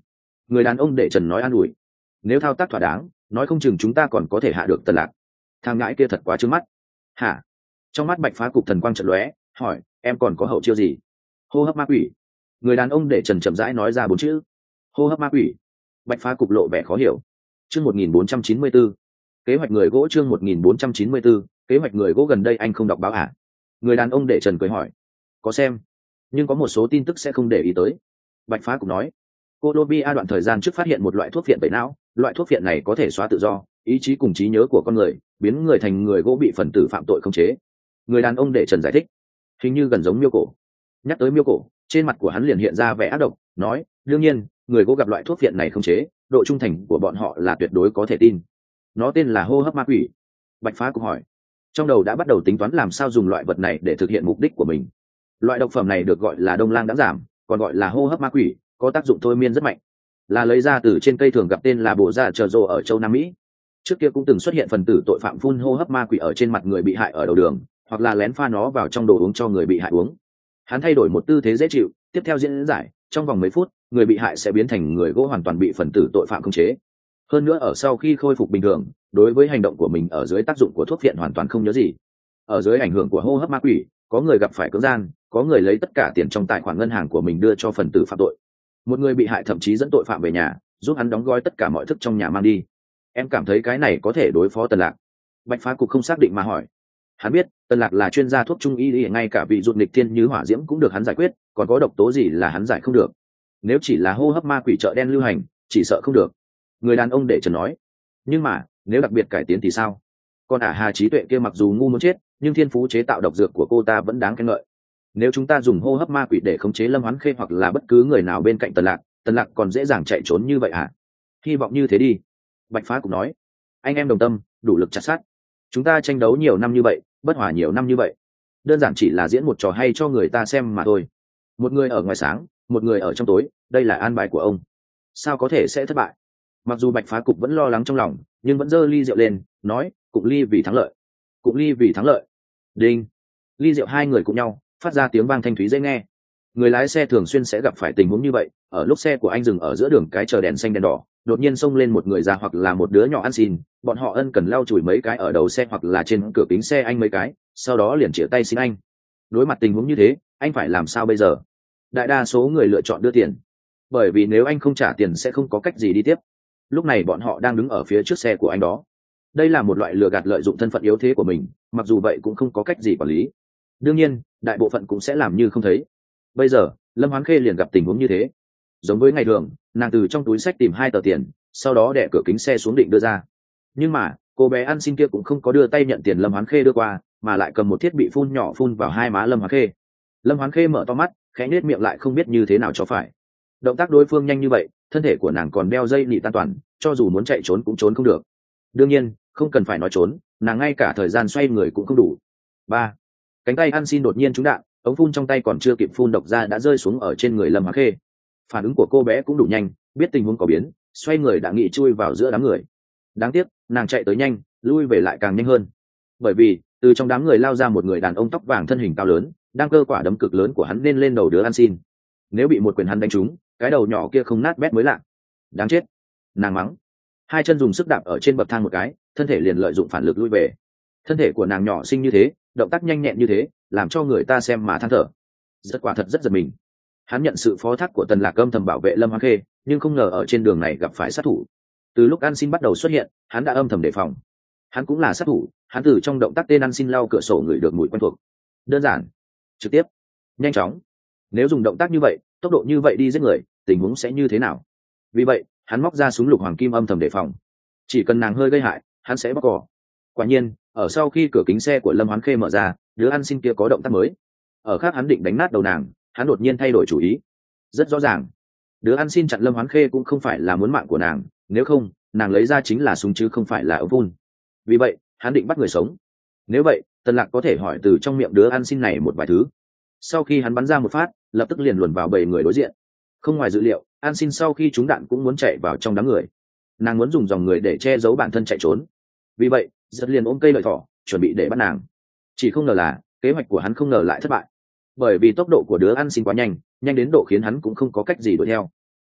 Người đàn ông để trần nói an ủi, nếu thao tác thỏa đáng nói không chừng chúng ta còn có thể hạ được Tần Lạc. Thằng ngãi kia thật quá trướng mắt. Hả? Trong mắt Bạch Phá Cục thần quang chợt lóe, hỏi, em còn có hậu chiêu gì? Hô hấp ma quỷ. Người đàn ông để trần chậm rãi nói ra 4 chữ. Hô hấp ma quỷ. Bạch Phá Cục lộ vẻ khó hiểu. Chương 1494. Kế hoạch người gỗ. Chương 1494. Kế hoạch người gỗ. Gần đây anh không đọc báo à? Người đàn ông để trần cười hỏi. Có xem, nhưng có một số tin tức sẽ không để ý tới. Bạch Phá Cục nói. Colombia đoạn thời gian trước phát hiện một loại thuốc phiện tẩy não, loại thuốc phiện này có thể xóa tự do, ý chí cùng trí nhớ của con người, biến người thành người gỗ bị phần tử phạm tội khống chế. Người đàn ông để trần giải thích, hình như gần giống miêu cổ. Nhắc tới miêu cổ, trên mặt của hắn liền hiện ra vẻ ác độc, nói, đương nhiên, người gỗ gặp loại thuốc phiện này khống chế, độ trung thành của bọn họ là tuyệt đối có thể tin. Nó tên là hô hấp ma quỷ. Bạch Phá Cục hỏi, trong đầu đã bắt đầu tính toán làm sao dùng loại vật này để thực hiện mục đích của mình. Loại độc phẩm này được gọi là đông lang đã giảm, còn gọi là hô hấp ma quỷ, có tác dụng thôi miên rất mạnh, là lấy ra từ trên cây thường gặp tên là bồ ra chờ rồ ở châu Nam Mỹ. Trước kia cũng từng xuất hiện phần tử tội phạm phun hô hấp ma quỷ ở trên mặt người bị hại ở đầu đường, hoặc là lén pha nó vào trong đồ uống cho người bị hại uống. Hắn thay đổi một tư thế dễ chịu, tiếp theo diễn giải, trong vòng mấy phút người bị hại sẽ biến thành người gỗ hoàn toàn bị phần tử tội phạm khống chế. Hơn nữa ở sau khi khôi phục bình thường, đối với hành động của mình ở dưới tác dụng của thuốc phiện hoàn toàn không nhớ gì. Ở dưới ảnh hưởng của hô hấp ma quỷ, có người gặp phải cưỡng gian, có người lấy tất cả tiền trong tài khoản ngân hàng của mình đưa cho phần tử phạm tội. Một người bị hại thậm chí dẫn tội phạm về nhà, giúp hắn đóng gói tất cả mọi thức trong nhà mang đi. Em cảm thấy cái này có thể đối phó Tần Lạc? Bạch Phá Cục không xác định mà hỏi. Hắn biết Tần Lạc là chuyên gia thuốc trung y, ngay cả vị rụt nghịch thiên như hỏa diễm cũng được hắn giải quyết, còn có độc tố gì là hắn giải không được. Nếu chỉ là hô hấp ma quỷ chợ đen lưu hành, chỉ sợ không được. Người đàn ông để trần nói. Nhưng mà nếu đặc biệt cải tiến thì sao? Con Hà trí tuệ kia mặc dù ngu muốn chết, nhưng thiên phú chế tạo độc dược của cô ta vẫn đáng khen ngợi. Nếu chúng ta dùng hô hấp ma quỷ để khống chế Lâm Hoán Khê hoặc là bất cứ người nào bên cạnh Tần Lạc còn dễ dàng chạy trốn như vậy hả? Hy vọng như thế đi. Bạch Phá Cục nói. Anh em đồng tâm, đủ lực chặt sát. Chúng ta tranh đấu nhiều năm như vậy, bất hòa nhiều năm như vậy, đơn giản chỉ là diễn một trò hay cho người ta xem mà thôi. Một người ở ngoài sáng, một người ở trong tối, đây là an bài của ông. Sao có thể sẽ thất bại? Mặc dù Bạch Phá Cục vẫn lo lắng trong lòng, nhưng vẫn giơ ly rượu lên, nói, cụng ly vì thắng lợi. Cụng ly vì thắng lợi. Đinh. Ly rượu hai người cùng nhau, phát ra tiếng vang thanh thúy dễ nghe. Người lái xe thường xuyên sẽ gặp phải tình huống như vậy, ở lúc xe của anh dừng ở giữa đường cái chờ đèn xanh đèn đỏ, đột nhiên xông lên một người già hoặc là một đứa nhỏ ăn xin, bọn họ ân cần lau chùi mấy cái ở đầu xe hoặc là trên cửa kính xe anh mấy cái, sau đó liền chĩa tay xin anh. Đối mặt tình huống như thế, anh phải làm sao bây giờ? Đại đa số người lựa chọn đưa tiền, bởi vì nếu anh không trả tiền sẽ không có cách gì đi tiếp. Lúc này bọn họ đang đứng ở phía trước xe của anh đó. Đây là một loại lừa gạt lợi dụng thân phận yếu thế của mình, mặc dù vậy cũng không có cách gì quản lý. Đương nhiên, đại bộ phận cũng sẽ làm như không thấy. Bây giờ, Lâm Hoán Khê liền gặp tình huống như thế. Giống với ngày thường, nàng từ trong túi xách tìm 2 tờ tiền, sau đó đè cửa kính xe xuống định đưa ra. Nhưng mà, cô bé ăn xin kia cũng không có đưa tay nhận tiền Lâm Hoán Khê đưa qua, mà lại cầm một thiết bị phun nhỏ phun vào hai má Lâm Hoán Khê. Lâm Hoán Khê mở to mắt, khẽ nhếch miệng lại không biết như thế nào cho phải. Động tác đối phương nhanh như vậy, thân thể của nàng còn đeo dây nị tan toàn, cho dù muốn chạy trốn cũng trốn không được. Đương nhiên, không cần phải nói trốn, nàng ngay cả thời gian xoay người cũng không đủ. 3. Cánh tay ăn xin đột nhiên trúng đạn, ống phun trong tay còn chưa kịp phun độc ra đã rơi xuống ở trên người Lâm Hoán Khê. Phản ứng của cô bé cũng đủ nhanh, biết tình huống có biến, xoay người đã nghị chui vào giữa đám người. Đáng tiếc, nàng chạy tới nhanh, lui về lại càng nhanh hơn. Bởi vì, từ trong đám người lao ra một người đàn ông tóc vàng thân hình cao lớn, đang cơ quả đấm cực lớn của hắn lên đầu đứa ăn xin. Nếu bị một quyền hắn đánh trúng, cái đầu nhỏ kia không nát bét mới lạ. Đáng chết, nàng mắng. Hai chân dùng sức đạp ở trên bậc thang một cái, thân thể liền lợi dụng phản lực lui về. Thân thể của nàng nhỏ xinh như thế, động tác nhanh nhẹn như thế, làm cho người ta xem mà than thở. Rất quả thật rất giật mình. Hắn nhận sự phó thác của Tần Lạc âm thầm bảo vệ Lâm Hoán Khê, nhưng không ngờ ở trên đường này gặp phải sát thủ. Từ lúc ăn xin bắt đầu xuất hiện, hắn đã âm thầm đề phòng. Hắn cũng là sát thủ, hắn từ trong động tác tên ăn xin lau cửa sổ ngửi được mùi quen thuộc. Đơn giản, trực tiếp, nhanh chóng. Nếu dùng động tác như vậy, tốc độ như vậy đi giết người, tình huống sẽ như thế nào? Vì vậy, hắn móc ra súng lục hoàng kim âm thầm đề phòng. Chỉ cần nàng hơi gây hại, hắn sẽ bóc cỏ. Quả nhiên, ở sau khi cửa kính xe của Lâm Hoán Khê mở ra, đứa ăn xin kia có động tác mới. Ở khác hắn định đánh nát đầu nàng, hắn đột nhiên thay đổi chủ ý. Rất rõ ràng, đứa ăn xin chặn Lâm Hoán Khê cũng không phải là muốn mạng của nàng, nếu không, nàng lấy ra chính là súng chứ không phải là ống phun. Vì vậy, hắn định bắt người sống. Nếu vậy, Tần Lạc có thể hỏi từ trong miệng đứa ăn xin này một vài thứ. Sau khi hắn bắn ra một phát, lập tức liền luồn vào bầy người đối diện. Không ngoài dự liệu, ăn xin sau khi trúng đạn cũng muốn chạy vào trong đám người. Nàng muốn dùng dòng người để che giấu bản thân chạy trốn. Vì vậy, giật liền ôm cây lợi thỏ, chuẩn bị để bắt nàng. Chỉ không ngờ là, kế hoạch của hắn không ngờ lại thất bại. Bởi vì tốc độ của đứa ăn xin quá nhanh, nhanh đến độ khiến hắn cũng không có cách gì đuổi theo.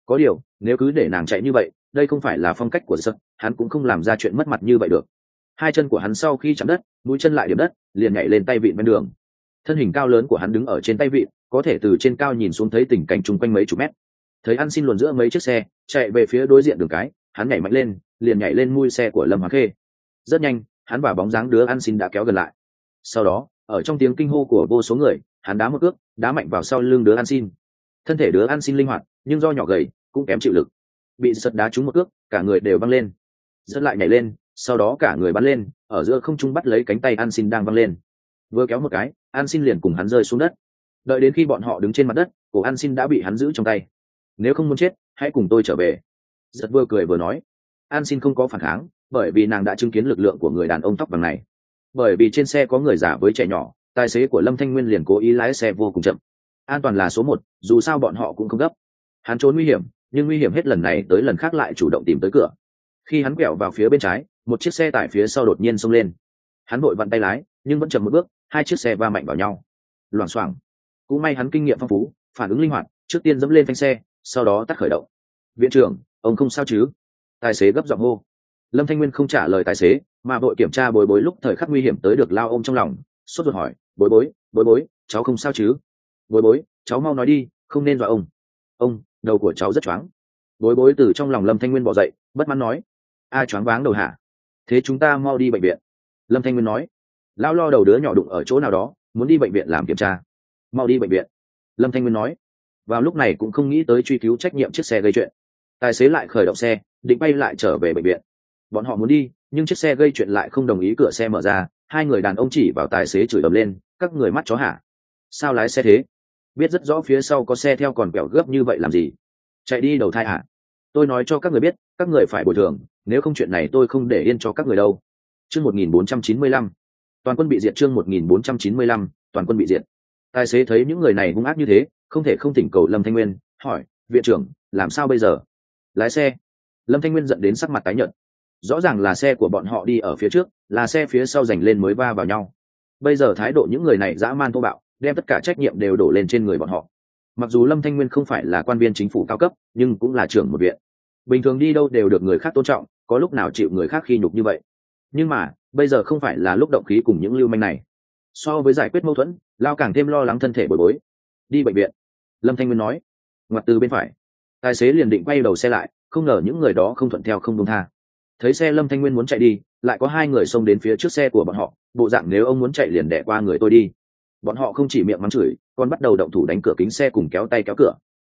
Có điều nếu cứ để nàng chạy như vậy, đây không phải là phong cách của Sật, hắn cũng không làm ra chuyện mất mặt như vậy được. Hai chân của hắn sau khi chạm đất, mũi chân lại điểm đất, liền nhảy lên tay vịn bên đường. Thân hình cao lớn của hắn đứng ở trên tay vịn, có thể từ trên cao nhìn xuống thấy tình cảnh chung quanh mấy chục mét. Thấy ăn xin luồn giữa mấy chiếc xe chạy về phía đối diện đường cái, hắn nhảy mạnh lên, liền nhảy lên mui xe của Lâm Hoàng Khê. Rất nhanh, hắn và bóng dáng đứa ăn xin đã kéo gần lại. Sau đó, ở trong tiếng kinh hô của vô số người, hắn đá một cước, đá mạnh vào sau lưng đứa ăn xin. Thân thể đứa ăn xin linh hoạt, nhưng do nhỏ gầy, cũng kém chịu lực, bị giật đá trúng một cước, cả người đều văng lên. Giật lại nhảy lên, sau đó cả người bắn lên, ở giữa không trung bắt lấy cánh tay ăn xin đang văng lên. Vừa kéo một cái, ăn xin liền cùng hắn rơi xuống đất. Đợi đến khi bọn họ đứng trên mặt đất, cổ ăn xin đã bị hắn giữ trong tay. Nếu không muốn chết, hãy cùng tôi trở về. Giật vừa cười vừa nói. An xin không có phản kháng, bởi vì nàng đã chứng kiến lực lượng của người đàn ông tóc vàng này. Bởi vì trên xe có người già với trẻ nhỏ, tài xế của Lâm Thanh Nguyên liền cố ý lái xe vô cùng chậm. An toàn là số một, dù sao bọn họ cũng không gấp. Hắn trốn nguy hiểm, nhưng nguy hiểm hết lần này tới lần khác lại chủ động tìm tới cửa. Khi hắn quẹo vào phía bên trái, một chiếc xe tải phía sau đột nhiên xông lên. Hắn vội vặn tay lái, nhưng vẫn chậm một bước, hai chiếc xe va mạnh vào nhau. Loảng xoảng. Cũng may hắn kinh nghiệm phong phú, phản ứng linh hoạt, trước tiên dẫm lên phanh xe, sau đó tắt khởi động. Viện trưởng, ông không sao chứ? Tài xế gấp giọng hô. Lâm Thanh Nguyên không trả lời tài xế, mà vội kiểm tra Bối Bối lúc thời khắc nguy hiểm tới được lao ôm trong lòng, sốt ruột hỏi: Bối Bối, cháu không sao chứ? Bối Bối, cháu mau nói đi, không nên dọa ông. Ông, đầu của cháu rất choáng. Bối Bối từ trong lòng Lâm Thanh Nguyên bò dậy, bất mãn nói: ai choáng váng đầu hả? Thế chúng ta mau đi bệnh viện. Lâm Thanh Nguyên nói. Lão lo đầu đứa nhỏ đụng ở chỗ nào đó, muốn đi bệnh viện làm kiểm tra. Mau đi bệnh viện. Lâm Thanh Nguyên nói. Vào lúc này cũng không nghĩ tới truy cứu trách nhiệm chiếc xe gây chuyện. Tài xế lại khởi động xe, định bay lại trở về bệnh viện. Bọn họ muốn đi, nhưng chiếc xe gây chuyện lại không đồng ý cửa xe mở ra. Hai người đàn ông chỉ vào tài xế chửi ầm lên: các người mắt chó hả? Sao lái xe thế? Biết rất rõ phía sau có xe theo còn quẹo gấp như vậy làm gì? Chạy đi đầu thai hả? Tôi nói cho các người biết, các người phải bồi thường, nếu không chuyện này tôi không để yên cho các người đâu. Chương 1495, toàn quân bị diệt. Chương 1495, toàn quân bị diệt. Tài xế thấy những người này hung ác như thế, không thể không thỉnh cầu Lâm Thanh Nguyên, hỏi: viện trưởng, làm sao bây giờ? Lái xe. Lâm Thanh Nguyên giận đến sắc mặt tái nhợt. Rõ ràng là xe của bọn họ đi ở phía trước, là xe phía sau giành lên mới va vào nhau. Bây giờ thái độ những người này dã man thô bạo, đem tất cả trách nhiệm đều đổ lên trên người bọn họ. Mặc dù Lâm Thanh Nguyên không phải là quan viên chính phủ cao cấp, nhưng cũng là trưởng một viện. Bình thường đi đâu đều được người khác tôn trọng, có lúc nào chịu người khác khi nhục như vậy. Nhưng mà bây giờ không phải là lúc động khí cùng những lưu manh này. So với giải quyết mâu thuẫn, Lao càng thêm lo lắng thân thể Bối Bối. Đi bệnh viện. Lâm Thanh Nguyên nói. Ngoặt từ bên phải. Tài xế liền định quay đầu xe lại, không ngờ những người đó không thuận theo không buông tha. Thấy xe Lâm Thanh Nguyên muốn chạy đi, lại có hai người xông đến phía trước xe của bọn họ, bộ dạng nếu ông muốn chạy liền đẻ qua người tôi đi. Bọn họ không chỉ miệng mắng chửi, còn bắt đầu động thủ đánh cửa kính xe cùng kéo tay kéo cửa.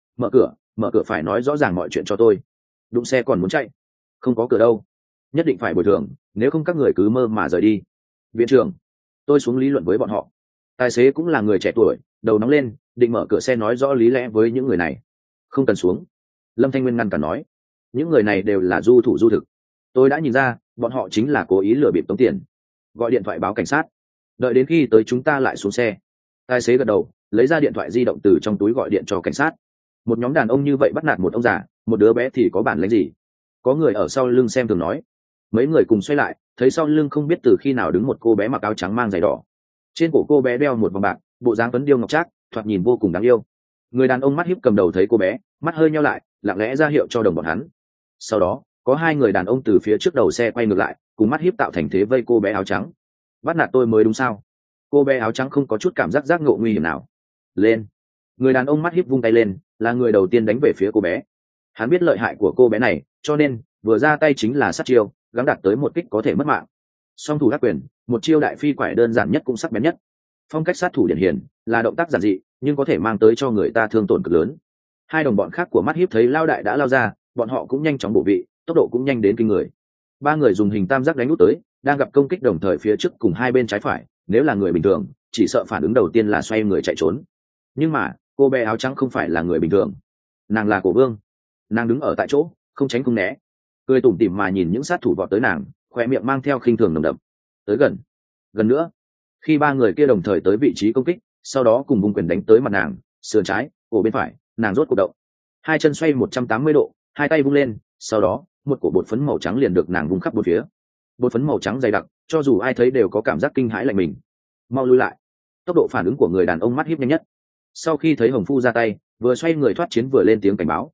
Mở cửa phải nói rõ ràng mọi chuyện cho tôi. Đụng xe còn muốn chạy? Không có cửa đâu. Nhất định phải bồi thường, nếu không các người cứ mơ mà rời đi. Viện trưởng, tôi xuống lý luận với bọn họ. Tài xế cũng là người trẻ tuổi, đầu nóng lên, định mở cửa xe nói rõ lý lẽ với những người này. Không cần xuống. Lâm Thanh Nguyên ngăn cản nói. Những người này đều là du thủ du thực. Tôi đã nhìn ra, bọn họ chính là cố ý lừa bịp tống tiền. Gọi điện thoại báo cảnh sát. Đợi đến khi tới chúng ta lại xuống xe. Tài xế gật đầu, lấy ra điện thoại di động từ trong túi gọi điện cho cảnh sát. Một nhóm đàn ông như vậy bắt nạt một ông già, một đứa bé thì có bản lĩnh gì? Có người ở sau lưng xem thường nói. Mấy người cùng xoay lại, thấy sau lưng không biết từ khi nào đứng một cô bé mặc áo trắng mang giày đỏ. Trên cổ cô bé đeo một vòng bạc, bộ dáng vấn điêu ngọc trác, thoạt nhìn vô cùng đáng yêu. Người đàn ông mắt híp cầm đầu thấy cô bé, mắt hơi nheo lại, lặng lẽ ra hiệu cho đồng bọn hắn. Sau đó, có hai người đàn ông từ phía trước đầu xe quay ngược lại, cùng mắt híp tạo thành thế vây cô bé áo trắng. Bắt nạt tôi mới đúng sao? Cô bé áo trắng không có chút cảm giác giác ngộ nguy hiểm nào. Lên. Người đàn ông mắt híp vung tay lên, là người đầu tiên đánh về phía cô bé. Hắn biết lợi hại của cô bé này, cho nên vừa ra tay chính là sát chiêu, gắng đạt tới một kích có thể mất mạng. Song thủ đắc quyền, một chiêu đại phi quải đơn giản nhất cũng sắc bén nhất. Phong cách sát thủ điển hình, là động tác giản dị, nhưng có thể mang tới cho người ta thương tổn cực lớn. Hai đồng bọn khác của mắt híp thấy lao đại đã lao ra, bọn họ cũng nhanh chóng bổ vị, tốc độ cũng nhanh đến kinh người. Ba người dùng hình tam giác đánh úp tới, đang gặp công kích đồng thời phía trước cùng hai bên trái phải, nếu là người bình thường, chỉ sợ phản ứng đầu tiên là xoay người chạy trốn. Nhưng mà, cô bé áo trắng không phải là người bình thường. Nàng là Cổ Vương. Nàng đứng ở tại chỗ, không tránh không né, cười tủm tỉm mà nhìn những sát thủ vọt tới nàng, khoe miệng mang theo khinh thường nồng đậm. Tới gần nữa. Khi ba người kia đồng thời tới vị trí công kích, sau đó cùng vung quyền đánh tới mặt nàng, sườn trái, cổ bên phải, nàng rốt cuộc động. Hai chân xoay 180 độ, hai tay vung lên, sau đó, một cổ bột phấn màu trắng liền được nàng vung khắp bốn phía. Bột phấn màu trắng dày đặc, cho dù ai thấy đều có cảm giác kinh hãi lạnh mình. Mau lui lại. Tốc độ phản ứng của người đàn ông mắt híp nhanh nhất. Sau khi thấy Hồng Phu ra tay, vừa xoay người thoát chiến vừa lên tiếng cảnh báo.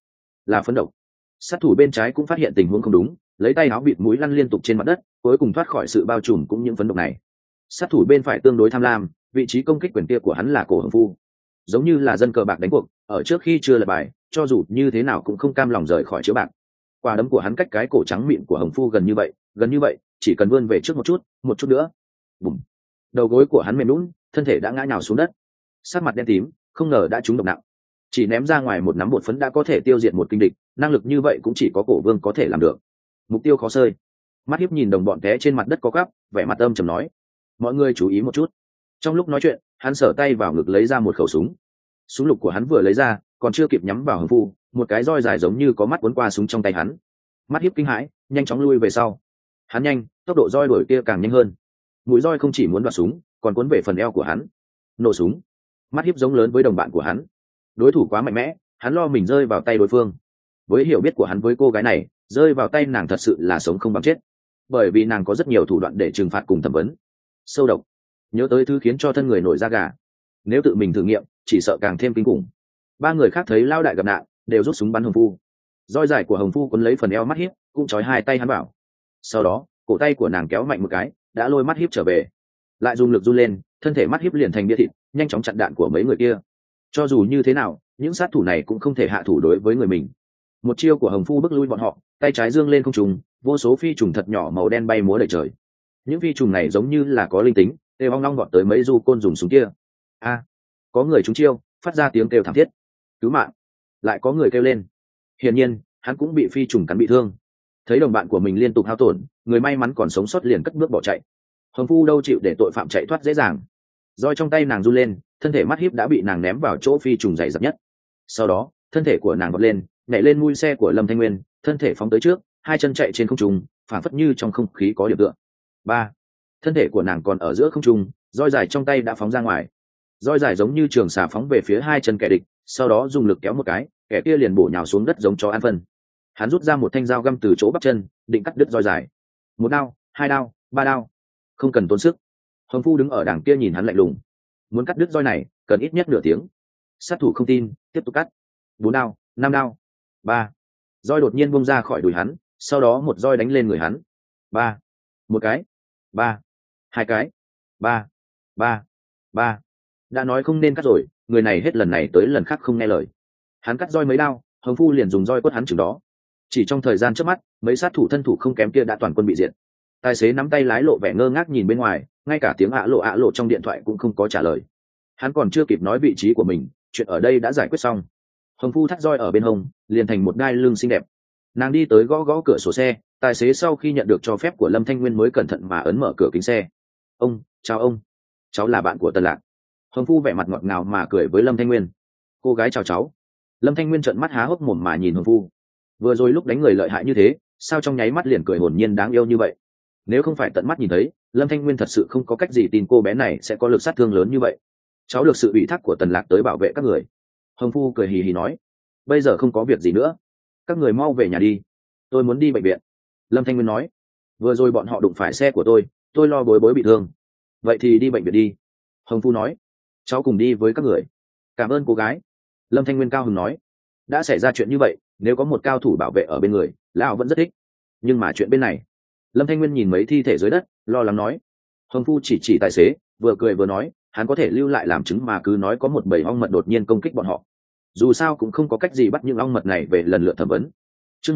là phấn độc. Sát thủ bên trái cũng phát hiện tình huống không đúng, lấy tay áo bịt mũi lăn liên tục trên mặt đất, cuối cùng thoát khỏi sự bao trùm cũng những phấn độc này. Sát thủ bên phải tương đối tham lam, vị trí công kích quyền kia của hắn là cổ hồng phu, giống như là dân cờ bạc đánh cuộc, ở trước khi chưa lật bài, cho dù như thế nào cũng không cam lòng rời khỏi chiếu bạc. Quả đấm của hắn cách cái cổ trắng mịn của hồng phu gần như vậy, chỉ cần vươn về trước một chút nữa. Bùm. Đầu gối của hắn mềm nhũn, thân thể đã ngã nhào xuống đất. Sắc mặt đen tím, không ngờ đã trúng độc nặng. Chỉ ném ra ngoài một nắm bột phấn đã có thể tiêu diệt một kinh địch, năng lực như vậy cũng chỉ có cổ vương có thể làm được. Mục tiêu khó xơi. Mắt hiếp nhìn đồng bọn té trên mặt đất có cắp, vẻ mặt âm trầm nói: mọi người chú ý một chút. Trong lúc nói chuyện, hắn sở tay vào ngực lấy ra một khẩu súng. Súng lục của hắn vừa lấy ra, còn chưa kịp nhắm vào hồng phu, một cái roi dài giống như có mắt cuốn qua súng trong tay hắn. Mắt hiếp kinh hãi, nhanh chóng lui về sau. Hắn nhanh, tốc độ roi đuổi kia càng nhanh hơn. Mũi roi không chỉ muốn vào súng, còn cuốn về phần eo của hắn. Nổ súng. Mắt hiếp giống lớn với đồng bạn của hắn. Đối thủ quá mạnh mẽ, hắn lo mình rơi vào tay đối phương. Với hiểu biết của hắn với cô gái này, rơi vào tay nàng thật sự là sống không bằng chết, bởi vì nàng có rất nhiều thủ đoạn để trừng phạt cùng thẩm vấn. Sâu độc. Nhớ tới thứ khiến cho thân người nổi da gà. Nếu tự mình thử nghiệm, chỉ sợ càng thêm kinh khủng. Ba người khác thấy lao đại gặp nạn, đều rút súng bắn hồng phu. Roi dài của hồng phu quấn lấy phần eo mắt hiếp, cũng trói hai tay hắn bảo. Sau đó, cổ tay của nàng kéo mạnh một cái, đã lôi mắt hiếp trở về. Lại dùng lực run lên, thân thể mắt hiếp liền thành bia thịt, nhanh chóng chặn đạn của mấy người kia. Cho dù như thế nào, những sát thủ này cũng không thể hạ thủ đối với người mình. Một chiêu của hồng phu bức lui bọn họ, tay trái dương lên không trùng, vô số phi trùng thật nhỏ màu đen bay múa đầy trời. Những phi trùng này giống như là có linh tính, đều ong long gọn tới mấy du côn dùng súng kia. A, có người trúng chiêu, phát ra tiếng kêu thảm thiết. Cứu mạng! Lại có người kêu lên. Hiển nhiên, hắn cũng bị phi trùng cắn bị thương. Thấy đồng bạn của mình liên tục hao tổn, người may mắn còn sống sót liền cất bước bỏ chạy. Hồng phu đâu chịu để tội phạm chạy thoát dễ dàng. Roi trong tay nàng run lên, thân thể mắt hiếp đã bị nàng ném vào chỗ phi trùng dày dập nhất. Sau đó, thân thể của nàng vọt lên, nhảy lên mui xe của Lâm Thanh Nguyên, thân thể phóng tới trước, hai chân chạy trên không trung, phảng phất như trong không khí có điểm tựa. Ba, thân thể của nàng còn ở giữa không trung, roi dài trong tay đã phóng ra ngoài. Roi dài giống như trường xà phóng về phía hai chân kẻ địch, sau đó dùng lực kéo một cái, kẻ kia liền bổ nhào xuống đất giống chó ăn phân. Hắn rút ra một thanh dao găm từ chỗ bắp chân, định cắt đứt roi dài. Một đao, hai đao, ba đao, không cần tốn sức. Hồng phu đứng ở đằng kia nhìn hắn lạnh lùng. Muốn cắt đứt roi này, cần ít nhất nửa tiếng. Sát thủ không tin, tiếp tục cắt. Bốn đao, năm đao, ba. Roi đột nhiên bung ra khỏi đùi hắn, sau đó một roi đánh lên người hắn. Ba, một cái, ba, hai cái, ba, ba, ba. Đã nói không nên cắt rồi, người này hết lần này tới lần khác không nghe lời. Hắn cắt roi mấy đao, hồng phu liền dùng roi quất hắn chừng đó. Chỉ trong thời gian trước mắt, mấy sát thủ thân thủ không kém kia đã toàn quân bị diệt. Tài xế nắm tay lái lộ vẻ ngơ ngác nhìn bên ngoài, ngay cả tiếng ạ lộ trong điện thoại cũng không có trả lời. Hắn còn chưa kịp nói vị trí của mình, chuyện ở đây đã giải quyết xong. Hồng phu thắt roi ở bên hông, liền thành một đai lưng xinh đẹp. Nàng đi tới gõ gõ cửa sổ xe, tài xế sau khi nhận được cho phép của Lâm Thanh Nguyên mới cẩn thận mà ấn mở cửa kính xe. Chào ông, cháu là bạn của Tần Lạc. Hồng phu vẻ mặt ngọt ngào mà cười với Lâm Thanh Nguyên. Cô gái chào cháu. Lâm Thanh Nguyên trợn mắt há hốc mồm mà nhìn Hồng phu. Vừa rồi lúc đánh người lợi hại như thế, sao trong nháy mắt liền cười hồn nhiên đáng yêu như vậy? Nếu không phải tận mắt nhìn thấy, Lâm Thanh Nguyên thật sự không có cách gì tin cô bé này sẽ có lực sát thương lớn như vậy. Cháu được sự ủy thác của Tần Lạc tới bảo vệ các người. Hồng phu cười hì hì nói. Bây giờ không có việc gì nữa, các người mau về nhà đi, tôi muốn đi bệnh viện. Lâm Thanh Nguyên nói. Vừa rồi bọn họ đụng phải xe của tôi lo bối bối bị thương. Vậy thì đi bệnh viện đi. Hồng phu nói. Cháu cùng đi với các người. Cảm ơn cô gái. Lâm Thanh Nguyên cao hứng nói. Đã xảy ra chuyện như vậy, nếu có một cao thủ bảo vệ ở bên người, lão vẫn rất thích. Nhưng mà chuyện bên này. Lâm Thanh Nguyên nhìn mấy thi thể dưới đất, lo lắng nói. Hồng phu chỉ tài xế, vừa cười vừa nói, hắn có thể lưu lại làm chứng mà cứ nói có một bầy ong mật đột nhiên công kích bọn họ. Dù sao cũng không có cách gì bắt những ong mật này về lần lượt thẩm vấn. Chương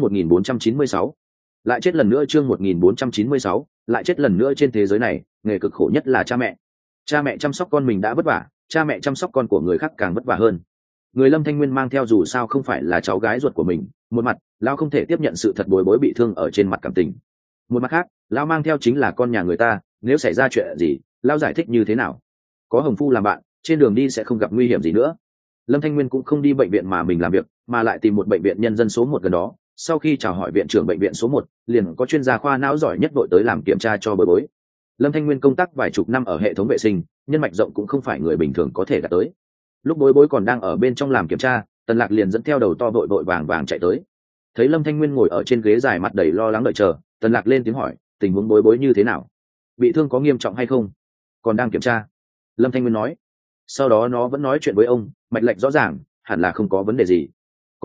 1496. Lại chết lần nữa. Chương 1496. Lại chết lần nữa. Trên thế giới này, nghề cực khổ nhất là cha mẹ. Cha mẹ chăm sóc con mình đã vất vả, cha mẹ chăm sóc con của người khác càng vất vả hơn. Người Lâm Thanh Nguyên mang theo dù sao không phải là cháu gái ruột của mình, một mặt, lão không thể tiếp nhận sự thật bối bối bị thương ở trên mặt cảm tình. Một mặt khác, lão mang theo chính là con nhà người ta, nếu xảy ra chuyện gì, lão giải thích như thế nào? Có Hồng phu làm bạn, trên đường đi sẽ không gặp nguy hiểm gì nữa. Lâm Thanh Nguyên cũng không đi bệnh viện mà mình làm việc, mà lại tìm một bệnh viện nhân dân số 1 gần đó. Sau khi chào hỏi viện trưởng bệnh viện số 1, liền có chuyên gia khoa não giỏi nhất đội tới làm kiểm tra cho bối bối. Lâm Thanh Nguyên công tác vài chục năm ở hệ thống vệ sinh, nhân mạch rộng cũng không phải người bình thường có thể đạt tới. Lúc bối bối còn đang ở bên trong làm kiểm tra, Tần Lạc liền dẫn theo đầu to vội vàng chạy tới. Thấy Lâm Thanh Nguyên ngồi ở trên ghế dài mặt đầy lo lắng đợi chờ, Tần Lạc lên tiếng hỏi, tình huống bối bối như thế nào? Bị thương có nghiêm trọng hay không? Còn đang kiểm tra. Lâm Thanh Nguyên nói. Sau đó nó vẫn nói chuyện với ông, mạch lệnh rõ ràng, hẳn là không có vấn đề gì. Có điều,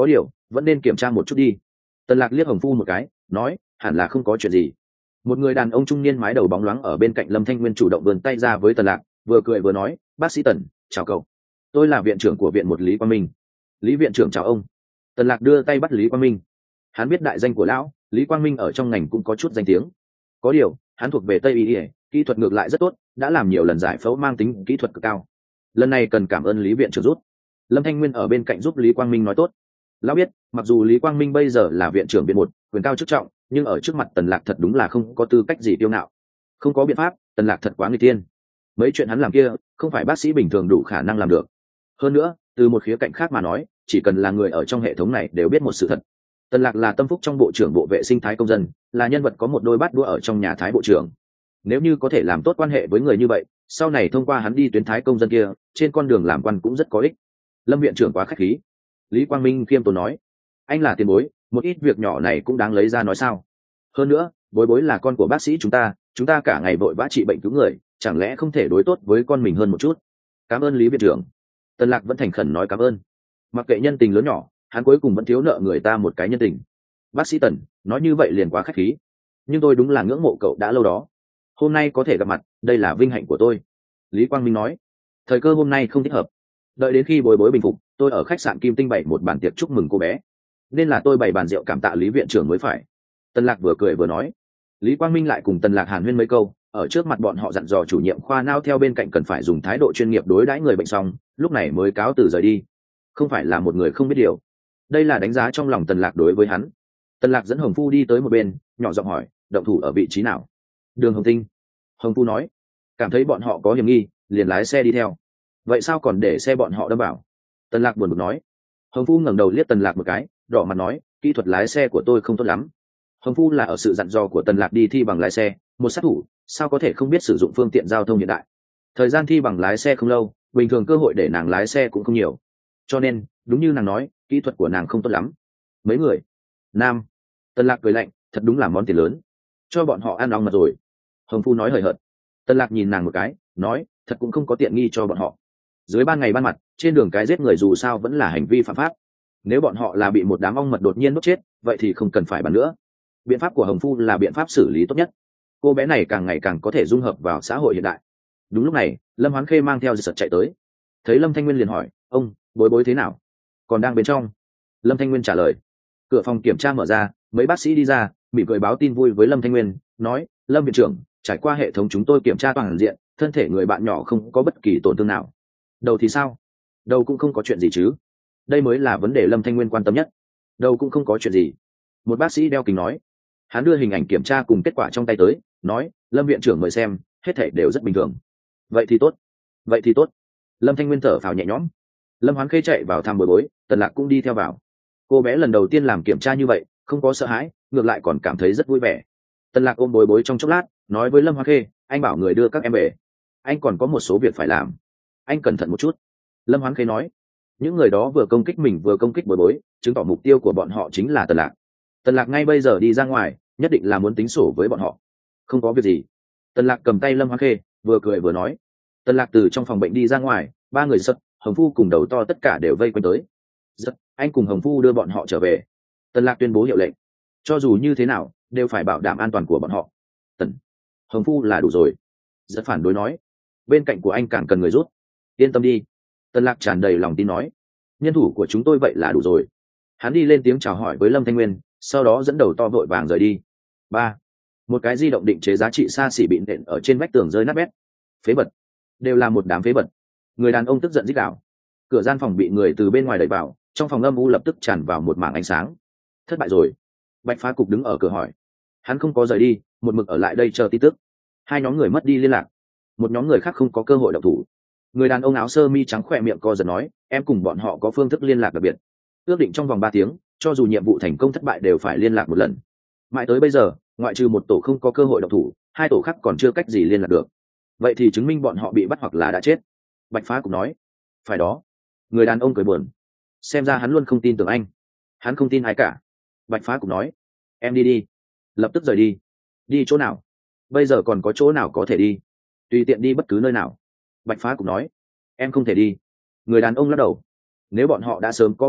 vẫn nên kiểm tra một chút đi. Tần Lạc liếc Hồng Phu một cái, nói, hẳn là không có chuyện gì. Một người đàn ông trung niên mái đầu bóng loáng ở bên cạnh Lâm Thanh Nguyên chủ động vươn tay ra với Tần Lạc, vừa cười vừa nói, bác sĩ Tần, chào cậu. Tôi là viện trưởng của viện một Lý Quang Minh. Lý viện trưởng chào ông. Tần Lạc đưa tay bắt Lý Quang Minh. Hắn biết đại danh của lão, Lý Quang Minh ở trong ngành cũng có chút danh tiếng. Có điều, hắn thuộc về Tây y, kỹ thuật ngược lại rất tốt, đã làm nhiều lần giải phẫu mang tính kỹ thuật cực cao. Lần này cần cảm ơn Lý viện trưởng giúp. Lâm Thanh Nguyên ở bên cạnh giúp Lý Quang Minh nói tốt. Lão biết, mặc dù Lý Quang Minh bây giờ là viện trưởng viện một, quyền cao chức trọng, nhưng ở trước mặt Tần Lạc thật đúng là không có tư cách gì tiêu ngạo. Không có biện pháp, Tần Lạc thật quá nguy tiên. Mấy chuyện hắn làm kia, không phải bác sĩ bình thường đủ khả năng làm được. Hơn nữa, từ một khía cạnh khác mà nói, chỉ cần là người ở trong hệ thống này đều biết một sự thật. Tần Lạc là tâm phúc trong bộ trưởng bộ vệ sinh Thái công dân, là nhân vật có một đôi bát đũa ở trong nhà Thái bộ trưởng. Nếu như có thể làm tốt quan hệ với người như vậy, sau này thông qua hắn đi tuyến Thái công dân kia, trên con đường làm quan cũng rất có ích. Lâm viện trưởng quá khách khí. Lý Quang Minh khiêm tốn nói, anh là tiền bối, một ít việc nhỏ này cũng đáng lấy ra nói sao. Hơn nữa, bối bối là con của bác sĩ chúng ta cả ngày vội vã trị bệnh cứu người, chẳng lẽ không thể đối tốt với con mình hơn một chút. Cảm ơn Lý viện trưởng. Tần Lạc vẫn thành khẩn nói cảm ơn. Mặc kệ nhân tình lớn nhỏ, hắn cuối cùng vẫn thiếu nợ người ta một cái nhân tình. Bác sĩ Tần, nói như vậy liền quá khách khí, nhưng tôi đúng là ngưỡng mộ cậu đã lâu đó. Hôm nay có thể gặp mặt, đây là vinh hạnh của tôi. Lý Quang Minh nói, thời cơ hôm nay không thích hợp, đợi đến khi bối bối bình phục, tôi ở khách sạn Kim Tinh bày một bàn tiệc chúc mừng cô bé, nên là tôi bày bàn rượu cảm tạ Lý viện trưởng mới phải. Tần Lạc vừa cười vừa nói. Lý Quang Minh lại cùng Tần Lạc hàn huyên mấy câu, ở trước mặt bọn họ dặn dò chủ nhiệm khoa nao theo bên cạnh cần phải dùng thái độ chuyên nghiệp đối đãi người bệnh, xong lúc này mới cáo từ rời đi. Không phải là một người không biết điều, đây là đánh giá trong lòng Tần Lạc đối với hắn. Tần Lạc dẫn Hồng Phu đi tới một bên, nhỏ giọng hỏi, động thủ ở vị trí nào? Đường Hồng Tinh. Hồng Phu nói, cảm thấy bọn họ có hiểm nghi, liền lái xe đi theo. Vậy sao còn để xe bọn họ đâm vào? Tần Lạc buồn bực nói. Hồng Phu ngẩng đầu liếc Tần Lạc một cái, đỏ mặt nói, kỹ thuật lái xe của tôi không tốt lắm. Hồng Phu là ở sự dặn dò của Tần Lạc đi thi bằng lái xe, một sát thủ sao có thể không biết sử dụng phương tiện giao thông hiện đại. Thời gian thi bằng lái xe không lâu, bình thường cơ hội để nàng lái xe cũng không nhiều, cho nên đúng như nàng nói, kỹ thuật của nàng không tốt lắm. Mấy người nam. Tần Lạc cười lạnh, thật đúng là món tiền lớn, cho bọn họ ăn ong mật rồi. Hồng Phu nói hời hợt. Tần Lạc nhìn nàng một cái, nói, thật cũng không có tiện nghi cho bọn họ. Dưới ban ngày ban mặt, trên đường cái giết người dù sao vẫn là hành vi phạm pháp. Nếu bọn họ là bị một đám ong mật đột nhiên đốt chết, vậy thì không cần phải bàn nữa. Biện pháp của Hồng Phu là biện pháp xử lý tốt nhất. Cô bé này càng ngày càng có thể dung hợp vào xã hội hiện đại. Đúng lúc này, Lâm Hoán Khê mang theo giật chạy tới. Thấy Lâm Thanh Nguyên liền hỏi, ông, bối bối thế nào? Còn đang bên trong. Lâm Thanh Nguyên trả lời. Cửa phòng kiểm tra mở ra, mấy bác sĩ đi ra, mỉm cười báo tin vui với Lâm Thanh Nguyên, nói, Lâm viện trưởng, trải qua hệ thống chúng tôi kiểm tra toàn diện, thân thể người bạn nhỏ không có bất kỳ tổn thương nào. Đầu thì sao? Đầu cũng không có chuyện gì chứ. Đây mới là vấn đề Lâm Thanh Nguyên quan tâm nhất. Đầu cũng không có chuyện gì. Một bác sĩ đeo kính nói. Hắn đưa hình ảnh kiểm tra cùng kết quả trong tay tới, nói, Lâm viện trưởng mời xem, hết thể đều rất bình thường. Vậy thì tốt. Vậy thì tốt. Lâm Thanh Nguyên thở phào nhẹ nhõm. Lâm Hoán Khê chạy vào thăm bối bối, Tần Lạc cũng đi theo vào. Cô bé lần đầu tiên làm kiểm tra như vậy, không có sợ hãi, ngược lại còn cảm thấy rất vui vẻ. Tần Lạc ôm bối bối trong chốc lát, nói với Lâm Hoán Khê, anh bảo người đưa các em về, anh còn có một số việc phải làm, anh cẩn thận một chút. Lâm Hoán Khê nói. Những người đó vừa công kích mình vừa công kích bối bối, chứng tỏ mục tiêu của bọn họ chính là Tần Lạc. Tần Lạc ngay bây giờ đi ra ngoài, nhất định là muốn tính sổ với bọn họ. Không có việc gì. Tần Lạc cầm tay Lâm Hoán Khê, vừa cười vừa nói. Tần Lạc từ trong phòng bệnh đi ra ngoài, ba người Giật, Hồng Phu cùng đầu to tất cả đều vây quanh tới. Giật, anh cùng Hồng Phu đưa bọn họ trở về. Tần Lạc tuyên bố hiệu lệnh. Cho dù như thế nào, đều phải bảo đảm an toàn của bọn họ. Tần, Hồng Phu là đủ rồi. Giật phản đối nói. Bên cạnh của anh càng cần người rút. Yên tâm đi. Tần Lạc tràn đầy lòng tin nói. Nhân thủ của chúng tôi vậy là đủ rồi. Hắn đi lên tiếng chào hỏi với Lâm Thanh Nguyên, sau đó dẫn đầu to vội vàng rời đi. Ba, một cái di động định chế giá trị xa xỉ bị nện ở trên vách tường rơi nát bét. Phế vật, đều là một đám phế vật. Người đàn ông tức giận rít gào. Cửa gian phòng bị người từ bên ngoài đẩy vào, trong phòng âm u lập tức tràn vào một mảng ánh sáng. Thất bại rồi. Bạch Phá Cục đứng ở cửa hỏi. Hắn không có rời đi, một mực ở lại đây chờ tin tức. Hai nhóm người mất đi liên lạc, một nhóm người khác không có cơ hội động thủ. Người đàn ông áo sơ mi trắng khỏe miệng co giật nói, em cùng bọn họ có phương thức liên lạc đặc biệt, ước định trong vòng 3 tiếng, cho dù nhiệm vụ thành công thất bại đều phải liên lạc một lần. Mãi tới bây giờ, ngoại trừ một tổ không có cơ hội động thủ, hai tổ khác còn chưa cách gì liên lạc được. Vậy thì chứng minh bọn họ bị bắt hoặc là đã chết. Bạch Phá cũng nói. Phải đó. Người đàn ông cười buồn. Xem ra hắn luôn không tin tưởng anh. Hắn không tin ai cả. Bạch Phá cũng nói. Em đi đi. Lập tức rời đi. Đi chỗ nào? Bây giờ còn có chỗ nào có thể đi? Tùy tiện đi bất cứ nơi nào. Bạch Phá cũng nói. Em không thể đi. Người đàn ông lắc đầu. Nếu bọn họ đã sớm có phòng bị,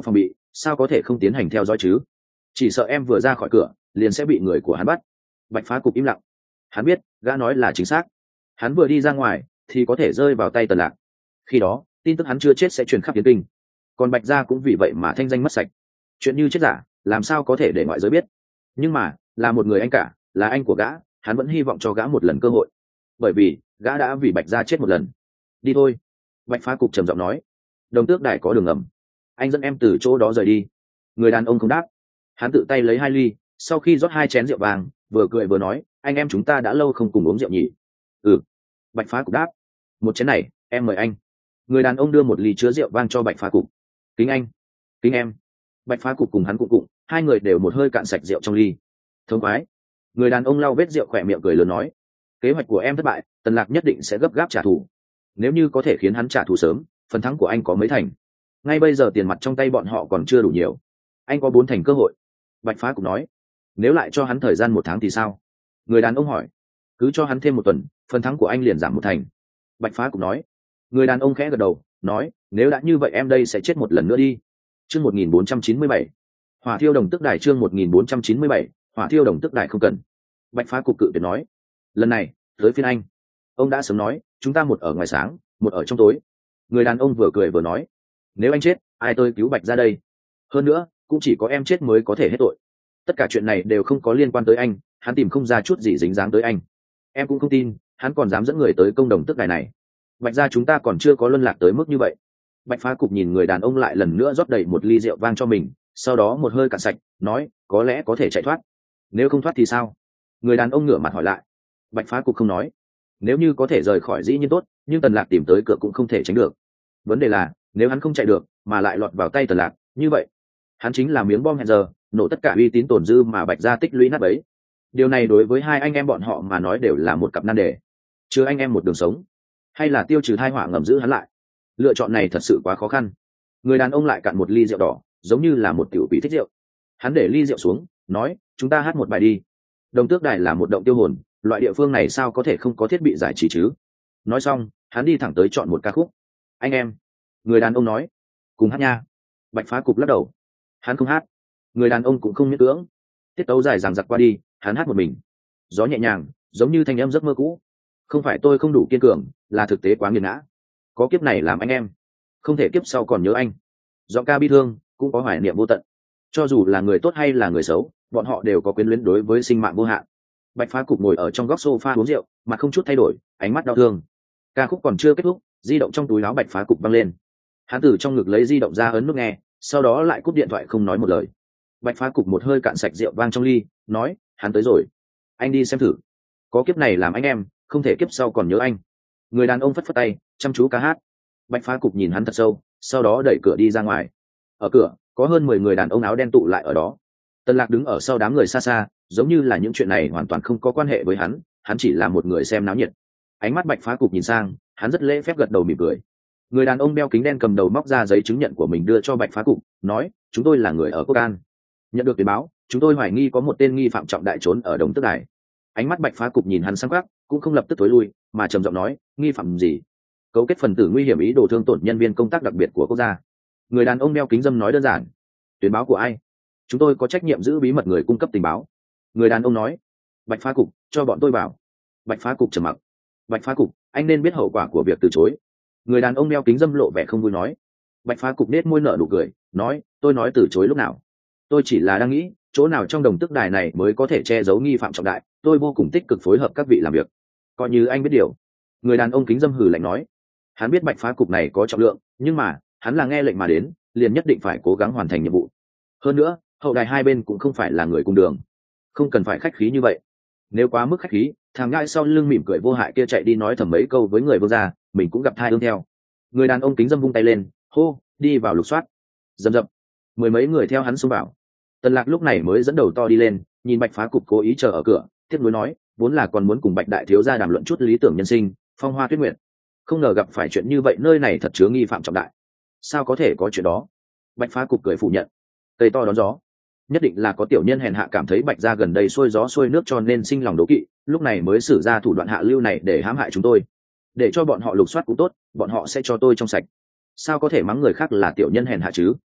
sao có thể không tiến hành theo dõi chứ? Chỉ sợ em vừa ra khỏi cửa liền sẽ bị người của hắn bắt. Bạch Phá Cục im lặng. Hắn biết gã nói là chính xác. Hắn vừa đi ra ngoài thì có thể rơi vào tay Tần Lạc. Khi đó tin tức hắn chưa chết sẽ truyền khắp Yến Kinh, còn Bạch gia cũng vì vậy mà thanh danh mất sạch. Chuyện như chết giả làm sao có thể để ngoại giới biết? Nhưng mà là một người anh cả, là anh của gã, hắn vẫn hy vọng cho gã một lần cơ hội, bởi vì gã đã vì Bạch gia chết một lần. Đi thôi. Bạch Phá Cục trầm giọng nói. Đồng Tước Đài có đường ngầm, anh dẫn em từ chỗ đó rời đi. Người đàn ông không đáp. Hắn tự tay lấy 2 ly, sau khi rót 2 chén rượu vàng, vừa cười vừa nói, anh em chúng ta đã lâu không cùng uống rượu nhỉ? Ừ. Bạch Phá Cục đáp. Một chén này em mời anh. Người đàn ông đưa một ly chứa rượu vang cho Bạch Phá Cục. Kính anh. Kính em. Bạch Phá Cục cùng hắn cụng, hai người đều một hơi cạn sạch rượu trong ly. Thống khoái. Người đàn ông lau vết rượu khỏe miệng cười lớn nói, kế hoạch của em thất bại, Tần Lạc nhất định sẽ gấp gáp trả thù. Nếu như có thể khiến hắn trả thù sớm, phần thắng của anh có mấy thành? Ngay bây giờ tiền mặt trong tay bọn họ còn chưa đủ nhiều, anh có 4 thành cơ hội. Bạch Phá Cục nói. Nếu lại cho hắn thời gian 1 tháng thì sao? Người đàn ông hỏi. Cứ cho hắn thêm 1 tuần, phần thắng của anh liền giảm 1 thành. Bạch Phá Cục nói. Người đàn ông khẽ gật đầu, nói, nếu đã như vậy em đây sẽ chết một lần nữa đi. Chương 1497. Hỏa Thiêu Đồng Tước Đài. Chương 1497. Hỏa Thiêu Đồng Tước Đài không cần. Bạch Phá Cục cự tuyệt nói. Lần này tới phiên anh. Ông đã sớm nói, chúng ta một ở ngoài sáng, một ở trong tối. Người đàn ông vừa cười vừa nói, nếu anh chết, ai tôi cứu Bạch ra đây? Hơn nữa cũng chỉ có em chết mới có thể hết tội. Tất cả chuyện này đều không có liên quan tới anh, hắn tìm không ra chút gì dính dáng tới anh. Em cũng không tin hắn còn dám dẫn người tới công đồng tước đài này. Bạch ra chúng ta còn chưa có luân lạc tới mức như vậy. Bạch Phá Cục nhìn người đàn ông lại lần nữa rót đầy một ly rượu vang cho mình, sau đó một hơi cạn sạch, nói, có lẽ có thể chạy thoát. Nếu không thoát thì sao? Người đàn ông ngửa mặt hỏi lại. Bạch Phá Cục không nói. Nếu như có thể rời khỏi dĩ nhiên tốt, nhưng Tần Lạc tìm tới cửa cũng không thể tránh được. Vấn đề là nếu hắn không chạy được mà lại lọt vào tay Tần Lạc, như vậy hắn chính là miếng bom hẹn giờ, nổ tất cả uy tín tồn dư mà Bạch gia tích lũy nát bấy. Điều này đối với hai anh em bọn họ mà nói đều là một cặp nan đề. Chưa anh em một đường sống, hay là tiêu trừ tai họa ngầm giữ hắn lại? Lựa chọn này thật sự quá khó khăn. Người đàn ông lại cạn một ly rượu đỏ, giống như là một tiểu quỷ thích rượu. Hắn để ly rượu xuống, nói, chúng ta hát một bài đi. Đồng Tước Đài là một động tiêu hồn, loại địa phương này sao có thể không có thiết bị giải trí chứ? Nói xong hắn đi thẳng tới chọn một ca khúc. Anh em. Người đàn ông nói. Cùng hát nha. Bạch Phá Cục lắc đầu. Hắn không hát. Người đàn ông cũng không miễn cưỡng. Tiết tấu dài dằng dặc qua đi, hắn hát một mình. Gió nhẹ nhàng, giống như thanh âm giấc mơ cũ. Không phải tôi không đủ kiên cường, là thực tế quá nghiền ngã. Có kiếp này làm anh em, không thể kiếp sau còn nhớ anh. Giọng ca bi thương, cũng có hoài niệm vô tận. Cho dù là người tốt hay là người xấu, bọn họ đều có quyến luyến đối với sinh mạng vô hạn. Bạch Phá Cục ngồi ở trong góc sofa uống rượu, mặt không chút thay đổi, ánh mắt đau thương. Ca khúc còn chưa kết thúc, di động trong túi áo Bạch Phá Cục văng lên. Hắn từ trong ngực lấy di động ra ấn nút nghe, sau đó lại cúp điện thoại không nói một lời. Bạch Phá Cục một hơi cạn sạch rượu vang trong ly, nói, hắn tới rồi. Anh đi xem thử. Có kiếp này làm anh em, không thể kiếp sau còn nhớ anh. Người đàn ông phất phất tay, chăm chú ca hát. Bạch Phá Cục nhìn hắn thật sâu, sau đó đẩy cửa đi ra ngoài. Ở cửa có hơn 10 người đàn ông áo đen tụ lại ở đó. Tần Lạc đứng ở sau đám người xa xa, giống như là những chuyện này hoàn toàn không có quan hệ với hắn chỉ là một người xem náo nhiệt. Ánh mắt Bạch Phá Cục nhìn sang, hắn rất lễ phép gật đầu mỉm cười. Người đàn ông đeo kính đen cầm đầu móc ra giấy chứng nhận của mình đưa cho Bạch Phá Cục, nói, chúng tôi là người ở Quốc An. Nhận được tuyên báo, chúng tôi hoài nghi có một tên nghi phạm trọng đại trốn ở Đồng Tước Đài. Ánh mắt Bạch Phá Cục nhìn hắn sáng quắc, cũng không lập tức tối lui, mà trầm giọng nói, nghi phạm gì? Cấu kết phần tử nguy hiểm ý đồ thương tổn nhân viên công tác đặc biệt của quốc gia. Người đàn ông đeo kính dâm nói đơn giản. Tuyên báo của ai? Chúng tôi có trách nhiệm giữ bí mật người cung cấp tình báo. Người đàn ông nói. Bạch Phá Cục, cho bọn tôi vào. Bạch Phá Cục trầm mặc. Bạch Phá Cục, anh nên biết hậu quả của việc từ chối. Người đàn ông đeo kính dâm lộ vẻ không vui nói. Bạch Phá Cục nết môi nở nụ cười, nói, tôi nói từ chối lúc nào? Tôi chỉ là đang nghĩ, chỗ nào trong Đồng Tước Đài này mới có thể che giấu nghi phạm trọng đại, tôi vô cùng tích cực phối hợp các vị làm việc. Coi như anh biết điều. Người đàn ông kính dâm hừ lạnh nói. Hắn biết Bạch Phá Cục này có trọng lượng, nhưng mà hắn là nghe lệnh mà đến, liền nhất định phải cố gắng hoàn thành nhiệm vụ. Hơn nữa hậu đài hai bên cũng không phải là người cùng đường, không cần phải khách khí như vậy. Nếu quá mức khách khí, thằng ngãi sau lưng mỉm cười vô hại kia chạy đi nói thầm mấy câu với người Vương gia, mình cũng gặp thai ương theo. Người đàn ông kính dâm vung tay lên, hô, đi vào lục soát. Dầm dập 10 mấy người theo hắn xông vào. Tần Lạc lúc này mới dẫn đầu to đi lên, nhìn Bạch Phá Cục cố ý chờ ở cửa, tiếc nuối nói, vốn là còn muốn cùng Bạch đại thiếu gia đàm luận chút lý tưởng nhân sinh, phong hoa tuyết nguyệt, không ngờ gặp phải chuyện như vậy, nơi này thật chứa nghi phạm trọng đại. Sao có thể có chuyện đó? Bạch Phá Cục cười phủ nhận. Cây to đón gió, nhất định là có tiểu nhân hèn hạ cảm thấy Bạch gia gần đây xuôi gió xuôi nước cho nên sinh lòng đố kỵ, lúc này mới sử ra thủ đoạn hạ lưu này để hãm hại chúng tôi. Để cho bọn họ lục soát cũng tốt, bọn họ sẽ cho tôi trong sạch. Sao có thể mắng người khác là tiểu nhân hèn hạ chứ?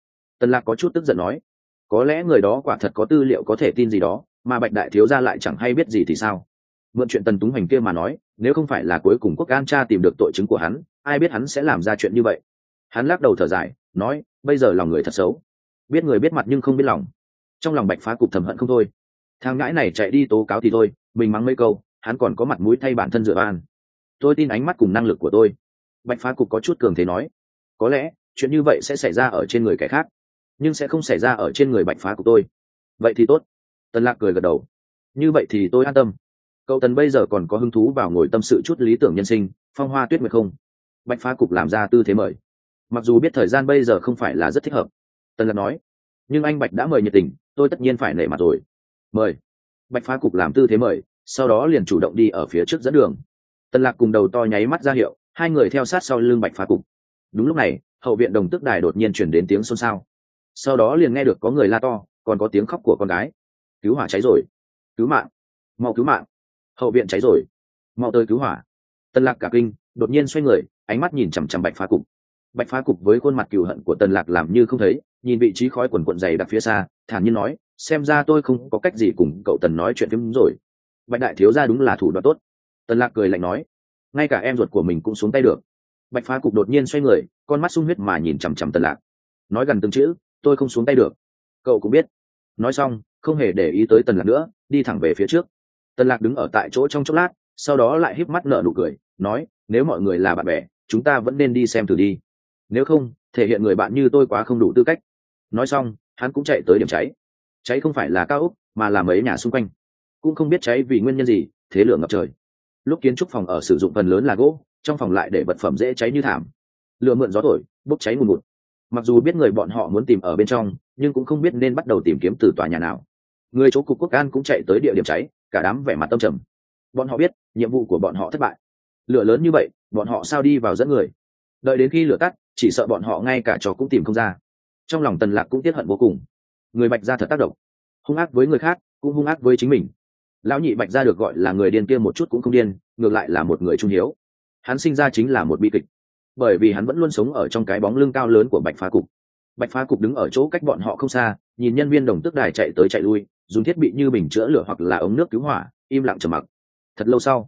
Tần Lạc có chút tức giận nói, có lẽ người đó quả thật có tư liệu có thể tin gì đó, mà Bạch đại thiếu gia lại chẳng hay biết gì thì sao? Mượn chuyện Tần Túng Hoành kia mà nói, nếu không phải là cuối cùng Quốc An tra tìm được tội chứng của hắn, ai biết hắn sẽ làm ra chuyện như vậy. Hắn lắc đầu thở dài, nói, bây giờ lòng người thật xấu, biết người biết mặt nhưng không biết lòng. Trong lòng Bạch Phá Cục thầm hận không thôi. Thằng ngãi này chạy đi tố cáo thì thôi, mình mắng mấy câu, hắn còn có mặt mũi thay bản thân dựa van. Tôi tin ánh mắt cùng năng lực của tôi. Bạch Phá Cục có chút cường thế nói, có lẽ chuyện như vậy sẽ xảy ra ở trên người kẻ khác, nhưng sẽ không xảy ra ở trên người Bạch Phá Cục tôi. Vậy thì tốt. Tần Lạc cười gật đầu. Như vậy thì tôi an tâm. Cậu Tần bây giờ còn có hứng thú vào ngồi tâm sự chút lý tưởng nhân sinh, phong hoa tuyết nguyệt không? Bạch Phá Cục làm ra tư thế mời. Mặc dù biết thời gian bây giờ không phải là rất thích hợp, Tần Lạc nói, nhưng anh Bạch đã mời nhiệt tình, tôi tất nhiên phải nể mặt rồi. Mời. Bạch Phá Cục làm tư thế mời, sau đó liền chủ động đi ở phía trước dẫn đường. Tần Lạc cùng đầu to nháy mắt ra hiệu, hai người theo sát sau lưng Bạch Phá Cục. Đúng lúc này, hậu viện Đồng Tước Đài đột nhiên truyền đến tiếng xôn xao. Sau đó liền nghe được có người la to, còn có tiếng khóc của con gái. Cứu hỏa cháy rồi, cứu mạng, mau cứu mạng, hậu viện cháy rồi, mau tới cứu hỏa. Tần Lạc cả kinh, đột nhiên xoay người, ánh mắt nhìn chằm chằm Bạch Phá Cục. Bạch Phá Cục với khuôn mặt cừu hận của Tần Lạc làm như không thấy, nhìn vị trí khói quần quần dày đặc phía xa, thản nhiên nói, xem ra tôi không có cách gì cùng cậu Tần nói chuyện phím rồi. Bạch đại thiếu gia đúng là thủ đoạn tốt. Tần Lạc cười lạnh nói, ngay cả em ruột của mình cũng xuống tay được. Bạch Phá Cục đột nhiên xoay người, con mắt sung huyết mà nhìn chằm chằm Tần Lạc, nói gần từng chữ, tôi không xuống tay được, cậu cũng biết. Nói xong, không hề để ý tới Tần Lạc nữa, đi thẳng về phía trước. Tần Lạc đứng ở tại chỗ trong chốc lát, sau đó lại híp mắt nở nụ cười, nói, nếu mọi người là bạn bè, chúng ta vẫn nên đi xem thử đi. Nếu không, thể hiện người bạn như tôi quá không đủ tư cách. Nói xong, hắn cũng chạy tới điểm cháy. Cháy không phải là cao ốc, mà là mấy nhà xung quanh. Cũng không biết cháy vì nguyên nhân gì, thế lửa ngập trời. Lúc kiến trúc phòng ở sử dụng phần lớn là gỗ, trong phòng lại để vật phẩm dễ cháy như thảm. Lửa mượn gió thổi, bốc cháy ngùn ngụt. Mặc dù biết người bọn họ muốn tìm ở bên trong, nhưng cũng không biết nên bắt đầu tìm kiếm từ tòa nhà nào. Người chỗ cục quốc an cũng chạy tới địa điểm cháy, cả đám vẻ mặt tâm trầm. Bọn họ biết nhiệm vụ của bọn họ thất bại. Lửa lớn như vậy, bọn họ sao đi vào dẫn người? Đợi đến khi lửa tắt, chỉ sợ bọn họ ngay cả trò cũng tìm không ra. Trong lòng Tần Lạc cũng tiếc hận vô cùng. Người Bạch gia thật tác động, hung ác với người khác, cũng hung ác với chính mình. Lão nhị Bạch gia được gọi là người điên kia một chút cũng không điên, ngược lại là một người trung hiếu. Hắn sinh ra chính là một bi kịch, bởi vì hắn vẫn luôn sống ở trong cái bóng lưng cao lớn của Bạch Phá Cục. Bạch Phá Cục đứng ở chỗ cách bọn họ không xa, nhìn nhân viên Đồng Tước Đài chạy tới chạy lui, dùng thiết bị như bình chữa lửa hoặc là ống nước cứu hỏa, im lặng trầm mặc. Thật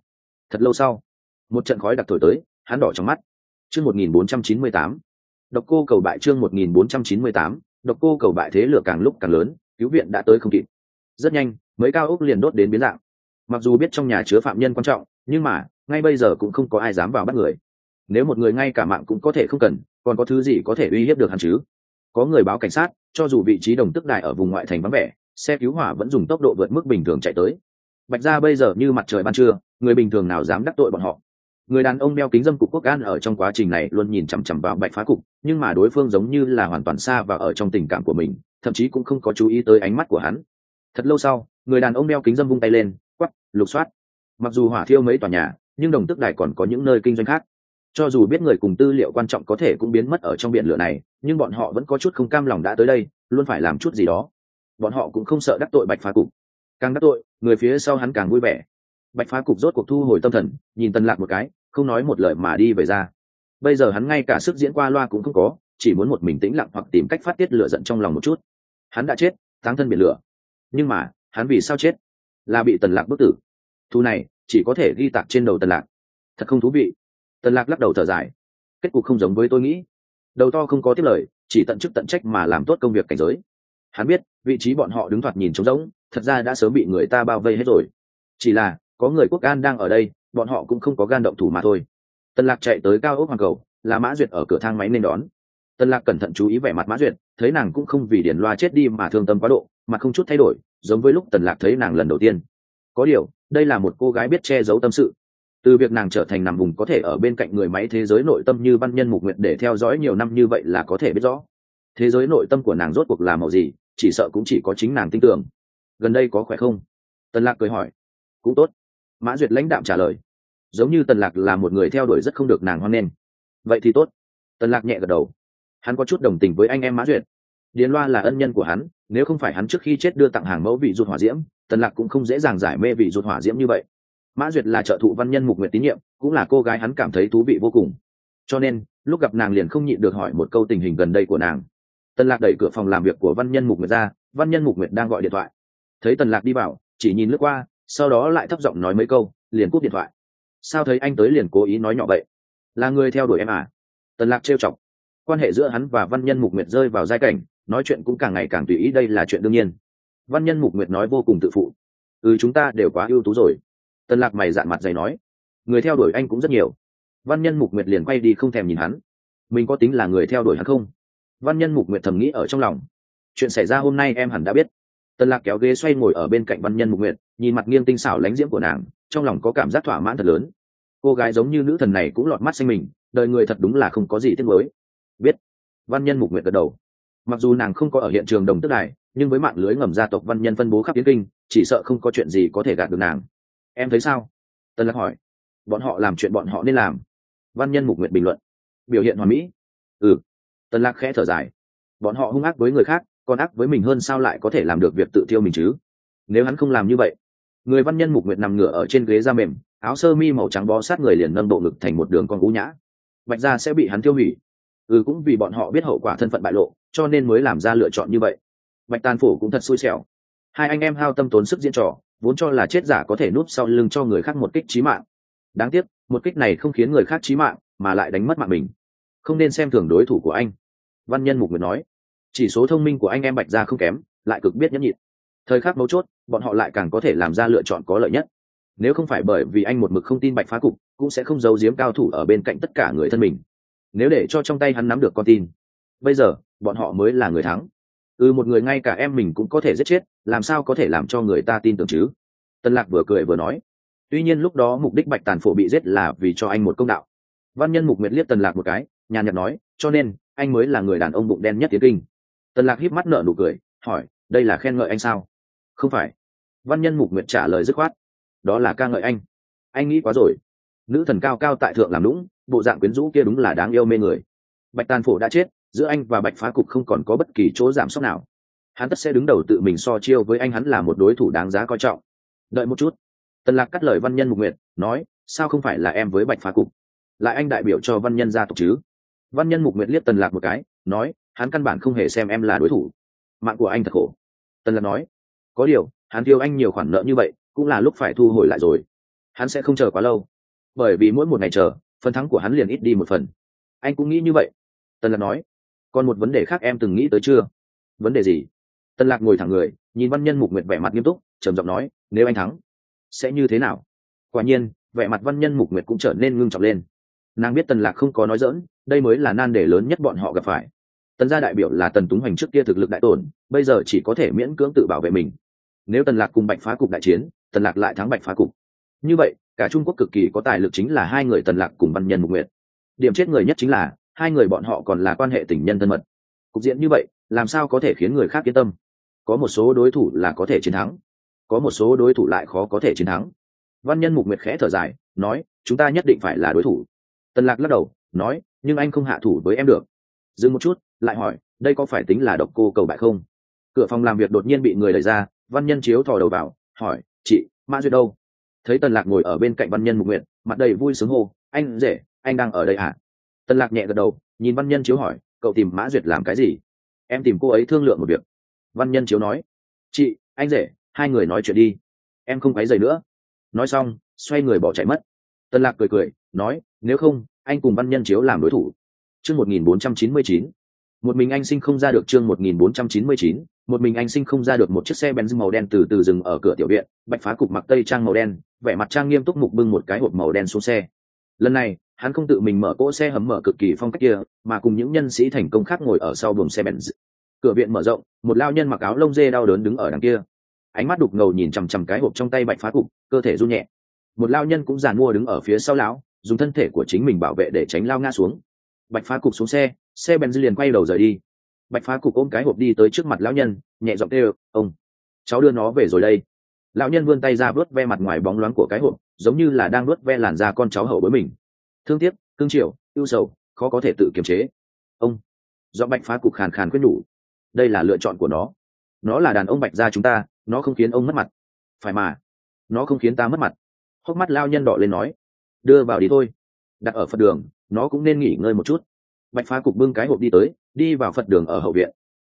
lâu sau, một trận khói đặc thổi tới, hắn đỏ trong mắt. Chương 1498. Độc Cô Cầu bại. Chương 1498. Độc Cô Cầu bại. Thế lửa càng lúc càng lớn, cứu viện đã tới không kịp. Rất nhanh, mấy cao ốc liền đốt đến biến dạng. Mặc dù biết trong nhà chứa phạm nhân quan trọng, nhưng mà ngay bây giờ cũng không có ai dám vào bắt người. Nếu một người ngay cả mạng cũng có thể không cần, còn có thứ gì có thể uy hiếp được hắn chứ? Có người báo cảnh sát, cho dù vị trí Đồng Tước Đài ở vùng ngoại thành vắng vẻ, xe cứu hỏa vẫn dùng tốc độ vượt mức bình thường chạy tới. Bạch gia bây giờ như mặt trời ban trưa, người bình thường nào dám đắc tội bọn họ? Người đàn ông đeo kính dâm cục quốc an ở trong quá trình này luôn nhìn chằm chằm vào Bạch Phá Cục, nhưng mà đối phương giống như là hoàn toàn xa và ở trong tình cảm của mình, thậm chí cũng không có chú ý tới ánh mắt của hắn. Thật lâu sau, người đàn ông đeo kính dâm vung tay lên, quắc, lục soát. Mặc dù hỏa thiêu mấy tòa nhà, nhưng Đồng Tước Đài còn có những nơi kinh doanh khác. Cho dù biết người cùng tư liệu quan trọng có thể cũng biến mất ở trong biển lửa này, nhưng bọn họ vẫn có chút không cam lòng đã tới đây, luôn phải làm chút gì đó. Bọn họ cũng không sợ đắc tội Bạch Phá Cục, càng đắc tội, người phía sau hắn càng vui vẻ. Bạch Phá Cục rốt cuộc thu hồi tâm thần, nhìn Tần Lạc một cái, không nói một lời mà đi về ra. Bây giờ hắn ngay cả sức diễn qua loa cũng không có, chỉ muốn một mình tĩnh lặng hoặc tìm cách phát tiết lửa giận trong lòng một chút. Hắn đã chết, táng thân biển lửa. Nhưng mà, hắn vì sao chết? Là bị Tần Lạc bức tử. Thu này chỉ có thể ghi tạc trên đầu Tần Lạc. Thật không thú vị. Tần Lạc lắc đầu thở dài. Kết cục không giống với tôi nghĩ. Đầu to không có tiếp lời, chỉ tận chức tận trách mà làm tốt công việc cảnh giới. Hắn biết, vị trí bọn họ đứng thoạt nhìn trống rỗng, thật ra đã sớm bị người ta bao vây hết rồi. Chỉ là, có người quốc an đang ở đây, bọn họ cũng không có gan động thủ mà thôi. Tần Lạc chạy tới cao ốc Hoàng Cầu, là Mã Duyệt ở cửa thang máy nên đón. Tần Lạc cẩn thận chú ý vẻ mặt Mã Duyệt, thấy nàng cũng không vì Điền Loa chết đi mà thương tâm quá độ, mà không chút thay đổi, giống với lúc Tần Lạc thấy nàng lần đầu tiên. Có điều, đây là một cô gái biết che giấu tâm sự. Từ việc nàng trở thành nằm vùng có thể ở bên cạnh người máy thế giới nội tâm như văn nhân Mục Nguyệt để theo dõi nhiều năm như vậy là có thể biết rõ. Thế giới nội tâm của nàng rốt cuộc là màu gì, chỉ sợ cũng chỉ có chính nàng tin tưởng. Gần đây có khỏe không? Tần Lạc cười hỏi. Cũng tốt. Mã Duyệt lãnh đạm trả lời. Giống như Tần Lạc là một người theo đuổi rất không được nàng hoan nghênh. Vậy thì tốt. Tần Lạc nhẹ gật đầu. Hắn có chút đồng tình với anh em Mã Duyệt. Điền Loa là ân nhân của hắn, nếu không phải hắn trước khi chết đưa tặng hàng mẫu vị ruột hỏa diễm, Tần Lạc cũng không dễ dàng giải mê vị ruột hỏa diễm như vậy. Mã Duyệt là trợ thụ văn nhân Mục Nguyệt tín nhiệm, cũng là cô gái hắn cảm thấy thú vị vô cùng. Cho nên, lúc gặp nàng liền không nhịn được hỏi một câu tình hình gần đây của nàng. Tần Lạc đẩy cửa phòng làm việc của Văn Nhân Mục Nguyệt ra, Văn Nhân Mục Nguyệt đang gọi điện thoại. Thấy Tần Lạc đi vào, chỉ nhìn lướt qua, sau đó lại thấp giọng nói mấy câu, liền cúp điện thoại. Sao thấy anh tới liền cố ý nói nhỏ vậy? Là người theo đuổi em à? Tần Lạc trêu chọc. Quan hệ giữa hắn và Văn Nhân Mục Nguyệt rơi vào giai cảnh, nói chuyện cũng càng ngày càng tùy ý, đây là chuyện đương nhiên. Văn Nhân Mục Nguyệt nói vô cùng tự phụ. Chúng ta đều quá ưu tú rồi. Tần Lạc mày dạn mặt dày nói. Người theo đuổi anh cũng rất nhiều. Văn Nhân Mục Nguyệt liền quay đi không thèm nhìn hắn. Mình có tính là người theo đuổi hắn không? Văn Nhân Mục Nguyệt thầm nghĩ ở trong lòng. Chuyện xảy ra hôm nay em hẳn đã biết. Tần Lạc kéo ghế xoay ngồi ở bên cạnh Văn Nhân Mục Nguyệt, nhìn mặt nghiêng tinh xảo lánh diễm của nàng, trong lòng có cảm giác thỏa mãn thật lớn. Cô gái giống như nữ thần này cũng lọt mắt xanh mình, đời người thật đúng là không có gì tiếc mới. Biết. Văn Nhân Mục Nguyệt gật đầu. Mặc dù nàng không có ở hiện trường Đồng Tước Đài, nhưng với mạng lưới ngầm gia tộc Văn Nhân phân bố khắp Yến Kinh, chỉ sợ không có chuyện gì có thể gạt được nàng. Em thấy sao? Tần Lạc hỏi. Bọn họ làm chuyện bọn họ nên làm. Văn Nhân Mục Nguyệt bình luận. Biểu hiện hoàn mỹ. Tần Lạc khẽ thở dài. Bọn họ hung ác với người khác, còn ác với mình hơn, sao lại có thể làm được việc tự tiêu mình chứ? Nếu hắn không làm như vậy. Người Văn Nhân Mục Nguyệt nằm ngửa ở trên ghế da mềm, áo sơ mi màu trắng bó sát người, liền nâng bộ ngực thành một đường cong ú nhã. Bạch gia sẽ bị hắn tiêu hủy. Cũng vì bọn họ biết hậu quả thân phận bại lộ, cho nên mới làm ra lựa chọn như vậy. Bạch Tàn Phổ cũng thật xui xẻo. Hai anh em hao tâm tốn sức diễn trò, vốn cho là chết giả có thể núp sau lưng cho người khác một kích chí mạng. Đáng tiếc, một kích này không khiến người khác chí mạng, mà lại đánh mất mạng mình. Không nên xem thường đối thủ của anh. Văn Nhân Mục Nguyệt nói. Chỉ số thông minh của anh em Bạch gia không kém, lại cực biết nhẫn nhịn. Thời khắc mấu chốt, bọn họ lại càng có thể làm ra lựa chọn có lợi nhất. Nếu không phải bởi vì anh một mực không tin Bạch Phá Cục, cũng sẽ không giấu giếm cao thủ ở bên cạnh tất cả người thân mình. Nếu để cho trong tay hắn nắm được con tin, bây giờ bọn họ mới là người thắng. Một người ngay cả em mình cũng có thể giết chết, làm sao có thể làm cho người ta tin tưởng chứ? Tân Lạc vừa cười vừa nói. Tuy nhiên lúc đó mục đích Bạch Tàn Phổ bị giết là vì cho anh một công đạo. Văn Nhân Mục Nguyệt liếc Tần Lạc một cái, nhàn nhạt nói, cho nên anh mới là người đàn ông bụng đen nhất Tiến Kinh. Tần Lạc híp mắt nở nụ cười, hỏi, đây là khen ngợi anh sao? Không phải. Văn Nhân Mục Nguyệt trả lời dứt khoát. Đó là ca ngợi anh. Anh nghĩ quá rồi. Nữ thần cao cao tại thượng làm lũng, bộ dạng quyến rũ kia đúng là đáng yêu mê người. Bạch Tàn Phổ đã chết, giữa anh và Bạch Phá Cục không còn có bất kỳ chỗ giảm sóc nào. Hắn tất sẽ đứng đầu tự mình so chiêu với anh, hắn là một đối thủ đáng giá coi trọng. Đợi một chút. Tần Lạc cắt lời Văn Nhân Mục Nguyệt, nói, sao không phải là em với Bạch Phá Cục, lại anh đại biểu cho Văn Nhân gia tộc chứ? Văn Nhân Mục Nguyệt liếc Tần Lạc một cái, nói, hắn căn bản không hề xem em là đối thủ. Mạng của anh thật khổ. Tần Lạc nói, có điều, hắn tiêu anh nhiều khoản nợ như vậy, cũng là lúc phải thu hồi lại rồi. Hắn sẽ không chờ quá lâu, bởi vì mỗi một ngày chờ, phần thắng của hắn liền ít đi một phần. Anh cũng nghĩ như vậy. Tần Lạc nói, còn một vấn đề khác em từng nghĩ tới chưa? Vấn đề gì? Tần Lạc ngồi thẳng người, nhìn Văn Nhân Mục Nguyệt vẻ mặt nghiêm túc, trầm giọng nói, nếu anh thắng, sẽ như thế nào? Quả nhiên, vẻ mặt Văn Nhân Mục Nguyệt cũng trở nên ngưng trọng lên. Nàng biết Tần Lạc không có nói giỡn, đây mới là nan đề lớn nhất bọn họ gặp phải. Tần gia đại biểu là Tần Túng Hoành trước kia thực lực đại tổn, bây giờ chỉ có thể miễn cưỡng tự bảo vệ mình. Nếu Tần Lạc cùng Bạch Phá Cục đại chiến, Tần Lạc lại thắng Bạch Phá Cục, như vậy cả Trung Quốc cực kỳ có tài lực chính là hai người Tần Lạc cùng Văn Nhân Mục Nguyệt. Điểm chết người nhất chính là hai người bọn họ còn là quan hệ tình nhân thân mật. Cục diện như vậy làm sao có thể khiến người khác yên tâm? Có một số đối thủ là có thể chiến thắng, có một số đối thủ lại khó có thể chiến thắng. Văn Nhân Mục Nguyệt khẽ thở dài, nói, chúng ta nhất định phải là đối thủ. Tần Lạc lắc đầu, nói, nhưng anh không hạ thủ với em được. Dừng một chút, lại hỏi, đây có phải tính là độc cô cầu bại không? Cửa phòng làm việc đột nhiên bị người đẩy ra, Văn Nhân Chiếu thò đầu vào, hỏi, chị Mã Duyệt đâu? Thấy Tần Lạc ngồi ở bên cạnh Văn Nhân Mục Nguyệt, mặt đầy vui sướng hô, anh rể, anh đang ở đây à? Tần Lạc nhẹ gật đầu, nhìn Văn Nhân Chiếu hỏi, cậu tìm Mã Duyệt làm cái gì? Em tìm cô ấy thương lượng một việc. Văn Nhân Chiếu nói, chị, anh rể, hai người nói chuyện đi, em không quấy rầy nữa. Nói xong, xoay người bỏ chạy mất. Tần Lạc cười cười, nói, nếu không, anh cùng Văn Nhân Chiếu làm đối thủ. Chương 1499. Một mình anh sinh không ra được. Chương 1499. Một mình anh sinh không ra được. Một chiếc xe Benz màu đen từ từ dừng ở cửa tiểu viện. Bạch Phá Cục mặc tây trang màu đen, vẻ mặt trang nghiêm túc mục bưng một cái hộp màu đen xuống xe. Lần này, hắn không tự mình mở cỗ xe hầm mở cực kỳ phong cách kia, mà cùng những nhân sĩ thành công khác ngồi ở sau buồng xe Benz. Cửa viện mở rộng, một lao nhân mặc áo lông dê đau đớn đứng ở đằng kia. Ánh mắt đục ngầu nhìn chằm chằm cái hộp trong tay Bạch Phá Cục, cơ thể run nhẹ. Một lao nhân cũng giàn mua đứng ở phía sau lão, dùng thân thể của chính mình bảo vệ để tránh lao ngã xuống. Bạch Phá Cục xuống xe, xe Benz liền quay đầu rời đi. Bạch Phá Cục ôm cái hộp đi tới trước mặt lão nhân, nhẹ giọng kêu, ông, cháu đưa nó về rồi đây. Lão nhân vươn tay ra vớt ve mặt ngoài bóng loáng của cái hộp, giống như là đang vớt ve làn da con cháu hậu bối mình. Thương tiếc, cương triều, ưu sầu, khó có thể tự kiềm chế. Ông, do Bạch Phá Cục khàn khàn quyết nhủ, đây là lựa chọn của nó là đàn ông Bạch gia chúng ta, nó không khiến ông mất mặt. Phải mà, nó không khiến ta mất mặt. Hốc mắt lao nhân đỏ lên nói, đưa vào đi thôi, đặt ở Phật đường, nó cũng nên nghỉ ngơi một chút. Bạch Phá Cục bưng cái hộp đi tới, đi vào Phật đường ở hậu viện.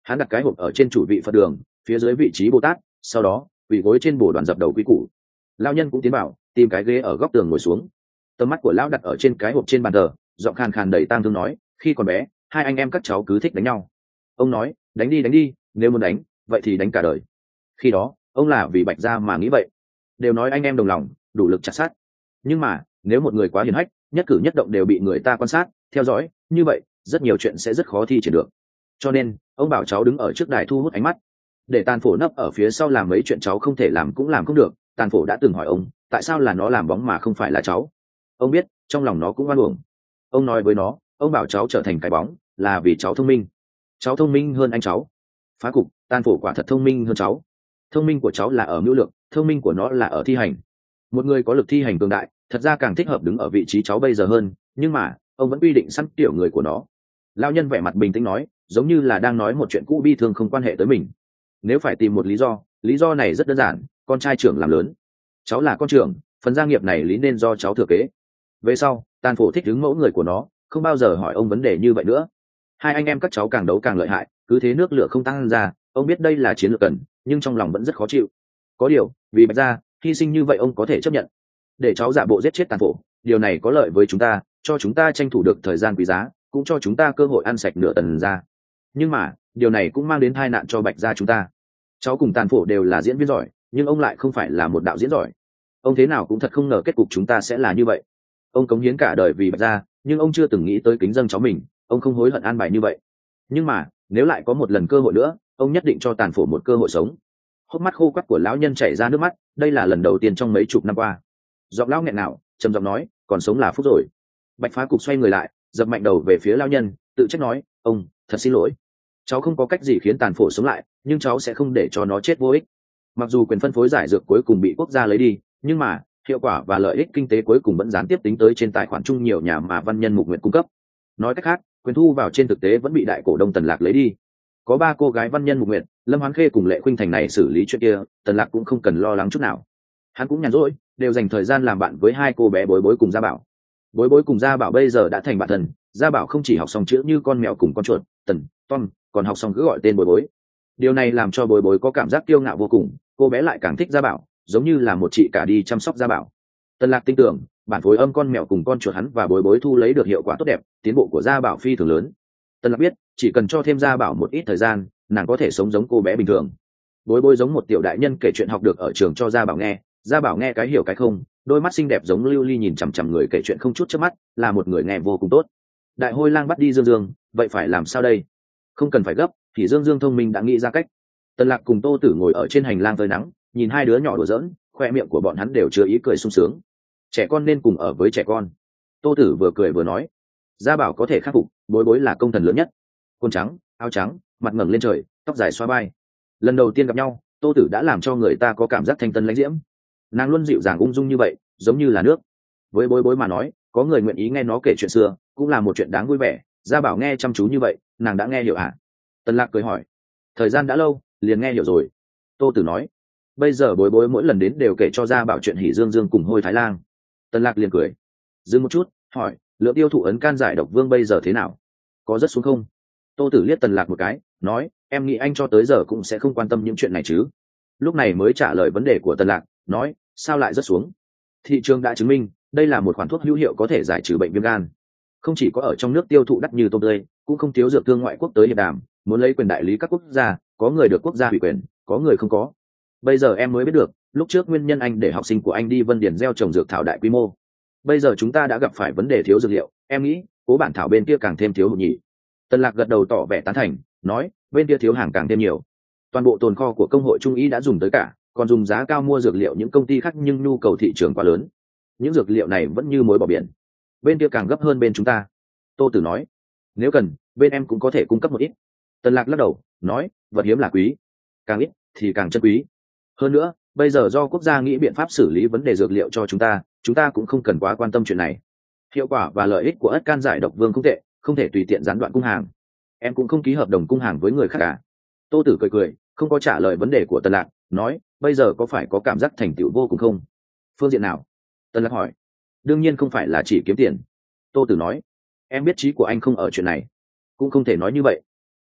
Hắn đặt cái hộp ở trên chủ vị Phật đường, phía dưới vị trí Bồ Tát, sau đó quỳ gối trên bồ đoàn dập đầu quý củ. Lão nhân cũng tiến vào, tìm cái ghế ở góc tường ngồi xuống. Tầm mắt của lão đặt ở trên cái hộp trên bàn thờ, giọng khàn khàn đầy tang thương nói, khi còn bé hai anh em các cháu cứ thích đánh nhau. Ông nói, đánh đi, nếu muốn đánh vậy thì đánh cả đời. Khi đó ông là vì Bạch gia mà nghĩ vậy. Đều nói anh em đồng lòng, đủ lực chặt sát. Nhưng mà nếu một người quá hiền hách, nhất cử nhất động đều bị người ta quan sát theo dõi, như vậy rất nhiều chuyện sẽ rất khó thi triển được. Cho nên ông bảo cháu đứng ở trước đài thu hút ánh mắt, để Tàn Phổ nấp ở phía sau làm mấy chuyện cháu không thể làm cũng làm không được. Tàn Phổ đã từng hỏi ông, tại sao là nó làm bóng mà không phải là cháu. Ông biết trong lòng nó cũng oan uổng. Ông nói với nó, ông bảo cháu trở thành cái bóng là vì cháu thông minh. Cháu thông minh hơn anh cháu. Phá cục, Tàn Phổ quả thật thông minh hơn cháu. Thông minh của cháu là ở mưu lược, thông minh của nó là ở thi hành. Một người có lực thi hành cường đại thật ra càng thích hợp đứng ở vị trí cháu bây giờ hơn, nhưng mà ông vẫn quy định sẵn kiểu người của nó. Lão nhân vẻ mặt bình tĩnh nói, giống như là đang nói một chuyện cũ bi thương không quan hệ tới mình. Nếu phải tìm một lý do này rất đơn giản, con trai trưởng làm lớn, cháu là con trưởng, phần gia nghiệp này lý nên do cháu thừa kế. Về sau Tàn Phổ thích đứng mẫu người của nó, không bao giờ hỏi ông vấn đề như vậy nữa. Hai anh em các cháu càng đấu càng lợi hại, cứ thế nước lửa không tăng ra. Ông biết đây là chiến lược cần, nhưng trong lòng vẫn rất khó chịu. Có điều vì Bạch gia hy sinh như vậy ông có thể chấp nhận. Để cháu giả bộ giết chết Tàn Phổ, điều này có lợi với chúng ta, cho chúng ta tranh thủ được thời gian quý giá, cũng cho chúng ta cơ hội ăn sạch nửa Tần gia. Nhưng mà điều này cũng mang đến tai nạn cho Bạch gia chúng ta. Cháu cùng Tàn Phổ đều là diễn viên giỏi, nhưng ông lại không phải là một đạo diễn giỏi. Ông thế nào cũng thật không ngờ kết cục chúng ta sẽ là như vậy. Ông cống hiến cả đời vì Bạch gia, nhưng ông chưa từng nghĩ tới kính dâng cháu mình. Ông không hối hận an bài như vậy. Nhưng mà nếu lại có một lần cơ hội nữa, ông nhất định cho Tàn Phổ một cơ hội sống. Hốc mắt khô quắt của lão nhân chảy ra nước mắt, đây là lần đầu tiên trong mấy chục năm qua. Giọng lão nghẹn ngào trầm giọng nói, còn sống là phúc rồi. Bạch Phá Cục xoay người lại, dập mạnh đầu về phía lão nhân, tự trách nói, ông thật xin lỗi, cháu không có cách gì khiến Tàn Phổ sống lại, nhưng cháu sẽ không để cho nó chết vô ích. Mặc dù quyền phân phối giải dược cuối cùng bị quốc gia lấy đi, nhưng mà hiệu quả và lợi ích kinh tế cuối cùng vẫn gián tiếp tính tới trên tài khoản chung nhiều nhà mà Văn Nhân Mục Nguyệt cung cấp. Nói cách khác, quyền thu vào trên thực tế vẫn bị đại cổ đông Tần Lạc lấy đi. Có ba cô gái Văn Nhân Mục Nguyệt, Lâm Hoán Khê cùng Lệ Khuynh Thành này xử lý chuyện kia, Tần Lạc cũng không cần lo lắng chút nào. Hắn cũng nhàn rỗi, đều dành thời gian làm bạn với hai cô bé Bối Bối cùng Gia Bảo. Bối Bối cùng Gia Bảo bây giờ đã thành bạn thân. Gia Bảo không chỉ học xong chữ như con mèo cùng con chuột Tần Tom, còn học xong cứ gọi tên Bối Bối. Điều này làm cho Bối Bối có cảm giác kiêu ngạo vô cùng, cô bé lại càng thích Gia Bảo, giống như là một chị cả đi chăm sóc Gia Bảo. Tần Lạc tin tưởng bản phối âm con mèo cùng con chuột hắn và Bối Bối thu lấy được hiệu quả tốt đẹp, tiến bộ của Gia Bảo phi thường lớn. Tần Lạc biết chỉ cần cho thêm Gia Bảo một ít thời gian, nàng có thể sống giống cô bé bình thường. Bối Bối giống một tiểu đại nhân kể chuyện học được ở trường cho Gia Bảo nghe, Gia Bảo nghe cái hiểu cái không, đôi mắt xinh đẹp giống lưu ly nhìn chằm chằm người kể chuyện không chút chớp mắt, là một người nghe vô cùng tốt. Đại Hôi Lang bắt đi Dương Dương, vậy phải làm sao đây? Không cần phải gấp, thì Dương Dương thông minh đã nghĩ ra cách. Tần Lạc cùng Tô Tử ngồi ở trên hành lang phơi nắng, nhìn hai đứa nhỏ đùa giỡn, khoe miệng của bọn hắn đều chứa ý cười sung sướng. Trẻ con nên cùng ở với trẻ con. Tô Tử vừa cười vừa nói, Gia Bảo có thể khắc phục, Bối Bối là công thần lớn nhất. Quần trắng, áo trắng, mặt ngẩng lên trời, tóc dài xóa vai. Lần đầu tiên gặp nhau, Tô Tử đã làm cho người ta có cảm giác thanh tân lãnh diễm. Nàng luôn dịu dàng ung dung như vậy, giống như là nước. Với Bối Bối mà nói, có người nguyện ý nghe nó kể chuyện xưa, cũng là một chuyện đáng vui vẻ. Gia Bảo nghe chăm chú như vậy, nàng đã nghe hiểu hả? Tần Lạc cười hỏi. Thời gian đã lâu, liền nghe hiểu rồi. Tô Tử nói. Bây giờ Bối Bối mỗi lần đến đều kể cho Gia Bảo chuyện Hỉ Dương Dương cùng Hôi Thái Lang. Tần Lạc liền cười. Dừng một chút, hỏi, lượng tiêu thụ ấn can giải độc vương bây giờ thế nào? Có rất xuống không? Tô Tử liếc Tần Lạc một cái, nói, em nghĩ anh cho tới giờ cũng sẽ không quan tâm những chuyện này chứ? Lúc này mới trả lời vấn đề của Tần Lạc, nói, sao lại rất xuống? Thị trường đã chứng minh, đây là một khoản thuốc hữu hiệu có thể giải trừ bệnh viêm gan. Không chỉ có ở trong nước tiêu thụ đắt như tôm tươi, cũng không thiếu dược thương ngoại quốc tới hiệp đàm, muốn lấy quyền đại lý các quốc gia, có người được quốc gia hủy quyền, có người không có. Bây giờ em mới biết được, lúc trước nguyên nhân anh để học sinh của anh đi Vân Điền gieo trồng dược thảo đại quy mô. Bây giờ chúng ta đã gặp phải vấn đề thiếu dược liệu, em nghĩ cố bản thảo bên kia càng thêm thiếu hụt nhỉ? Tần Lạc gật đầu tỏ vẻ tán thành, nói, bên kia thiếu hàng càng thêm nhiều. Toàn bộ tồn kho của công hội trung y đã dùng tới cả, còn dùng giá cao mua dược liệu những công ty khác, nhưng nhu cầu thị trường quá lớn, những dược liệu này vẫn như muối bỏ biển. Bên kia càng gấp hơn bên chúng ta. Tô Tử nói, nếu cần, bên em cũng có thể cung cấp một ít. Tần Lạc lắc đầu, nói, vật hiếm là quý, càng ít thì càng chân quý. Hơn nữa, bây giờ do quốc gia nghĩ biện pháp xử lý vấn đề dược liệu cho chúng ta cũng không cần quá quan tâm chuyện này. Hiệu quả và lợi ích của ất can giải độc vương không tệ, không thể tùy tiện gián đoạn cung hàng. Em cũng không ký hợp đồng cung hàng với người khác cả. Tô Tử cười cười, không có trả lời vấn đề của Tần Lạc, nói, bây giờ có phải có cảm giác thành tựu vô cùng không? Phương diện nào? Tần Lạc hỏi. Đương nhiên không phải là chỉ kiếm tiền. Tô Tử nói, em biết trí của anh không ở chuyện này. Cũng không thể nói như vậy.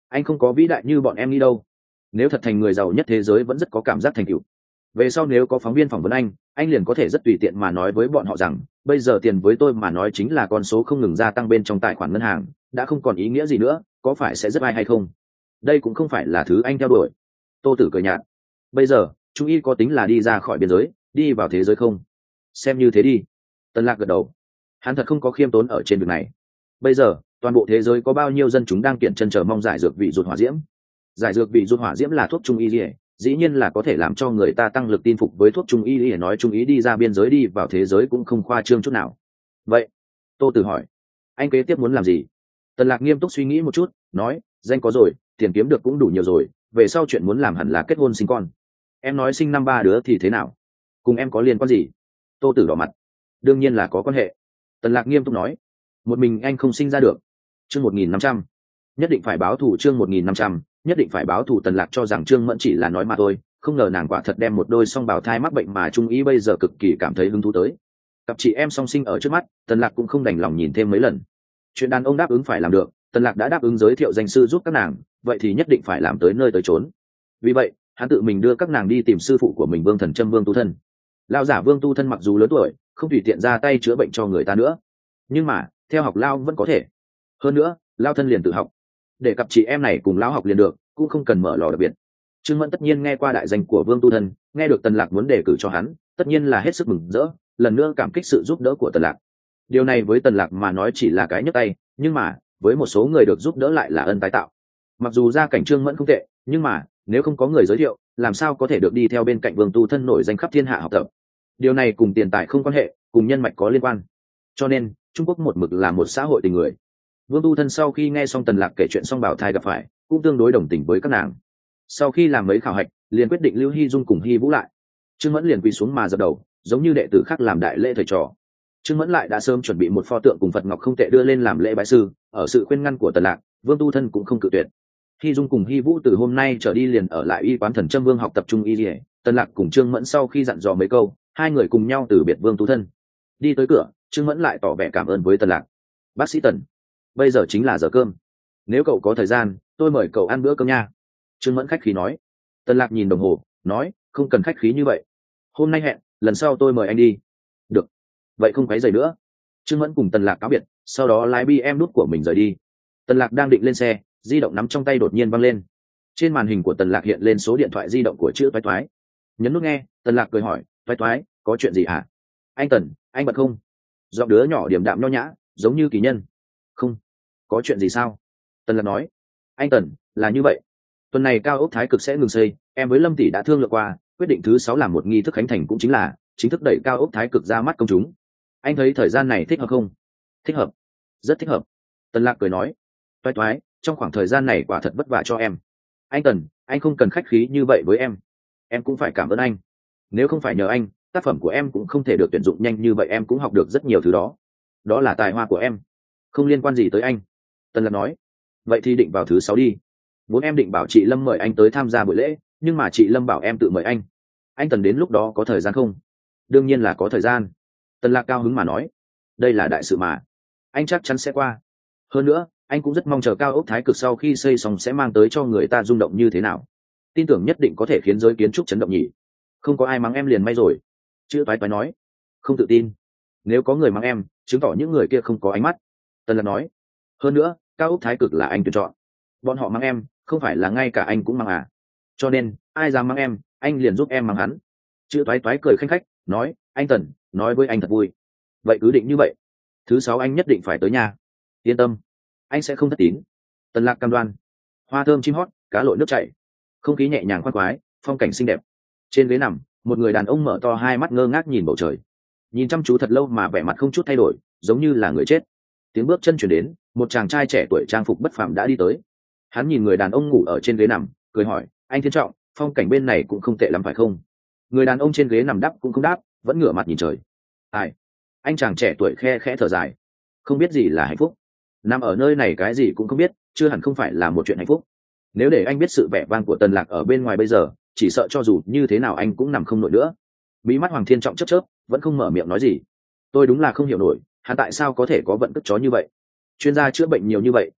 Anh không có vĩ đại như bọn em nghĩ đâu. Nếu thật thành người giàu nhất thế giới vẫn rất có cảm giác thành tựu. Về sau nếu có phóng viên phỏng vấn anh liền có thể rất tùy tiện mà nói với bọn họ rằng bây giờ tiền với tôi mà nói chính là con số không ngừng gia tăng bên trong tài khoản ngân hàng, đã không còn ý nghĩa gì nữa, có phải sẽ rất ai hay không? Đây cũng không phải là thứ anh theo đuổi. Tô Tử cười nhạt. Bây giờ Trung Y có tính là đi ra khỏi biên giới, đi vào thế giới không? Xem như thế đi. Tân Lạc gật đầu. Hắn thật không có khiêm tốn ở trên việc này. Bây giờ toàn bộ thế giới có bao nhiêu dân chúng đang kiện chân chờ mong giải dược vị rụt hỏa diễm? Giải dược vị rụt hỏa diễm là thuốc Trung Y dĩ nhiên là có thể làm cho người ta tăng lực tin phục với thuốc Trung Y để nói Trung Y đi ra biên giới đi vào thế giới cũng không khoa trương chút nào. Vậy Tô Tử hỏi, anh kế tiếp muốn làm gì? Tần Lạc nghiêm túc suy nghĩ một chút, nói, danh có rồi, tiền kiếm được cũng đủ nhiều rồi, về sau chuyện muốn làm hẳn là kết hôn sinh con. Em nói sinh năm 3 đứa thì thế nào? Cùng em có liên quan gì? Tô Tử đỏ mặt. Đương nhiên là có quan hệ. Tần Lạc nghiêm túc nói, một mình anh không sinh ra được. Chương 1500, nhất định phải báo thù. Chương 1500, nhất định phải báo thù. Tần Lạc cho rằng Trương Mẫn chỉ là nói mà thôi, không ngờ nàng quả thật đem một đôi song bào thai mắc bệnh mà Trung Y bây giờ cực kỳ cảm thấy hứng thú tới. Cặp chị em song sinh ở trước mắt, Tần Lạc cũng không đành lòng nhìn thêm mấy lần. Chuyện đàn ông đáp ứng phải làm được, Tần Lạc đã đáp ứng giới thiệu danh sư giúp các nàng, vậy thì nhất định phải làm tới nơi tới chốn. Vì vậy hắn tự mình đưa các nàng đi tìm sư phụ của mình Vương Thần Trâm Vương Tu Thân. Lão giả Vương Tu Thân mặc dù lớn tuổi, không tùy tiện ra tay chữa bệnh cho người ta nữa, nhưng mà theo học Lão vẫn có thể. Hơn nữa Lão thân liền tự học, để cặp chị em này cùng Lão học liền được, cũng không cần mở lò đặc biệt. Trương Mẫn tất nhiên nghe qua đại danh của Vương Tu Thân, nghe được Tần Lạc muốn đề cử cho hắn, tất nhiên là hết sức mừng rỡ, lần nữa cảm kích sự giúp đỡ của Tần Lạc. Điều này với Tần Lạc mà nói chỉ là cái nhấc tay, nhưng mà với một số người được giúp đỡ lại là ân tái tạo. Mặc dù gia cảnh Trương Mẫn không tệ, nhưng mà nếu không có người giới thiệu, làm sao có thể được đi theo bên cạnh Vương Tu Thân nổi danh khắp thiên hạ học tập. Điều này cùng tiền tài không quan hệ, cùng nhân mạch có liên quan. Cho nên Trung Quốc một mực là một xã hội tình người. Vương Tu Thân sau khi nghe xong Tần Lạc kể chuyện song bảo thai gặp phải, cũng tương đối đồng tình với các nàng. Sau khi làm mấy khảo hạch, liền quyết định lưu Hy Dung cùng Hy Vũ lại. Trương Mẫn liền quỳ xuống mà dập đầu, giống như đệ tử khác làm đại lễ thầy trò. Trương Mẫn lại đã sớm chuẩn bị một pho tượng cùng Phật ngọc không tệ đưa lên làm lễ bái sư, ở sự khuyên ngăn của Tần Lạc, Vương Tu Thân cũng không cự tuyệt. Hy Dung cùng Hy Vũ từ hôm nay trở đi liền ở lại y quán Thần Trâm Vương học tập trung y liễu. Tần Lạc cùng Trương Mẫn sau khi dặn dò mấy câu, hai người cùng nhau từ biệt Vương Tu Thân. Đi tới cửa, Trương Mẫn lại tỏ vẻ cảm ơn với Tần Lạc. Bác sĩ Tần, bây giờ chính là giờ cơm, nếu cậu có thời gian, tôi mời cậu ăn bữa cơm nha. Trương Mẫn khách khí nói. Tần Lạc nhìn đồng hồ, nói, không cần khách khí như vậy. Hôm nay hẹn, lần sau tôi mời anh đi. Được, vậy không quấy rầy nữa. Trương Mẫn cùng Tần Lạc cáo biệt, sau đó lái BM nút của mình rời đi. Tần Lạc đang định lên xe, di động nắm trong tay đột nhiên văng lên. Trên màn hình của Tần Lạc hiện lên số điện thoại di động của chữ Toái Toái. Nhấn nút nghe, Tần Lạc cười hỏi, Toái Toái, có chuyện gì hả? Anh Tần, anh bận không? Giọng đứa nhỏ điềm đạm nho nhã, giống như kỳ nhân. Không, có chuyện gì sao? Tần Lạc nói, anh Tần, là như vậy, tuần này cao ốc Thái Cực sẽ ngừng xây, em với Lâm tỷ đã thương lượng qua, quyết định thứ 6 làm một nghi thức khánh thành, cũng chính là chính thức đẩy cao ốc Thái Cực ra mắt công chúng. Anh thấy thời gian này thích hợp không? Thích hợp, rất thích hợp. Tần Lạc cười nói, Toái Toái, trong khoảng thời gian này quả thật vất vả cho em. Anh Tần, anh không cần khách khí như vậy với em cũng phải cảm ơn anh. Nếu không phải nhờ anh, tác phẩm của em cũng không thể được tuyển dụng nhanh như vậy, em cũng học được rất nhiều thứ đó. Đó là tài hoa của em, không liên quan gì tới anh. Tần Lạc nói, vậy thì định vào thứ 6 đi. Vốn em định bảo chị Lâm mời anh tới tham gia buổi lễ, nhưng mà chị Lâm bảo em tự mời anh. Anh Tần đến lúc đó có thời gian không? Đương nhiên là có thời gian. Tần Lạc cao hứng mà nói, đây là đại sự mà, anh chắc chắn sẽ qua. Hơn nữa anh cũng rất mong chờ cao ốc Thái Cực sau khi xây xong sẽ mang tới cho người ta rung động như thế nào. Tin tưởng nhất định có thể khiến giới kiến trúc chấn động nhỉ. Không có ai mắng em liền may rồi. Chữ Toái Toái nói, không tự tin. Nếu có người mắng em, chứng tỏ những người kia không có ánh mắt. Tần Lạc nói, hơn nữa cao ốc Thái Cực là anh tuyển chọn, bọn họ mắng em không phải là ngay cả anh cũng mắng à? Cho nên ai dám mắng em, anh liền giúp em mắng hắn. Chữ Toái Toái cười khanh khách, nói, anh Tần, nói với anh thật vui. Vậy cứ định như vậy, thứ 6 anh nhất định phải tới nhà. Yên tâm, anh sẽ không thất tín. Tần Lạc cam đoan. Hoa thơm chim hót, cá lội nước chảy, không khí nhẹ nhàng khoan khoái, phong cảnh xinh đẹp. Trên ghế nằm, một người đàn ông mở to hai mắt ngơ ngác nhìn bầu trời, nhìn chăm chú thật lâu mà vẻ mặt không chút thay đổi, giống như là người chết. Tiếng bước chân chuyển đến, một chàng trai trẻ tuổi trang phục bất phàm đã đi tới. Hắn nhìn người đàn ông ngủ ở trên ghế nằm, cười hỏi, anh Thiên Trọng, phong cảnh bên này cũng không tệ lắm phải không? Người đàn ông trên ghế nằm đáp cũng không đáp, vẫn ngửa mặt nhìn trời. Ai? Anh chàng trẻ tuổi khe khẽ thở dài, không biết gì là hạnh phúc. Nằm ở nơi này cái gì cũng không biết, chưa hẳn không phải là một chuyện hạnh phúc. Nếu để anh biết sự vẻ vang của Tần Lạc ở bên ngoài bây giờ, chỉ sợ cho dù như thế nào anh cũng nằm không nổi nữa. Bí mắt Hoàng Thiên Trọng chớp chớp, vẫn không mở miệng nói gì. Tôi đúng là không hiểu nổi, hắn tại sao có thể có vận cất chó như vậy. Chuyên gia chữa bệnh nhiều như vậy,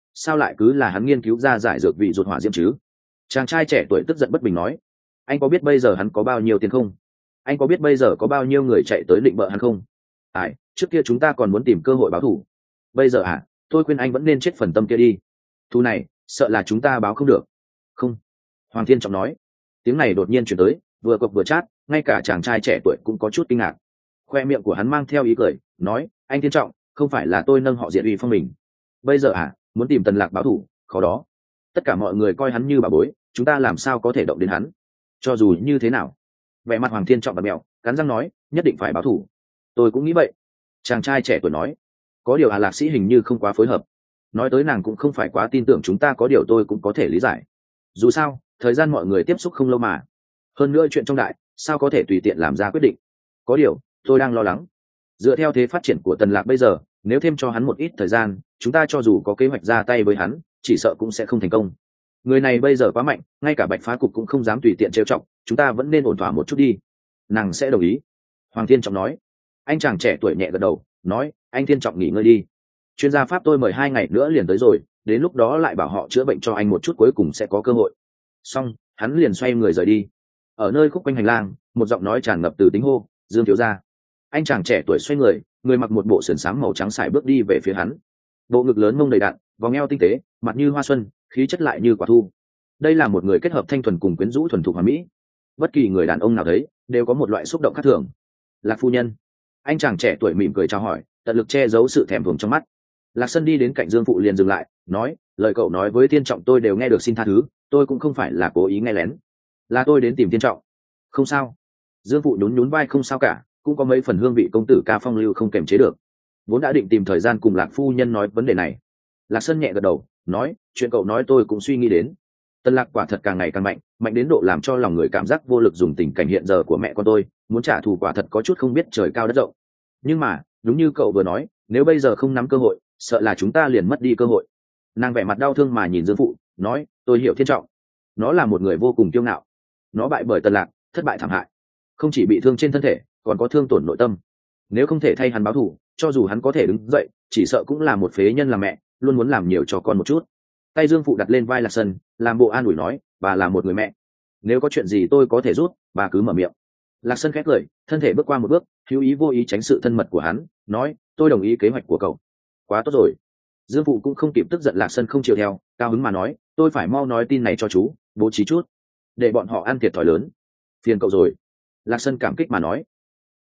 sao lại cứ là hắn nghiên cứu ra giải dược vị ruột hỏa diễm chứ? Chàng trai trẻ tuổi tức giận bất bình nói. Anh có biết bây giờ hắn có bao nhiêu tiền không? Anh có biết bây giờ có bao nhiêu người chạy tới định bợ hắn không? Trước kia chúng ta còn muốn tìm cơ hội báo thù, bây giờ tôi khuyên anh vẫn nên chết phần tâm kia đi. Thù này sợ là chúng ta báo không được. Không, Hoàng Thiên Trọng nói. Tiếng này đột nhiên chuyển tới, vừa cộc vừa chát, ngay cả chàng trai trẻ tuổi cũng có chút kinh ngạc. Khoe miệng của hắn mang theo ý cười, nói, anh Thiên Trọng, không phải là tôi nâng họ Diệt uy phong mình. Bây giờ muốn tìm Tần Lạc báo thù, khó đó. Tất cả mọi người coi hắn như bà bối, chúng ta làm sao có thể động đến hắn? Cho dù như thế nào. Vẻ mặt Hoàng Thiên Trọng bật mẹo, cắn răng nói, nhất định phải báo thù. Tôi cũng nghĩ vậy. Chàng trai trẻ tuổi nói. Có điều Lạc Sĩ hình như không quá phối hợp. Nói tới nàng cũng không phải quá tin tưởng chúng ta, có điều tôi cũng có thể lý giải. Dù sao, thời gian mọi người tiếp xúc không lâu mà. Hơn nữa chuyện trong đại, sao có thể tùy tiện làm ra quyết định. Có điều, tôi đang lo lắng. Dựa theo thế phát triển của Tần Lạc bây giờ, nếu thêm cho hắn một ít thời gian, chúng ta cho dù có kế hoạch ra tay với hắn, chỉ sợ cũng sẽ không thành công. Người này bây giờ quá mạnh, ngay cả Bạch Phá Cục cũng không dám tùy tiện trêu chọc, chúng ta vẫn nên ổn thỏa một chút đi. Nàng sẽ đồng ý. Hoàng Thiên Trọng nói. Anh chàng trẻ tuổi nhẹ gật đầu, nói, anh Thiên Trọng nghỉ ngơi đi. Chuyên gia Pháp tôi mời 2 ngày nữa liền tới rồi, đến lúc đó lại bảo họ chữa bệnh cho anh một chút, cuối cùng sẽ có cơ hội. Xong, hắn liền xoay người rời đi. Ở nơi khúc quanh hành lang, một giọng nói tràn ngập từ tính hô, Dương thiếu gia. Anh chàng trẻ tuổi xoay người, người mặc một bộ sườn xám màu trắng sải bước đi về phía hắn. Bộ ngực lớn mông đầy đặn, vòng eo tinh tế, mặt như hoa xuân, khí chất lại như quả thu. Đây là một người kết hợp thanh thuần cùng quyến rũ thuần thục hoàn mỹ. Bất kỳ người đàn ông nào thấy đều có một loại xúc động khác thường. Lạc phu nhân. Anh chàng trẻ tuổi mỉm cười chào hỏi, tận lực che giấu sự thèm thuồng trong mắt. Lạc Sân đi đến cạnh Dương Phụ liền dừng lại, nói, lời cậu nói với Thiên Trọng tôi đều nghe được, xin tha thứ, tôi cũng không phải là cố ý nghe lén, là tôi đến tìm Thiên Trọng. Không sao. Dương Phụ nhún nhún vai, không sao cả, cũng có mấy phần hương vị công tử ca phong lưu không kềm chế được. Vốn đã định tìm thời gian cùng Lạc phu nhân nói vấn đề này. Lạc Sân nhẹ gật đầu, nói, chuyện cậu nói tôi cũng suy nghĩ đến. Tần Lạc quả thật càng ngày càng mạnh, mạnh đến độ làm cho lòng người cảm giác vô lực, dùng tình cảnh hiện giờ của mẹ con tôi, muốn trả thù quả thật có chút không biết trời cao đất rộng. Nhưng mà, đúng như cậu vừa nói, nếu bây giờ không nắm cơ hội, sợ là chúng ta liền mất đi cơ hội. Nàng vẻ mặt đau thương mà nhìn Dương Phụ, nói, tôi hiểu Thiên Trọng. Nó là một người vô cùng kiêu ngạo. Nó bại bởi Tần Lạc, thất bại thảm hại. Không chỉ bị thương trên thân thể, còn có thương tổn nội tâm. Nếu không thể thay hắn báo thù, cho dù hắn có thể đứng dậy, chỉ sợ cũng là một phế nhân làm mẹ, luôn muốn làm nhiều cho con một chút. Tay Dương Phụ đặt lên vai Lạc Sân, làm bộ an ủi nói, bà là một người mẹ. Nếu có chuyện gì tôi có thể giúp, bà cứ mở miệng. Lạc Sân khẽ cười, thân thể bước qua một bước, hữu ý vô ý tránh sự thân mật của hắn, nói, tôi đồng ý kế hoạch của cậu. Quá tốt rồi. Dương Phụ cũng không kịp tức giận Lạc Sân không chiều theo, cao hứng mà nói, tôi phải mau nói tin này cho chú, bố trí chút, để bọn họ ăn thiệt thòi lớn. Phiền cậu rồi. Lạc Sân cảm kích mà nói.